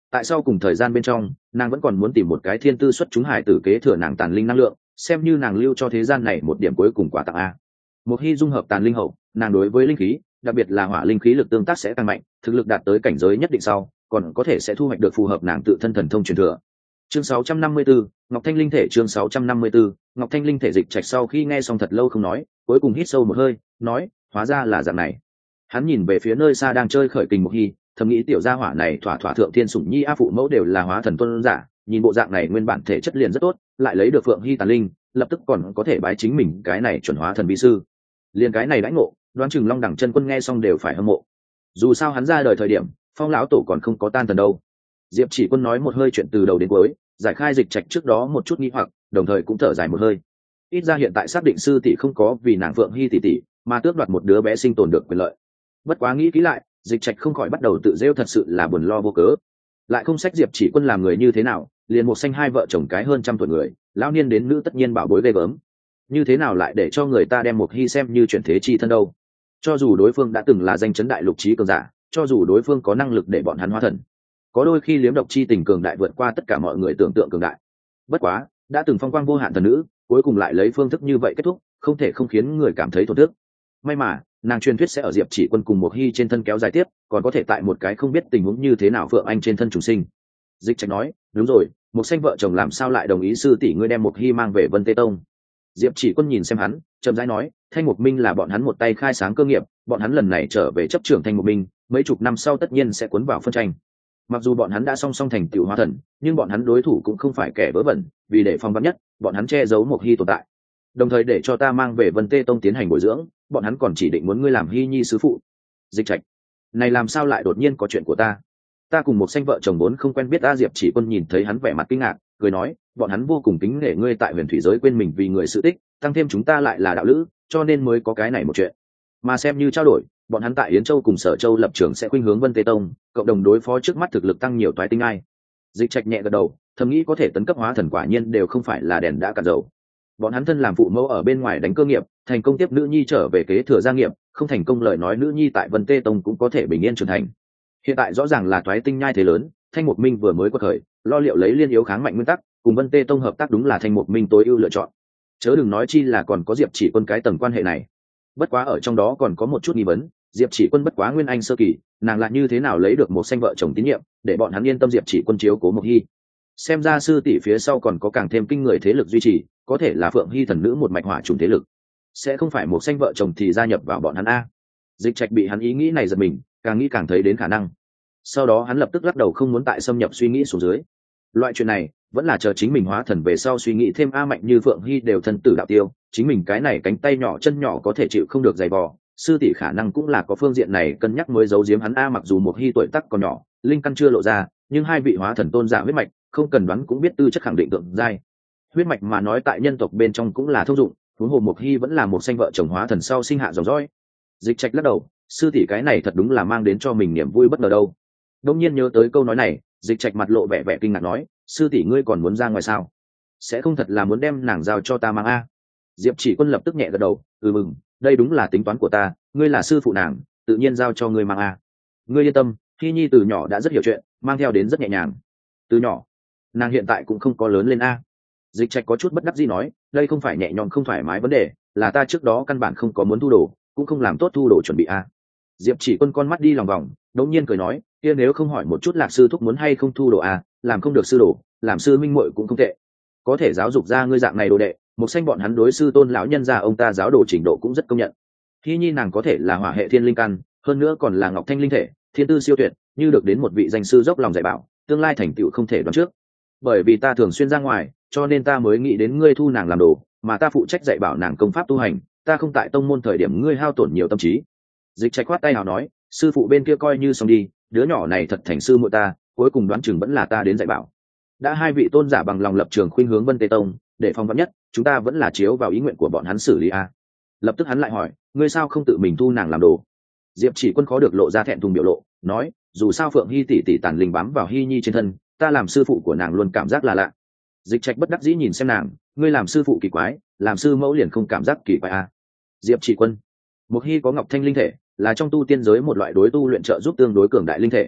tại sao cùng thời gian bên trong nàng vẫn còn muốn tìm một cái thiên tư xuất chúng hải tử kế thừa nàng tàn linh năng lượng, xem như nàng lưu cho thế gian này một điểm cuối cùng quà tặng a. Một khi dung hợp tàn linh hậu, nàng đối với linh khí, đặc biệt là hỏa linh khí lực tương tác sẽ tăng mạnh, thực lực đạt tới cảnh giới nhất định sau, còn có thể sẽ thu hoạch được phù hợp nàng tự thân thần thông truyền thừa. Chương 654, Ngọc Thanh linh thể. Chương 654, Ngọc Thanh linh thể. Dịch Trạch sau khi nghe xong thật lâu không nói, cuối cùng hít sâu một hơi, nói, hóa ra là dạng này. Hắn nhìn về phía nơi xa đang chơi khởi kình Mộc Hi, thầm nghĩ tiểu gia hỏa này thỏa thỏa thượng thiên sủng nhi a phụ mẫu đều là hóa thần tuân giả, nhìn bộ dạng này nguyên bản thể chất liền rất tốt, lại lấy được Phượng Hi tàn linh, lập tức còn có thể bái chính mình cái này chuẩn hóa thần bí sư. Liên cái này đãi ngộ, đoán chừng Long Đẳng chân quân nghe xong đều phải hâm mộ. Dù sao hắn ra đời thời điểm, Phong lão tổ còn không có tan tần đâu. Diệp Chỉ Quân nói một hơi chuyện từ đầu đến cuối, giải khai Dịch Trạch trước đó một chút nghi hoặc, đồng thời cũng thở dài một hơi. Ít ra hiện tại xác định sư tỷ không có vì nàng Phượng Hi tỷ tỷ mà tước đoạt một đứa bé sinh tồn được quyền lợi. Bất quá nghĩ kỹ lại, Dịch Trạch không khỏi bắt đầu tự rêu thật sự là buồn lo vô cớ. Lại không sách Diệp Chỉ Quân làm người như thế nào, liền một xanh hai vợ chồng cái hơn trăm tuổi người, lão niên đến nữ tất nhiên bảo bối ghê gớm. Như thế nào lại để cho người ta đem Mộc Hi xem như chuyển thế chi thân đâu? Cho dù đối phương đã từng là danh chấn đại lục trí cường giả, cho dù đối phương có năng lực để bọn hắn hóa thần, có đôi khi liếm độc chi tình cường đại vượt qua tất cả mọi người tưởng tượng cường đại. Bất quá, đã từng phong quang vô hạn thần nữ, cuối cùng lại lấy phương thức như vậy kết thúc, không thể không khiến người cảm thấy thổn thức. May mà, nàng truyền thuyết sẽ ở Diệp Chỉ Quân cùng Mộc Hi trên thân kéo dài tiếp, còn có thể tại một cái không biết tình huống như thế nào Phượng Anh trên thân trùng sinh. Dịch Trạch nói, đúng rồi, Mộc Xanh vợ chồng làm sao lại đồng ý sư tỷ ngươi đem Mộc Hi mang về Vân Tê Tông? Diệp Chỉ Quân nhìn xem hắn, chậm rãi nói, Thanh Mục Minh là bọn hắn một tay khai sáng cơ nghiệp, bọn hắn lần này trở về chấp trưởng Thanh Mục Minh, mấy chục năm sau tất nhiên sẽ cuốn vào phân tranh. Mặc dù bọn hắn đã song song thành tựu hóa thần, nhưng bọn hắn đối thủ cũng không phải kẻ vớ vẩn, vì để phòng vắn nhất, bọn hắn che giấu Mộc Hi tồn tại. Đồng thời để cho ta mang về Vân Tê Tông tiến hành bồi dưỡng, bọn hắn còn chỉ định muốn ngươi làm Hi Nhi sứ phụ. Dịch Trạch, này làm sao lại đột nhiên có chuyện của ta? Ta cùng Mộc Xanh vợ chồng vốn không quen biết. A Diệp Chỉ Quân nhìn thấy hắn vẻ mặt kinh ngạc, cười nói, bọn hắn vô cùng kính nể ngươi tại huyền thủy giới quên mình vì người sự tích, tăng thêm chúng ta lại là đạo lữ, cho nên mới có cái này một chuyện. Mà xem như trao đổi, bọn hắn tại Yến Châu cùng Sở Châu lập trường sẽ khuynh hướng Vân Tê Tông, cộng đồng đối phó trước mắt thực lực tăng nhiều toái tinh ai. Dịch Trạch nhẹ gật đầu, thầm nghĩ có thể tấn cấp hóa thần quả nhiên đều không phải là đèn đã cạn dầu. Bọn hắn thân làm phụ mẫu ở bên ngoài đánh cơ nghiệp, thành công tiếp nữ nhi trở về kế thừa gia nghiệp, không thành công lời nói nữ nhi tại Vân Tê Tông cũng có thể bình yên trưởng thành. Hiện tại rõ ràng là toái tinh nhai thế lớn, Thanh Mục Minh vừa mới quật khởi, lo liệu lấy liên yếu kháng mạnh nguyên tắc, cùng Vân Tê Tông hợp tác đúng là Thanh Mục Minh tối ưu lựa chọn. Chớ đừng nói chi là còn có Diệp Chỉ Quân cái tầng quan hệ này. Bất quá ở trong đó còn có một chút nghi vấn, Diệp Chỉ Quân bất quá nguyên anh sơ kỳ, nàng lại như thế nào lấy được một xanh vợ chồng tín nhiệm, để bọn hắn yên tâm Diệp Chỉ Quân chiếu cố Mộc Hi. Xem ra sư tỷ phía sau còn có càng thêm kinh người thế lực duy trì, có thể là Phượng Hi thần nữ một mạch hỏa trùng thế lực, sẽ không phải một xanh vợ chồng thì gia nhập vào bọn hắn a. Dịch Trạch bị hắn ý nghĩ này giật mình, càng nghĩ càng thấy đến khả năng. Sau đó hắn lập tức lắc đầu không muốn tại xâm nhập suy nghĩ xuống dưới. Loại chuyện này vẫn là chờ chính mình hóa thần về sau suy nghĩ thêm. A mạnh như Phượng Hi đều thân tử đạo tiêu, chính mình cái này cánh tay nhỏ chân nhỏ có thể chịu không được dày vò, sư tỷ khả năng cũng là có phương diện này cân nhắc mới giấu giếm hắn. A mặc dù Mộc Hi tuổi tác còn nhỏ, linh căn chưa lộ ra, nhưng hai vị hóa thần tôn giả huyết mạch, không cần đoán cũng biết tư chất khẳng định tượng giai. Huyết mạch mà nói tại nhân tộc bên trong cũng là thông dụng, huống hồ Mộc Hi vẫn là một xanh vợ chồng hóa thần sau sinh hạ dòng dõi. Dịch Trạch lắc đầu, sư tỷ cái này thật đúng là mang đến cho mình niềm vui bất ngờ đâu. Đông nhiên nhớ tới câu nói này, Dịch Trạch mặt lộ vẻ vẻ kinh ngạc nói, sư tỷ ngươi còn muốn ra ngoài sao? Sẽ không thật là muốn đem nàng giao cho ta mang a? Diệp Chỉ Quân lập tức nhẹ gật đầu, mừng, đây đúng là tính toán của ta, ngươi là sư phụ nàng, tự nhiên giao cho ngươi mang a. Ngươi yên tâm, Hi Nhi từ nhỏ đã rất hiểu chuyện, mang theo đến rất nhẹ nhàng. Từ nhỏ, nàng hiện tại cũng không có lớn lên a. Dịch Trạch có chút bất đắc dĩ nói, đây không phải nhẹ nhõm không thoải mái vấn đề, là ta trước đó căn bản không có muốn thu đồ, cũng không làm tốt thu đồ chuẩn bị a. Diệp Chỉ Quân con mắt đi lòng vòng, đống nhiên cười nói, kia nếu không hỏi một chút Lạc sư thúc muốn hay không thu đồ a, làm không được sư đồ, làm sư minh muội cũng không tệ. Có thể giáo dục ra ngươi dạng này đồ đệ, Mộc Xanh bọn hắn đối sư tôn lão nhân gia ông ta giáo đồ trình độ cũng rất công nhận. Hi Nhi nàng có thể là hỏa hệ thiên linh căn, hơn nữa còn là ngọc thanh linh thể, thiên tư siêu tuyệt, như được đến một vị danh sư dốc lòng dạy bảo, tương lai thành tựu không thể đoán trước. Bởi vì ta thường xuyên ra ngoài, cho nên ta mới nghĩ đến ngươi thu nàng làm đồ, mà ta phụ trách dạy bảo nàng công pháp tu hành, ta không tại tông môn thời điểm ngươi hao tổn nhiều tâm trí. Dịch Trạch khoát tay nào nói, sư phụ bên kia coi như xong đi, đứa nhỏ này thật thành sư muội ta, cuối cùng đoán chừng vẫn là ta đến dạy bảo. Đã hai vị tôn giả bằng lòng lập trường khuynh hướng Vân Tê Tông, để phòng vắn nhất, chúng ta vẫn là chiếu vào ý nguyện của bọn hắn xử lý a. Lập tức hắn lại hỏi, ngươi sao không tự mình thu nàng làm đồ? Diệp Chỉ Quân khó được lộ ra thẹn thùng biểu lộ, nói, dù sao Phượng Hi tỷ tỷ tàn linh bám vào Hi Nhi trên thân, ta làm sư phụ của nàng luôn cảm giác là lạ. Dịch Trạch bất đắc dĩ nhìn xem nàng, ngươi làm sư phụ kỳ quái, làm sư mẫu liền không cảm giác kỳ quái a. Diệp Chỉ Quân, Mộc Hi có ngọc thanh linh thể, là trong tu tiên giới một loại đối tu luyện trợ giúp tương đối cường đại linh thể.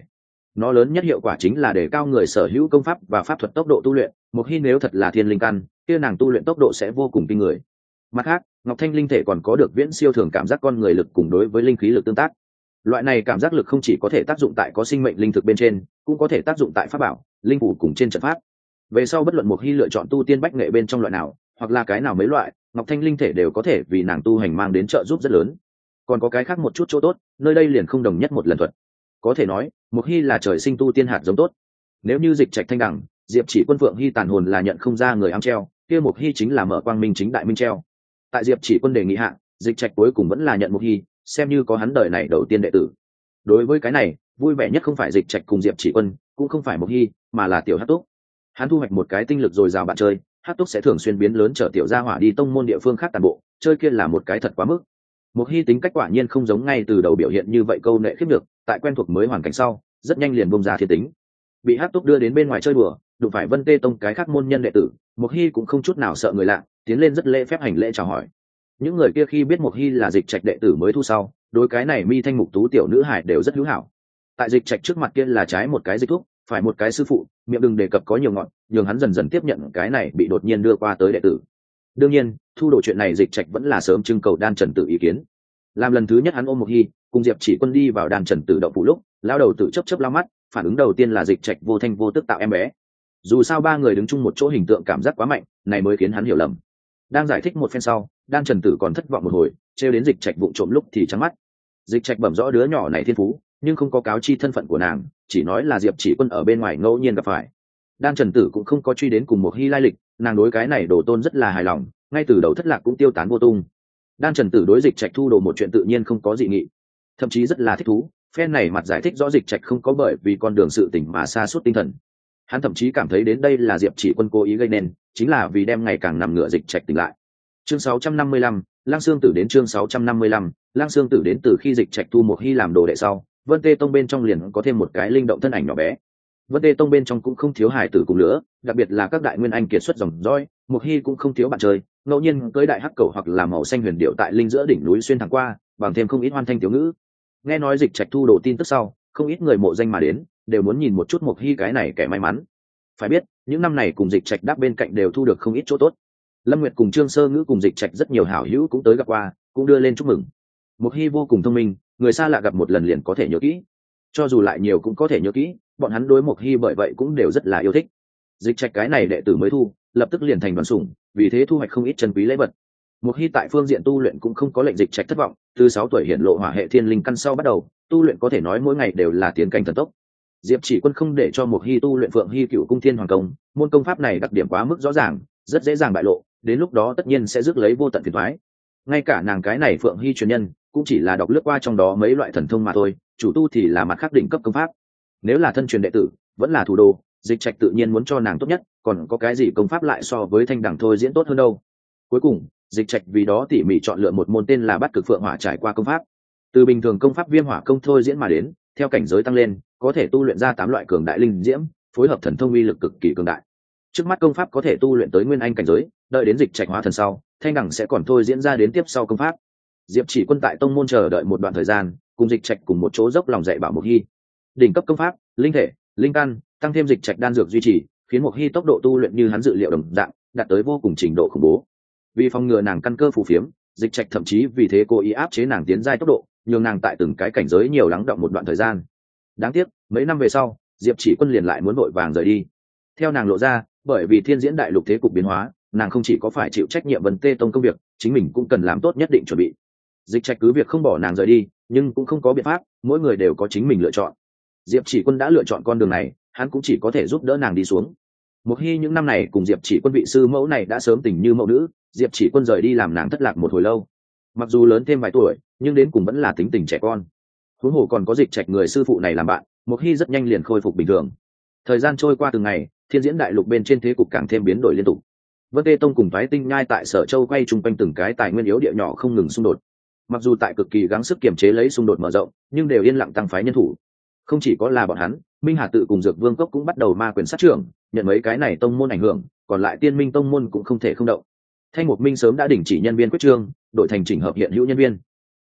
Nó lớn nhất hiệu quả chính là để cao người sở hữu công pháp và pháp thuật tốc độ tu luyện. Một khi nếu thật là thiên linh căn, kia nàng tu luyện tốc độ sẽ vô cùng kinh người. Mặt khác, ngọc thanh linh thể còn có được viễn siêu thường cảm giác con người lực cùng đối với linh khí lực tương tác. Loại này cảm giác lực không chỉ có thể tác dụng tại có sinh mệnh linh thực bên trên, cũng có thể tác dụng tại pháp bảo, linh phủ cùng trên trận pháp. Về sau bất luận một khi lựa chọn tu tiên bách nghệ bên trong loại nào, hoặc là cái nào mấy loại, ngọc thanh linh thể đều có thể vì nàng tu hành mang đến trợ giúp rất lớn. Còn có cái khác một chút chỗ tốt, nơi đây liền không đồng nhất một lần thuật. Có thể nói, một hy là trời sinh tu tiên hạt giống tốt. Nếu như dịch trạch thanh đẳng, diệp chỉ quân phượng hy tàn hồn là nhận không ra người ám treo, kia một hy chính là mở quang minh chính đại minh treo. Tại diệp chỉ quân đề nghị hạ, dịch trạch cuối cùng vẫn là nhận một hy, xem như có hắn đời này đầu tiên đệ tử. Đối với cái này, vui vẻ nhất không phải dịch trạch cùng diệp chỉ quân, cũng không phải một hy, mà là tiểu hắc túc. Hắn thu hoạch một cái tinh lực dồi dào bạn chơi, hắc túc sẽ thường xuyên biến lớn chở tiểu gia hỏa đi tông môn địa phương khác tàn bộ, chơi kia là một cái thật quá mức. Một hy tính cách quả nhiên không giống ngay từ đầu biểu hiện như vậy câu nệ khiếp được, tại quen thuộc mới hoàn cảnh sau, rất nhanh liền bông ra thiên tính. Bị hắc túc đưa đến bên ngoài chơi đùa, đụng phải Vân Tê Tông cái khác môn nhân đệ tử, một hy cũng không chút nào sợ người lạ, tiến lên rất lễ phép hành lễ chào hỏi. Những người kia khi biết một hy là dịch trạch đệ tử mới thu sau, đối cái này mi thanh mục tú tiểu nữ hải đều rất hữu hảo. Tại dịch trạch trước mặt kia là trái một cái dịch thuốc, phải một cái sư phụ, miệng đừng đề cập có nhiều ngọn, nhường hắn dần dần tiếp nhận cái này bị đột nhiên đưa qua tới đệ tử. Đương nhiên, thu đồ chuyện này dịch trạch vẫn là sớm trưng cầu Đan Trần Tử ý kiến. Làm lần thứ nhất hắn ôm một hy, cùng diệp chỉ quân đi vào Đan Trần Tử động phủ lúc, lao đầu tự chớp lao mắt, phản ứng đầu tiên là dịch trạch vô thanh vô tức tạo em bé. Dù sao ba người đứng chung một chỗ hình tượng cảm giác quá mạnh, này mới khiến hắn hiểu lầm. Đang giải thích một phen sau, Đan Trần Tử còn thất vọng một hồi, trêu đến dịch trạch vụng trộm lúc thì trắng mắt. Dịch trạch bẩm rõ đứa nhỏ này thiên phú, nhưng không có cáo chi thân phận của nàng, chỉ nói là diệp chỉ quân ở bên ngoài ngẫu nhiên gặp phải. Đan Trần Tử cũng không có truy đến cùng một hy lai lịch, nàng đối cái này đồ tôn rất là hài lòng, ngay từ đầu thất lạc cũng tiêu tán vô tung. Đan Trần Tử đối dịch trạch thu đồ một chuyện tự nhiên không có dị nghị, thậm chí rất là thích thú. Phen này mặt giải thích rõ dịch trạch không có bởi vì con đường sự tình mà sa sút tinh thần. Hắn thậm chí cảm thấy đến đây là diệp chỉ quân cố ý gây nên, chính là vì đem ngày càng nằm ngửa dịch trạch tỉnh lại. Chương 655, Lang Xương Tử đến chương 655, Lang Xương Tử đến từ khi dịch trạch thu một hy làm đồ đệ sau, Vân Tê Tông bên trong liền có thêm một cái linh động thân ảnh nhỏ bé. Vân Tê Tông bên trong cũng không thiếu hài tử cùng nữa, đặc biệt là các đại nguyên anh kiệt xuất dòng dõi, một hy cũng không thiếu bạn chơi, ngẫu nhiên cưới đại hắc cầu hoặc là màu xanh huyền điệu tại linh giữa đỉnh núi xuyên thẳng qua, bằng thêm không ít hoan thanh tiểu ngữ. Nghe nói dịch trạch thu đồ tin tức sau, không ít người mộ danh mà đến, đều muốn nhìn một chút một hy cái này kẻ may mắn. Phải biết, những năm này cùng dịch trạch đáp bên cạnh đều thu được không ít chỗ tốt. Lâm Nguyệt cùng Trương Sơ Ngữ cùng dịch trạch rất nhiều hảo hữu cũng tới gặp qua, cũng đưa lên chúc mừng. Một hy vô cùng thông minh, người xa lạ gặp một lần liền có thể nhớ kỹ, cho dù lại nhiều cũng có thể nhớ kỹ, bọn hắn đối một hy bởi vậy cũng đều rất là yêu thích. Dịch trạch cái này đệ tử mới thu, lập tức liền thành đoàn sủng, vì thế thu hoạch không ít chân quý lễ vật. Một hy tại phương diện tu luyện cũng không có lệnh dịch trạch thất vọng, từ 6 tuổi hiện lộ hỏa hệ thiên linh căn sau bắt đầu, tu luyện có thể nói mỗi ngày đều là tiến cảnh thần tốc. Diệp chỉ quân không để cho một hy tu luyện Phượng Hy Cựu Cung Thiên Hoàng Công, môn công pháp này đặc điểm quá mức rõ ràng, rất dễ dàng bại lộ, đến lúc đó tất nhiên sẽ rước lấy vô tận phiền toái. Ngay cả nàng cái này Phượng Hy truyền nhân, cũng chỉ là đọc lướt qua trong đó mấy loại thần thông mà thôi, chủ tu thì là mặt khắc đỉnh cấp công pháp. Nếu là thân truyền đệ tử, vẫn là thủ đô, dịch trạch tự nhiên muốn cho nàng tốt nhất, còn có cái gì công pháp lại so với thanh đẳng thôi diễn tốt hơn đâu. Cuối cùng, dịch trạch vì đó tỉ mỉ chọn lựa một môn tên là Bát Cực Phượng Hỏa trải qua công pháp. Từ bình thường công pháp Viêm Hỏa công thôi diễn mà đến, theo cảnh giới tăng lên, có thể tu luyện ra 8 loại cường đại linh diễm, phối hợp thần thông uy lực cực kỳ cường đại. Trước mắt công pháp có thể tu luyện tới nguyên anh cảnh giới, đợi đến dịch trạch hóa thần sau, thanh đẳng sẽ còn thôi diễn ra đến tiếp sau công pháp. Diệp chỉ quân tại tông môn chờ đợi một đoạn thời gian, cùng dịch trạch cùng một chỗ dốc lòng dạy bảo một hy. Đỉnh cấp công pháp, linh thể, linh căn, tăng thêm dịch trạch đan dược duy trì, khiến một hy tốc độ tu luyện như hắn dự liệu đồng dạng, đạt tới vô cùng trình độ khủng bố. Vì phòng ngừa nàng căn cơ phù phiếm, dịch trạch thậm chí vì thế cố ý áp chế nàng tiến giai tốc độ, nhường nàng tại từng cái cảnh giới nhiều lắng động một đoạn thời gian. Đáng tiếc, mấy năm về sau, Diệp chỉ quân liền lại muốn vội vàng rời đi. Theo nàng lộ ra, bởi vì thiên diễn đại lục thế cục biến hóa, nàng không chỉ có phải chịu trách nhiệm Vân Tê Tông công việc, chính mình cũng cần làm tốt nhất định chuẩn bị. Dịch trạch cứ việc không bỏ nàng rời đi, nhưng cũng không có biện pháp, mỗi người đều có chính mình lựa chọn. Diệp chỉ quân đã lựa chọn con đường này, hắn cũng chỉ có thể giúp đỡ nàng đi xuống. Một hy những năm này cùng Diệp chỉ quân vị sư mẫu này đã sớm tình như mẫu nữ, Diệp chỉ quân rời đi làm nàng thất lạc một hồi lâu. Mặc dù lớn thêm vài tuổi, nhưng đến cùng vẫn là tính tình trẻ con. Huống hồ còn có dịch trạch người sư phụ này làm bạn, một hy rất nhanh liền khôi phục bình thường. Thời gian trôi qua từng ngày, thiên diễn đại lục bên trên thế cục càng thêm biến đổi liên tục. Vân Tê Tông cùng Toái Tinh Nhai tại Sở Châu quay chung quanh từng cái tài nguyên yếu địa nhỏ không ngừng xung đột. Mặc dù tại cực kỳ gắng sức kiềm chế lấy xung đột mở rộng, nhưng đều yên lặng tăng phái nhân thủ. Không chỉ có là bọn hắn, Minh Hà tự cùng Dược Vương Cốc cũng bắt đầu ma quyền sát trưởng, nhận mấy cái này tông môn ảnh hưởng, còn lại Tiên Minh tông môn cũng không thể không động. Thanh Mục Minh sớm đã đình chỉ nhân viên quyết trương, đổi thành chỉnh hợp hiện hữu nhân viên.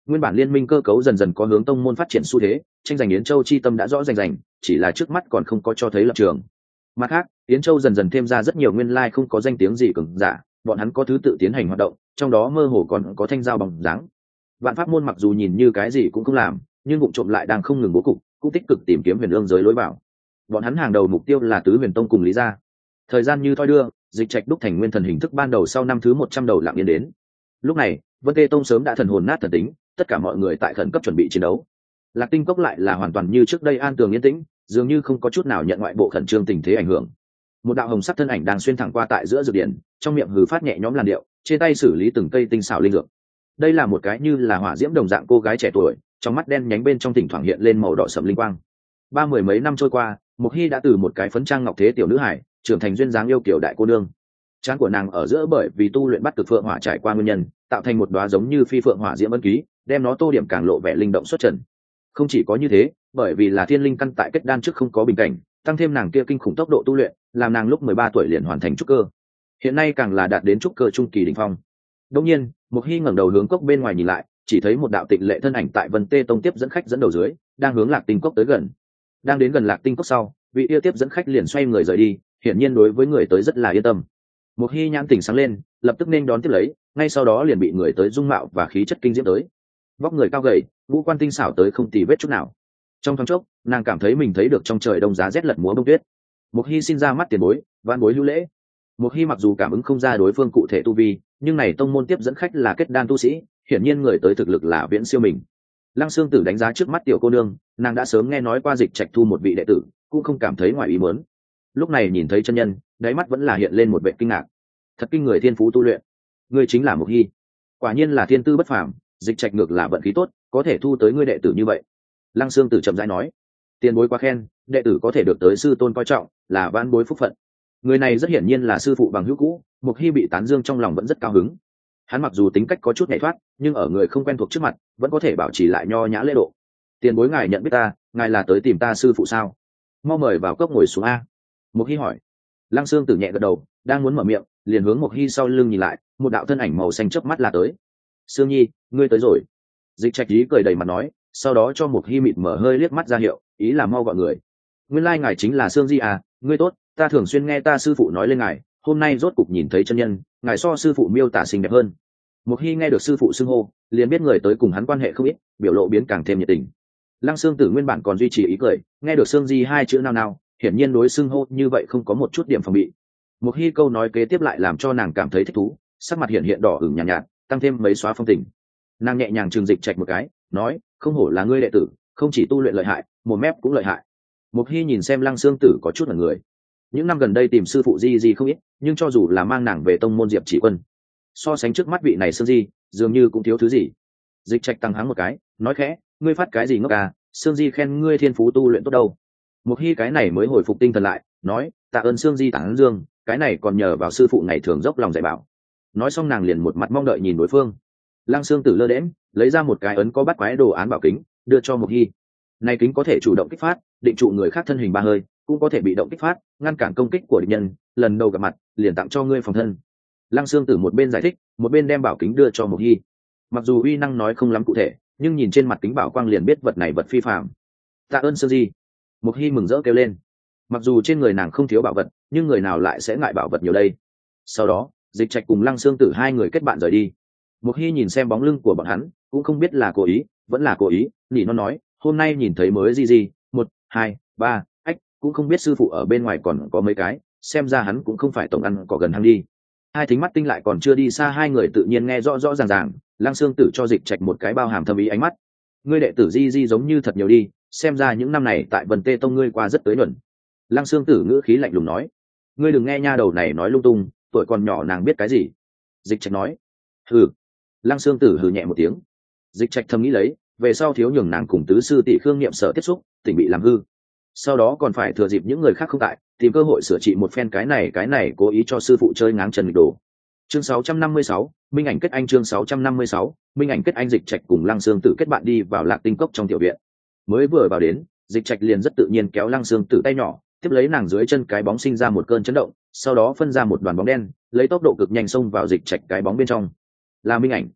Nguyên bản liên minh cơ cấu dần dần có hướng tông môn phát triển xu thế, tranh giành Yến Châu chi tâm đã rõ rành, chỉ là trước mắt còn không có cho thấy lập trường. Mặt khác, Yến Châu dần dần thêm ra rất nhiều nguyên lai không có danh tiếng gì cường giả, bọn hắn có thứ tự tiến hành hoạt động, trong đó mơ hồ còn có thanh giao bằng dáng. Vạn Pháp môn mặc dù nhìn như cái gì cũng không làm, nhưng vụng trộm lại đang không ngừng bố cục, cũng tích cực tìm kiếm huyền ương giới lối vào. Bọn hắn hàng đầu mục tiêu là Tứ Huyền Tông cùng Lý gia. Thời gian như thoi đưa, Dịch Trạch đúc thành nguyên thần hình thức ban đầu sau năm thứ 100 đầu lặng yên đến. Lúc này, Vân Tê Tông sớm đã thần hồn nát thần tính, tất cả mọi người tại khẩn cấp chuẩn bị chiến đấu. Lạc Tinh Cốc lại là hoàn toàn như trước đây an tường yên tĩnh, dường như không có chút nào nhận ngoại bộ khẩn trương tình thế ảnh hưởng. Một đạo hồng sắc thân ảnh đang xuyên thẳng qua tại giữa dược điển, trong miệng hừ phát nhẹ nhõm làn điệu, trên tay xử lý từng cây tinh xảo linh dược. Đây là một cái như là hỏa diễm đồng dạng cô gái trẻ tuổi, trong mắt đen nhánh bên trong thỉnh thoảng hiện lên màu đỏ sẫm linh quang. Mười mấy năm trôi qua, Mộc Hi đã từ một cái phấn trang ngọc thế tiểu nữ hải, trưởng thành duyên dáng yêu kiều đại cô nương. Trán của nàng ở giữa bởi vì tu luyện bắt cực phượng hỏa trải qua nguyên nhân, tạo thành một đóa giống như phi phượng hỏa diễm ân ký, đem nó tô điểm càng lộ vẻ linh động xuất trần. Không chỉ có như thế, bởi vì là thiên linh căn tại kết đan trước không có bình cảnh, tăng thêm nàng kia kinh khủng tốc độ tu luyện, làm nàng lúc 13 tuổi liền hoàn thành trúc cơ. Hiện nay càng là đạt đến trúc cơ trung kỳ đỉnh phong. Đương nhiên, Mộc Hi ngẩng đầu hướng cốc bên ngoài nhìn lại, chỉ thấy một đạo tịnh lệ thân ảnh tại Vân Tê Tông tiếp dẫn khách dẫn đầu dưới, đang hướng Lạc Tinh Cốc tới gần. Đang đến gần Lạc Tinh Cốc sau, vị yêu tiếp dẫn khách liền xoay người rời đi, hiển nhiên đối với người tới rất là yên tâm. Mộc Hi nhãn tỉnh sáng lên, lập tức nên đón tiếp lấy, ngay sau đó liền bị người tới dung mạo và khí chất kinh diễm tới. Vóc người cao gầy, ngũ quan tinh xảo tới không tì vết chút nào. Trong thoáng chốc, nàng cảm thấy mình thấy được trong trời đông giá rét lật múa bông tuyết. Mộc Hi xin ra mắt tiền bối, vãn bối hữu lễ. Mộc Hi mặc dù cảm ứng không ra đối phương cụ thể tu vi, nhưng này tông môn tiếp dẫn khách là kết đan tu sĩ, hiển nhiên người tới thực lực là viễn siêu mình. Lăng Xương Tử đánh giá trước mắt tiểu cô nương, nàng đã sớm nghe nói qua Dịch Trạch thu một vị đệ tử, cũng không cảm thấy ngoài ý muốn. Lúc này nhìn thấy chân nhân, đáy mắt vẫn là hiện lên một vẻ kinh ngạc. Thật kinh người thiên phú tu luyện, ngươi chính là Mộc Hi. Quả nhiên là thiên tư bất phàm, Dịch Trạch ngược là vận khí tốt, có thể thu tới ngươi đệ tử như vậy. Lăng Xương Tử chậm rãi nói, tiền bối quá khen, đệ tử có thể được tới sư tôn coi trọng, là vãn bối phúc phận. Người này rất hiển nhiên là sư phụ bằng hữu cũ, Mộc Hi bị tán dương trong lòng vẫn rất cao hứng. Hắn mặc dù tính cách có chút nhảy thoát, nhưng ở người không quen thuộc trước mặt, vẫn có thể bảo trì lại nho nhã lễ độ. Tiền bối ngài nhận biết ta, ngài là tới tìm ta sư phụ sao? Mau mời vào cốc ngồi xuống a. Mộc Hi hỏi. Lăng Xương Tử nhẹ gật đầu, đang muốn mở miệng, liền hướng Mộc Hi sau lưng nhìn lại, một đạo thân ảnh màu xanh chớp mắt là tới. Sương Nhi, ngươi tới rồi. Dịch Trạch ý cười đầy mặt nói, sau đó cho Mộc Hi mịt mở hơi liếc mắt ra hiệu, ý là mau gọi người. Nguyên lai ngài chính là Sương Di à, ngươi tốt, ta thường xuyên nghe ta sư phụ nói lên ngài, hôm nay rốt cục nhìn thấy chân nhân, ngài so sư phụ miêu tả xinh đẹp hơn. Mộc Hi nghe được sư phụ xưng hô, liền biết người tới cùng hắn quan hệ không ít, biểu lộ biến càng thêm nhiệt tình. Lăng Xương Tử nguyên bản còn duy trì ý cười, nghe được Sương Di hai chữ nào nào, hiển nhiên đối xưng hô như vậy không có một chút điểm phòng bị. Mộc Hi câu nói kế tiếp lại làm cho nàng cảm thấy thích thú, sắc mặt hiện hiện đỏ ửng nhàn nhạt, tăng thêm mấy xóa phong tình. Nàng nhẹ nhàng trừng Dịch Trạch một cái, nói, không hổ là ngươi đệ tử, không chỉ tu luyện lợi hại, một mép cũng lợi hại. Mộc Hi nhìn xem Lăng Xương Tử có chút là người. Những năm gần đây tìm sư phụ Di không ít, nhưng cho dù là mang nàng về tông môn Diệp Chỉ Quân, so sánh trước mắt vị này Sương Di, dường như cũng thiếu thứ gì. Dịch Trạch tăng hắng một cái, nói khẽ, ngươi phát cái gì ngốc à, Sương Di khen ngươi thiên phú tu luyện tốt đâu. Mộc Hi cái này mới hồi phục tinh thần lại, nói, tạ ơn Sương Di tán dương, cái này còn nhờ vào sư phụ ngày thường dốc lòng dạy bảo. Nói xong nàng liền một mặt mong đợi nhìn đối phương. Lăng Xương Tử lơ đễnh, lấy ra một cái ấn có bắt quái đồ án bảo kính, đưa cho Mộc Hi. Này kính có thể chủ động kích phát, định trụ người khác thân hình ba hơi, cũng có thể bị động kích phát, ngăn cản công kích của địch nhân, lần đầu gặp mặt, liền tặng cho ngươi phòng thân. Lăng Xương Tử một bên giải thích, một bên đem bảo kính đưa cho Mộc Hi. Mặc dù uy năng nói không lắm cụ thể, nhưng nhìn trên mặt kính bảo quang liền biết vật này vật phi phàm. Tạ ơn Sương Di. Mộc Hi mừng rỡ kêu lên. Mặc dù trên người nàng không thiếu bảo vật, nhưng người nào lại sẽ ngại bảo vật nhiều đây. Sau đó, Dịch Trạch cùng Lăng Xương Tử hai người kết bạn rời đi. Mộc Hi nhìn xem bóng lưng của bọn hắn, cũng không biết là cố ý, vẫn là cố ý, nỉ non nói, hôm nay nhìn thấy mới gì, 1, 2, 3, ách, cũng không biết sư phụ ở bên ngoài còn có mấy cái, xem ra hắn cũng không phải tổng ăn cỏ gần hang đi. Hai thính mắt tinh lại còn chưa đi xa, hai người tự nhiên nghe rõ rõ ràng ràng. Lăng Xương Tử cho Dịch Trạch một cái bao hàm thâm ý ánh mắt. Ngươi đệ tử Di giống như thật nhiều đi, xem ra những năm này tại Vân Tê Tông ngươi qua rất tới nhuần. Lăng Xương Tử ngữ khí lạnh lùng nói, ngươi đừng nghe nha đầu này nói lung tung, tuổi còn nhỏ nàng biết cái gì. Dịch Trạch nói, hừ. Lăng Xương Tử hừ nhẹ một tiếng. Dịch Trạch thầm nghĩ lấy, về sau thiếu nhường nàng cùng tứ sư tỷ Khương Niệm Sở tiếp xúc, tỉnh bị làm hư. Sau đó còn phải thừa dịp những người khác không tại, tìm cơ hội sửa trị một phen cái này cố ý cho sư phụ chơi ngáng chân nghịch đồ. Chương 656, Minh Ảnh kết anh. Chương 656, Minh Ảnh kết anh. Dịch Trạch cùng Lăng Xương Tử kết bạn đi vào Lạc Tinh Cốc trong tiểu viện. Mới vừa vào đến, Dịch Trạch liền rất tự nhiên kéo Lăng Xương Tử tay nhỏ, tiếp lấy nàng dưới chân cái bóng sinh ra một cơn chấn động, sau đó phân ra một đoàn bóng đen, lấy tốc độ cực nhanh xông vào Dịch Trạch cái bóng bên trong. Là Minh Ảnh.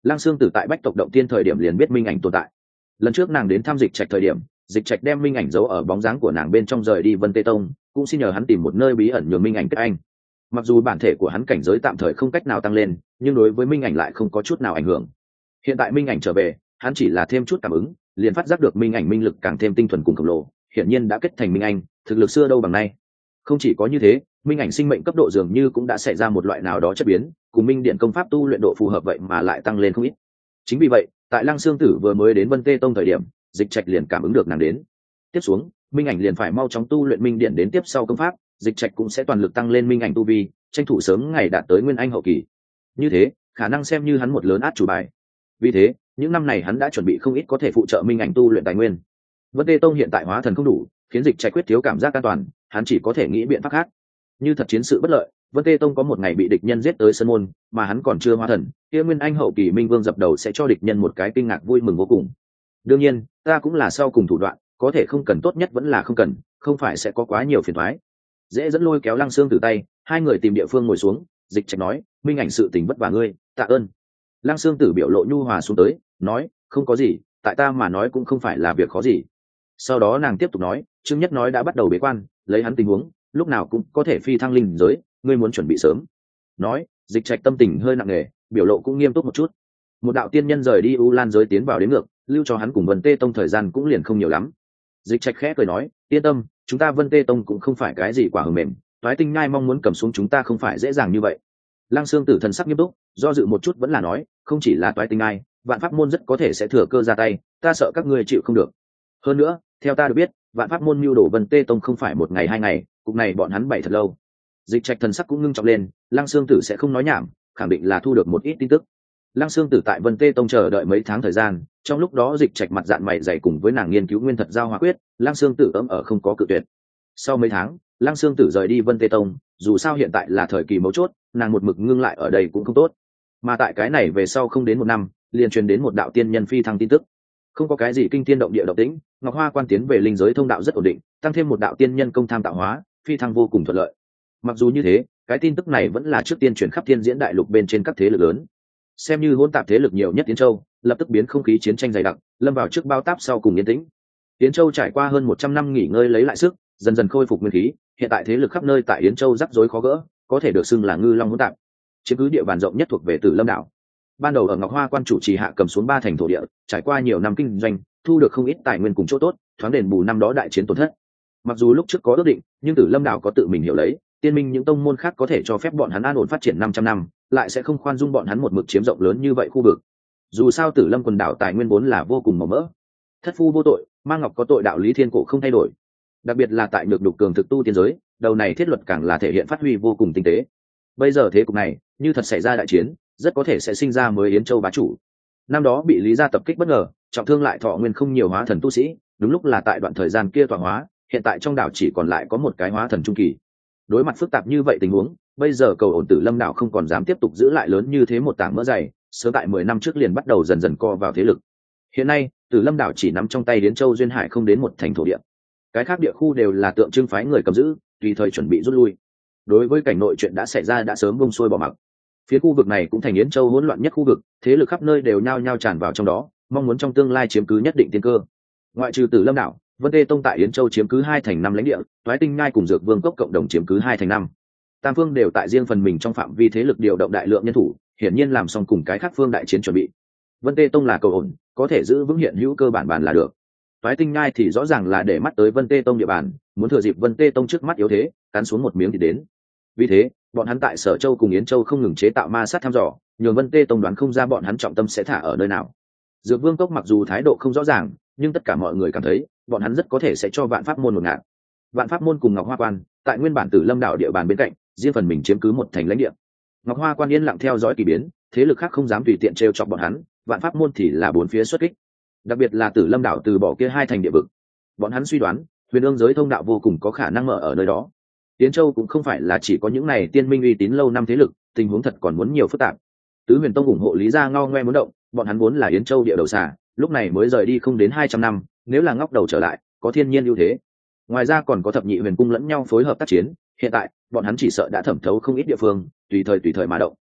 Lăng Xương Tử tại Bách tộc động tiên thời điểm liền biết minh ảnh tồn tại. Lần trước nàng đến thăm Dịch Trạch thời điểm, Dịch Trạch đem minh ảnh giấu ở bóng dáng của nàng bên trong rời đi Vân Tê Tông, cũng xin nhờ hắn tìm một nơi bí ẩn nhường minh ảnh kết anh. Mặc dù bản thể của hắn cảnh giới tạm thời không cách nào tăng lên, nhưng đối với minh ảnh lại không có chút nào ảnh hưởng. Hiện tại minh ảnh trở về, hắn chỉ là thêm chút cảm ứng, liền phát giác được minh ảnh minh lực càng thêm tinh thuần cùng khổng lồ, hiển nhiên đã kết thành minh anh, thực lực xưa đâu bằng nay. Không chỉ có như thế, minh ảnh sinh mệnh cấp độ dường như cũng đã xảy ra một loại nào đó chất biến, cùng minh điện công pháp tu luyện độ phù hợp vậy mà lại tăng lên không ít. Chính vì vậy, tại Lăng Xương Tử vừa mới đến Vân Tê Tông thời điểm, Dịch Trạch liền cảm ứng được nàng đến. Tiếp xuống, minh ảnh liền phải mau chóng tu luyện minh điện đến tiếp sau công pháp, Dịch Trạch cũng sẽ toàn lực tăng lên minh ảnh tu vi, tranh thủ sớm ngày đạt tới nguyên anh hậu kỳ. Như thế, khả năng xem như hắn một lớn át chủ bài. Vì thế, những năm này hắn đã chuẩn bị không ít có thể phụ trợ minh ảnh tu luyện tài nguyên. Vân Tê Tông hiện tại hóa thần không đủ, khiến Dịch Trạch quyết thiếu cảm giác an toàn, hắn chỉ có thể nghĩ biện pháp khác. Như thật chiến sự bất lợi, Vân Tê Tông có một ngày bị địch nhân giết tới sân môn, mà hắn còn chưa hóa thần, kia nguyên anh hậu kỳ minh vương dập đầu sẽ cho địch nhân một cái kinh ngạc vui mừng vô cùng. Đương nhiên, ta cũng là sau cùng thủ đoạn, có thể không cần tốt nhất vẫn là không cần, không phải sẽ có quá nhiều phiền toái. Dễ dẫn lôi kéo Lăng Xương Tử tay, hai người tìm địa phương ngồi xuống, Dịch Trạch nói, minh ảnh sự tình vất vả ngươi, tạ ơn. Lăng Xương Tử biểu lộ nhu hòa xuống tới, nói, không có gì, tại ta mà nói cũng không phải là việc khó gì. Sau đó nàng tiếp tục nói, Trương Nhất nói đã bắt đầu bế quan, lấy hắn tình huống, lúc nào cũng có thể phi thăng linh giới, ngươi muốn chuẩn bị sớm. Nói, Dịch Trạch tâm tình hơi nặng nề, biểu lộ cũng nghiêm túc một chút. Một đạo tiên nhân rời đi U Lan giới tiến vào đến ngược, lưu cho hắn cùng Vân Tê Tông thời gian cũng liền không nhiều lắm. Dịch Trạch khẽ cười nói, yên tâm, chúng ta Vân Tê Tông cũng không phải cái gì quả hờm mềm, Toái Tinh Nhai mong muốn cầm xuống chúng ta không phải dễ dàng như vậy. Lăng Xương Tử thần sắc nghiêm túc, do dự một chút vẫn là nói, không chỉ là Toái Tinh Nhai, Vạn Pháp môn rất có thể sẽ thừa cơ ra tay, ta sợ các ngươi chịu không được. Hơn nữa, theo ta được biết, Vạn Pháp môn mưu đồ Vân Tê Tông không phải một ngày hai ngày, cục này bọn hắn bày thật lâu. Dịch Trạch thần sắc cũng ngưng trọng lên, Lăng Xương Tử sẽ không nói nhảm, khẳng định là thu được một ít tin tức. Lăng Xương Tử tại Vân Tê Tông chờ đợi mấy tháng thời gian, trong lúc đó Dịch Trạch mặt dạn mày dày cùng với nàng nghiên cứu nguyên thật giao hóa quyết, Lăng Xương Tử ấm ở không có cự tuyệt. Sau mấy tháng, Lăng Xương Tử rời đi Vân Tê Tông, dù sao hiện tại là thời kỳ mấu chốt, nàng một mực ngưng lại ở đây cũng không tốt. Mà tại cái này về sau không đến một năm, liền truyền đến một đạo tiên nhân phi thăng tin tức. Không có cái gì kinh thiên động địa động tĩnh, Ngọc Hoa quan tiến về linh giới thông đạo rất ổn định, tăng thêm một đạo tiên nhân công tham tạo hóa, phi thăng vô cùng thuận lợi. Mặc dù như thế, cái tin tức này vẫn là trước tiên truyền khắp thiên diễn đại lục bên trên các thế lực lớn. Xem như hỗn tạp thế lực nhiều nhất Yến Châu, lập tức biến không khí chiến tranh dày đặc, lâm vào trước bao táp sau cùng yên tĩnh. Yến Châu trải qua hơn 100 năm nghỉ ngơi lấy lại sức, dần dần khôi phục nguyên khí, hiện tại thế lực khắp nơi tại Yến Châu rắc rối khó gỡ, có thể được xưng là ngư long hỗn tạp. Chiếm cứ địa bàn rộng nhất thuộc về Tử Lâm đảo. Ban đầu ở Ngọc Hoa quan chủ trì hạ cầm xuống 3 thành thổ địa, trải qua nhiều năm kinh doanh, thu được không ít tài nguyên cùng chỗ tốt, thoáng đền bù năm đó đại chiến tổn thất. Mặc dù lúc trước có ước định, nhưng Tử Lâm đảo có tự mình hiểu lấy, tiên minh những tông môn khác có thể cho phép bọn hắn an ổn phát triển 500 năm, lại sẽ không khoan dung bọn hắn một mực chiếm rộng lớn như vậy khu vực. Dù sao Tử Lâm quần đảo tài nguyên vốn là vô cùng màu mỡ. Thất phu vô tội, mang ngọc có tội đạo lý thiên cổ không thay đổi. Đặc biệt là tại nhược đục cường thực tu tiên giới, đầu này thiết luật càng là thể hiện phát huy vô cùng tinh tế. Bây giờ thế cục này, như thật xảy ra đại chiến, rất có thể sẽ sinh ra mới Yến Châu bá chủ. Năm đó bị Lý gia tập kích bất ngờ, trọng thương lại thọ nguyên không nhiều hóa thần tu sĩ, đúng lúc là tại đoạn thời gian kia tọa hóa, hiện tại trong đảo chỉ còn lại có một cái hóa thần trung kỳ. Đối mặt phức tạp như vậy tình huống, bây giờ cầu ổn Tử Lâm đảo không còn dám tiếp tục giữ lại lớn như thế một tảng mỡ dày, sớm tại 10 năm trước liền bắt đầu dần dần co vào thế lực. Hiện nay, Tử Lâm đảo chỉ nắm trong tay Yến Châu duyên hải không đến một thành thổ địa. Cái khác địa khu đều là tượng trưng phái người cầm giữ, tùy thời chuẩn bị rút lui. Đối với cảnh nội chuyện đã xảy ra đã sớm buông xuôi bỏ mặc. Phía khu vực này cũng thành Yến Châu hỗn loạn nhất khu vực, thế lực khắp nơi đều nhao nhao tràn vào trong đó, mong muốn trong tương lai chiếm cứ nhất định tiên cơ. Ngoại trừ Tử Lâm đảo, Vân Tê Tông tại Yến Châu chiếm cứ 2 thành 5 lãnh địa, Toái Tinh Nhai cùng Dược Vương Cốc cộng đồng chiếm cứ 2 thành 5. Tam phương đều tại riêng phần mình trong phạm vi thế lực điều động đại lượng nhân thủ, hiển nhiên làm xong cùng cái khác phương đại chiến chuẩn bị. Vân Tê Tông là cầu ổn, có thể giữ vững hiện hữu cơ bản là được. Toái Tinh Nhai thì rõ ràng là để mắt tới Vân Tê Tông địa bàn, muốn thừa dịp Vân Tê Tông trước mắt yếu thế, cắn xuống một miếng thì đến. Vì thế, bọn hắn tại Sở Châu cùng Yến Châu không ngừng chế tạo ma sát thăm dò, nhường Vân Tê Tông đoán không ra bọn hắn trọng tâm sẽ thả ở nơi nào. Dược Vương Cốc mặc dù thái độ không rõ ràng, nhưng tất cả mọi người cảm thấy, bọn hắn rất có thể sẽ cho Vạn Pháp môn một ngạn. Vạn Pháp môn cùng Ngọc Hoa quan, tại nguyên bản Tử Lâm đảo địa bàn bên cạnh, riêng phần mình chiếm cứ một thành lãnh địa. Ngọc Hoa quan yên lặng theo dõi kỳ biến, thế lực khác không dám tùy tiện trêu chọc bọn hắn, Vạn Pháp môn thì là bốn phía xuất kích. Đặc biệt là Tử Lâm đảo từ bỏ kia 2 thành địa vực. Bọn hắn suy đoán, Huyền Ương giới thông đạo vô cùng có khả năng mở ở nơi đó. Yến Châu cũng không phải là chỉ có những này tiên minh uy tín lâu năm thế lực, tình huống thật còn muốn nhiều phức tạp. Tứ Huyền Tông ủng hộ Lý gia ngao ngoe muốn động, bọn hắn vốn là Yến Châu địa đầu xà, lúc này mới rời đi không đến 200 năm, nếu là ngóc đầu trở lại, có thiên nhiên ưu thế. Ngoài ra còn có thập nhị huyền cung lẫn nhau phối hợp tác chiến, hiện tại bọn hắn chỉ sợ đã thẩm thấu không ít địa phương, tùy thời mà động.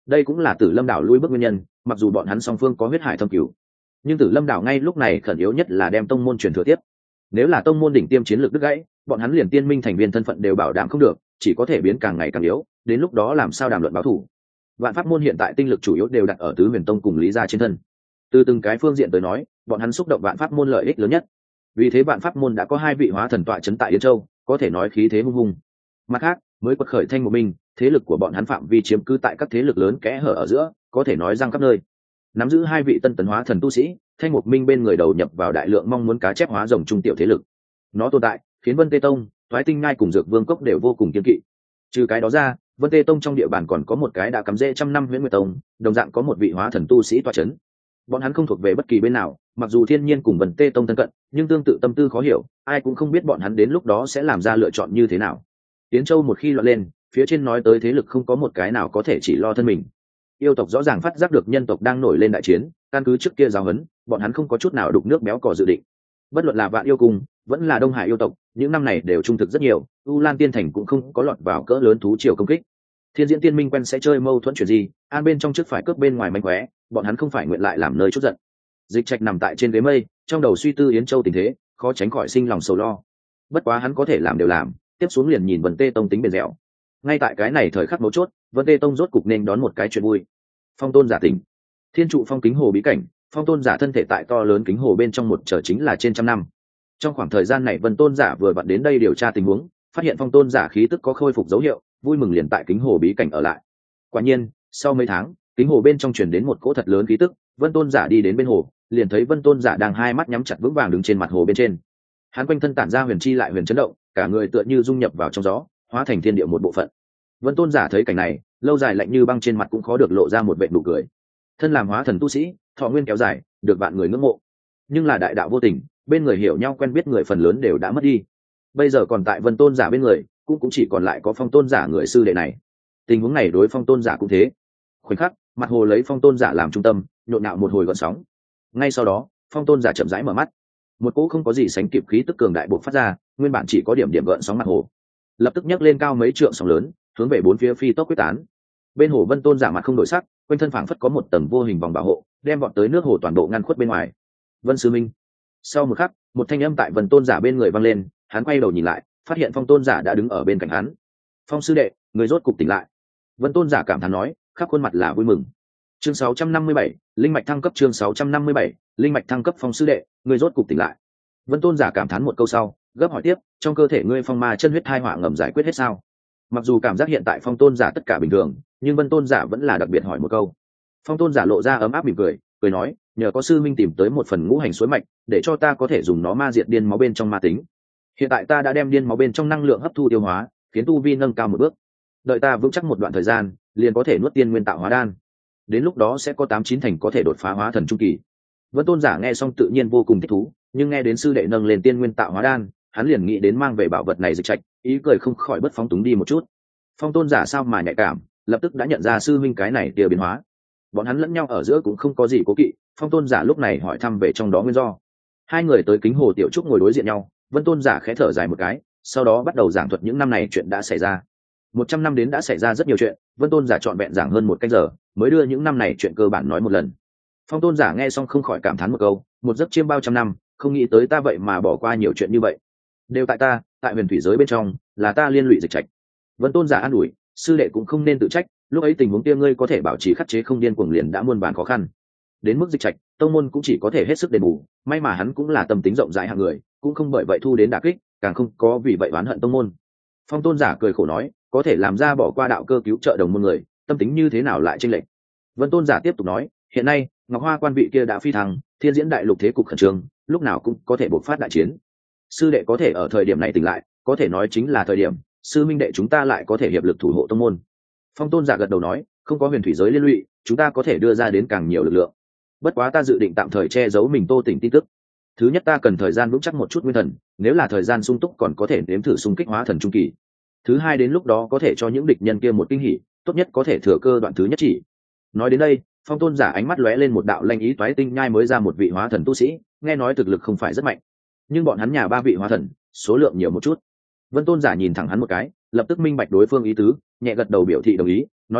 đây cũng là Tử Lâm đảo lui bước nguyên nhân. Mặc dù bọn hắn song phương có huyết hải thâm cửu, nhưng Tử Lâm đảo ngay lúc này khẩn yếu nhất là đem tông môn truyền thừa tiếp. Nếu là tông môn đỉnh tiêm chiến lược đứt gãy, bọn hắn liền tiên minh thành viên thân phận đều bảo đảm không được, chỉ có thể biến càng ngày càng yếu, đến lúc đó làm sao đàm luận báo thủ. Vạn Pháp môn hiện tại tinh lực chủ yếu đều đặt ở Tứ Huyền Tông cùng Lý gia trên thân. Từ từng cái phương diện tới nói, bọn hắn xúc động Vạn Pháp môn lợi ích lớn nhất. Vì thế Vạn Pháp môn đã có 2 vị hóa thần tọa trấn tại Yến Châu, có thể nói khí thế hung hùng. Mặt khác, mới quật khởi Thanh Một Minh, thế lực của bọn hắn phạm vi chiếm cứ tại các thế lực lớn kẽ hở ở giữa, có thể nói răng khắp nơi. Nắm giữ 2 vị tân tấn hóa thần tu sĩ, Thanh Một Minh bên người đầu nhập vào đại lượng mong muốn cá chép hóa rồng trung tiểu thế lực. Nó tồn tại, khiến Vân Tê Tông, Toái Tinh Ngai cùng Dược Vương Cốc đều vô cùng kiên kỵ. Trừ cái đó ra, Vân Tê Tông trong địa bàn còn có một cái đã cắm rễ trăm năm Huyễn Nguyệt Tông, đồng dạng có một vị hóa thần tu sĩ tọa chấn. Bọn hắn không thuộc về bất kỳ bên nào, mặc dù thiên nhiên cùng Vân Tê Tông thân cận, nhưng tương tự tâm tư khó hiểu, ai cũng không biết bọn hắn đến lúc đó sẽ làm ra lựa chọn như thế nào. Tiến Châu một khi loạn lên, phía trên nói tới thế lực không có một cái nào có thể chỉ lo thân mình. Yêu tộc rõ ràng phát giác được nhân tộc đang nổi lên đại chiến, căn cứ trước kia giáo huấn, bọn hắn không có chút nào đục nước béo cò dự định. Bất luận là Vạn Yêu Cung, vẫn là Đông Hải yêu tộc, những năm này đều trung thực rất nhiều, U Lan Tiên Thành cũng không có lọt vào cỡ lớn thú triều công kích. Thiên Diễn Tiên Minh quen sẽ chơi mâu thuẫn chuyện gì, an bên trong trước phải cướp bên ngoài mánh khóe, bọn hắn không phải nguyện lại làm nơi chút giận. Dịch Trạch nằm tại trên ghế mây, trong đầu suy tư Yến Châu tình thế, khó tránh khỏi sinh lòng sầu lo. Bất quá hắn có thể làm đều làm, tiếp xuống liền nhìn Vân Tê Tông tính bền dẻo. Ngay tại cái này thời khắc mấu chốt, Vân Tê Tông rốt cục nên đón một cái chuyện vui. Phong Tôn giả tỉnh. Thiên trụ phong kính hồ bí cảnh, Phong Tôn giả thân thể tại to lớn kính hồ bên trong một trở chính là trên trăm năm. Trong khoảng thời gian này Vân Tôn giả vừa vặn đến đây điều tra tình huống, phát hiện Phong Tôn giả khí tức có khôi phục dấu hiệu, vui mừng liền tại kính hồ bí cảnh ở lại. Quả nhiên, sau mấy tháng, kính hồ bên trong truyền đến một cỗ thật lớn khí tức, Vân Tôn giả đi đến bên hồ, liền thấy Vân Tôn giả đang hai mắt nhắm chặt vững vàng đứng trên mặt hồ bên trên. Hắn quanh thân tản ra huyền chi lại huyền chấn động, cả người tựa như dung nhập vào trong gió, hóa thành thiên địa một bộ phận. Vân Tôn giả thấy cảnh này, lâu dài lạnh như băng trên mặt cũng khó được lộ ra một vệt nụ cười. Thân làm hóa thần tu sĩ, thọ nguyên kéo dài, được vạn người ngưỡng mộ. Nhưng là đại đạo vô tình, bên người hiểu nhau quen biết người phần lớn đều đã mất đi. Bây giờ còn tại Vân Tôn giả bên người, cũng chỉ còn lại có Phong Tôn giả người sư đệ này. Tình huống này đối Phong Tôn giả cũng thế. Khoảnh khắc, mặt hồ lấy Phong Tôn giả làm trung tâm, nhộn nhạo một hồi gợn sóng. Ngay sau đó, Phong Tôn giả chậm rãi mở mắt. Một cỗ không có gì sánh kịp khí tức cường đại bộc phát ra, nguyên bản chỉ có điểm điểm gợn sóng mặt hồ, lập tức nhấc lên cao mấy trượng sóng lớn, hướng về bốn phía phi tốc quyết tán. Bên hồ Vân Tôn giả mặt không đổi sắc, quanh thân phảng phất có một tầng vô hình vòng bảo hộ, đem vọt tới nước hồ toàn bộ ngăn khuất bên ngoài. Vân sư minh. Sau một khắc, một thanh âm tại Vân Tôn giả bên người vang lên, hắn quay đầu nhìn lại, phát hiện Phong Tôn giả đã đứng ở bên cạnh hắn. Phong sư đệ, người rốt cục tỉnh lại. Vân Tôn giả cảm thán nói, khắp khuôn mặt là vui mừng. Chương 657, linh mạch thăng cấp. Chương 657, linh mạch thăng cấp. Phong sư đệ, người rốt cục tỉnh lại. Vân Tôn giả cảm thán một câu sau, gấp hỏi tiếp, trong cơ thể ngươi phong ma chân huyết thai họa ngầm giải quyết hết sao? Mặc dù cảm giác hiện tại Phong Tôn giả tất cả bình thường, nhưng Vân Tôn giả vẫn là đặc biệt hỏi một câu. Phong Tôn giả lộ ra ấm áp mỉm cười, cười nói, nhờ có sư minh tìm tới một phần ngũ hành suối mạch, để cho ta có thể dùng nó ma diệt điên máu bên trong ma tính. Hiện tại ta đã đem điên máu bên trong năng lượng hấp thu tiêu hóa, khiến tu vi nâng cao một bước. Đợi ta vững chắc một đoạn thời gian, liền có thể nuốt tiên nguyên tạo hóa đan. Đến lúc đó sẽ có 8-9 thành có thể đột phá hóa thần trung kỳ. Vân Tôn giả nghe xong tự nhiên vô cùng thích thú, nhưng nghe đến sư đệ nâng lên tiên nguyên tạo hóa đan, hắn liền nghĩ đến mang về bảo vật này Dịch Trạch, ý cười không khỏi bất phóng túng đi một chút. Phong Tôn giả sao mà nhạy cảm, lập tức đã nhận ra sư huynh cái này tia biến hóa. Bọn hắn lẫn nhau ở giữa cũng không có gì cố kỵ, Phong Tôn giả lúc này hỏi thăm về trong đó nguyên do. Hai người tới kính hồ tiểu trúc ngồi đối diện nhau, Vân Tôn giả khẽ thở dài một cái, sau đó bắt đầu giảng thuật những năm này chuyện đã xảy ra. 100 năm đến đã xảy ra rất nhiều chuyện, Vân Tôn giả trọn vẹn giảng hơn một canh giờ, mới đưa những năm này chuyện cơ bản nói một lần. Phong Tôn giả nghe xong không khỏi cảm thán một câu, một giấc chiêm bao trăm năm, không nghĩ tới ta vậy mà bỏ qua nhiều chuyện như vậy. Đều tại ta, tại huyền thủy giới bên trong, là ta liên lụy Dịch Trạch. Vân Tôn giả an ủi, sư đệ cũng không nên tự trách, lúc ấy tình huống kia ngươi có thể bảo trì khắc chế không điên cuồng liền đã muôn vàn khó khăn. Đến mức Dịch Trạch, tông môn cũng chỉ có thể hết sức đền bù, may mà hắn cũng là tâm tính rộng rãi hạng người, cũng không bởi vậy thu đến đả kích, càng không có vì vậy oán hận tông môn. Phong Tôn giả cười khổ nói, có thể làm ra bỏ qua đạo cơ cứu trợ đồng môn người, tâm tính như thế nào lại chênh lệch. Vân Tôn giả tiếp tục nói, hiện nay Ngọc Hoa quan vị kia đã phi thăng, thiên diễn đại lục thế cục khẩn trương, lúc nào cũng có thể bộc phát đại chiến. Sư đệ có thể ở thời điểm này tỉnh lại, có thể nói chính là thời điểm sư minh đệ chúng ta lại có thể hiệp lực thủ hộ tông môn. Phong Tôn giả gật đầu nói, không có huyền thủy giới liên lụy, chúng ta có thể đưa ra đến càng nhiều lực lượng. Bất quá ta dự định tạm thời che giấu mình Tô Tỉnh tin tức. Thứ nhất, ta cần thời gian vững chắc một chút nguyên thần, nếu là thời gian sung túc còn có thể nếm thử xung kích hóa thần trung kỳ. Thứ hai, đến lúc đó có thể cho những địch nhân kia một kinh hỉ, tốt nhất có thể thừa cơ đoạn thứ nhất chỉ. Nói đến đây, Phong Tôn giả ánh mắt lóe lên một đạo lanh ý, Toái Tinh Nhai mới ra một vị hóa thần tu sĩ, nghe nói thực lực không phải rất mạnh, nhưng bọn hắn nhà 3 vị hóa thần, số lượng nhiều một chút. Vân Tôn giả nhìn thẳng hắn một cái, lập tức minh bạch đối phương ý tứ, nhẹ gật đầu biểu thị đồng ý, nói tiếp,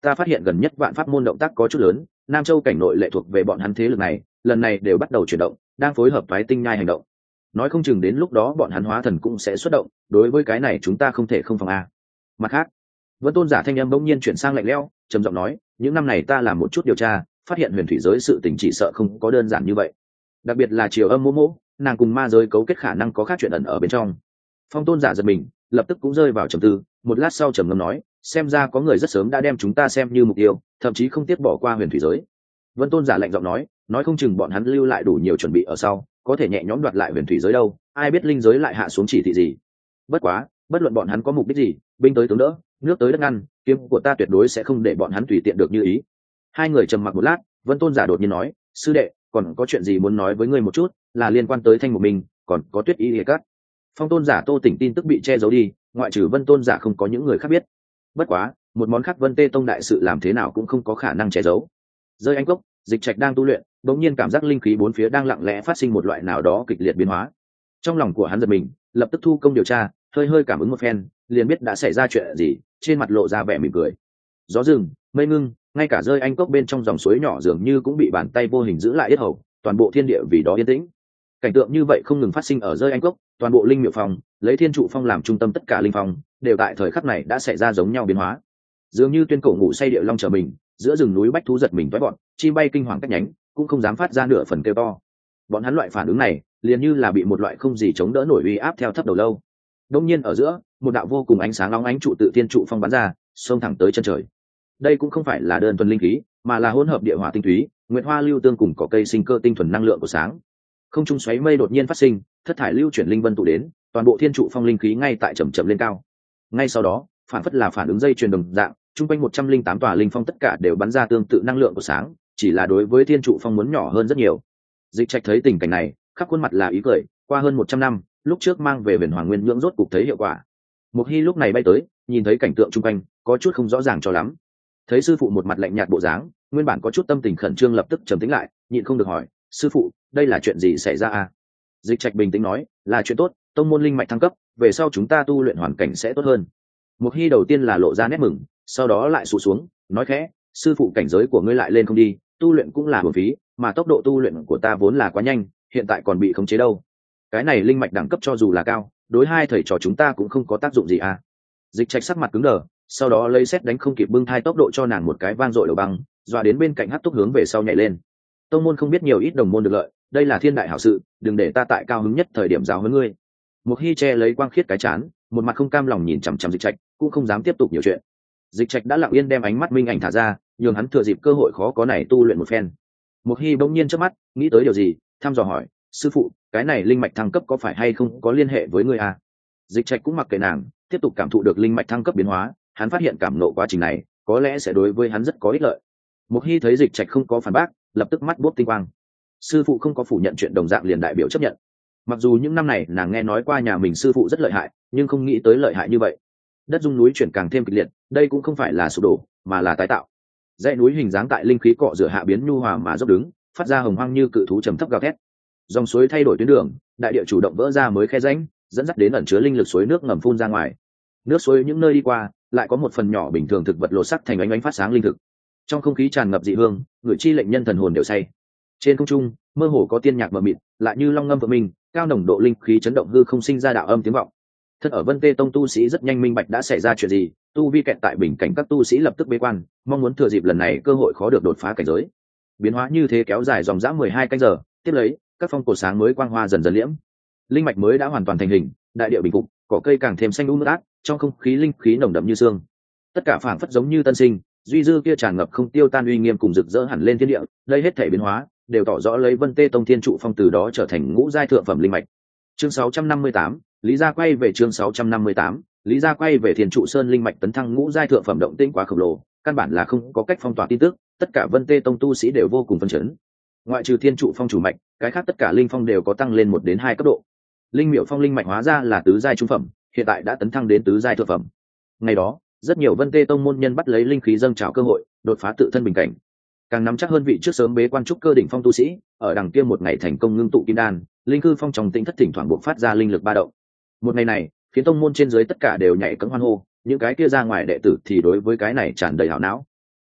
ta phát hiện gần nhất vạn pháp môn động tác có chút lớn, Nam Châu cảnh nội lệ thuộc về bọn hắn thế lực này, lần này đều bắt đầu chuyển động, đang phối hợp toái tinh nhai hành động. Nói không chừng đến lúc đó bọn hắn hóa thần cũng sẽ xuất động, đối với cái này chúng ta không thể không phòng a. Mặt khác, Vân Tôn giả thanh âm bỗng nhiên chuyển sang lạnh lẽo, trầm giọng nói, những năm này ta làm một chút điều tra, phát hiện huyền thủy giới sự tình chỉ sợ không có đơn giản như vậy. Đặc biệt là Triều Âm Mỗ Mỗ, nàng cùng ma giới cấu kết khả năng có khác chuyện ẩn ở bên trong. Phong Tôn giả giật mình, lập tức cũng rơi vào trầm tư, một lát sau trầm ngâm nói, xem ra có người rất sớm đã đem chúng ta xem như mục tiêu, thậm chí không tiếc bỏ qua huyền thủy giới. Vân Tôn giả lạnh giọng nói không chừng bọn hắn lưu lại đủ nhiều chuẩn bị ở sau, có thể nhẹ nhõm đoạt lại huyền thủy giới đâu, ai biết linh giới lại hạ xuống chỉ thị gì. Bất quá, bất luận bọn hắn có mục đích gì, binh tới tướng đỡ, nước tới đất ngăn, kiếm của ta tuyệt đối sẽ không để bọn hắn tùy tiện được như ý. Hai người trầm mặc một lát, Vân Tôn giả đột nhiên nói, sư đệ, còn có chuyện gì muốn nói với ngươi một chút, là liên quan tới Thanh Mục Minh, còn có Tuyết Y Lìa Cát. Phong Tôn giả Tô Tỉnh tin tức bị che giấu đi, ngoại trừ Vân Tôn giả không có những người khác biết. Bất quá, một món khác Vân Tê Tông đại sự làm thế nào cũng không có khả năng che giấu. Rơi Anh Cốc, Dịch Trạch đang tu luyện, bỗng nhiên cảm giác linh khí bốn phía đang lặng lẽ phát sinh một loại nào đó kịch liệt biến hóa. Trong lòng của hắn giật mình, lập tức thu công điều tra, hơi cảm ứng một phen, liền biết đã xảy ra chuyện gì, trên mặt lộ ra vẻ mỉm cười. Gió rừng, mây ngưng, ngay cả Rơi Anh Cốc bên trong dòng suối nhỏ dường như cũng bị bàn tay vô hình giữ lại yết hầu, toàn bộ thiên địa vì đó yên tĩnh. Cảnh tượng như vậy không ngừng phát sinh ở Rơi Anh Cốc, toàn bộ linh miệu phòng, lấy Thiên Trụ Phong làm trung tâm tất cả linh phong, đều tại thời khắc này đã xảy ra giống nhau biến hóa. Dường như tuyên cổ ngủ say địa long trở mình, giữa rừng núi bách thú giật mình toái bọn, chim bay kinh hoàng cách nhánh, cũng không dám phát ra nửa phần kêu to. Bọn hắn loại phản ứng này, liền như là bị một loại không gì chống đỡ nổi uy áp theo thấp đầu lâu. Đông nhiên ở giữa, một đạo vô cùng ánh sáng long ánh trụ tự Thiên Trụ Phong bắn ra, xông thẳng tới chân trời. Đây cũng không phải là đơn thuần linh khí, mà là hỗn hợp địa hỏa tinh túy, nguyệt hoa lưu tương cùng cỏ cây sinh cơ tinh thuần năng lượng của sáng. Không trung xoáy mây đột nhiên phát sinh, thất thải lưu chuyển linh vân tụ đến, toàn bộ Thiên Trụ Phong linh khí ngay tại chậm lên cao. Ngay sau đó, phản phất là phản ứng dây chuyền đồng dạng, trung quanh 108 tòa linh phong tất cả đều bắn ra tương tự năng lượng của sáng, chỉ là đối với Thiên Trụ Phong muốn nhỏ hơn rất nhiều. Dịch Trạch thấy tình cảnh này, khắp khuôn mặt là ý cười, qua hơn 100 năm, lúc trước mang về Huyền Hoàng Nguyên Nhưỡng rốt cục thấy hiệu quả. Một Hi lúc này bay tới, nhìn thấy cảnh tượng trung quanh, có chút không rõ ràng cho lắm. Thấy sư phụ một mặt lạnh nhạt bộ dáng, nguyên bản có chút tâm tình khẩn trương lập tức trầm tĩnh lại, nhịn không được hỏi, sư phụ, đây là chuyện gì xảy ra à? Dịch Trạch bình tĩnh nói, là chuyện tốt, tông môn linh mạch thăng cấp, về sau chúng ta tu luyện hoàn cảnh sẽ tốt hơn. Một Hi đầu tiên là lộ ra nét mừng, sau đó lại sụ xuống, nói khẽ, sư phụ cảnh giới của ngươi lại lên không đi, tu luyện cũng là uổng phí, mà tốc độ tu luyện của ta vốn là quá nhanh, hiện tại còn bị khống chế đâu. Cái này linh mạch đẳng cấp cho dù là cao, đối hai thầy trò chúng ta cũng không có tác dụng gì à? Dịch Trạch sắc mặt cứng đờ, sau đó lấy xét đánh không kịp bưng thai tốc độ cho nàng một cái vang dội đầu băng, dọa đến bên cạnh hất tốc hướng về sau nhảy lên. Tông môn không biết nhiều ít đồng môn được lợi, đây là thiên đại hảo sự, đừng để ta tại cao hứng nhất thời điểm giáo huấn ngươi. Một Hi che lấy quang khiết cái chán, một mặt không cam lòng nhìn chằm chằm Dịch Trạch, cũng không dám tiếp tục nhiều chuyện. Dịch Trạch đã lặng yên đem ánh mắt minh ảnh thả ra, nhường hắn thừa dịp cơ hội khó có này tu luyện một phen. Một Hi bỗng nhiên chớp mắt, nghĩ tới điều gì, thăm dò hỏi, sư phụ, cái này linh mạch thăng cấp có phải hay không có liên hệ với ngươi à? Dịch Trạch cũng mặc kệ nàng, tiếp tục cảm thụ được linh mạch thăng cấp biến hóa, hắn phát hiện cảm nộ quá trình này có lẽ sẽ đối với hắn rất có ích lợi. Một Hi thấy Dịch Trạch không có phản bác, lập tức mắt buốt tinh quang. Sư phụ không có phủ nhận chuyện đồng dạng liền đại biểu chấp nhận. Mặc dù những năm này nàng nghe nói qua nhà mình sư phụ rất lợi hại, nhưng không nghĩ tới lợi hại như vậy. Đất dung núi chuyển càng thêm kịch liệt, đây cũng không phải là sụp đổ, mà là tái tạo. Dãy núi hình dáng tại linh khí cọ rửa hạ biến nhu hòa mà dốc đứng, phát ra hồng hoang như cự thú trầm thấp gào thét. Dòng suối thay đổi tuyến đường, đại địa chủ động vỡ ra mới khe rãnh, dẫn dắt đến ẩn chứa linh lực suối nước ngầm phun ra ngoài. Nước suối những nơi đi qua, lại có một phần nhỏ bình thường thực vật lộ sắc thành ánh ánh phát sáng linh thực. Trong không khí tràn ngập dị hương, người chi lệnh nhân thần hồn đều say. Trên không trung, mơ hồ có tiên nhạc mờ mịt, lại như long ngâm vợ mình, cao nồng độ linh khí chấn động hư không sinh ra đạo âm tiếng vọng. Thật ở Vân Tê Tông tu sĩ rất nhanh minh bạch đã xảy ra chuyện gì, tu vi kẹt tại bình cảnh các tu sĩ lập tức bế quan, mong muốn thừa dịp lần này cơ hội khó được đột phá cảnh giới. Biến hóa như thế kéo dài dòng dã 12 canh giờ, tiếp lấy, các phong cột sáng mới quang hoa dần dần liễm. Linh mạch mới đã hoàn toàn thành hình, đại địa bình phục, cỏ cây càng thêm xanh um mướt át, trong không khí linh khí nồng đậm như sương. Tất cả phảng phất giống như tân sinh, duy dư kia tràn ngập không tiêu tan uy nghiêm cùng rực rỡ hẳn lên thiên địa, đây hết thể biến hóa đều tỏ rõ lấy Vân Tê Tông Thiên Trụ Phong từ đó trở thành ngũ giai thượng phẩm linh mạch. Chương 658, Lý Gia quay về chương 658, Lý Gia quay về Thiên Trụ Sơn linh mạch tấn thăng ngũ giai thượng phẩm động tĩnh quá khổng lồ, căn bản là không có cách phong tỏa tin tức, tất cả Vân Tê Tông tu sĩ đều vô cùng phấn chấn. Ngoại trừ Thiên Trụ Phong chủ mạch, cái khác tất cả linh phong đều có tăng lên 1 đến 2 cấp độ. Linh Miệu Phong linh mạch hóa ra là tứ giai trung phẩm, hiện tại đã tấn thăng đến tứ giai thượng phẩm. Ngày đó, rất nhiều Vân Tê Tông môn nhân bắt lấy linh khí dâng trào cơ hội, đột phá tự thân bình cảnh. Càng nắm chắc hơn vị trước sớm bế quan trúc cơ đỉnh phong tu sĩ, ở đằng kia một ngày thành công ngưng tụ kim đan, linh cư phong trong tĩnh thất thỉnh thoảng bộc phát ra linh lực ba động. Một ngày này, khiến tông môn trên dưới tất cả đều nhảy cẫng hoan hô, những cái kia ra ngoài đệ tử thì đối với cái này tràn đầy hảo não.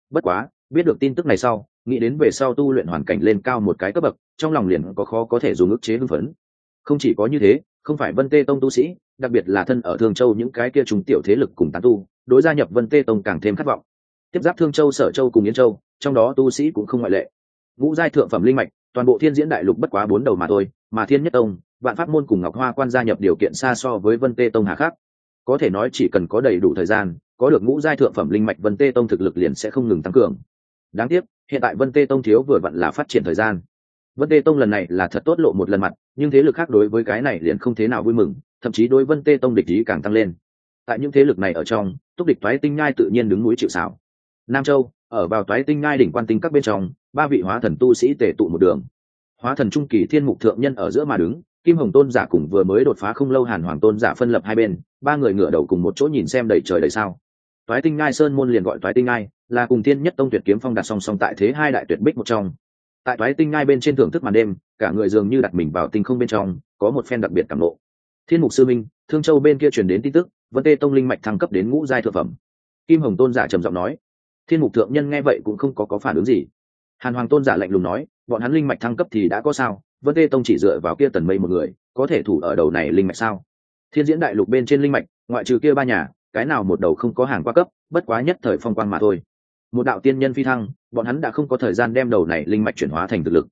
Bất quá biết được tin tức này sau, nghĩ đến về sau tu luyện hoàn cảnh lên cao một cái cấp bậc, trong lòng liền có khó có thể dùng ức chế hưng phấn. Không chỉ có như thế, không phải Vân Tê Tông tu sĩ, đặc biệt là thân ở Thương Châu những cái kia trùng tiểu thế lực cùng tán tu, đối gia nhập Vân Tê Tông càng thêm khát vọng. Tiếp giáp Thương Châu, Sở Châu cùng Yến Châu, trong đó tu sĩ cũng không ngoại lệ. Ngũ giai thượng phẩm linh mạch, toàn bộ Thiên Diễn Đại Lục bất quá 4 đầu mà thôi, mà Thiên Nhất Tông, Vạn Pháp môn cùng Ngọc Hoa Quan gia nhập điều kiện xa so với Vân Tê Tông hà khắc. Có thể nói chỉ cần có đầy đủ thời gian, có được ngũ giai thượng phẩm linh mạch, Vân Tê Tông thực lực liền sẽ không ngừng tăng cường. Đáng tiếc, hiện tại Vân Tê Tông thiếu vừa vặn là phát triển thời gian. Vân Tê Tông lần này là thật tốt lộ một lần mặt, nhưng thế lực khác đối với cái này liền không thế nào vui mừng, thậm chí đối Vân Tê Tông địch ý càng tăng lên. Tại những thế lực này ở trong, Túc Địch Toái Tinh Nhai tự nhiên đứng núi chịu sào. Nam Châu, ở vào Toái Tinh Nhai đỉnh quan tinh các bên trong, 3 vị hóa thần tu sĩ tề tụ một đường. Hóa thần trung kỳ Thiên Mục thượng nhân ở giữa mà đứng, Kim Hồng Tôn giả cùng vừa mới đột phá không lâu Hàn Hoàng Tôn giả phân lập hai bên, 3 người ngửa đầu cùng một chỗ nhìn xem đầy trời đầy sao. Toái Tinh Nhai Sơn môn liền gọi Toái Tinh Nhai, là cùng Thiên Nhất Tông Tuyệt Kiếm Phong đặt song song tại thế hai đại tuyệt bích một trong. Tại Toái Tinh Nhai bên trên thưởng thức màn đêm, cả người dường như đặt mình vào tinh không bên trong, có một phen đặc biệt cảm ngộ. Thiên Mục sư minh, Thương Châu bên kia truyền đến tin tức, Vân Tê Tông linh mạch thăng cấp đến ngũ giai thượng phẩm. Kim Hồng Tôn giả trầm giọng nói. Thiên Mục thượng nhân nghe vậy cũng không có phản ứng gì. Hàn Hoàng Tôn giả lạnh lùng nói, bọn hắn linh mạch thăng cấp thì đã có sao, Vân Tê Tông chỉ dựa vào kia Tần Mây một người, có thể thủ ở đầu này linh mạch sao? Thiên Diễn Đại Lục bên trên linh mạch, ngoại trừ kia 3 nhà, cái nào một đầu không có hàng qua cấp, bất quá nhất thời phong quang mà thôi. Một đạo tiên nhân phi thăng, bọn hắn đã không có thời gian đem đầu này linh mạch chuyển hóa thành thực lực.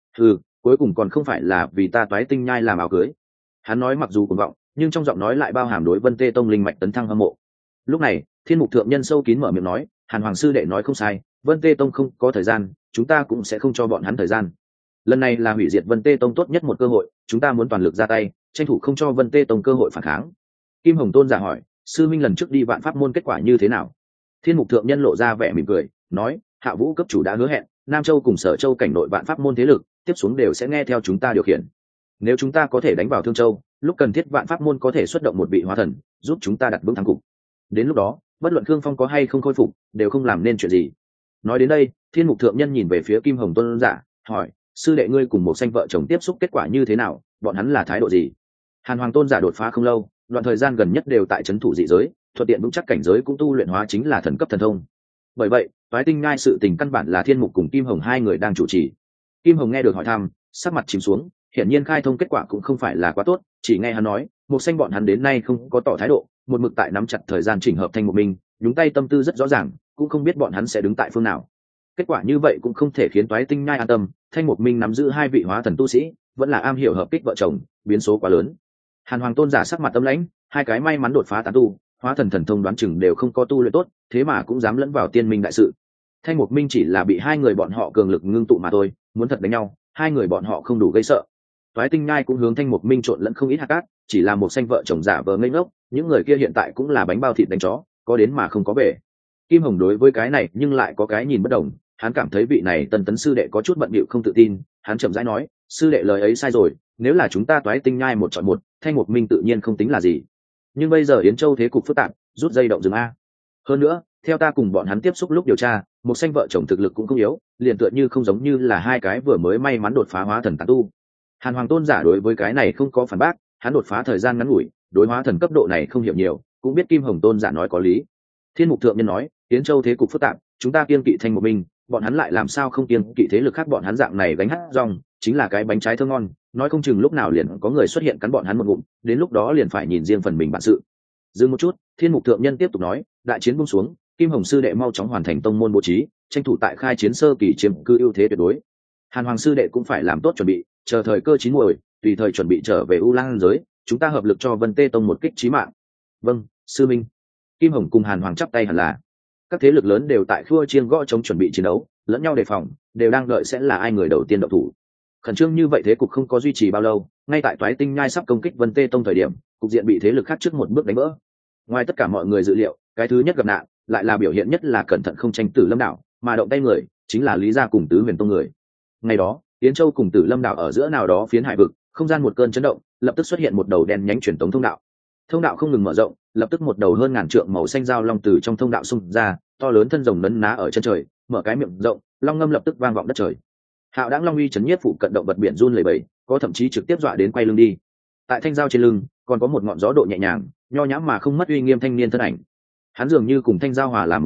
Cuối cùng còn không phải là vì ta Toái Tinh Nhai làm áo cưới. Hắn nói mặc dù cuồng vọng, nhưng trong giọng nói lại bao hàm đối Vân Tê Tông linh mạch tấn thăng hâm mộ. Lúc này, Thiên Mục thượng nhân sâu kín mở miệng nói, Hàn Hoàng sư đệ nói không sai, Vân Tê Tông không có thời gian, chúng ta cũng sẽ không cho bọn hắn thời gian. Lần này là hủy diệt Vân Tê Tông tốt nhất một cơ hội, chúng ta muốn toàn lực ra tay, tranh thủ không cho Vân Tê Tông cơ hội phản kháng. Kim Hồng Tôn giả hỏi, sư minh lần trước đi Vạn Pháp môn kết quả như thế nào? Thiên Mục thượng nhân lộ ra vẻ mỉm cười, nói, Hạ Vũ cấp chủ đã hứa hẹn, Nam Châu cùng Sở Châu cảnh nội Vạn Pháp môn thế lực, tiếp xuống đều sẽ nghe theo chúng ta điều khiển. Nếu chúng ta có thể đánh vào Thương Châu, lúc cần thiết Vạn Pháp môn có thể xuất động một vị hóa thần, giúp chúng ta đặt vững thắng cục. Đến lúc đó, bất luận Khương Phong có hay không khôi phục, đều không làm nên chuyện gì. Nói đến đây, Thiên Mục thượng nhân nhìn về phía Kim Hồng Tôn giả, hỏi, sư đệ ngươi cùng một xanh vợ chồng tiếp xúc kết quả như thế nào, bọn hắn là thái độ gì? Hàn Hoàng Tôn giả đột phá không lâu, đoạn thời gian gần nhất đều tại trấn thủ dị giới, thuận tiện vững chắc cảnh giới cũng tu luyện hóa chính là thần cấp thần thông. Bởi vậy, Toái Tinh Nhai sự tình căn bản là Thiên Mục cùng Kim Hồng hai người đang chủ trì. Kim Hồng nghe được hỏi thăm, sắc mặt chìm xuống, hiển nhiên khai thông kết quả cũng không phải là quá tốt, chỉ nghe hắn nói, một xanh bọn hắn đến nay không có tỏ thái độ, một mực tại nắm chặt thời gian chỉnh hợp thành một mình, nhúng tay tâm tư rất rõ ràng, cũng không biết bọn hắn sẽ đứng tại phương nào. Kết quả như vậy cũng không thể khiến Toái Tinh Nhai an tâm, Thanh Mục Minh nắm giữ 2 vị hóa thần tu sĩ, vẫn là am hiểu hợp kích vợ chồng, biến số quá lớn. Hàn Hoàng Tôn giả sắc mặt tâm lãnh, 2 cái may mắn đột phá tán tu, hóa thần thần thông đoán chừng đều không có tu luyện tốt, thế mà cũng dám lẫn vào tiên minh đại sự. Thanh Mục Minh chỉ là bị 2 người bọn họ cường lực ngưng tụ mà thôi, muốn thật đánh nhau, 2 người bọn họ không đủ gây sợ. Toái Tinh Nhai cũng hướng Thanh Mục Minh trộn lẫn không ít hạt cát, chỉ là một xanh vợ chồng giả vờ ngây ngốc, những người kia hiện tại cũng là bánh bao thịt đánh chó, có đến mà không có về. Kim Hồng đối với cái này nhưng lại có cái nhìn bất đồng, hắn cảm thấy vị này Tân Tấn sư đệ có chút bận bịu không tự tin, hắn chậm rãi nói, sư đệ lời ấy sai rồi, nếu là chúng ta Toái Tinh Nhai một chọi một, Thanh Mục Minh tự nhiên không tính là gì. Nhưng bây giờ Yến Châu thế cục phức tạp, rút dây động rừng a. Hơn nữa, theo ta cùng bọn hắn tiếp xúc lúc điều tra, một xanh vợ chồng thực lực cũng không yếu, liền tựa như không giống như là 2 cái vừa mới may mắn đột phá hóa thần tán tu. Hàn Hoàng Tôn giả đối với cái này không có phản bác, hắn đột phá thời gian ngắn ngủi, đối hóa thần cấp độ này không hiểu nhiều, cũng biết Kim Hồng Tôn giả nói có lý. Thiên Mục thượng nhân nói, Yến Châu thế cục phức tạp, chúng ta kiêng kỵ Thanh Mục Minh, bọn hắn lại làm sao không kiêng kỵ thế lực khác, bọn hắn dạng này gánh hát rong, chính là cái bánh trái thơm ngon, nói không chừng lúc nào liền có người xuất hiện cắn bọn hắn một ngụm, đến lúc đó liền phải nhìn riêng phần mình bản sự. Dừng một chút, Thiên Mục thượng nhân tiếp tục nói, đại chiến buông xuống, Kim Hồng sư đệ mau chóng hoàn thành tông môn bố trí, tranh thủ tại khai chiến sơ kỳ chiếm cư ưu thế tuyệt đối. Hàn Hoàng sư đệ cũng phải làm tốt chuẩn bị, chờ thời cơ chín muồi, tùy thời chuẩn bị trở về U Lang giới, chúng ta hợp lực cho Vân Tê Tông một kích chí mạng. Vâng, sư minh. Kim Hồng cùng Hàn Hoàng chắp tay hẳn là. Các thế lực lớn đều tại khua chiêng gõ chống chuẩn bị chiến đấu, lẫn nhau đề phòng, đều đang đợi sẽ là ai người đầu tiên động thủ. Khẩn trương như vậy thế cục không có duy trì bao lâu, ngay tại Toái Tinh Nhai sắp công kích Vân Tê Tông thời điểm, cục diện bị thế lực khác trước một bước đánh vỡ. Ngoài tất cả mọi người dự liệu, cái thứ nhất gặp nạn, lại là biểu hiện nhất là cẩn thận không tranh Tử Lâm đảo, mà động tay người chính là Lý gia cùng Tứ Huyền Tông người. Ngày đó, Yến Châu cùng Tử Lâm đảo ở giữa nào đó phiến hải vực, không gian một cơn chấn động, lập tức xuất hiện một đầu đen nhánh truyền tống thông đạo. Thông đạo không ngừng mở rộng, lập tức một đầu hơn ngàn trượng màu xanh dao long từ trong thông đạo xung ra, to lớn thân rồng nấn ná ở chân trời, mở cái miệng rộng, long ngâm lập tức vang vọng đất trời. Hạo Đãng Long uy chấn nhiếp phụ cận động vật biển run lẩy bẩy, có thậm chí trực tiếp dọa đến quay lưng đi. Tại thanh dao trên lưng, còn có một ngọn gió độ nhẹ nhàng, nho nhã mà không mất uy nghiêm thanh niên thân ảnh. Hắn dường như cùng thanh dao hòa làm một thể,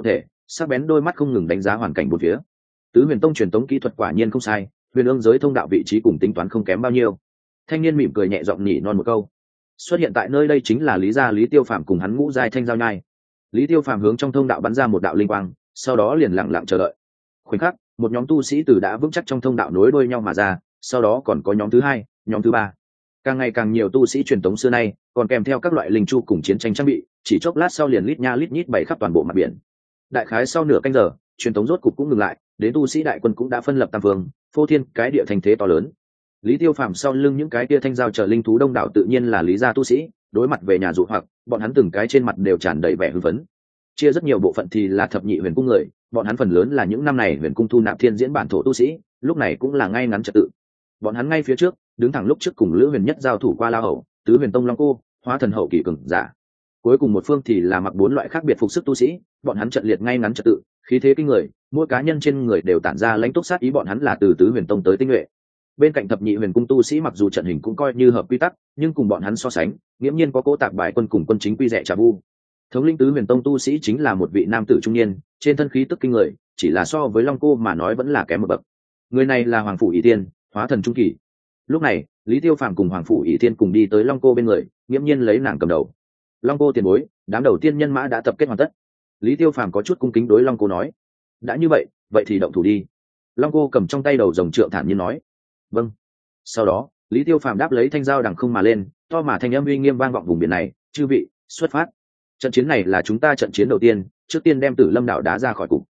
sắc bén đôi mắt không ngừng đánh giá hoàn cảnh bốn phía. Tứ Huyền Tông truyền tống kỹ thuật quả nhiên không sai, huyền ương giới thông đạo vị trí cùng tính toán không kém bao nhiêu. Thanh niên mỉm cười nhẹ giọng nhỉ non một câu. Xuất hiện tại nơi đây chính là Lý gia Lý Tiêu Phàm cùng hắn ngũ giai thanh giao nhai. Lý Tiêu Phàm hướng trong thông đạo bắn ra một đạo linh quang, sau đó liền lặng lặng chờ đợi. Khoảnh khắc, một nhóm tu sĩ từ đã vững chắc trong thông đạo nối đuôi nhau mà ra, sau đó còn có nhóm thứ hai, nhóm thứ ba. Càng ngày càng nhiều tu sĩ truyền tống xưa nay, còn kèm theo các loại linh chu cùng chiến tranh trang bị, chỉ chốc lát sau liền lít nha lít nhít bày khắp toàn bộ mặt biển. Đại khái sau nửa canh giờ, truyền tống rốt cục cũng ngừng lại, đến tu sĩ đại quân cũng đã phân lập tam phương, phô thiên cái địa thành thế to lớn. Lý Tiêu Phàm sau lưng những cái kia thanh giao chờ linh thú đông đảo tự nhiên là Lý gia tu sĩ, đối mặt về nhà dụ hoặc, bọn hắn từng cái trên mặt đều tràn đầy vẻ hưng phấn. Chia rất nhiều bộ phận thì là thập nhị huyền cung người, bọn hắn phần lớn là những năm này huyền cung thu nạp thiên diễn bản thổ tu sĩ, lúc này cũng là ngay ngắn trật tự. Bọn hắn ngay phía trước, đứng thẳng lúc trước cùng Lữ Huyền Nhất giao thủ qua La Hầu, Tứ Huyền Tông Long Cô, hóa thần hậu kỳ cường giả. Cuối cùng một phương thì là mặc bốn loại khác biệt phục sức tu sĩ, bọn hắn trận liệt ngay ngắn trật tự, khí thế kinh người, mỗi cá nhân trên người đều tản ra lãnh túc sát ý, bọn hắn là từ Tứ Huyền Tông tới tinh nhuệ. Bên cạnh thập nhị huyền cung tu sĩ mặc dù trận hình cũng coi như hợp quy tắc, nhưng cùng bọn hắn so sánh, nghiễm nhiên có cố tạc bài quân cùng quân chính quy rẻ trà vu. Thống lĩnh Tứ Huyền Tông tu sĩ chính là một vị nam tử trung niên, trên thân khí tức kinh người, chỉ là so với Long Cô mà nói vẫn là kém một bậc. Người này là Hoàng phủ ỷ tiên, hóa thần trung kỳ. Lúc này, Lý Tiêu Phàm cùng Hoàng phủ ỷ tiên cùng đi tới Long Cô bên người, nghiễm nhiên lấy nàng cầm đầu. Long Cô tiền bối, đám đầu tiên nhân mã đã tập kết hoàn tất. Lý Tiêu Phàm có chút cung kính đối Long Cô nói, đã như vậy, vậy thì động thủ đi. Long Cô cầm trong tay đầu rồng trượng thản nhiên nói, vâng. Sau đó, Lý Tiêu Phàm đáp lấy thanh dao đằng không mà lên, to mà thanh âm uy nghiêm vang vọng vùng biển này, chư vị, xuất phát. Trận chiến này là chúng ta trận chiến đầu tiên, trước tiên đem Tử Lâm đảo đá ra khỏi cục.